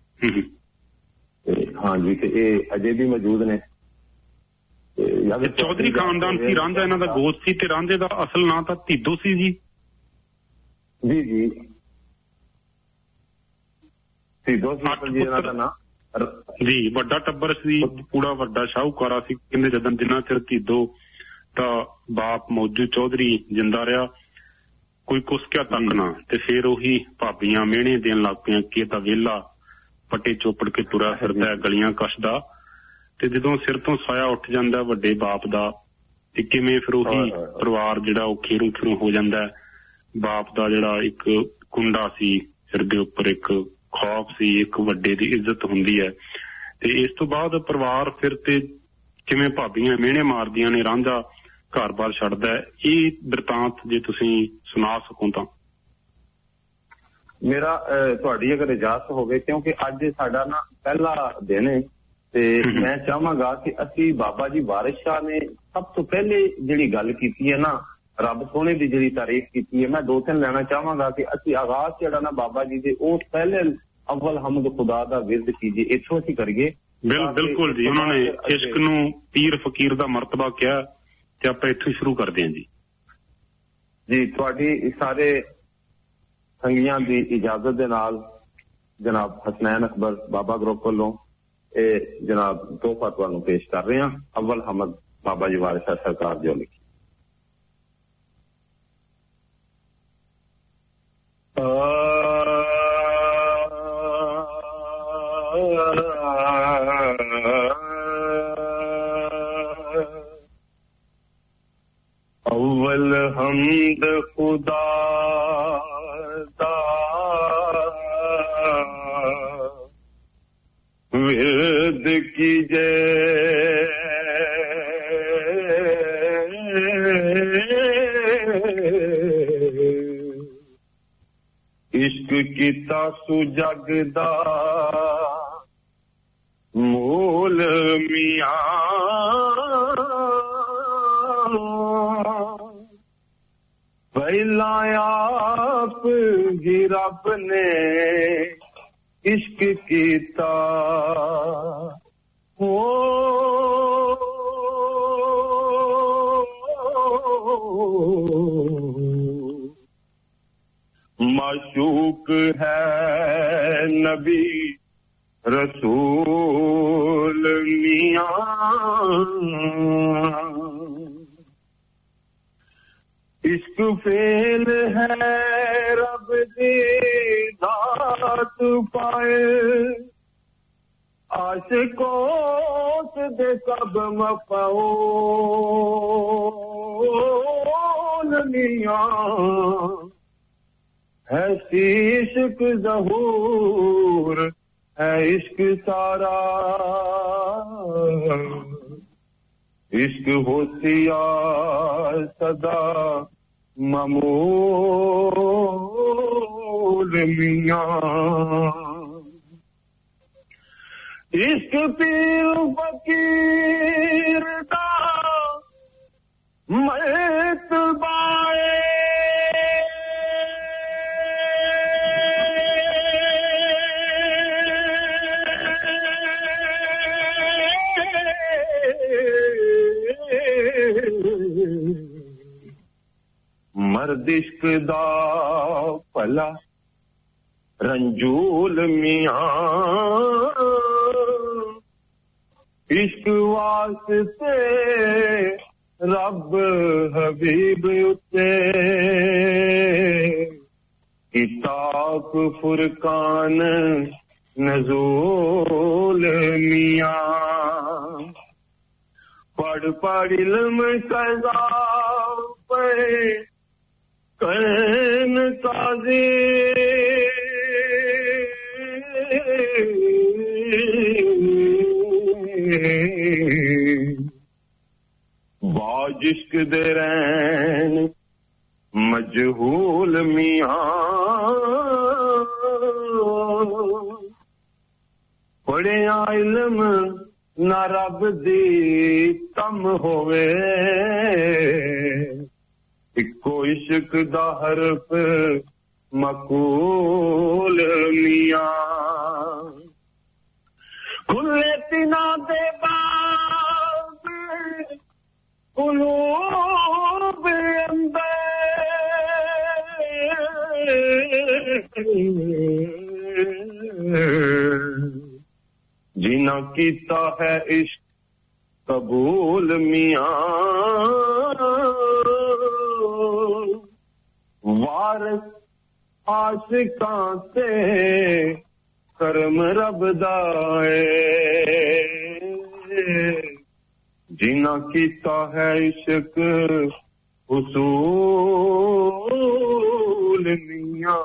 Speaker 8: ਹਾਂਜੀ, ਤੇ ਇਹ ਅਜੇ ਵੀ ਮੌਜੂਦ ਨੇ।
Speaker 7: ਚੌਧਰੀ ਖਾਨਦਾਨ ਸੀ, ਰਾਂਝਾ ਇਹਨਾਂ ਦਾ ਗੋਤ ਸੀ ਤੇ ਰਾਂਝੇ ਦਾ ਅਸਲ ਨਾਂ ਤਾਂ ਧੀਦੋ ਸੀ ਜੀ।
Speaker 8: ਜੀ ਜੀ ਧੀਦੋ ਸੀ ਇਹਨਾਂ ਦਾ ਨਾਂ
Speaker 7: ਜੀ। ਵੱਡਾ ਟੱਬਰ ਸੀ, ਪੂਰਾ ਵੱਡਾ ਸ਼ਾਹੂਕਾਰਾ ਸੀ। ਕਹਿੰਦੇ ਜਦੋਂ ਜਿੰਨਾ ਚਿਰ ਧੀਦੋ ਤਾਂ ਬਾਪ ਮੌਜੂ ਚੌਧਰੀ ਜਿੰਦਾ ਰਿਹਾ, ਕੋਈ ਕੁਸਕਿਆ ਤੱਕ ਨਾ। ਤੇ ਫਿਰ ਉਹੀ ਭਾਬੀਆਂ ਮਿਹਣੇ ਦੇਣ ਲੱਗ ਪਈਆਂ ਕਿ ਇਹ ਤਾਂ ਵਿਹਲਾ ਪੱਟੇ ਚੋਪੜ ਕੇ ਤੁਰਿਆ ਫਿਰਦਾ ਗਲੀਆਂ ਕੱਸ਼ਦਾ। ਤੇ ਜਦੋਂ ਸਿਰ ਤੋਂ ਸਾਇਆ ਉੱਠ ਜਾਂਦਾ ਵੱਡੇ ਬਾਪ ਦਾ ਤੇ ਕਿਵੇਂ ਫਿਰ ਉਹੀ ਪਰਿਵਾਰ ਜਿਹੜਾ ਉਹ ਖੇਰੂ ਖੇਰੂ ਹੋ ਜਾਂਦਾ। ਬਾਪ ਦਾ ਜਿਹੜਾ ਇੱਕ ਕੁੰਡਾ ਸੀ ਸਿਰ ਦੇ ਉੱਪਰ, ਇੱਕ ਖੌਫ ਸੀ, ਇੱਕ ਵੱਡੇ ਦੀ ਇੱਜ਼ਤ ਹੁੰਦੀ ਹੈ। ਤੇ ਇਸ ਤੋਂ ਬਾਅਦ ਪਰਿਵਾਰ ਫਿਰ ਤੇ ਕਿਵੇਂ ਭਾਬੀਆਂ ਮਿਹਣੇ ਮਾਰਦੀਆਂ ਨੇ, ਰਾਂਝਾ ਘਰ-ਬਾਰ ਛੱਡਦਾ ਹੈ। ਇਹ ਬਿਰਤਾਂਤ ਜੇ ਤੁਸੀਂ ਸੁਣਾ ਸਕੋ ਤਾਂ।
Speaker 8: ਮੇਰਾ ਤੁਹਾਡੀ ਅਗਰ ਇਜਾਜ਼ਤ ਹੋਵੇ, ਕਿਉਂਕਿ ਅੱਜ ਸਾਡਾ ਨਾ ਪਹਿਲਾ ਦਿਨ ਹੈ ਤੇ ਮੈਂ ਚਾਹਾਂਗਾ ਕਿ ਅਸੀਂ ਬਾਬਾ ਜੀ ਵਾਰਿਸ ਸ਼ਾਹ ਨੇ ਸਭ ਤੋਂ ਪਹਿਲੇ ਜਿਹੜੀ ਗੱਲ ਕੀਤੀ ਹੈ ਨਾ, ਰੱਬ ਸੋਹਣੇ ਦੀ ਜਿਹੜੀ ਤਾਰੀਫ ਕੀਤੀ ਹੈ, ਮੈਂ ਦੋ ਤਿੰਨ ਲੈਣਾ ਚਾਹਾਂਗਾ ਕਿ ਅਸੀਂ ਆਗਾਜ਼ ਜਿਹੜਾ ਨਾ ਬਾਬਾ ਜੀ ਦੇ ਉਹ ਪਹਿਲੇ ਅਵਲ ਹਮਦ ਖੁਦਾ ਦਾ ਵਿਰਦ ਕੀਜੀਏ, ਇੱਥੋਂ ਅਸੀਂ ਕਰੀਏ।
Speaker 7: ਬਿਲਕੁਲ ਜੀ, ਉਹਨਾਂ ਨੇ ਇਸ਼ਕ ਨੂੰ ਪੀਰ ਫਕੀਰ ਦਾ ਮਰਤਬਾ ਕਿਹਾ ਤੇ ਆਪਾਂ ਇੱਥੋਂ ਸ਼ੁਰੂ ਕਰਦੇ ਹਾਂ ਜੀ।
Speaker 8: ਜੀ ਤੁਹਾਡੀ ਸਾਰੇ ਸੰਗੀਆਂ ਦੀ ਇਜਾਜ਼ਤ ਦੇ ਨਾਲ ਜਨਾਬ ਹਸਨੈਨ ਅਕਬਰ ਬਾਬਾ ਗਰੁੱਪ ਵੱਲੋਂ ਇਹ ਜਨਾਬ ਤੋਹਫਾ ਤੁਹਾਨੂੰ ਪੇਸ਼ ਕਰ ਰਹੇ ਹਾਂ। ਅਵਲ ਹਮਦ ਬਾਬਾ ਜੀ ਵਾਰਿਸ ਸਾਹਿਬ ਸਰਕਾਰ ਜੋ ਲਿਖੀ।
Speaker 9: अव्वल हम्द खुदा दा विरद कीजे, इश्क कीता सुजगदा मूल मियां, पहला आप ही रब ने इश्क कीता हो, माशूक है नबी रसूल मियां, इश्क फेल है रब दी दात पाए, आशिकों दे सब मफऊल मियां, है इश्क ज़हूर है इश्क सारा, इश्क होशियार सदा ममूल मियां, इश्क पीर फकीर दा मर्तबाए, मर्द इश्क दा भला रंजूल मियां, इश्क वास्ते रब हबीब उते किताब फुरकान नज़ूल मियां, पढ़ पढ़ इल्म कज़ा पे कैन काज़ी, बाज इश्क दे रैन मजहूल मियां, पढ़िया इल्म ना रब दी तम होवे, इको इश्क दा हरफ मकूल मियां, खुले तिना दे बाब कुलूब अंदर, जिना कीता है इश्क कबूल मियां, वारिस आशिकां से करम रब दाए, जिना कीता है इश्क हुसूल मियां।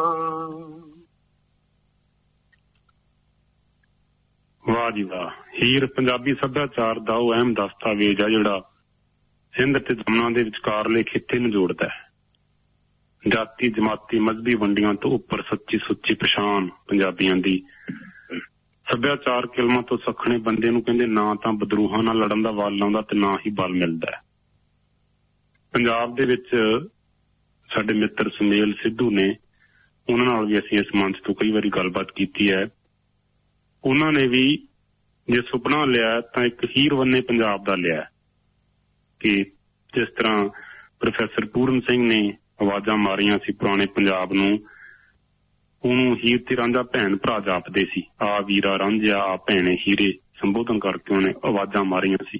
Speaker 7: वाह जी वाह। हीर पंजाबी सभ्याचार दा ਉਹ ਅਹਿਮ ਦਸਤਾਵੇਜ਼ ਆ ਜਿਹੜਾ ਸਿੰਧ ਤੇ ਜਮਨਾ ਦੇ ਵਿਚਕਾਰਲੇ ਖਿੱਤੇ ਨੂੰ ਜੋੜਦਾ ਹੈ। ਜਾਤੀ ਜਮਾਤੀ ਮਜ਼ਹਬੀ ਵੰਡੀਆਂ ਤੋਂ ਉੱਪਰ ਸੱਚੀ ਸੁੱਚੀ ਪਛਾਣ ਪੰਜਾਬੀਆਂ ਦੀ। ਸੱਭਿਆਚਾਰ ਕਿਲਮਾਂ ਤੋਂ ਸਖਣੇ ਬੰਦੇ ਨੂੰ ਕਹਿੰਦੇ ਨਾ ਤਾਂ ਬਦਰੂਹਾਂ ਨਾਲ ਲੜਨ ਦਾ ਵੱਲ ਆਉਂਦਾ ਤੇ ਨਾ ਹੀ ਬਲ ਮਿਲਦਾ ਹੈ। ਪੰਜਾਬ ਦੇ ਵਿੱਚ ਸਾਡੇ ਮਿੱਤਰ ਸੁਮੇਲ ਸਿੱਧੂ ਨੇ, ਉਹਨਾਂ ਨਾਲ ਵੀ ਅਸੀਂ ਇਸ ਮੰਚ ਤੋਂ ਕਈ ਵਾਰੀ ਗੱਲਬਾਤ ਕੀਤੀ ਹੈ। ਉਹਨਾਂ ਨੇ ਵੀ ਜੇ ਸੁਪਨਾ ਲਿਆ ਤਾਂ ਇੱਕ ਹੀਰ ਵੰਨੇ ਪੰਜਾਬ ਦਾ ਲਿਆ, ਕਿ ਜਿਸ ਤਰ੍ਹਾਂ ਪ੍ਰੋਫੈਸਰ ਪੂਰਨ ਸਿੰਘ ਨੇ ਆਵਾਜ਼ਾਂ ਮਾਰੀਆਂ ਸੀ ਪੁਰਾਣੇ ਪੰਜਾਬ ਨੂੰ, ਉਹਨੂੰ ਹੀਰ ਤੇ ਰਾਂਝਾ ਭੈਣ ਭਰਾ ਜਾਪਦੇ ਸੀ, ਆ ਵੀਰਾ ਰਾਂਝਾ ਆ ਭੈਣੇ ਹੀਰੇ ਸੰਬੋਧਨ ਕਰਕੇ ਉਹਨੇ ਆਵਾਜ਼ਾਂ ਮਾਰੀਆਂ ਸੀ।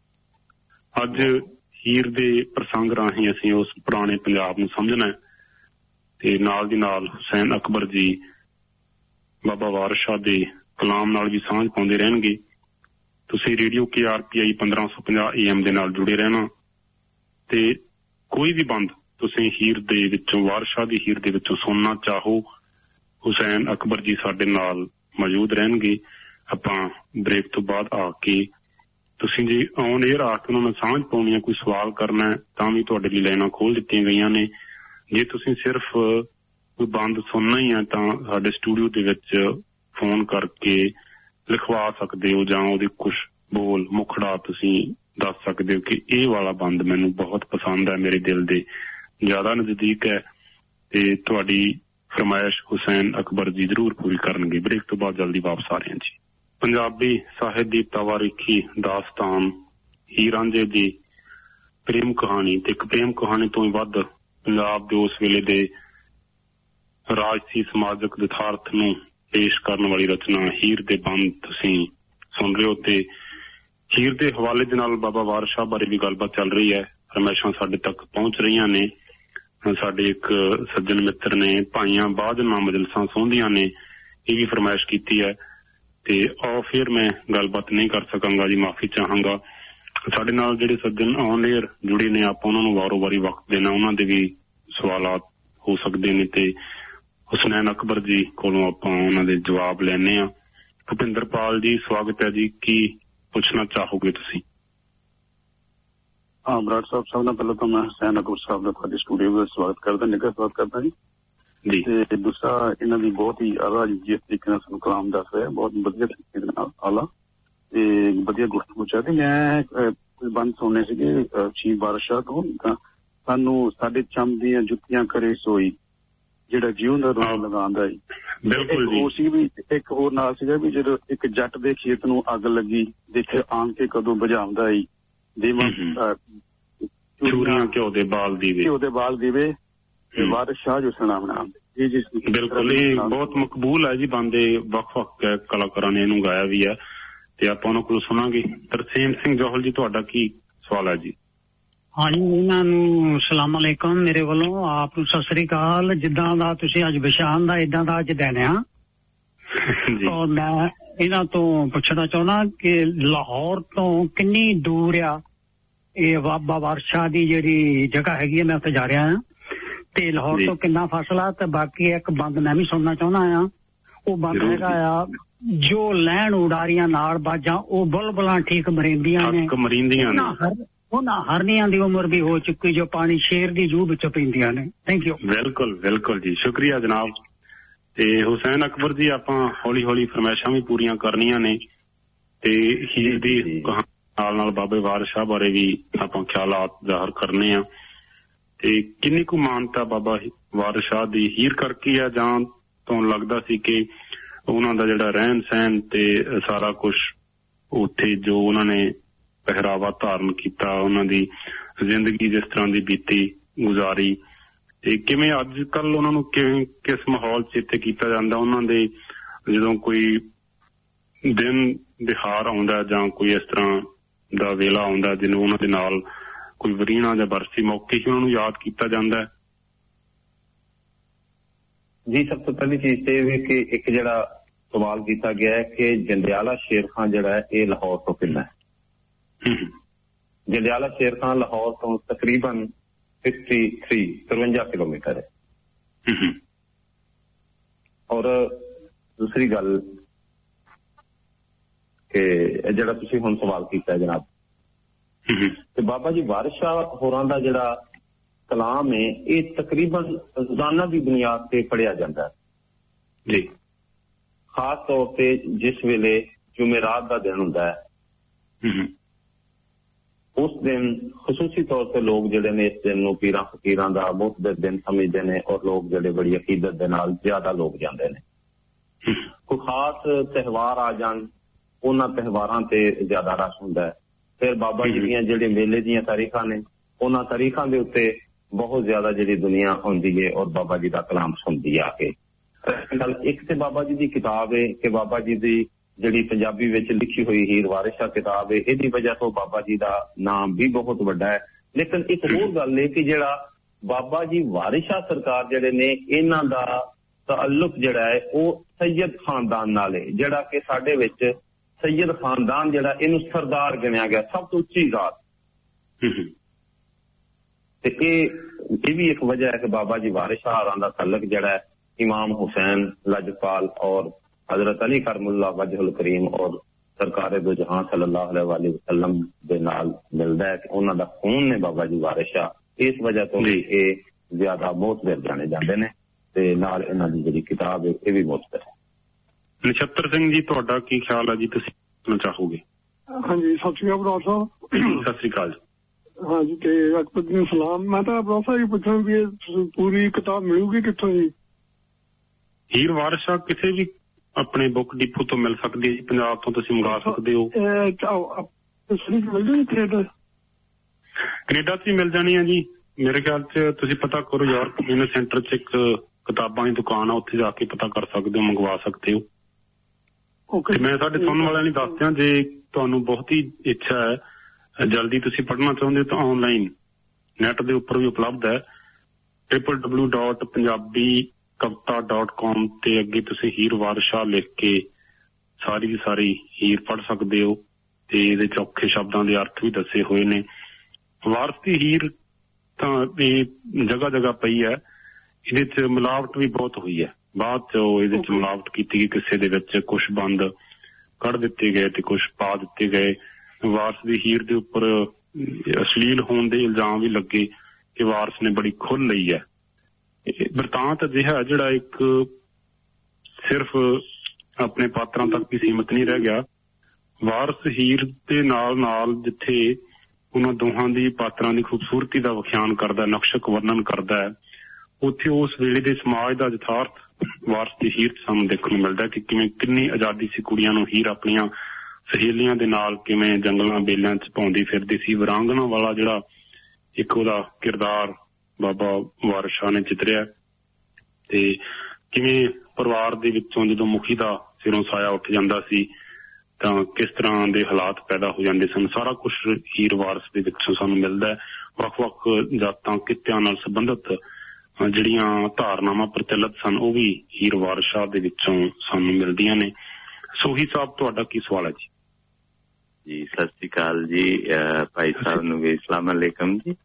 Speaker 7: ਅੱਜ ਹੀਰ ਦੇ ਪ੍ਰਸੰਗ ਰਾਹੀਂ ਅਸੀਂ ਉਸ ਪੁਰਾਣੇ ਪੰਜਾਬ ਨੂੰ ਸਮਝਣਾ ਹੈ ਤੇ ਨਾਲ ਦੀ ਨਾਲ ਹੁਸੈਨ ਅਕਬਰ ਜੀ ਬਾਬਾ ਵਾਰਿਸ ਸ਼ਾਹ ਦੇ ਕਲਾਮ ਨਾਲ ਵੀ ਸਾਂਝ ਪਾਉਂਦੇ ਰਹਿਣਗੇ। ਤੁਸੀਂ ਰੇਡੀਓ ਕੇ ਆਰ ਪੀ ਆਈ ਪੰਦਰਾਂ ਸੌ ਪੰਜਾਹ ਏ ਐਮ ਦੇ ਨਾਲ ਜੁੜੇ ਰਹਿਣਾ ਤੇ ਕੋਈ ਵੀ ਬੰਦ ਤੁਸੀਂ ਹੀਰ ਦੇ ਵਿੱਚੋਂ, ਵਾਰਿਸ ਸ਼ਾਹ ਦੀ ਹੀਰ ਦੇ ਵਿੱਚੋਂ ਸੁਣਨਾ ਚਾਹੋ, ਹੁਸੈਨ ਅਕਬਰ ਜੀ ਸਾਡੇ ਨਾਲ ਮੌਜੂਦ ਰਹਿਣਗੇ। ਆਪਾਂ ਬ੍ਰੇਕ ਤੋਂ ਬਾਅਦ ਆ ਕੇ ਤੁਸੀਂ ਜੇ ਔਨ ਏਅਰ ਆ ਕੇ ਉਹਨਾਂ ਨਾਲ ਸਾਂਝ ਪਾਉਣੀ ਹੈ, ਕੋਈ ਸਵਾਲ ਕਰਨਾ ਹੈ ਤਾਂ ਵੀ ਤੁਹਾਡੇ ਲਈ ਲਾਈਨਾਂ ਖੋਲ ਦਿੱਤੀਆਂ ਗਈਆਂ ਨੇ। ਜੇ ਤੁਸੀਂ ਸਿਰਫ ਕੋਈ ਬੰਦ ਸੁਣਨਾ ਹੀ ਹੈ ਤਾਂ ਸਾਡੇ ਸਟੂਡੀਓ ਦੇ ਵਿੱਚ ਫੋਨ ਕਰਕੇ ਲਿਖਵਾ ਸਕਦੇ ਹੋ, ਜਾਂ ਉਹਦੇ ਕੁਛ ਬੋਲ ਮੁਖੜਾ ਤੁਸੀਂ ਦੱਸ ਸਕਦੇ ਹੋ ਕਿ ਇਹ ਵਾਲਾ ਬੰਦ ਮੈਨੂੰ ਬਹੁਤ ਪਸੰਦ ਹੈ, ਮੇਰੇ ਦਿਲ ਦੇ ਜ਼ਿਆਦਾ ਨਜ਼ਦੀਕ ਹੈ, ਤੇ ਤੁਹਾਡੀ ਫਰਮਾਇਸ਼ ਹੁਸੈਨ ਅਕਬਰ ਜੀ ਜ਼ਰੂਰ ਪੂਰੀ ਕਰਨਗੇ। ਬ੍ਰੇਕ ਤੋਂ ਬਾਅਦ ਜਲਦੀ ਵਾਪਸ ਆ ਰਹੇ ਹਾਂ ਜੀ। ਪੰਜਾਬੀ ਸਾਹਿਤ ਦੀ ਤਵਾਰੀਖੀ ਦਾਸਤਾਨ ਹੀਰ ਰਾਂਝੇ ਦੀ ਪ੍ਰੇਮ ਕਹਾਣੀ, ਤੇ ਇੱਕ ਪ੍ਰੇਮ ਕਹਾਣੀ ਤੋਂ ਹੀ ਵੱਧ ਪੰਜਾਬ ਦੇ ਉਸ ਵੇਲੇ ਦੇ ਰਾਜਸੀ ਸਮਾਜਿਕ ਯਥਾਰਥ ਨੂੰ ਪੇਸ਼ ਕਰਨ ਵਾਲੀ ਰਚਨਾ ਹੀਰ ਦੇ ਬੰਦ ਤੁਸੀਂ ਸੁਣ ਰਹੇ ਹੋ। ਤੇ ਹੀਰ ਦੇ ਹਵਾਲੇ ਦੇ ਨਾਲ ਬਾਬਾ ਵਾਰਿਸ ਸ਼ਾਹ ਬਾਰੇ ਵੀ ਗੱਲਬਾਤ ਚੱਲ ਰਹੀ ਹੈ, ਫਰਮਾਇਸ਼ਾਂ ਸਾਡੇ ਤੱਕ ਪਹੁੰਚ ਰਹੀਆਂ ਨੇ। ਸਾਡੇ ਇੱਕ ਸੱਜਣ ਮਿੱਤਰ ਨੇ ਭਾਈਆਂ ਬਾਅਦ ਨਾ ਮਜਲਸਾਂ ਸੌਂਦੀਆਂ ਨੇ, ਇਹ ਵੀ ਫਰਮਾਇਸ਼ ਕੀਤੀ ਹੈ ਤੇ ਆਓ ਫਿਰ ਮੈਂ ਗੱਲਬਾਤ ਨਹੀਂ ਕਰ ਸਕਾਂਗਾ ਜੀ, ਮਾਫੀ ਚਾਹਾਂਗਾ। ਸਾਡੇ ਨਾਲ ਜਿਹੜੇ ਸੱਜਣ ਔਨ ਏਅਰ ਜੁੜੇ ਨੇ, ਆਪਾਂ ਉਹਨਾਂ ਨੂੰ ਵਾਰੋ ਵਾਰੀ ਵਕਤ ਦੇਣਾ, ਉਹਨਾਂ ਦੇ ਵੀ ਸਵਾਲਾਤ ਹੋ ਸਕਦੇ ਨੇ ਤੇ ਹੁਸੈਨ ਅਕਬਰ ਜੀ ਕੋਲੋਂ ਆਪਾਂ ਉਹਨਾਂ ਦੇ ਜਵਾਬ ਲੈਣੇ ਆ। ਭੁਪਿੰਦਰਪਾਲ ਜੀ ਸਵਾਗਤ ਹੈ ਜੀ, ਕੀ ਪੁੱਛਣਾ ਚਾਹੋਗੇ ਤੁਸੀਂ?
Speaker 10: ਹਾਂ ਬਰਾੜ ਸਾਹਿਬ, ਸਭ ਤੋਂ ਪਹਿਲਾਂ ਤਾਂ ਮੈਂ ਹੁਸੈਨ ਅਕਬਰ ਸਾਹਿਬ ਦਾ ਤੁਹਾਡੇ ਸਟੂਡੀਓ ਵਿੱਚ ਸਵਾਗਤ ਕਰਦਾ, ਨਿੱਘਾ ਸਵਾਗਤ ਕਰਦਾ ਜੀ। ਤੇ ਦੂਸਰਾ, ਇਹਨਾਂ ਦੀ ਬਹੁਤ ਹੀ ਆਲਾ ਜਿਸ ਤਰੀਕੇ ਨਾਲ ਸਾਨੂੰ ਕਲਾਮ ਦੱਸ ਰਿਹਾ, ਬਹੁਤ ਵਧੀਆ ਤਰੀਕੇ ਦੇ ਨਾਲ ਆਲਾ ਤੇ ਵਧੀਆ ਗੁਫ਼ਤਗੂ ਚੱਲਦੀ। ਮੈਂ ਕੁਝ ਬੰਦ ਸੁਣਨੇ ਸੀਗੇ ਸ਼ਹੀਦ ਵਾਰਿਸ ਸ਼ਾਹ ਤੋਂ, ਸਾਨੂੰ ਸਾਡੇ ਚੰਮ ਦੀਆਂ ਜੁੱਤੀਆਂ ਕਰੇ ਸੋਈ, ਜਿਹੜਾ ਜੀਉ ਦਾ ਰੋਗ ਲਗਾਉਂਦਾ ਜੀ। ਬਿਲਕੁਲ ਜੀ। ਉਹ ਸੀ ਵੀ ਇੱਕ ਹੋਰ ਨਾਲ ਸੀਗਾ ਵੀ ਜਦੋਂ ਇੱਕ ਜੱਟ ਦੇ ਖੇਤ ਨੂੰ ਅੱਗ ਲੱਗੀ, ਦੇਖੇ ਆਣ ਕੇ ਕਦੋਂ ਬੁਝਾਉਂਦਾ ਜੀ, ਦੇਵਾਂ
Speaker 7: ਚੂੜੀਆਂ ਘਿਓ ਦੇ ਬਾਲ ਦੀਵੇ,
Speaker 10: ਘਿਓ ਦੇ ਬਾਲ ਦੀਵੇ, ਵਾਰਿਸ ਸ਼ਾਹ ਜੋ ਸੁਣਾਉਣਾ। ਜੀ ਜੀ
Speaker 7: ਬਿਲਕੁਲ, ਇਹ ਬਹੁਤ ਮਕਬੂਲ ਹੈ ਜੀ, ਬੰਦੇ ਵੱਖ-ਵੱਖ ਕਲਾਕਾਰਾਂ ਨੇ ਇਹਨੂੰ ਗਾਇਆ ਵੀ ਹੈ ਤੇ ਆਪਾਂ ਉਹਨਾਂ ਕੋਲ ਸੁਣਾਂਗੇ। ਤਰਸੇਮ ਸਿੰਘ ਜੋਹਲ ਜੀ, ਤੁਹਾਡਾ ਕੀ ਸਵਾਲ ਹੈ ਜੀ?
Speaker 11: ਹਾਂਜੀ, ਇਹਨਾਂ ਨੂੰ ਸਲਾਮ ਅਲੈਕਮ ਮੇਰੇ ਵੱਲੋਂ, ਆਪ ਨੂੰ ਸਤਿ ਸ੍ਰੀ ਅਕਾਲ। ਜਿੱਦਾਂ ਦਾ ਤੁਸੀਂ ਅੱਜ ਵਿਸ਼ਾਨ ਦਾ ਏਦਾਂ ਦਾ ਅੱਜ ਦਿਨ ਆ, ਔਰ ਮੈਂ ਇਹਨਾਂ ਤੋਂ ਪੁੱਛਣਾ ਚਾਹੁੰਦਾ ਕਿ ਲਾਹੌਰ ਤੋਂ ਕਿੰਨੀ ਦੂਰ ਆ ਇਹ ਬਾਬਾ ਵਾਰਿਸ ਸ਼ਾਹ ਦੀ ਜਿਹੜੀ ਜਗ੍ਹਾ ਹੈਗੀ ਹੈ? ਮੈਂ ਉੱਥੇ ਜਾ ਰਿਹਾ ਹਾਂ ਤੇ ਲਾਹੌਰ ਤੋਂ ਕਿੰਨਾ ਫਾਸਲਾ? ਤੇ ਬਾਕੀ ਇੱਕ ਬੰਦ ਮੈਂ ਵੀ ਸੁਣਨਾ ਚਾਹੁੰਦਾ ਆ, ਉਹ ਬੰਦ ਹੈਗਾ ਆ, ਜੋ ਲੈਣ ਉਡਾਰੀਆਂ ਨਾਲ ਬਾਜਾਂ ਉਹ ਬੁਲਬੁਲਾਂ ਠੀਕ ਮਰਿੰਦੀਆਂ ਨੇ, ਉਹਨਾਂ ਹਰਨੀਆਂ ਦੀ ਉਮਰ ਵੀ ਹੋ ਚੁੱਕੀ ਜੋ ਪਾਣੀ ਸ਼ੇਰ ਦੀ ਜੂਹ ਵਿੱਚੋਂ ਪੀਂਦੀਆਂ ਨੇ। Thank you. ਬਿਲਕੁਲ
Speaker 7: ਬਿਲਕੁਲ ਜੀ, ਸ਼ੁਕਰੀਆ ਜਨਾਬ। ਤੇ ਹੁਸੈਨ ਅਕਬਰ ਜੀ, ਆਪਾਂ ਹੌਲੀ ਹੌਲੀ ਫਰਮਾਇਸ਼ਾਂ ਵੀ ਪੂਰੀਆਂ ਕਰਨੀਆਂ ਨੇ ਤੇ ਹੀਰ ਦੀ ਨਾਲ ਨਾਲ ਬਾਬੇ ਵਾਰਿਸ ਸ਼ਾਹ ਬਾਰੇ ਵੀ ਆਪਾਂ ਖਿਆਲਾਤ ਜ਼ਾਹਰ ਕਰਨੇ ਆ। ਤੇ ਕਿੰਨੀ ਕੁ ਮਾਨਤਾ ਬਾਬਾ ਵਾਰਿਸ ਸ਼ਾਹ ਦੀ ਹੀਰ ਕਰਕੇ ਆ, ਜਾਂ ਤੁਹਾਨੂੰ ਲੱਗਦਾ ਸੀ ਕਿ ਉਹਨਾਂ ਦਾ ਜਿਹੜਾ ਰਹਿਣ ਸਹਿਣ ਤੇ ਸਾਰਾ ਕੁਛ ਉੱਥੇ ਜੋ ਉਹਨਾਂ ਨੇ ਪਹਿਰਾਵਾ ਧਾਰਨ ਕੀਤਾ, ਉਹਨਾਂ ਦੀ ਜ਼ਿੰਦਗੀ ਜਿਸ ਤਰ੍ਹਾਂ ਦੀ ਬੀਤੀ ਗੁਜ਼ਾਰੀ, ਤੇ ਕਿਵੇਂ ਅੱਜ ਕੱਲ ਉਹਨਾਂ ਨੂੰ ਕਿਵੇਂ ਕਿਸ ਮਾਹੌਲ ਚ ਇੱਥੇ ਕੀਤਾ ਜਾਂਦਾ? ਉਹਨਾਂ ਦੇ ਜਦੋਂ ਕੋਈ ਦਿਨ ਦਿਹਾੜ ਆਉਂਦਾ ਜਾਂ ਕੋਈ ਇਸ ਤਰ੍ਹਾਂ ਦਾ ਵੇਲਾ ਆਉਂਦਾ ਜਿਹਨੂੰ ਉਹਨਾਂ ਦੇ ਨਾਲ ਕੋਈ ਵਰੀਣਾ ਜਾਂ ਬਰਸੀ ਮੌਕੇ ਹੀ ਉਹਨਾਂ ਨੂੰ ਯਾਦ ਕੀਤਾ ਜਾਂਦਾ ਹੈ?
Speaker 8: ਜੀ, ਸਭ ਤੋਂ ਪਹਿਲੀ ਚੀਜ਼ ਤੇ ਇਹ ਵੀ ਕਿ ਇੱਕ ਜਿਹੜਾ ਸਵਾਲ ਕੀਤਾ ਗਿਆ ਹੈ ਕਿ ਜੰਡਿਆਲਾ ਸ਼ੇਰ ਖਾਂ ਜਿਹੜਾ ਹੈ ਇਹ ਲਾਹੌਰ ਤੋਂ ਕਿੰਨਾ ਹੈ? ਜੰਡਿਆਲਾ ਸ਼ੇਰ ਖਾਂ ਲਾਹੌਰ ਤੋਂ ਤਕਰੀਬਨ ਤਿਰਵੰਜਾ ਕਿਲੋਮੀਟਰ ਹੈ। ਔਰ ਦੂਸਰੀ ਗੱਲ ਕਿ ਜਿਹੜਾ ਤੁਸੀਂ ਹੁਣ ਸਵਾਲ ਕੀਤਾ ਜਨਾਬ, ਤੇ ਬਾਬਾ ਜੀ ਵਾਰਿਸ ਸ਼ਾਹ ਹੋਰਾਂ ਦਾ ਜਿਹੜਾ ਕਲਾਮ ਹੈ ਇਹ ਤਕਰੀਬਨ ਰੋਜ਼ਾਨਾ ਦੀ ਬੁਨਿਆਦ ਤੇ ਪੜ੍ਹਿਆ ਜਾਂਦਾ ਹੈ ਜੀ, ਖਾਸ ਤੌਰ ਤੇ ਜਿਸ ਵੇਲੇ ਜੁਮੇਰਾਤ ਦਾ ਦਿਨ ਹੁੰਦਾ ਹੈ ਉਸ ਦਿਨ ਖਸੂਸੀ ਤੌਰ ਤੇ ਲੋਕ ਜਿਹੜੇ ਨੇ ਇਸ ਦਿਨ ਨੂੰ ਪੀਰਾਂ ਫਕੀਰਾਂ ਦਾ ਮੁਤਬਰ ਦਿਨ ਸਮਝਦੇ ਨੇ ਔਰ ਲੋਕ ਜਿਹੜੇ ਬੜੀ ਅਕੀਦਤ ਦੇ ਨਾਲ ਜ਼ਿਆਦਾ ਲੋਕ ਜਾਂਦੇ ਨੇ। ਕੋਈ ਖਾਸ ਤਿਉਹਾਰ ਆ ਜਾਣ ਉਹਨਾਂ ਤਿਉਹਾਰਾਂ ਤੇ ਜ਼ਿਆਦਾ ਰਸ਼ ਹੁੰਦਾ ਹੈ। ਫਿਰ ਬਾਬਾ ਜੀ ਦੀਆਂ ਜਿਹੜੇ ਮੇਲੇ ਦੀਆਂ ਤਾਰੀਖਾਂ ਨੇ ਉਹਨਾਂ ਤਾਰੀਖਾਂ ਦੇ ਉੱਤੇ ਬਹੁਤ ਜ਼ਿਆਦਾ ਜਿਹੜੀ ਦੁਨੀਆ ਆਉਂਦੀ ਹੈ ਔਰ ਬਾਬਾ ਜੀ ਦਾ ਕਲਾਮ ਸੁਣਦੀ ਆ ਕੇ। ਗੱਲ ਇੱਕ ਤੇ ਬਾਬਾ ਜੀ ਦੀ ਕਿਤਾਬ ਹੈ ਕਿ ਬਾਬਾ ਜੀ ਦੀ ਜਿਹੜੀ ਪੰਜਾਬੀ ਵਿੱਚ ਲਿਖੀ ਹੋਈ ਹੀਰ ਵਾਰਿਸ ਸ਼ਾਹ ਕਿਤਾਬ ਹੈ, ਇਹਦੀ ਵਜ੍ਹਾ ਤੋਂ ਬਾਬਾ ਜੀ ਦਾ ਨਾਮ ਵੀ ਬਹੁਤ ਵੱਡਾ ਹੈ। ਲੇਕਿਨ ਇੱਕ ਹੋਰ ਗੱਲ ਹੈ ਕਿ ਜਿਹੜਾ ਬਾਬਾ ਜੀ ਵਾਰਿਸ ਸ਼ਾਹ ਸਰਕਾਰ ਜਿਹੜੇ ਨੇ ਇਹਨਾਂ ਦਾ ਤਾਲੁਕ ਜਿਹੜਾ ਹੈ ਉਹ ਸੈਯਦ ਖਾਨਦਾਨ ਨਾਲ ਹੈ, ਜਿਹੜਾ ਕਿ ਸਾਡੇ ਵਿੱਚ ਸੈਯਦ ਖਾਨਦਾਨ ਜਿਹੜਾ ਇਹਨੂੰ ਸਰਦਾਰ ਗਿਣਿਆ ਗਿਆ, ਸਭ ਤੋਂ ਉੱਚੀ ਜ਼ਾਤ। ਤੇ ਇਹ ਇਹ ਵੀ ਇੱਕ ਵਜ੍ਹਾ ਹੈ ਕਿ ਬਾਬਾ ਜੀ ਵਾਰਿਸ ਸ਼ਾਹ ਦਾ ਤਾਲੁਕ ਜਿਹੜਾ ਹੈ ਇਮਾਮ ਹੁਸੈਨ ਲਜਪਾਲ ਔਰ हजरत अली करमुल्ला वजहुल करीम और सरकार दो जहां सल्लल्लाहु अलैहि वसल्लम दे नाल मिलदा है कि उन्हां दा खून ने बाबा जी वारिस शाह, इस वजह तो भी ये ज्यादा मोतबर जाने जाते हैं ते नाल इन्हां दी जिहड़ी किताब है ये भी मोतबर है।
Speaker 7: नछत्तर सिंह जी तुहाडा की ख्याल है जी, तुसीं कहना चाहोगे?
Speaker 12: हाँ जी, सत श्री अकाल बराड़ साहब।
Speaker 7: सत श्री अकाल।
Speaker 12: हाँ जी, ते अकबर जी सलाम। मैं तो बराड़ साहब पुछां कि पूरी किताब मिलूगी कित्थों जी?
Speaker 7: हीर वारिस शाह किसी भी अपने बुक डिपो तो मिल सकती है, पंजाब तो तुसीं मंगा सकते हो। कनेडा च मिल जानी है जी मेरे ख्याल च। तुसीं पता करो यूरोप बिजनेस सेंटर च एक किताबां दी दुकान है, उत्थे जाके पता कर सकते हो, मंगवा सकते हो। ते मैं साडे सुनने वालियां नूं दस दियां, जे तुहानूं बहुत ही इच्छा है जल्दी तुसीं पढ़ना चाहुंदे हो तो ऑनलाइन नैट दे उपर भी उपलब्ध है triple W dot Punjabi Kavita dot com ते अगे तुसीं हीर वारिस शाह लिख के सारी की सारी हीर पढ़ सकते हो ते इहदे च औखे शब्दां दे अर्थ भी दसे हुए ने। वारिस दी हीर तां जगह जगह पई है, इहदे च मिलावट भी बहुत हुई है। बाद च इहदे च मिलावट कीती गई, किसे दे विच कुछ बंद कढ़ दित्ते गए ते कुछ पा दित्ते गए। वारिस दी हीर दे उपर अश्लील होण दे इल्जाम भी लगे कि वारिस ने बड़ी खुल लई है। बरतांत अजिहा जिहड़ा एक सिर्फ अपने पात्रां तक ही सीमित नहीं रह गया। वारिस हीर दे नाल नाल जिथे उन्हां दोहां दी पात्रां दी खूबसूरती दा विख्यान करदा, नक्शक वर्णन करदा है, उत्थे उस वेले दे समाज दा यथार्थ वारिस दी हीर सानूं देखण नूं मिलदा कि किवें किन्नी आजादी सी कुड़ियां नूं हीर अपणियां सहेलियां दे नाल किवें जंगलां बेलियां च पाउंदी फिरदी सी। विरांगना वाला जिहड़ा एक ओहदा किरदार बाबा वारिस शाह ने चितरिया ते किवें परिवार दे विचों जदों मुखी दा सिरों साया उठ जांदा सी तां किस तरह दे हालात पैदा हो जांदे सन, सारा कुछ हीर वारिस दे विचों सानूं मिलदा है। वख-वख जातां कित्तियां नाल संबंधित जिहड़ियां धारनावां प्रचलित सन ओह भी हीर वारिस शाह दे विचों सानूं मिलदियां ने। सोही साहब तुहाडा की सवाल है जी?
Speaker 13: जी सत श्री अकाल जी, भाई साहब नूं भी अस्सलाम अलैकुम जी।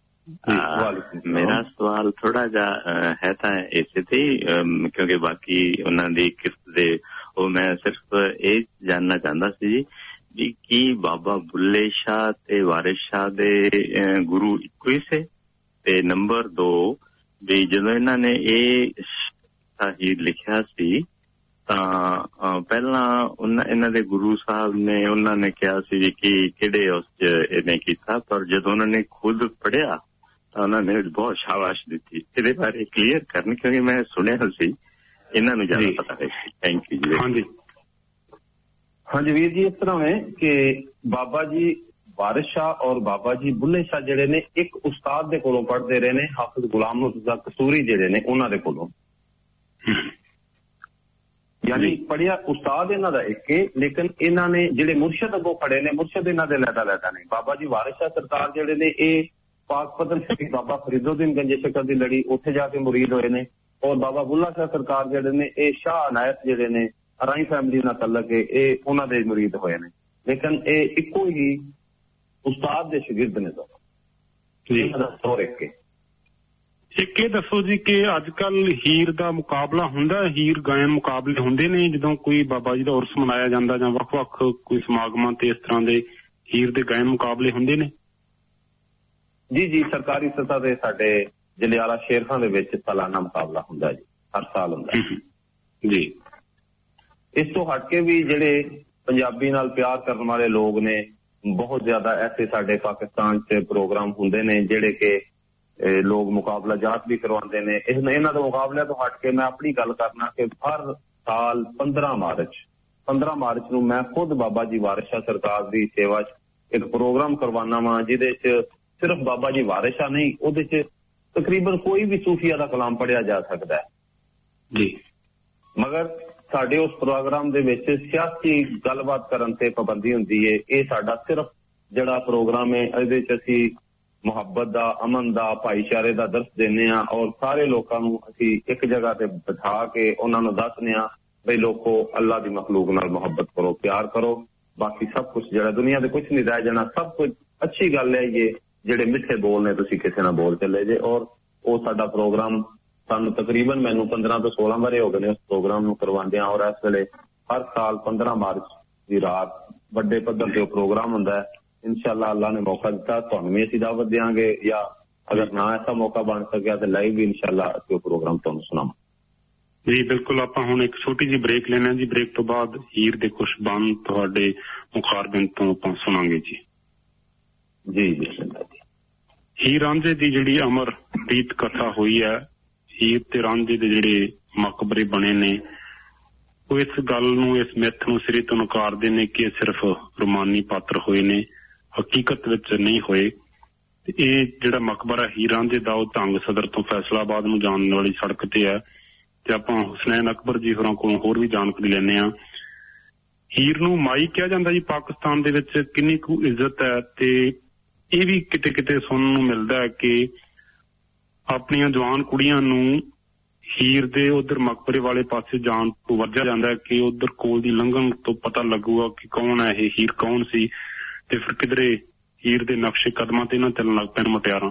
Speaker 13: आ, मेरा सवाल थोड़ा जा है था इसे थी क्योंकि बाकी उन्होंने किस्त दे वो मैं सिर्फ ये जानना चाहता सी जी भी की बाबा बुल्ले शाह ते वारिस शाह दे गुरु इको ही से। ते नंबर दो भी जदों इन्होंने ये हीर लिखिया सी तां पहला इन्हां दे गुरु साहब ने उन्होंने कहा सी जी कि किहड़े उस च इन्हें कीता, पर जदों उन्होंने खुद पढ़िया उन्होंने बहुत शाबाश दी थी। इहदे बारे क्लीयर करन क्योंकि मैं सुनिया सी इन्हां नूं ज्यादा पता है। थैंक यू जी। हाँ जी
Speaker 8: हाँ जी वीर जी, इस तरह है कि बाबा जी वारिस शाह और बाबा जी बुल्ले शाह जिहड़े ने एक उस्ताद दे कोलों पढ़दे रहे ने, हाफिज गुलाम मुर्तजा कसूरी जिहड़े ने उन्हां दे कोलों, यानी पढ़िया उस्ताद इन्हां दा एक है, लेकिन इन्हां ने जिहड़े मुर्शद अगों खड़े ने मुर्शद इन्हां दे लैदा लैदा ने। बाबा जी वारिस शाह सरकार जिहड़े ने ये पाक पतन शरीफ बाबा फरीदुद्दीन गंजे शकर दी लड़ी उत्थे जाके मुरीद होए ने, और बाबा बुल्ला शाह सरकार जिहड़े ने ये शाह अनायत जिहड़े ने अराई फैमिली नाल तल्लक है, ये उन्हां दे मुरीद होए ने, लेकिन ये इक्को ही उस्ताद दे शागिर्द ने। जी और एक के
Speaker 7: एक ये दसो जी कि अजकल हीर दा मुकाबला हुंदा, हीर गायन मुकाबले हुंदे ने जदों कोई बाबा जी दा उर्स मनाया जांदा जां वख-वख कोई समागमां ते इस तरह दे हीर दे गायन मुकाबले हुंदे ने?
Speaker 8: जी जी, सरकारी सतह ते साडे जलियाला शेरखां दे विच सालाना मुकाबला हुंदा जी, हर साल हुंदा
Speaker 7: जी।
Speaker 8: इस तो हट के भी जिहड़े पंजाबी नाल प्यार करन वाले लोग ने, ਬਹੁਤ ਜ਼ਿਆਦਾ ਐਸੇ ਸਾਡੇ ਪਾਕਿਸਤਾਨ 'ਚ ਪ੍ਰੋਗਰਾਮ ਹੁੰਦੇ ਨੇ ਜਿਹੜੇ ਕਿ ਲੋਕ ਮੁਕਾਬਲਾ ਜਾਤ ਵੀ ਕਰਵਾਉਂਦੇ ਨੇ। ਇਹਨਾਂ ਦੇ ਮੁਕਾਬਲਿਆਂ ਤੋਂ ਹਟ ਕੇ ਮੈਂ ਆਪਣੀ ਗੱਲ ਕਰਨਾ ਕਿ ਹਰ ਸਾਲ ਪੰਦਰਾਂ ਮਾਰਚ ਪੰਦਰਾਂ ਮਾਰਚ ਨੂੰ ਮੈਂ ਖੁਦ ਬਾਬਾ ਜੀ ਵਾਰਿਸ ਸ਼ਾਹ ਸਰਕਾਰ ਦੀ ਸੇਵਾ 'ਚ ਇੱਕ ਪ੍ਰੋਗਰਾਮ ਕਰਵਾਉਣਾ ਵਾ, ਜਿਹਦੇ 'ਚ ਸਿਰਫ ਬਾਬਾ ਜੀ ਵਾਰਿਸ ਸ਼ਾਹ ਨਹੀਂ, ਉਹਦੇ 'ਚ ਤਕਰੀਬਨ ਕੋਈ ਵੀ ਸੂਫੀਆ ਦਾ ਕਲਾਮ ਪੜ੍ਹਿਆ ਜਾ ਸਕਦਾ ਹੈ ਜੀ। ਮਗਰ ਸਾਡੇ ਉਸ ਪ੍ਰੋਗਰਾਮ ਦੇ ਵਿੱਚ ਸਿਆਸੀ ਗੱਲਬਾਤ ਕਰਨ ਤੇ ਪਾਬੰਦੀ ਹੁੰਦੀ ਹੈ। ਇਹ ਸਾਡਾ ਸਿਰਫ ਜਿਹੜਾ ਪ੍ਰੋਗਰਾਮ ਹੈ ਇਹਦੇ 'ਚ ਅਸੀਂ ਮੁਹੱਬਤ ਦਾ, ਅਮਨ ਦਾ, ਭਾਈਚਾਰੇ ਦਾ ਦਰਸ ਦਿੰਦੇ ਹਾਂ ਔਰ ਸਾਰੇ ਲੋਕਾਂ ਨੂੰ ਅਸੀਂ ਇੱਕ ਜਗ੍ਹਾ ਤੇ ਬਿਠਾ ਕੇ ਉਹਨਾਂ ਨੂੰ ਦੱਸਦੇ ਹਾਂ ਬਈ ਲੋਕੋ ਅੱਲਾ ਦੀ ਮਖਲੂਕ ਨਾਲ ਮੁਹੱਬਤ ਕਰੋ, ਪਿਆਰ ਕਰੋ, ਬਾਕੀ ਸਭ ਕੁਛ ਜਿਹੜਾ ਦੁਨੀਆ ਦੇ ਕੁਛ ਨਹੀਂ ਰਹਿ ਜਾਣਾ, ਸਭ ਕੁਝ ਅੱਛੀ ਗੱਲ ਹੈ। ਇਹ ਜਿਹੜੇ ਮਿੱਠੇ ਬੋਲ ਨੇ ਤੁਸੀਂ ਕਿਸੇ ਨਾਲ ਬੋਲ ਚੱਲੇ ਜੇ। ਔਰ ਉਹ ਸਾਡਾ ਪ੍ਰੋਗਰਾਮ ਸਾਨੂੰ ਤਕਰੀਬਨ ਮੈਨੂੰ ਪੰਦਰਾਂ ਤੋਂ ਸੋਲਾਂ ਵਾਰੇ ਹੋ ਗਏ ਨੇ ਉਸ ਪ੍ਰੋਗਰਾਮ ਨੂੰ ਕਰਵਾਉਂਦੇ ਹਾਂ। ਔਰ ਇਸ ਵੇਲੇ ਹਰ ਸਾਲ ਪੰਦਰਾਂ ਮਾਰਚ ਦੀ ਰਾਤ ਵੱਡੇ ਪੱਧਰ ਤੇ ਉਹ ਪ੍ਰੋਗਰਾਮ ਹੁੰਦਾ ਹੈ। ਇਨਸ਼ਾਅੱਲਾ ਅੱਲਾ ਨੇ ਮੌਕਾ ਦਿੱਤਾ ਤੁਹਾਨੂੰ ਵੀ ਅਸੀਂ ਦਾਵਤ ਦਿਆਂਗੇ, ਜਾਂ ਅਗਰ ਨਾ ਐਸਾ ਮੌਕਾ ਬਣ ਸਕਿਆ ਤਾਂ ਲਾਈਵ ਵੀ ਇਨਸ਼ਾਅੱਲਾ ਅਸੀਂ ਉਹ ਪ੍ਰੋਗਰਾਮ ਤੁਹਾਨੂੰ ਸੁਣਾਵਾਂਗੇ
Speaker 7: ਜੀ। ਬਿਲਕੁਲ, ਆਪਾਂ ਹੁਣ ਇੱਕ ਛੋਟੀ ਜਿਹੀ ਬ੍ਰੇਕ ਲੈਣਾ ਜੀ। ਬ੍ਰੇਕ ਤੋਂ ਬਾਅਦ ਹੀਰ ਦੇ ਕੁਝ ਬੰਦ ਤੁਹਾਡੇ ਮੁਖਾਰਬਿੰਦ ਤੋਂ ਆਪਾਂ ਸੁਣਾਂਗੇ ਜੀ।
Speaker 8: ਜੀ ਜੀ
Speaker 7: ਹੀਰ ਰਾਂਝੇ ਦੀ ਜਿਹੜੀ ਅਮਰ ਪ੍ਰੀਤ ਕਥਾ ਹੋਈ ਹੈ, ਹੀਰ ਤੇ ਰਾਂਝੇ ਦੇ ਜਿਹੜੇ ਮਕਬਰੇ ਬਣੇ ਨੇ, ਉਹ ਇਸ ਗੱਲ ਨੂੰ, ਇਸ ਮਿੱਥ ਨੂੰ ਸਿਰੇ ਤੋਂ ਨਕਾਰਦੇ ਨੇ ਕਿ ਇਹ ਸਿਰਫ ਰੋਮਾਨੀ ਪਾਤਰ ਹੋਏ ਨੇ, ਹਕੀਕਤ ਵਿੱਚ ਨਹੀਂ ਹੋਏ। ਤੇ ਇਹ ਜਿਹੜਾ ਮਕਬਰਾ ਹੀਰ ਰਾਂਝੇ ਦਾ ਉਹ ਢੰਗ ਸਦਰ ਤੋਂ ਫੈਸਲਾਬਾਦ ਨੂੰ ਜਾਣ ਵਾਲੀ ਸੜਕ ਤੇ ਹੈ। ਤੇ ਆਪਾਂ ਹੁਸਨੈਨ ਅਕਬਰ ਜੀ ਹੋਰਾਂ ਕੋਲੋਂ ਹੋਰ ਵੀ ਜਾਣਕਾਰੀ ਲੈਂਦੇ ਹਾਂ। ਹੀਰ ਨੂੰ ਮਾਈ ਕਿਹਾ ਜਾਂਦਾ ਜੀ ਪਾਕਿਸਤਾਨ ਦੇ ਵਿੱਚ, ਕਿੰਨੀ ਕੁ ਇੱਜ਼ਤ ਹੈ। ਤੇ ਇਹ ਵੀ ਕਿਤੇ ਕਿਤੇ ਸੁਣਨ ਨੂੰ ਮਿਲਦਾ ਹੈ ਕਿ ਆਪਣੀਆਂ ਜਵਾਨ ਕੁੜੀਆਂ ਨੂੰ ਹੀਰ ਦੇ ਉਧਰ ਮਕਬਰੇ ਵਾਲੇ ਪਾਸੇ ਜਾਣ ਤੋਂ ਵਰਜਿਆ ਜਾਂਦਾ ਹੈ ਕਿ ਉਧਰ ਕੋਲ ਦੀ ਲੰਘਣ ਤੋਂ ਪਤਾ ਲੱਗੂਗਾ ਕਿ ਕੌਣ ਹੈ ਇਹ, ਹੀਰ ਕੌਣ ਸੀ। ਤੇ ਫਿਰ ਕਿਧਰੇ ਹੀਰ ਦੇ ਨਕਸ਼ੇ ਕਦਮਾਂ ਤੇ ਨਾ ਚੱਲਣ ਲੱਗ ਪੈਣ ਮੁਟਿਆਰਾਂ।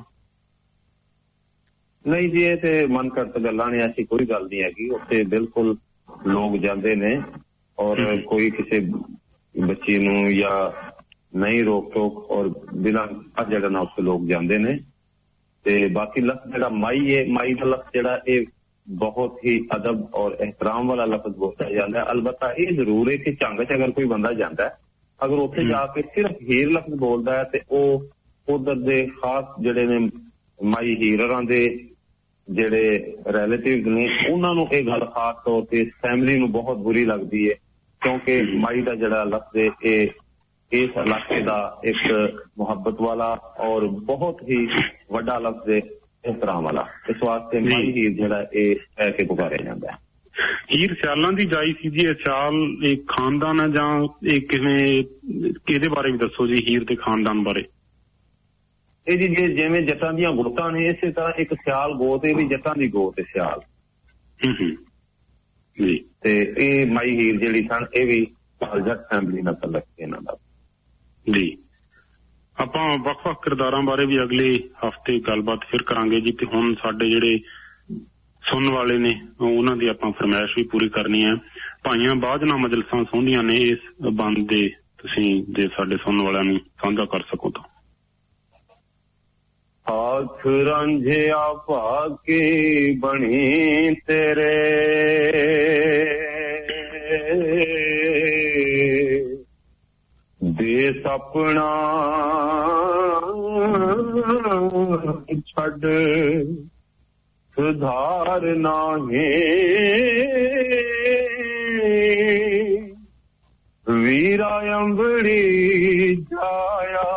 Speaker 8: ਨਹੀਂ ਜੀ, ਇਹ ਤੇ ਮਨ ਘੜਤ ਗੱਲਾਂ ਨੇ, ਐਸੀ ਕੋਈ ਗੱਲ ਨਹੀਂ ਹੈਗੀ। ਉੱਥੇ ਬਿਲਕੁਲ ਲੋਕ ਜਾਂਦੇ ਨੇ ਔਰ ਕੋਈ ਕਿਸੇ ਬੱਚੀ ਨੂੰ ਜਾਂ ਨਹੀਂ ਰੋਕ ਟੋਕ ਔਰ ਬਿਨਾਂ ਜਿਹੜਾ ਨਾ ਉੱਥੇ ਲੋਕ ਜਾਂਦੇ ਨੇ। ਤੇ ਬਾਕੀ ਲਫ਼ਜ਼ ਜਿਹੜਾ ਮਾਈ ਹੈ, ਮਾਈ ਦਾ ਲਫ਼ਜ਼ ਜਿਹੜਾ ਇਹ ਬਹੁਤ ਹੀ ਅਦਬ ਔਰ ਇਹਤਰਾਮ ਵਾਲਾ ਲਫ਼ਜ਼ ਬੋਲਿਆ ਜਾਂਦਾ ਹੈ। ਅਲਬੱਤਾ ਇਹ ਜ਼ਰੂਰ ਹੈ ਕਿ ਝੰਗ 'ਚ ਅਗਰ ਕੋਈ ਬੰਦਾ ਜਾਂਦਾ ਹੈ, ਅਗਰ ਉੱਥੇ ਜਾ ਕੇ ਸਿਰਫ ਹੀਰ ਲਫ਼ਜ਼ ਬੋਲਦਾ ਹੈ ਤੇ ਉਹ ਉਧਰ ਦੇ ਖਾਸ ਜਿਹੜੇ ਨੇ ਮਾਈ ਹੀਰਾਂ ਦੇ ਜਿਹੜੇ ਰਿਲੇਟਿਵ ਨੇ ਉਹਨਾਂ ਨੂੰ ਇਹ ਗੱਲ ਖਾਸ ਤੌਰ ਤੇ ਫੈਮਿਲੀ ਨੂੰ ਬਹੁਤ ਬੁਰੀ ਲੱਗਦੀ ਹੈ, ਕਿਉਂਕਿ ਮਾਈ ਦਾ ਜਿਹੜਾ ਲਫ਼ਜ਼ ਹੈ ਇਹ ਇਸ ਇਲਾਕੇ ਦਾ ਇੱਕ ਮੁਹੱਬਤ ਵਾਲਾ ਔਰ ਬਹੁਤ ਹੀ ਵੱਡਾ ਲਫ਼ਜ਼ ਹੈ, ਇਹਤਰਾਮ ਵਾਲਾ। ਇਸ ਵਾਸਤੇ ਮਾਈ ਹੀਰ ਜਿਹੜਾ ਇਹ ਕਹਿ ਕੇ ਪੁਕਾਰਿਆ ਜਾਂਦਾ ਹੈ।
Speaker 7: ਹੀਰ ਸਿਆਲਾਂ ਦੀ ਜਾਈ ਸੀ ਜੀ। ਇਹ ਸਿਆਲ ਇਹ ਖਾਨਦਾਨ ਹੈ ਜਾਂ ਇਹ ਕਿਵੇਂ, ਕਿਹਦੇ ਬਾਰੇ ਵੀ ਦੱਸੋ ਜੀ, ਹੀਰ ਦੇ ਖਾਨਦਾਨ ਬਾਰੇ।
Speaker 8: ਇਹ ਜੀ ਜੇ ਜਿਵੇਂ ਜੱਟਾਂ ਦੀਆਂ ਗੋਤਾਂ ਨੇ, ਇਸੇ ਤਰ੍ਹਾਂ ਇੱਕ ਸਿਆਲ ਗੋਤ, ਇਹ ਵੀ ਜੱਟਾਂ ਦੀ ਗੋਤ ਹੈ ਸਿਆਲ
Speaker 7: ਜੀ।
Speaker 8: ਤੇ ਇਹ ਮਾਈ ਹੀਰ ਜਿਹੜੀ ਸਨ ਇਹ ਵੀ ਜੱਟ ਫੈਮਿਲੀ ਨਾਲ ਤਲਕ ਇਹਨਾਂ ਦਾ
Speaker 7: ਜੀ। ਆਪਾਂ ਵੱਖ-ਵੱਖ ਕਿਰਦਾਰਾਂ ਬਾਰੇ ਵੀ ਅਗਲੇ ਹਫ਼ਤੇ ਗੱਲਬਾਤ ਫਿਰ ਕਰਾਂਗੇ ਜੀ। ਤੇ ਹੁਣ ਸਾਡੇ ਜਿਹੜੇ ਸੁਣਨ ਵਾਲੇ ਨੇ ਉਹਨਾਂ ਦੀ ਆਪਾਂ ਫਰਮਾਇਸ਼ ਵੀ ਪੂਰੀ ਕਰਨੀ ਹੈ। ਭਾਈਆਂ ਬਾਝਨਾ ਮਜਲਸਾਂ ਸੋਹਣੀਆਂ ਨੇ ਇਸ ਬੰਦ ਦੇ, ਤੁਸੀਂ ਜੇ ਸਾਡੇ ਸੁਣਨ ਵਾਲਿਆਂ ਨੂੰ ਸਾਂਝਾ ਕਰ ਸਕੋ ਤਾਂ।
Speaker 9: ਹੱਥ ਰਾਂਝਿਆ ਭਾਗੇ ਬਣੀ ਤੇਰੇ, ਦੇਸ ਆਪਣਾ ਛੱਡ ਸੁਧਾਰ ਨਾਹੀਂ, ਵੀਰਾ ਅੰਬੜੀ ਜਾਇਆ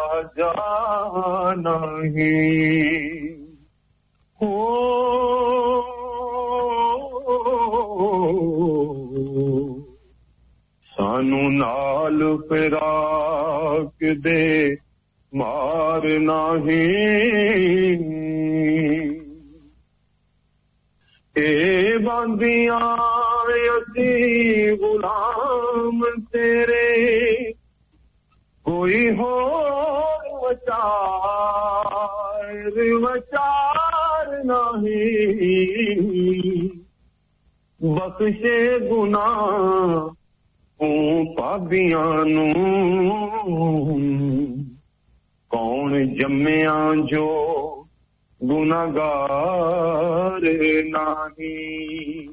Speaker 9: ਜਾ ਨਹੀਂ ਹੋ। ਸਾਨੂੰ ਨਾਲ ਫਿਰਾਕ ਦੇ ਮਾਰ ਨਹੀਂ, ਇਹ ਬੰਦੀਆਂ ਅਸੀਂ ਗੁਲਾਮ ਤੇਰੇ, ਕੋਈ ਹੋਰ ਵਿਚਾਰ ਵਿਚਾਰ ਨਹੀਂ, ਬਖਸ਼ੇ ਗੁਨਾਹ ਉਹ ਪਾਪੀਆਂ ਨੂੰ, ਕੌਣ ਜੰਮਿਆ ਜੋ ਗੁਨਾਹਗਾਰ ਨਹੀਂ।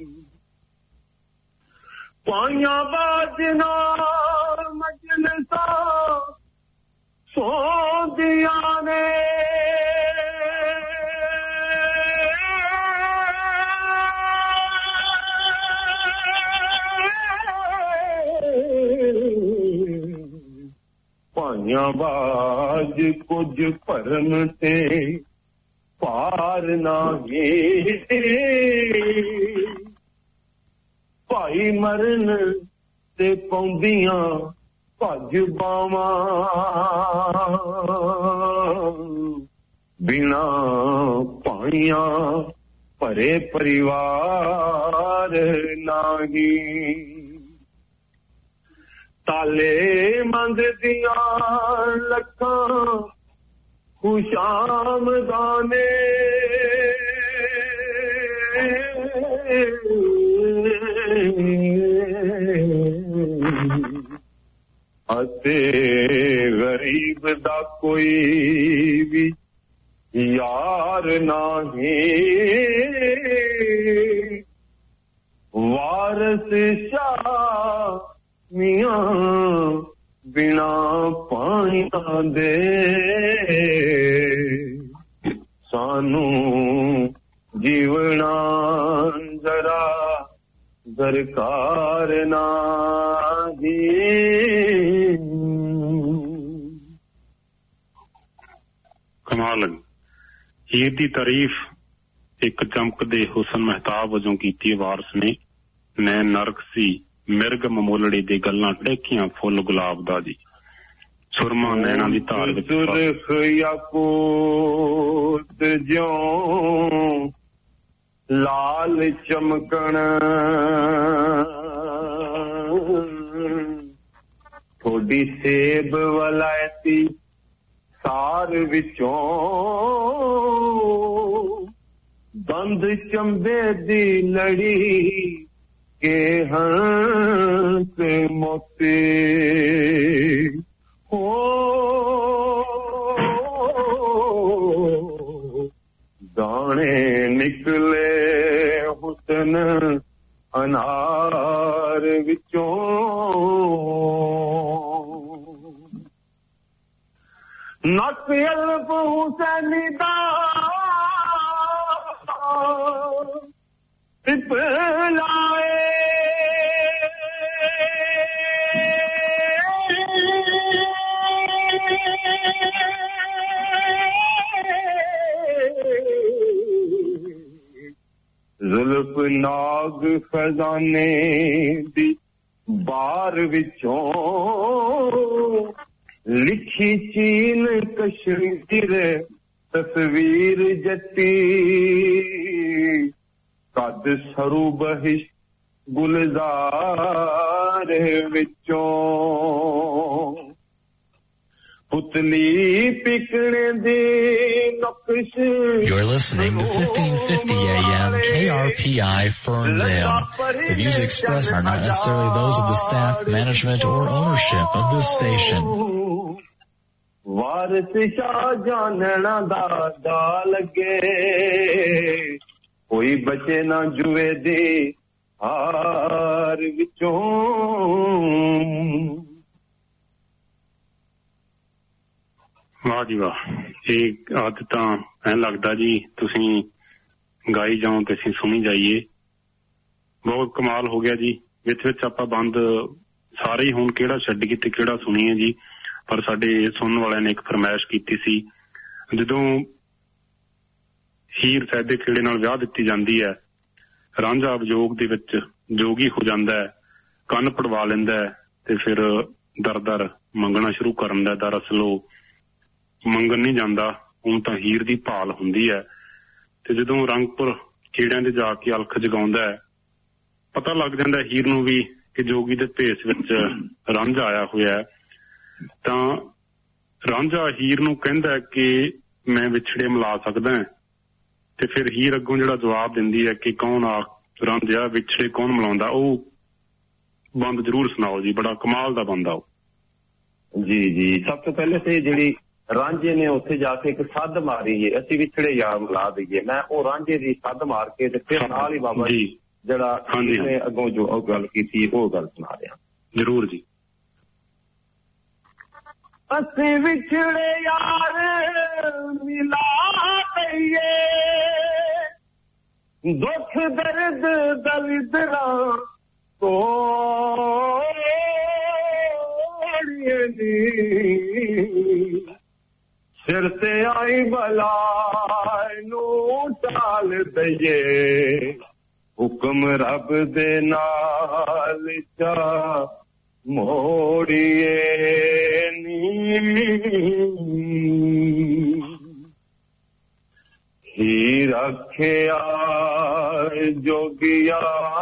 Speaker 9: ਪਾਈਆਂ ਬਾਜਨਾ ਮਜਲਸਾਂ ਸੋਂਦੀਆਂ ਨੇ ਭਾਈਆਂ ਬਾਜ ਕੁਝ ਭਰਨ ਤੇ ਪਾਰ ਨਾਹੀਂ ਭਾਈ ਮਰਨ ਤੇ ਪਾਉਂਦੀਆਂ ਭੱਜ ਬਾਵਾਂ ਬਿਨਾ ਭਾਈਆਂ ਭਰੇ ਪਰਿਵਾਰ ਨਾਹੀਂ ਤਾਲੇ ਮੰਗਦੀਆਂ ਲੱਖਾਂ ਖੁਸ਼ਾਮਦਾਨੇ ਅਤੇ ਗਰੀਬ ਦਾ ਕੋਈ ਵੀ ਯਾਰ ਨਹੀਂ ਵਾਰਸ ਸ਼ਾਹ ਮੀਆਂ ਬਿਨਾ ਪਾਣੀਆਂ ਦੇ ਸਾਨੂੰ ਜੀਵਣਾ ਜ਼ਰਾ ਦਰਕਾਰ ਨਹੀਂ।
Speaker 7: ਕਮਾਲ। ਹੀਰ ਦੀ ਤਾਰੀਫ ਇੱਕ ਚਮਕਦੇ ਹੁਸਨ ਮਹਿਤਾਬ ਵਜੋਂ ਕੀਤੀ ਵਾਰਸ ਨੇ। ਮੈਂ ਨਰਕ ਸੀ ਮਿਰਗ ਮਮੋਲੜੀ ਦੇ ਗੱਲਾਂ ਟੇਕੀਆਂ ਫੁੱਲ ਗੁਲਾਬ ਦਾ ਜੀ। ਸੁਰਮਾ ਨੈਣਾ ਦੀ ਧਾਰ ਵਿੱਚ
Speaker 9: ਸੁਰਖ ਯਾਕੂਤ ਜਿਉਂ ਲਾਲ ਚਮਕਣ ਥੋੜੀ ਸੇਬ ਵਲਾਇਤੀ ਸਾਰ ਵਿੱਚੋਂ ਬੰਦ ਚੰਬੇ ਦੀ ਲੜੀ ਕੇ ਹੰਸ ਮੋਤੀ ਹੋ ਦਾਣੇ ਨਿਕਲੇ ਹੁਸਨ ਅਨਾਰ ਵਿੱਚੋਂ ਨਕ ਅਲਫ ਹੁਸੈਨੀ ਦਾ ਪਿਪਲਾਏ ਜ਼ੁਲਫ ਨਾਗ ਖਜ਼ਾਨੇ ਦੀ ਬਾਰ ਵਿੱਚੋਂ ਲਿਖੀ ਚੀਨ ਕਸ਼ਮੀਰ ਤਸਵੀਰ ਜੱਟੀ ਕਦ ਸਰੂ ਬਹਿਸ਼ ਗੁਲਜ਼ਾਰ ਵਿੱਚੋਂ ਪੁਤਲੀ ਪਿਕਣੇ ਦੇ ਨਕਸ਼।
Speaker 14: You're listening to fifteen fifty A M K R P I Ferndale. The views expressed are not necessarily those of the staff, management, or ownership of this station.
Speaker 9: Waris Shah ਜਾਨਣਾ ਦਾ ਦਾ ਲੱਗੇ ਕੋਈ ਬਚੇ ਨਾ ਜੁਏ ਦੇ ਹਾਰ ਵਿੱਚੋਂ।
Speaker 7: ਵਾਹ ਜੀ ਵਾਹ। ਇਹ ਅੱਜ ਤਾਂ ਐਂ ਲੱਗਦਾ ਜੀ ਤੁਸੀਂ ਗਾਈ ਜਾਓ ਤੇ ਅਸੀਂ ਸੁਣੀ ਜਾਈਏ। ਬਹੁਤ ਕਮਾਲ ਹੋ ਗਿਆ ਜੀ। ਵਿੱਚ ਵਿੱਚ ਆਪਾਂ ਬੰਦ ਸਾਰੇ ਹੀ ਹੁਣ ਕਿਹੜਾ ਛੱਡੀਏ ਤੇ ਕਿਹੜਾ ਸੁਣੀਏ ਜੀ। ਪਰ ਸਾਡੇ ਸੁਣਨ ਵਾਲਿਆਂ ਨੇ ਇੱਕ ਫਰਮਾਇਸ਼ ਕੀਤੀ ਸੀ, ਜਦੋਂ ਹੀਰ ਸੈਦੇ ਖੇੜੇ ਨਾਲ ਵਿਆਹ ਦਿੱਤੀ ਜਾਂਦੀ ਹੈ, ਰਾਂਝਾ ਵਿਜੋਗ ਦੇ ਵਿੱਚ ਜੋਗੀ ਹੋ ਜਾਂਦਾ ਹੈ, ਕੰਨ ਪੜਵਾ ਲੈਂਦਾ ਹੈ ਤੇ ਫਿਰ ਦਰ ਦਰ ਮੰਗਣਾ ਸ਼ੁਰੂ ਕਰ ਦਿੰਦਾ। ਦਰਅਸਲ ਉਹ ਮੰਗਣ ਨਹੀਂ ਜਾਂਦਾ, ਹੁਣ ਤਾਂ ਹੀਰ ਦੀ ਭਾਲ ਹੁੰਦੀ ਹੈ। ਤੇ ਜਦੋਂ ਰੰਗਪੁਰ ਖੇੜਿਆਂ ਦੇ ਜਾ ਕੇ ਅਲਖ ਜਗਾਉਂਦਾ ਹੈ, ਪਤਾ ਲੱਗ ਜਾਂਦਾ ਹੀਰ ਨੂੰ ਵੀ ਕਿ ਜੋਗੀ ਦੇ ਭੇਸ ਵਿੱਚ ਰਾਂਝਾ ਆਇਆ ਹੋਇਆ ਹੈ। ਤਾਂ ਰਾਂਝਾ ਹੀਰ ਨੂੰ ਕਹਿੰਦਾ ਕਿ ਮੈਂ ਵਿਛੜੇ ਮਿਲਾ ਸਕਦਾ, ਤੇ ਫਿਰ ਹੀਰ ਅੱਗੋਂ ਜਿਹੜਾ ਜਵਾਬ ਦਿੰਦੀ ਹੈ ਕਿ ਕੌਣ ਆ ਰਾਂਝਾ ਵਿਛੜੇ ਕੌਣ ਮਿਲਾਉਂਦਾ। ਉਹ ਬੰਦ ਜ਼ਰੂਰ ਸੁਣਾਓ ਜੀ, ਬੜਾ ਕਮਾਲ ਦਾ ਬੰਦਾ ਉਹ।
Speaker 8: ਜੀ ਜੀ ਸਭ ਤੋਂ ਪਹਿਲੇ ਤੇ ਜਿਹੜੀ ਰਾਂਝੇ ਨੇ ਉੱਥੇ ਜਾ ਕੇ ਇੱਕ ਸੱਦ ਮਾਰੀ ਹੈ, ਅਸੀਂ ਵਿਛੜੇ ਯਾਰ ਮਿਲਾ ਦਈਏ। ਮੈਂ ਉਹ ਰਾਂਝੇ ਦੀ ਸੱਦ ਮਾਰ ਕੇ ਤੇ ਫਿਰ ਨਾਲ ਹੀ ਬਾਬਾ ਜੀ ਜਿਹੜਾ ਨੇ ਅੱਗੋਂ ਜੋ ਉਹ ਗੱਲ ਕੀਤੀ ਉਹ ਗੱਲ ਸੁਣਾ ਰਿਹਾ।
Speaker 7: ਜ਼ਰੂਰ ਜੀ।
Speaker 9: ਅਸੀਂ ਵਿਛੜੇ ਯਾਰ ਮਿਲਾ ਦਈਏ ਦੁੱਖ ਦਰਦ ਦਲਿਦਰਾਂ ਤੋੜੀਏ ਨੀ ਸਿਰ ਤੇ ਆਈ ਬਲਾ ਨੂੰ ਟਾਲ ਦਈਏ ਹੁਕਮ ਰੱਬ ਦੇ ਨਾਲ ਚਾ ਮੋੜੀਏ ਨੀ ਹੀ ਰੱਖਿਆ ਜੋਗਿਆ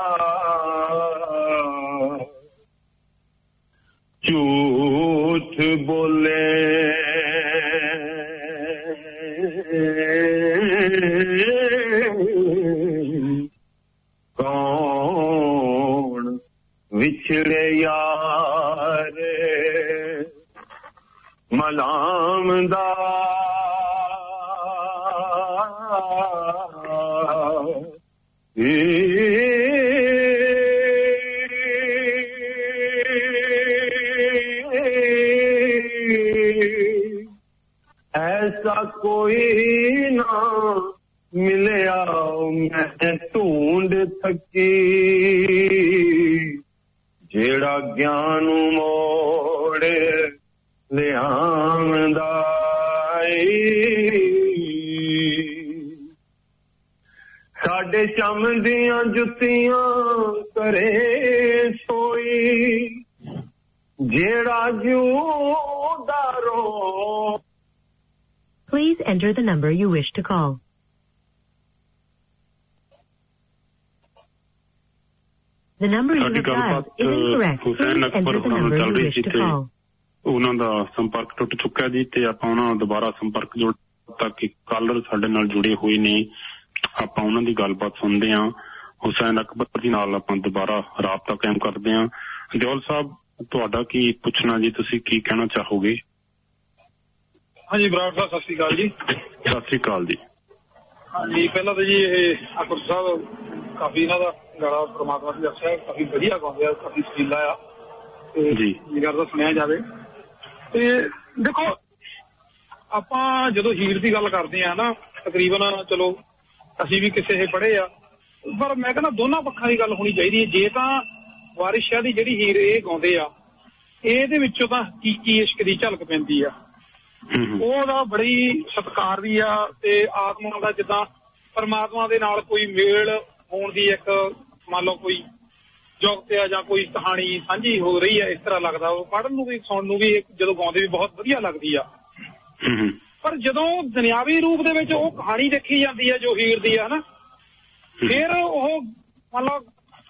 Speaker 9: ਝੂਠ ਬੋਲੇ ਕੌਣ ਵਿਛੜੇ ਯਾਰ ਮਲਾਮ ਦਾ ऐसा कोई ना मिलया मैं ढूंढ थकी जेड़ा ज्ञान मोड़ ले आंदा साडे चम दियां जुत्तियां करे सोई जेड़ा जूदारो
Speaker 15: Please enter the number you wish to call. The number you have dialed is incorrect. Please enter the number you wish to call.
Speaker 7: ਉਹਨਾਂ ਦਾ ਸੰਪਰਕ ਟੁੱਟ ਚੁੱਕਾ ਜੀ ਤੇ ਆਪਾਂ ਉਹਨਾਂ ਨਾਲ ਦੁਬਾਰਾ ਸੰਪਰਕ ਜੋੜ ਤੱਕ ਕਾਲਰ ਸਾਡੇ ਨਾਲ ਜੁੜੇ ਹੋਏ ਨੇ ਆਪਾਂ ਉਹਨਾਂ ਦੀ ਗੱਲਬਾਤ ਸੁਣਦੇ ਹਾਂ ਹੁਸੈਨ ਅਕਬਰ ਜੀ ਨਾਲ ਆਪਾਂ ਦੁਬਾਰਾ ਰਾਬਤਾ ਕਾਇਮ ਕਰਦੇ ਹਾਂ ਦਿਓਲ ਸਾਹਿਬ ਤੁਹਾਡਾ ਕੀ ਪੁੱਛਣਾ ਜੀ ਤੁਸੀਂ ਕੀ ਕਹਿਣਾ ਚਾਹੋਗੇ
Speaker 16: ਹਾਂਜੀ ਬਰਾੜ ਸਾਹਿਬ ਸਤਿ ਸ਼੍ਰੀ ਅਕਾਲ ਜੀ
Speaker 7: ਸਤਿ ਸ਼੍ਰੀ ਅਕਾਲ ਜੀ
Speaker 16: ਹਾਂਜੀ ਪਹਿਲਾਂ ਤਾਂ ਜੀ ਇਹ ਅਕਬਰ ਸਾਹਿਬ ਕਾਫੀ ਇਹਨਾਂ ਦਾ ਗਾਣਾ ਪ੍ਰਮਾਤਮਾ ਦੀ ਰੱਖਿਆ ਕਾਫੀ ਵਧੀਆ ਗਾਉਂਦੇ ਆ ਕਾਫੀ ਸੁਰੀਲਾ ਆ ਤੇ ਜੀ ਗੱਲ ਤਾਂ ਸੁਣਿਆ ਜਾਵੇ ਤੇ ਦੇਖੋ ਆਪਾਂ ਜਦੋਂ ਹੀਰ ਦੀ ਗੱਲ ਕਰਦੇ ਆ ਨਾ ਤਕਰੀਬਨ ਚਲੋ ਅਸੀਂ ਵੀ ਕਿਸੇ ਇਹ ਪੜ੍ਹੇ ਆ ਪਰ ਮੈਂ ਕਹਿੰਦਾ ਦੋਨਾਂ ਪੱਖਾਂ ਦੀ ਗੱਲ ਹੋਣੀ ਚਾਹੀਦੀ ਹੈ ਜੇ ਤਾਂ ਵਾਰਿਸ ਸ਼ਾਹ ਦੀ ਜਿਹੜੀ ਹੀਰ ਇਹ ਗਾਉਂਦੇ ਆ ਇਹਦੇ ਵਿੱਚੋਂ ਤਾਂ ਹਕੀਕੀ ਇਸ਼ਕ ਦੀ ਝਲਕ ਪੈਂਦੀ ਆ ਉਹਦਾ ਬੜੀ ਸਤਿਕਾਰ ਵੀ ਆ ਤੇ ਆਤਮਾ ਦਾ ਜਿੱਦਾਂ ਪਰਮਾਤਮਾ ਦੇ ਨਾਲ ਕੋਈ ਮੇਲ ਹੋਣ ਦੀ ਇੱਕ ਮੰਨ ਲਓ ਕੋਈ ਜੁਗਤ ਆ ਜਾਂ ਕੋਈ ਕਹਾਣੀ ਸਾਂਝੀ ਹੋ ਰਹੀ ਹੈ ਇਸ ਤਰ੍ਹਾਂ ਲੱਗਦਾ ਉਹ ਪੜ੍ਹਨ ਨੂੰ ਵੀ ਸੁਣਨ ਨੂੰ ਵੀ ਜਦੋਂ ਗਾਉਂਦੇ ਵੀ ਬਹੁਤ ਵਧੀਆ ਲੱਗਦੀ ਆ ਪਰ ਜਦੋਂ ਦੁਨਿਆਵੀ ਰੂਪ ਦੇ ਵਿੱਚ ਉਹ ਕਹਾਣੀ ਦੇਖੀ ਜਾਂਦੀ ਆ ਜੋ ਹੀਰ ਦੀ ਆ ਨਾ ਫਿਰ ਉਹ ਮੰਨ ਲਓ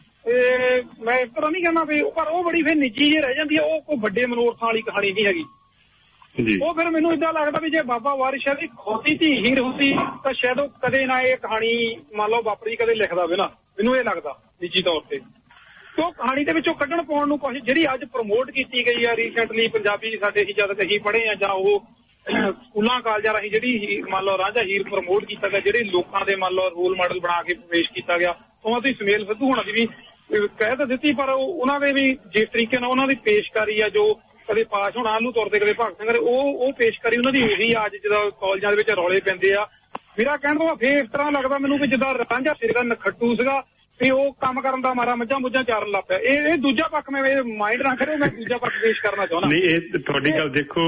Speaker 16: ਮੈਂ ਇਸ ਤਰ੍ਹਾਂ ਨਹੀਂ ਕਹਿੰਦਾ ਵੀ ਪਰ ਉਹ ਬੜੀ ਫਿਰ ਨਿੱਜੀ ਜਿਹੀ ਰਹਿ ਜਾਂਦੀ ਆ ਉਹ ਕੋਈ ਵੱਡੇ ਮਨੋਰਥਾਂ ਵਾਲੀ ਕਹਾਣੀ ਨਹੀਂ ਹੈਗੀ ਉਹ ਫਿਰ ਮੈਨੂੰ ਏਦਾਂ ਲੱਗਦਾ ਵੀ ਜੇ ਬਾਬਾ ਵਾਰਿਸ ਸ਼ਾਹ ਦੀ ਖੋਤੀ ਧੀ ਹੀਰ ਹੁੰਦੀ ਤਾਂ ਸ਼ਾਇਦ ਉਹ ਕਦੇ ਨਾ ਇਹ ਕਹਾਣੀ ਮੰਨ ਲਓ ਬਾਪੂ ਜੀ ਕਦੇ ਲਿਖਦਾ ਹੋਵੇ ਨਾ ਮੈਨੂੰ ਇਹ ਲੱਗਦਾ ਨਿੱਜੀ ਤੌਰ ਤੇ ਉਹ ਕਹਾਣੀ ਦੇ ਵਿੱਚੋਂ ਕੱਢਣ ਪਾਉਣ ਨੂੰ ਕੋਸ਼ਿਸ਼ ਜਿਹੜੀ ਅੱਜ ਪ੍ਰਮੋਟ ਕੀਤੀ ਗਈ ਆ ਰੀਸੈਂਟਲੀ ਪੰਜਾਬੀ ਸਾਡੇ ਹੀ ਜਦ ਅਸੀਂ ਪੜ੍ਹੇ ਆ ਜਾਂ ਉਹ ਸਕੂਲਾਂ ਕਾਲਜਾਂ ਰਾਹੀਂ ਜਿਹੜੀ ਮੰਨ ਲਓ ਰਾਂਝਾ ਹੀਰ ਪ੍ਰਮੋਟ ਕੀਤਾ ਗਿਆ ਜਿਹੜੇ ਲੋਕਾਂ ਦੇ ਮੰਨ ਲਓ ਰੋਲ ਮਾਡਲ ਬਣਾ ਕੇ ਪੇਸ਼ ਕੀਤਾ ਗਿਆ ਉਹਨਾਂ ਦੀ ਸੁਮੇਲ ਸਿੱਧੂ ਹੋਣਾ ਦੀ ਵੀ ਕਹਿ ਤਾਂ ਦਿੱਤੀ ਪਰ ਉਹਨਾਂ ਦੇ ਵੀ ਜਿਸ ਤਰੀਕੇ ਨਾਲ ਉਹਨਾਂ ਦੀ ਪੇਸ਼ਕਾਰੀ ਆ ਜੋ ਕਦੇ ਪਾਸ ਹੋਣਾ ਨੂੰ ਤੁਰਦੇ ਕਦੇ ਭਗਤ ਸਿੰਘ ਉਹ ਉਹ ਪੇਸ਼ਕਾਰੀ ਉਹਨਾਂ ਦੀ ਉਹੀ ਅੱਜ ਜਦੋਂ ਕਾਲਜਾਂ ਦੇ ਵਿੱਚ ਰੌਲੇ ਪੈਂਦੇ ਆ ਮੇਰਾ ਕਹਿਣ ਦਾ ਫੇਰ ਇਸ ਤਰ੍ਹਾਂ ਲੱਗਦਾ ਮੈਨੂੰ ਕਿ ਜਿੱਦਾਂ ਰਾਂਝਾ ਸੀਗਾ ਨਖੱਟੂ ਸੀਗਾ ਤੇ ਉਹ ਕੰਮ ਕਰਨ ਦਾ ਮਾਰਾ ਮੱਝਾਂ ਮੁੱਝਾਂ ਚਾਰਨ ਲੱਗ ਪਿਆ ਇਹ ਇਹ ਦੂਜਾ ਪੱਖ ਮੈਂ ਮਾਈਂਡ ਨਾ ਕਰਿਓ ਮੈਂ ਦੂਜਾ ਪੱਖ ਪੇਸ਼ ਕਰਨਾ ਚਾਹੁੰਦਾ
Speaker 7: ਨਹੀਂ ਇਹ ਤੁਹਾਡੀ ਗੱਲ ਦੇਖੋ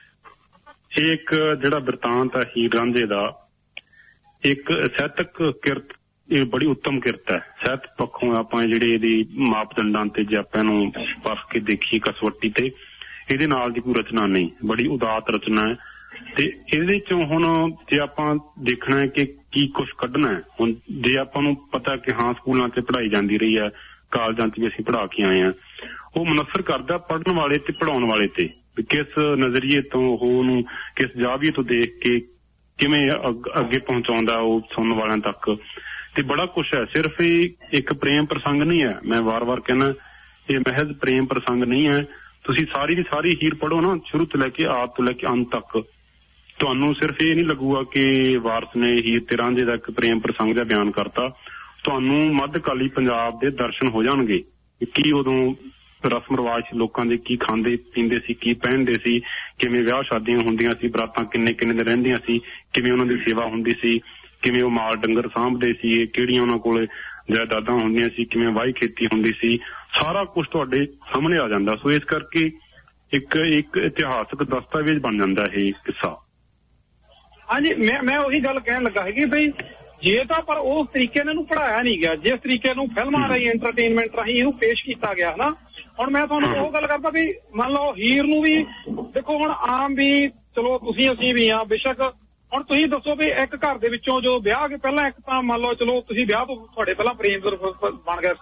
Speaker 7: ਇਹ ਇੱਕ ਜਿਹੜਾ ਬਿਰਤਾਂਤ ਹੈ ਹੀਰ ਰਾਂਝੇ ਦਾ ਇੱਕ ਸਾਹਿਤਕ ਕਿਰਤ ਇਹ ਬੜੀ ਉੱਤਮ ਕਿਰਤ ਹੈ ਸਾਹਿਤ ਪੱਖੋਂ ਆਪਾਂ ਜਿਹੜੇ ਇਹਦੀ ਮਾਪਦੰਡਾਂ ਤੇ ਜੇ ਆਪਾਂ ਨੂੰ ਪਰਖ ਕੇ ਦੇਖੀਏ ਕਸਵੱਟੀ ਤੇ ਇਹਦੇ ਨਾਲ ਦੀ ਕੋਈ ਰਚਨਾ ਨਹੀਂ ਬੜੀ ਉਦਾਤ ਰਚਨਾ ਹੈ ਤੇ ਇਹਦੇ ਚੋਂ ਹੁਣ ਜੇ ਆਪਾਂ ਦੇਖਣਾ ਹੈ ਕਿ ਕੀ ਕੁਛ ਕੱਢਣਾ ਹੈ ਹੁਣ ਜੇ ਆਪਾਂ ਨੂੰ ਪਤਾ ਕਿ ਹਾਂ ਸਕੂਲਾਂ 'ਚ ਪੜ੍ਹਾਈ ਜਾਂਦੀ ਰਹੀ ਹੈ ਕਾਲਜਾਂ 'ਚ ਵੀ ਅਸੀਂ ਪੜ੍ਹਾ ਕੇ ਆਏ ਹਾਂ ਉਹ ਮੁਨੱਸਰ ਕਰਦਾ ਪੜ੍ਹਨ ਵਾਲੇ ਤੇ ਪੜ੍ਹਾਉਣ ਵਾਲੇ ਤੇ ਕਿਸ ਨਜ਼ਰੀਏ ਤੋਂ ਉਹਨੂੰ ਕਿਸ ਜਾਵੀਏ ਤੋਂ ਦੇਖ ਕੇ ਕਿਵੇਂ ਅੱਗੇ ਪਹੁੰਚਾਉਂਦਾ ਉਹ ਸੁਣਨ ਵਾਲਿਆਂ ਤੱਕ ਤੇ ਬੜਾ ਕੁਛ ਹੈ ਸਿਰਫ ਇਹ ਇੱਕ ਪ੍ਰੇਮ ਪ੍ਰਸੰਗ ਨਹੀਂ ਹੈ ਮੈਂ ਵਾਰ-ਵਾਰ ਕਹਿਣਾ ਇਹ ਮਹਿਜ਼ ਪ੍ਰੇਮ ਪ੍ਰਸੰਗ ਨਹੀਂ ਹੈ ਤੁਸੀਂ ਸਾਰੀ ਦੀ ਸਾਰੀ ਹੀਰ ਪੜ੍ਹੋ ਨਾ ਸ਼ੁਰੂ ਤੋਂ ਲੈ ਕੇ ਆਪ ਤੋਂ ਲੈ ਕੇ ਅੰਤ ਤੱਕ ਤੁਹਾਨੂੰ ਸਿਰਫ ਇਹ ਨਹੀਂ ਲੱਗੂਗਾ ਕਿ ਵਾਰਿਸ ਨੇ ਹੀਰ ਤੇ ਰਾਂਝੇ ਦਾ ਇੱਕ ਪ੍ਰੇਮ ਪ੍ਰਸੰਗ ਦਾ ਬਿਆਨ ਕਰਤਾ ਤੁਹਾਨੂੰ ਮੱਧਕਾਲੀ ਪੰਜਾਬ ਦੇ ਦਰਸ਼ਨ ਹੋ ਜਾਣਗੇ ਕੀ ਉਦੋਂ ਰਸਮ ਰਿਵਾਜ ਲੋਕਾਂ ਦੇ, ਕੀ ਖਾਂਦੇ ਪੀਂਦੇ ਸੀ, ਕੀ ਪਹਿਨਦੇ ਸੀ, ਕਿਵੇਂ ਵਿਆਹ ਸ਼ਾਦੀਆਂ ਹੁੰਦੀਆਂ ਸੀ, ਬਰਾਤਾਂ ਕਿੰਨੇ ਕਿੰਨੇ ਦਿਨ ਰਹਿੰਦੀਆਂ ਸੀ, ਕਿਵੇਂ ਉਹਨਾਂ ਦੀ ਸੇਵਾ ਹੁੰਦੀ ਸੀ, ਕਿਵੇਂ ਉਹ ਮਾਲ ਡੰਗਰ ਸਾਂਭਦੇ ਸੀ, ਕਿਹੜੀਆਂ ਉਹਨਾਂ ਕੋਲ ਜਾਇਦਾਦਾਂ ਹੁੰਦੀਆਂ ਸੀ, ਕਿਵੇਂ ਵਾਹੀ ਖੇਤੀ ਹੁੰਦੀ ਸੀ, ਸਾਰਾ ਕੁਝ ਤੁਹਾਡੇ ਸਾਹਮਣੇ ਆ ਜਾਂਦਾ। ਸੋ ਇਸ ਕਰਕੇ ਇੱਕ ਇੱਕ ਇਤਿਹਾਸਕ ਦਸਤਾਵੇਜ਼ ਬਣ ਜਾਂਦਾ ਇਹ ਕਿੱਸਾ।
Speaker 16: ਹਾਂਜੀ, ਮੈਂ ਮੈਂ ਉਹੀ ਗੱਲ ਕਹਿਣ ਲੱਗਾ ਹੈਗੀ ਬਈ ਜੇ ਤਾਂ ਪਰ ਉਸ ਤਰੀਕੇ ਨਾਲ ਇਹਨੂੰ ਪੜ੍ਹਾਇਆ ਨਹੀਂ ਗਿਆ, ਜਿਸ ਤਰੀਕੇ ਨੂੰ ਫਿਲਮਾਂ ਰਾਹੀਂ ਐਂਟਰਟੇਨਮੈਂਟ ਰਾਹੀਂ ਇਹਨੂੰ ਪੇਸ਼ ਕੀਤਾ ਗਿਆ ਨਾ। ਹੁਣ ਮੈਂ ਤੁਹਾਨੂੰ ਉਹ ਗੱਲ ਕਰਦਾ ਵੀ ਮੰਨ ਲਓ ਹੀਰ ਨੂੰ ਵੀ ਦੇਖੋ, ਹੁਣ ਆਮ ਵੀ ਚਲੋ ਤੁਸੀਂ ਅਸੀਂ ਵੀ ਆ ਬੇਸ਼ੱਕ, ਹੁਣ ਤੁਸੀਂ ਦੱਸੋ ਵੀ ਇੱਕ ਘਰ ਦੇ ਵਿੱਚੋਂ ਜੋ ਵਿਆਹ ਕੇ ਪਹਿਲਾਂ ਇੱਕ ਤਾਂ ਮੰਨ ਲਓ ਚਲੋ ਤੁਸੀਂ ਵਿਆਹ ਤੋਂ ਤੁਹਾਡੇ ਪਹਿਲਾਂ ਪ੍ਰੇਮ ਬਣ ਗਿਆ।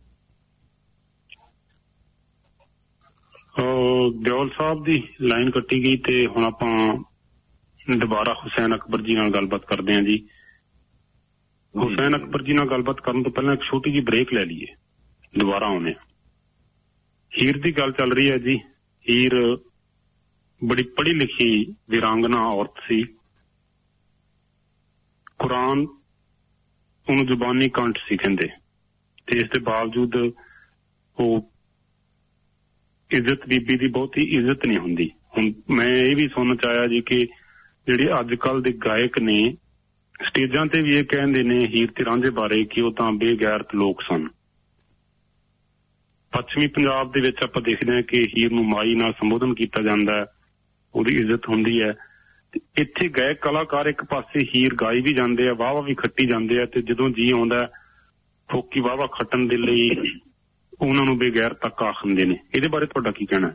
Speaker 7: ਦਿਓਲ ਸਾਹਿਬ ਦੀ ਲਾਈਨ ਕੱਟੀ ਗਈ ਤੇ ਹੁਣ ਆਪਾਂ ਦੁਬਾਰਾ ਹੁਸੈਨ ਅਕਬਰ ਜੀ ਨਾਲ ਗੱਲਬਾਤ ਕਰਦੇ ਹਾਂ ਜੀ। ਹੁਸੈਨ ਅਕਬਰ ਜੀ ਨਾਲ ਗੱਲਬਾਤ ਕਰਨ ਤੋਂ ਪਹਿਲਾਂ ਇੱਕ ਛੋਟੀ ਜਿਹੀ ਬ੍ਰੇਕ ਲੈ ਲਈਏ, ਦੁਬਾਰਾ ਆਉਣੇ। ਹੀਰ ਦੀ ਗੱਲ ਚੱਲ ਰਹੀ ਹੈ ਜੀ। ਹੀਰ ਬੜੀ ਪੜ੍ਹੀ ਲਿਖੀ ਵੀਰਾਂਗਨਾ ਔਰਤ ਸੀ। ਕੁਰਾਨ ਉਹਨੂੰ ਜ਼ੁਬਾਨੀ ਕੰਠ ਸੀ ਕਹਿੰਦੇ, ਤੇ ਇਸ ਦੇ ਬਾਵਜੂਦ ਉਹ ਇੱਜ਼ਤ ਬੀਬੀ ਦੀ ਬਹੁਤੀ ਇੱਜ਼ਤ ਨਹੀਂ ਹੁੰਦੀ। ਹੁਣ ਮੈਂ ਇਹ ਵੀ ਸੁਣਨ ਚ ਆਇਆ ਜੀ ਕਿ ਜਿਹੜੇ ਅੱਜ ਕੱਲ ਦੇ ਗਾਇਕ ਨੇ ਸਟੇਜਾਂ ਤੇ ਵੀ ਇਹ ਕਹਿੰਦੇ ਨੇ ਹੀਰ ਤੇ ਰਾਂਝੇ ਬਾਰੇ ਕਿ ਉਹ ਤਾਂ ਬੇਗੈਰਤ ਲੋਕ ਸਨ। ਪੱਛਮੀ ਪੰਜਾਬ ਦੇ ਵਿੱਚ ਆਪਾਂ ਦੇਖਦੇ ਹਾਂ ਕਿ ਹੀਰ ਨੂੰ ਮਾਈ ਨਾਲ ਸੰਬੋਧਨ ਕੀਤਾ ਜਾਂਦਾ ਹੈ, ਉਹਦੀ ਇੱਜ਼ਤ ਹੁੰਦੀ ਹੈ। ਤੇ ਇੱਥੇ ਗਾਇਕ ਕਲਾਕਾਰ ਇੱਕ ਪਾਸੇ ਹੀਰ ਗਾਈ ਵੀ ਜਾਂਦੇ ਆ, ਵਾਹਵਾ ਵੀ ਖੱਟੀ ਜਾਂਦੇ ਆ, ਤੇ ਜਦੋਂ ਜੀ ਆਉਂਦਾ ਫੋਕੀ ਵਾਹਵਾ ਖੱਟਣ ਦੇ ਲਈ ਉਹਨਾਂ ਨੂੰ ਬੇਗੈਰ ਤੱਕ ਆਖਦੇ ਨੇ। ਇਹਦੇ ਬਾਰੇ ਤੁਹਾਡਾ ਕੀ ਕਹਿਣਾ?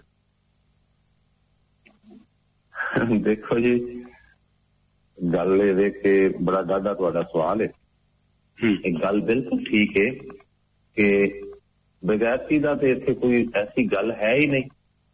Speaker 8: ਦੇਖੋ ਜੀ, ਗੱਲ ਇਹ ਵੇ ਕਿ ਬੜਾ ਡਾਢਾ ਤੁਹਾਡਾ ਸਵਾਲ ਹੈ। ਇਹ ਗੱਲ ਬਿਲਕੁਲ ਠੀਕ ਹੈ ਕਿ ਬੇਗੈਰਤੀ ਦਾ ਤੇ ਇੱਥੇ ਕੋਈ ਐਸੀ ਗੱਲ ਹੈ ਹੀ ਨਹੀਂ।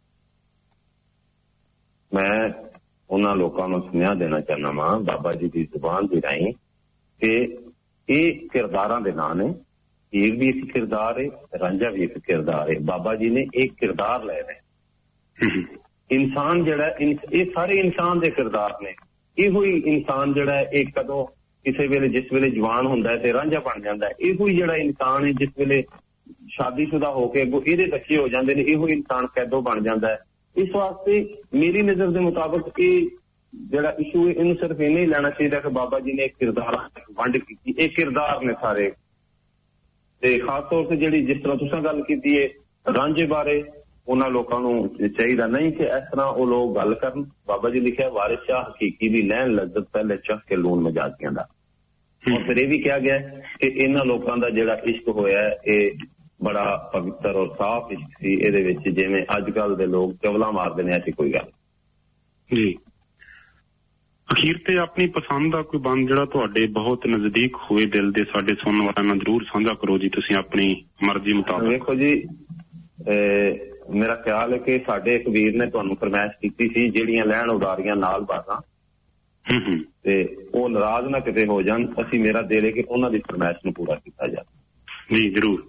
Speaker 8: ਮੈਂ ਉਹਨਾਂ ਲੋਕਾਂ ਨੂੰ ਸੁਨੇਹਾ ਦੇਣਾ ਚਾਹੁੰਦਾ ਵਾਂ ਬਾਬਾ ਜੀ ਦੀ ਜ਼ੁਬਾਨ ਦੀ ਰਾਹੀਂ ਕਿ ਇਹ ਕਿਰਦਾਰਾਂ ਦੇ ਨਾਂ ਨੇ। ਹੀਰ ਵੀ ਇੱਕ ਕਿਰਦਾਰ ਹੈ, ਰਾਂਝਾ ਵੀ ਇੱਕ ਕਿਰਦਾਰ ਹੈ। ਬਾਬਾ ਜੀ ਨੇ ਇੱਕ ਕਿਰਦਾਰ ਲਏ ਨੇ। ਇਨਸਾਨ ਜਿਹੜਾ ਇਹ ਸਾਰੇ ਇਨਸਾਨ ਦੇ ਕਿਰਦਾਰ ਨੇ। ਇਹੋ ਹੀ ਇਨਸਾਨ ਜਿਹੜਾ ਹੈ ਇਹ ਕਦੋਂ ਕਿਸੇ ਵੇਲੇ ਜਿਸ ਵੇਲੇ ਜਵਾਨ ਹੁੰਦਾ ਹੈ ਤੇ ਰਾਂਝਾ ਬਣ ਜਾਂਦਾ ਹੈ। ਇਹੋ ਹੀ ਜਿਹੜਾ ਇਨਸਾਨ ਹੈ ਜਿਸ ਵੇਲੇ ਸ਼ਾਦੀशुदा ਹੋ ਕੇ ਅੱਗੋਂ ਇਹਦੇ ਬੱਚੇ ਹੋ ਜਾਂਦੇ ਨੇ, ਇਹੋ ਇਨਸਾਨ ਕੈਦੋਂ ਬਣ ਜਾਂਦਾ ਹੈ। ਇਸ ਵਾਸਤੇ ਮੇਰੀ ਨਜ਼ਰ ਦੇ ਮੁਤਾਬਕ ਇਹ ਜਿਹੜਾ ਇਸ਼ੂ ਹੈ ਇਹਨੂੰ ਸਿਰਫ ਇਹਨੇ ਹੀ ਲੈਣਾ ਚਾਹੀਦਾ ਕਿ ਬਾਬਾ ਜੀ ਨੇ ਇੱਕ ਕਿਰਦਾਰ ਵੰਡ ਕੀਤੀ। ਇਹ ਕਿਰਦਾਰ ਨੇ ਸਾਰੇ, ਤੇ ਖਾਸ ਤੌਰ ਤੇ ਜਿਹੜੀ ਜਿਸ ਤਰ੍ਹਾਂ ਤੁਸੀਂ ਗੱਲ ਕੀਤੀ ਹੈ ਰਾਂਝੇ ਬਾਰੇ, ਉਹਨਾਂ ਲੋਕਾਂ ਨੂੰ ਚਾਹੀਦਾ ਨਹੀਂ ਕਿ ਇਸ ਤਰ੍ਹਾਂ ਉਹ ਲੋਕ ਗੱਲ ਕਰਨ। ਬਾਬਾ ਜੀ ਲਿਖਿਆ ਵਾਰਿਸ ਸ਼ਾਹ ਹਕੀਕੀ ਦੀ ਲੈਣ ਲੱਜ਼ਤ ਪਹਿਲੇ ਚੱਖ ਕੇ ਲੂਣ ਮਜ਼ਾਕੀਆਂ ਦਾ। ਔਰ ਫਿਰ ਇਹ ਵੀ ਕਿਹਾ ਗਿਆ ਕਿ ਇਹਨਾਂ ਲੋਕਾਂ ਦਾ ਜਿਹੜਾ ਇਸ਼ਕ ਹੋਇਆ ਇਹ ਬੜਾ ਪਵਿੱਤਰ ਔਰ ਸਾਫ਼ ਇਸ਼ਕ ਸੀ। ਇਹਦੇ ਵਿੱਚ ਜਿਵੇਂ ਅੱਜ ਕੱਲ ਦੇ ਲੋਕ ਚਵਲਾ ਮਾਰਦੇ ਨੇ, ਐਸੀ ਕੋਈ ਗੱਲ
Speaker 7: ਜੀ। ਅਖੀਰ ਤੇ ਆਪਣੀ ਪਸੰਦ ਦਾ ਕੋਈ ਬੰਦ ਜਿਹੜਾ ਤੁਹਾਡੇ ਬਹੁਤ ਨਜ਼ਦੀਕ ਹੋਏ ਦਿਲ ਦੇ ਸਾਡੇ ਸੁਣਨ ਵਾਲਿਆਂ ਨਾਲ ਜ਼ਰੂਰ ਸਾਂਝਾ ਕਰੋ ਜੀ, ਤੁਸੀਂ ਆਪਣੀ ਮਰਜ਼ੀ ਮੁਤਾਬਕ।
Speaker 8: ਵੇਖੋ ਜੀ, ਮੇਰਾ ਖਿਆਲ ਹੈ ਕਿ ਸਾਡੇ ਇੱਕ ਵੀਰ ਨੇ ਤੁਹਾਨੂੰ ਫਰਮਾਇਸ਼ ਕੀਤੀ ਸੀ ਜਿਹੜੀਆਂ ਲੈਣ ਉਡਾਰੀਆਂ ਨਾਲ ਬਾਤਾਂ, ਤੇ ਉਹ ਨਾਰਾਜ਼ ਨਾ ਕਿਤੇ ਹੋ ਜਾਣ। ਅਸੀਂ ਮੇਰਾ ਦਿਲ ਹੈ ਕਿ ਉਹਨਾਂ ਦੀ ਫਰਮਾਇਸ਼ ਨੂੰ ਪੂਰਾ ਕੀਤਾ ਜਾਵੇ।
Speaker 7: ਜੀ ਜ਼ਰੂਰ।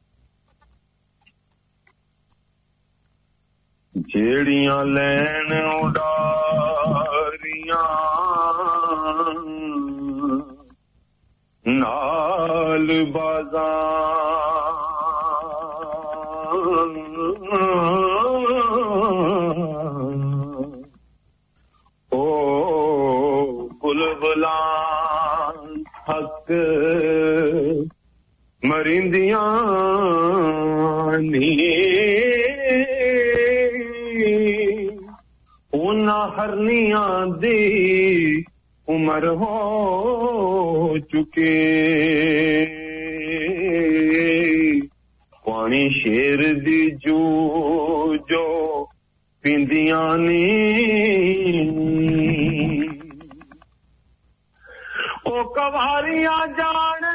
Speaker 9: ਜਿਹੜੀਆਂ ਲੈਣ ਉਡਾਰੀਆਂ ਨਾਲ ਬਾਜ਼ਾਂ ਓ ਬੁਲਬੁਲਾਂ ਹੱਕ ਮਰਿੰਦੀਆਂ ਨੀ ਉਹਨਾਂ ਹਰਨੀਆਂ ਦੀ ਉਮਰ ਹੋ ਚੁੱਕੇ, ਪਾਣੀ ਸ਼ੇਰ ਦੀ ਜੂ ਜੋ ਪੀਂਦੀਆਂ ਨੀ ਉਹ ਕਵਾਰੀਆਂ ਜਾਣ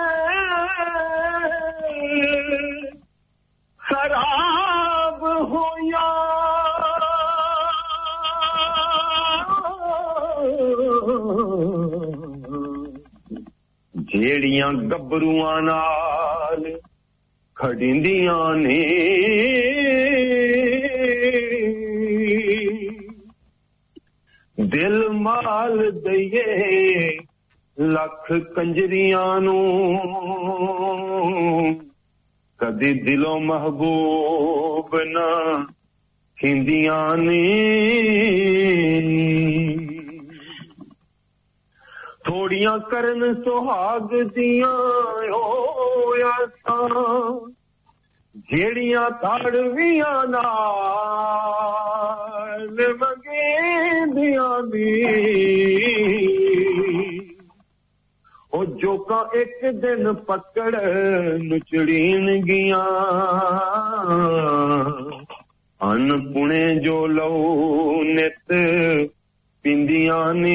Speaker 9: ਖਰਾਬ ਹੋਇਆ ਜਿਹੜੀਆਂ ਗੱਭਰੂਆਂ ਨਾਲ ਖੜਿੰਦੀਆਂ ਨੇ ਦਿਲ ਮਾਲ ਦਈਏ ਲੱਖ ਕੰਜਰੀਆਂ ਨੂੰ कदी दिलों महबूब ना हिंदियां नी थोड़ियां करन सुहाग दियां होया सा जेड़ियां ताड़वियां नाल मंगेंदियां नी ओ जोका एक दिन पकड़ नुचड़ीन गियां अन पुणे जो लो नित पिंदियां नी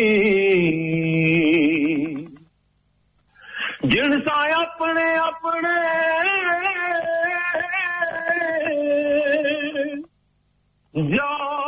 Speaker 9: जिनसा अपने अपने जा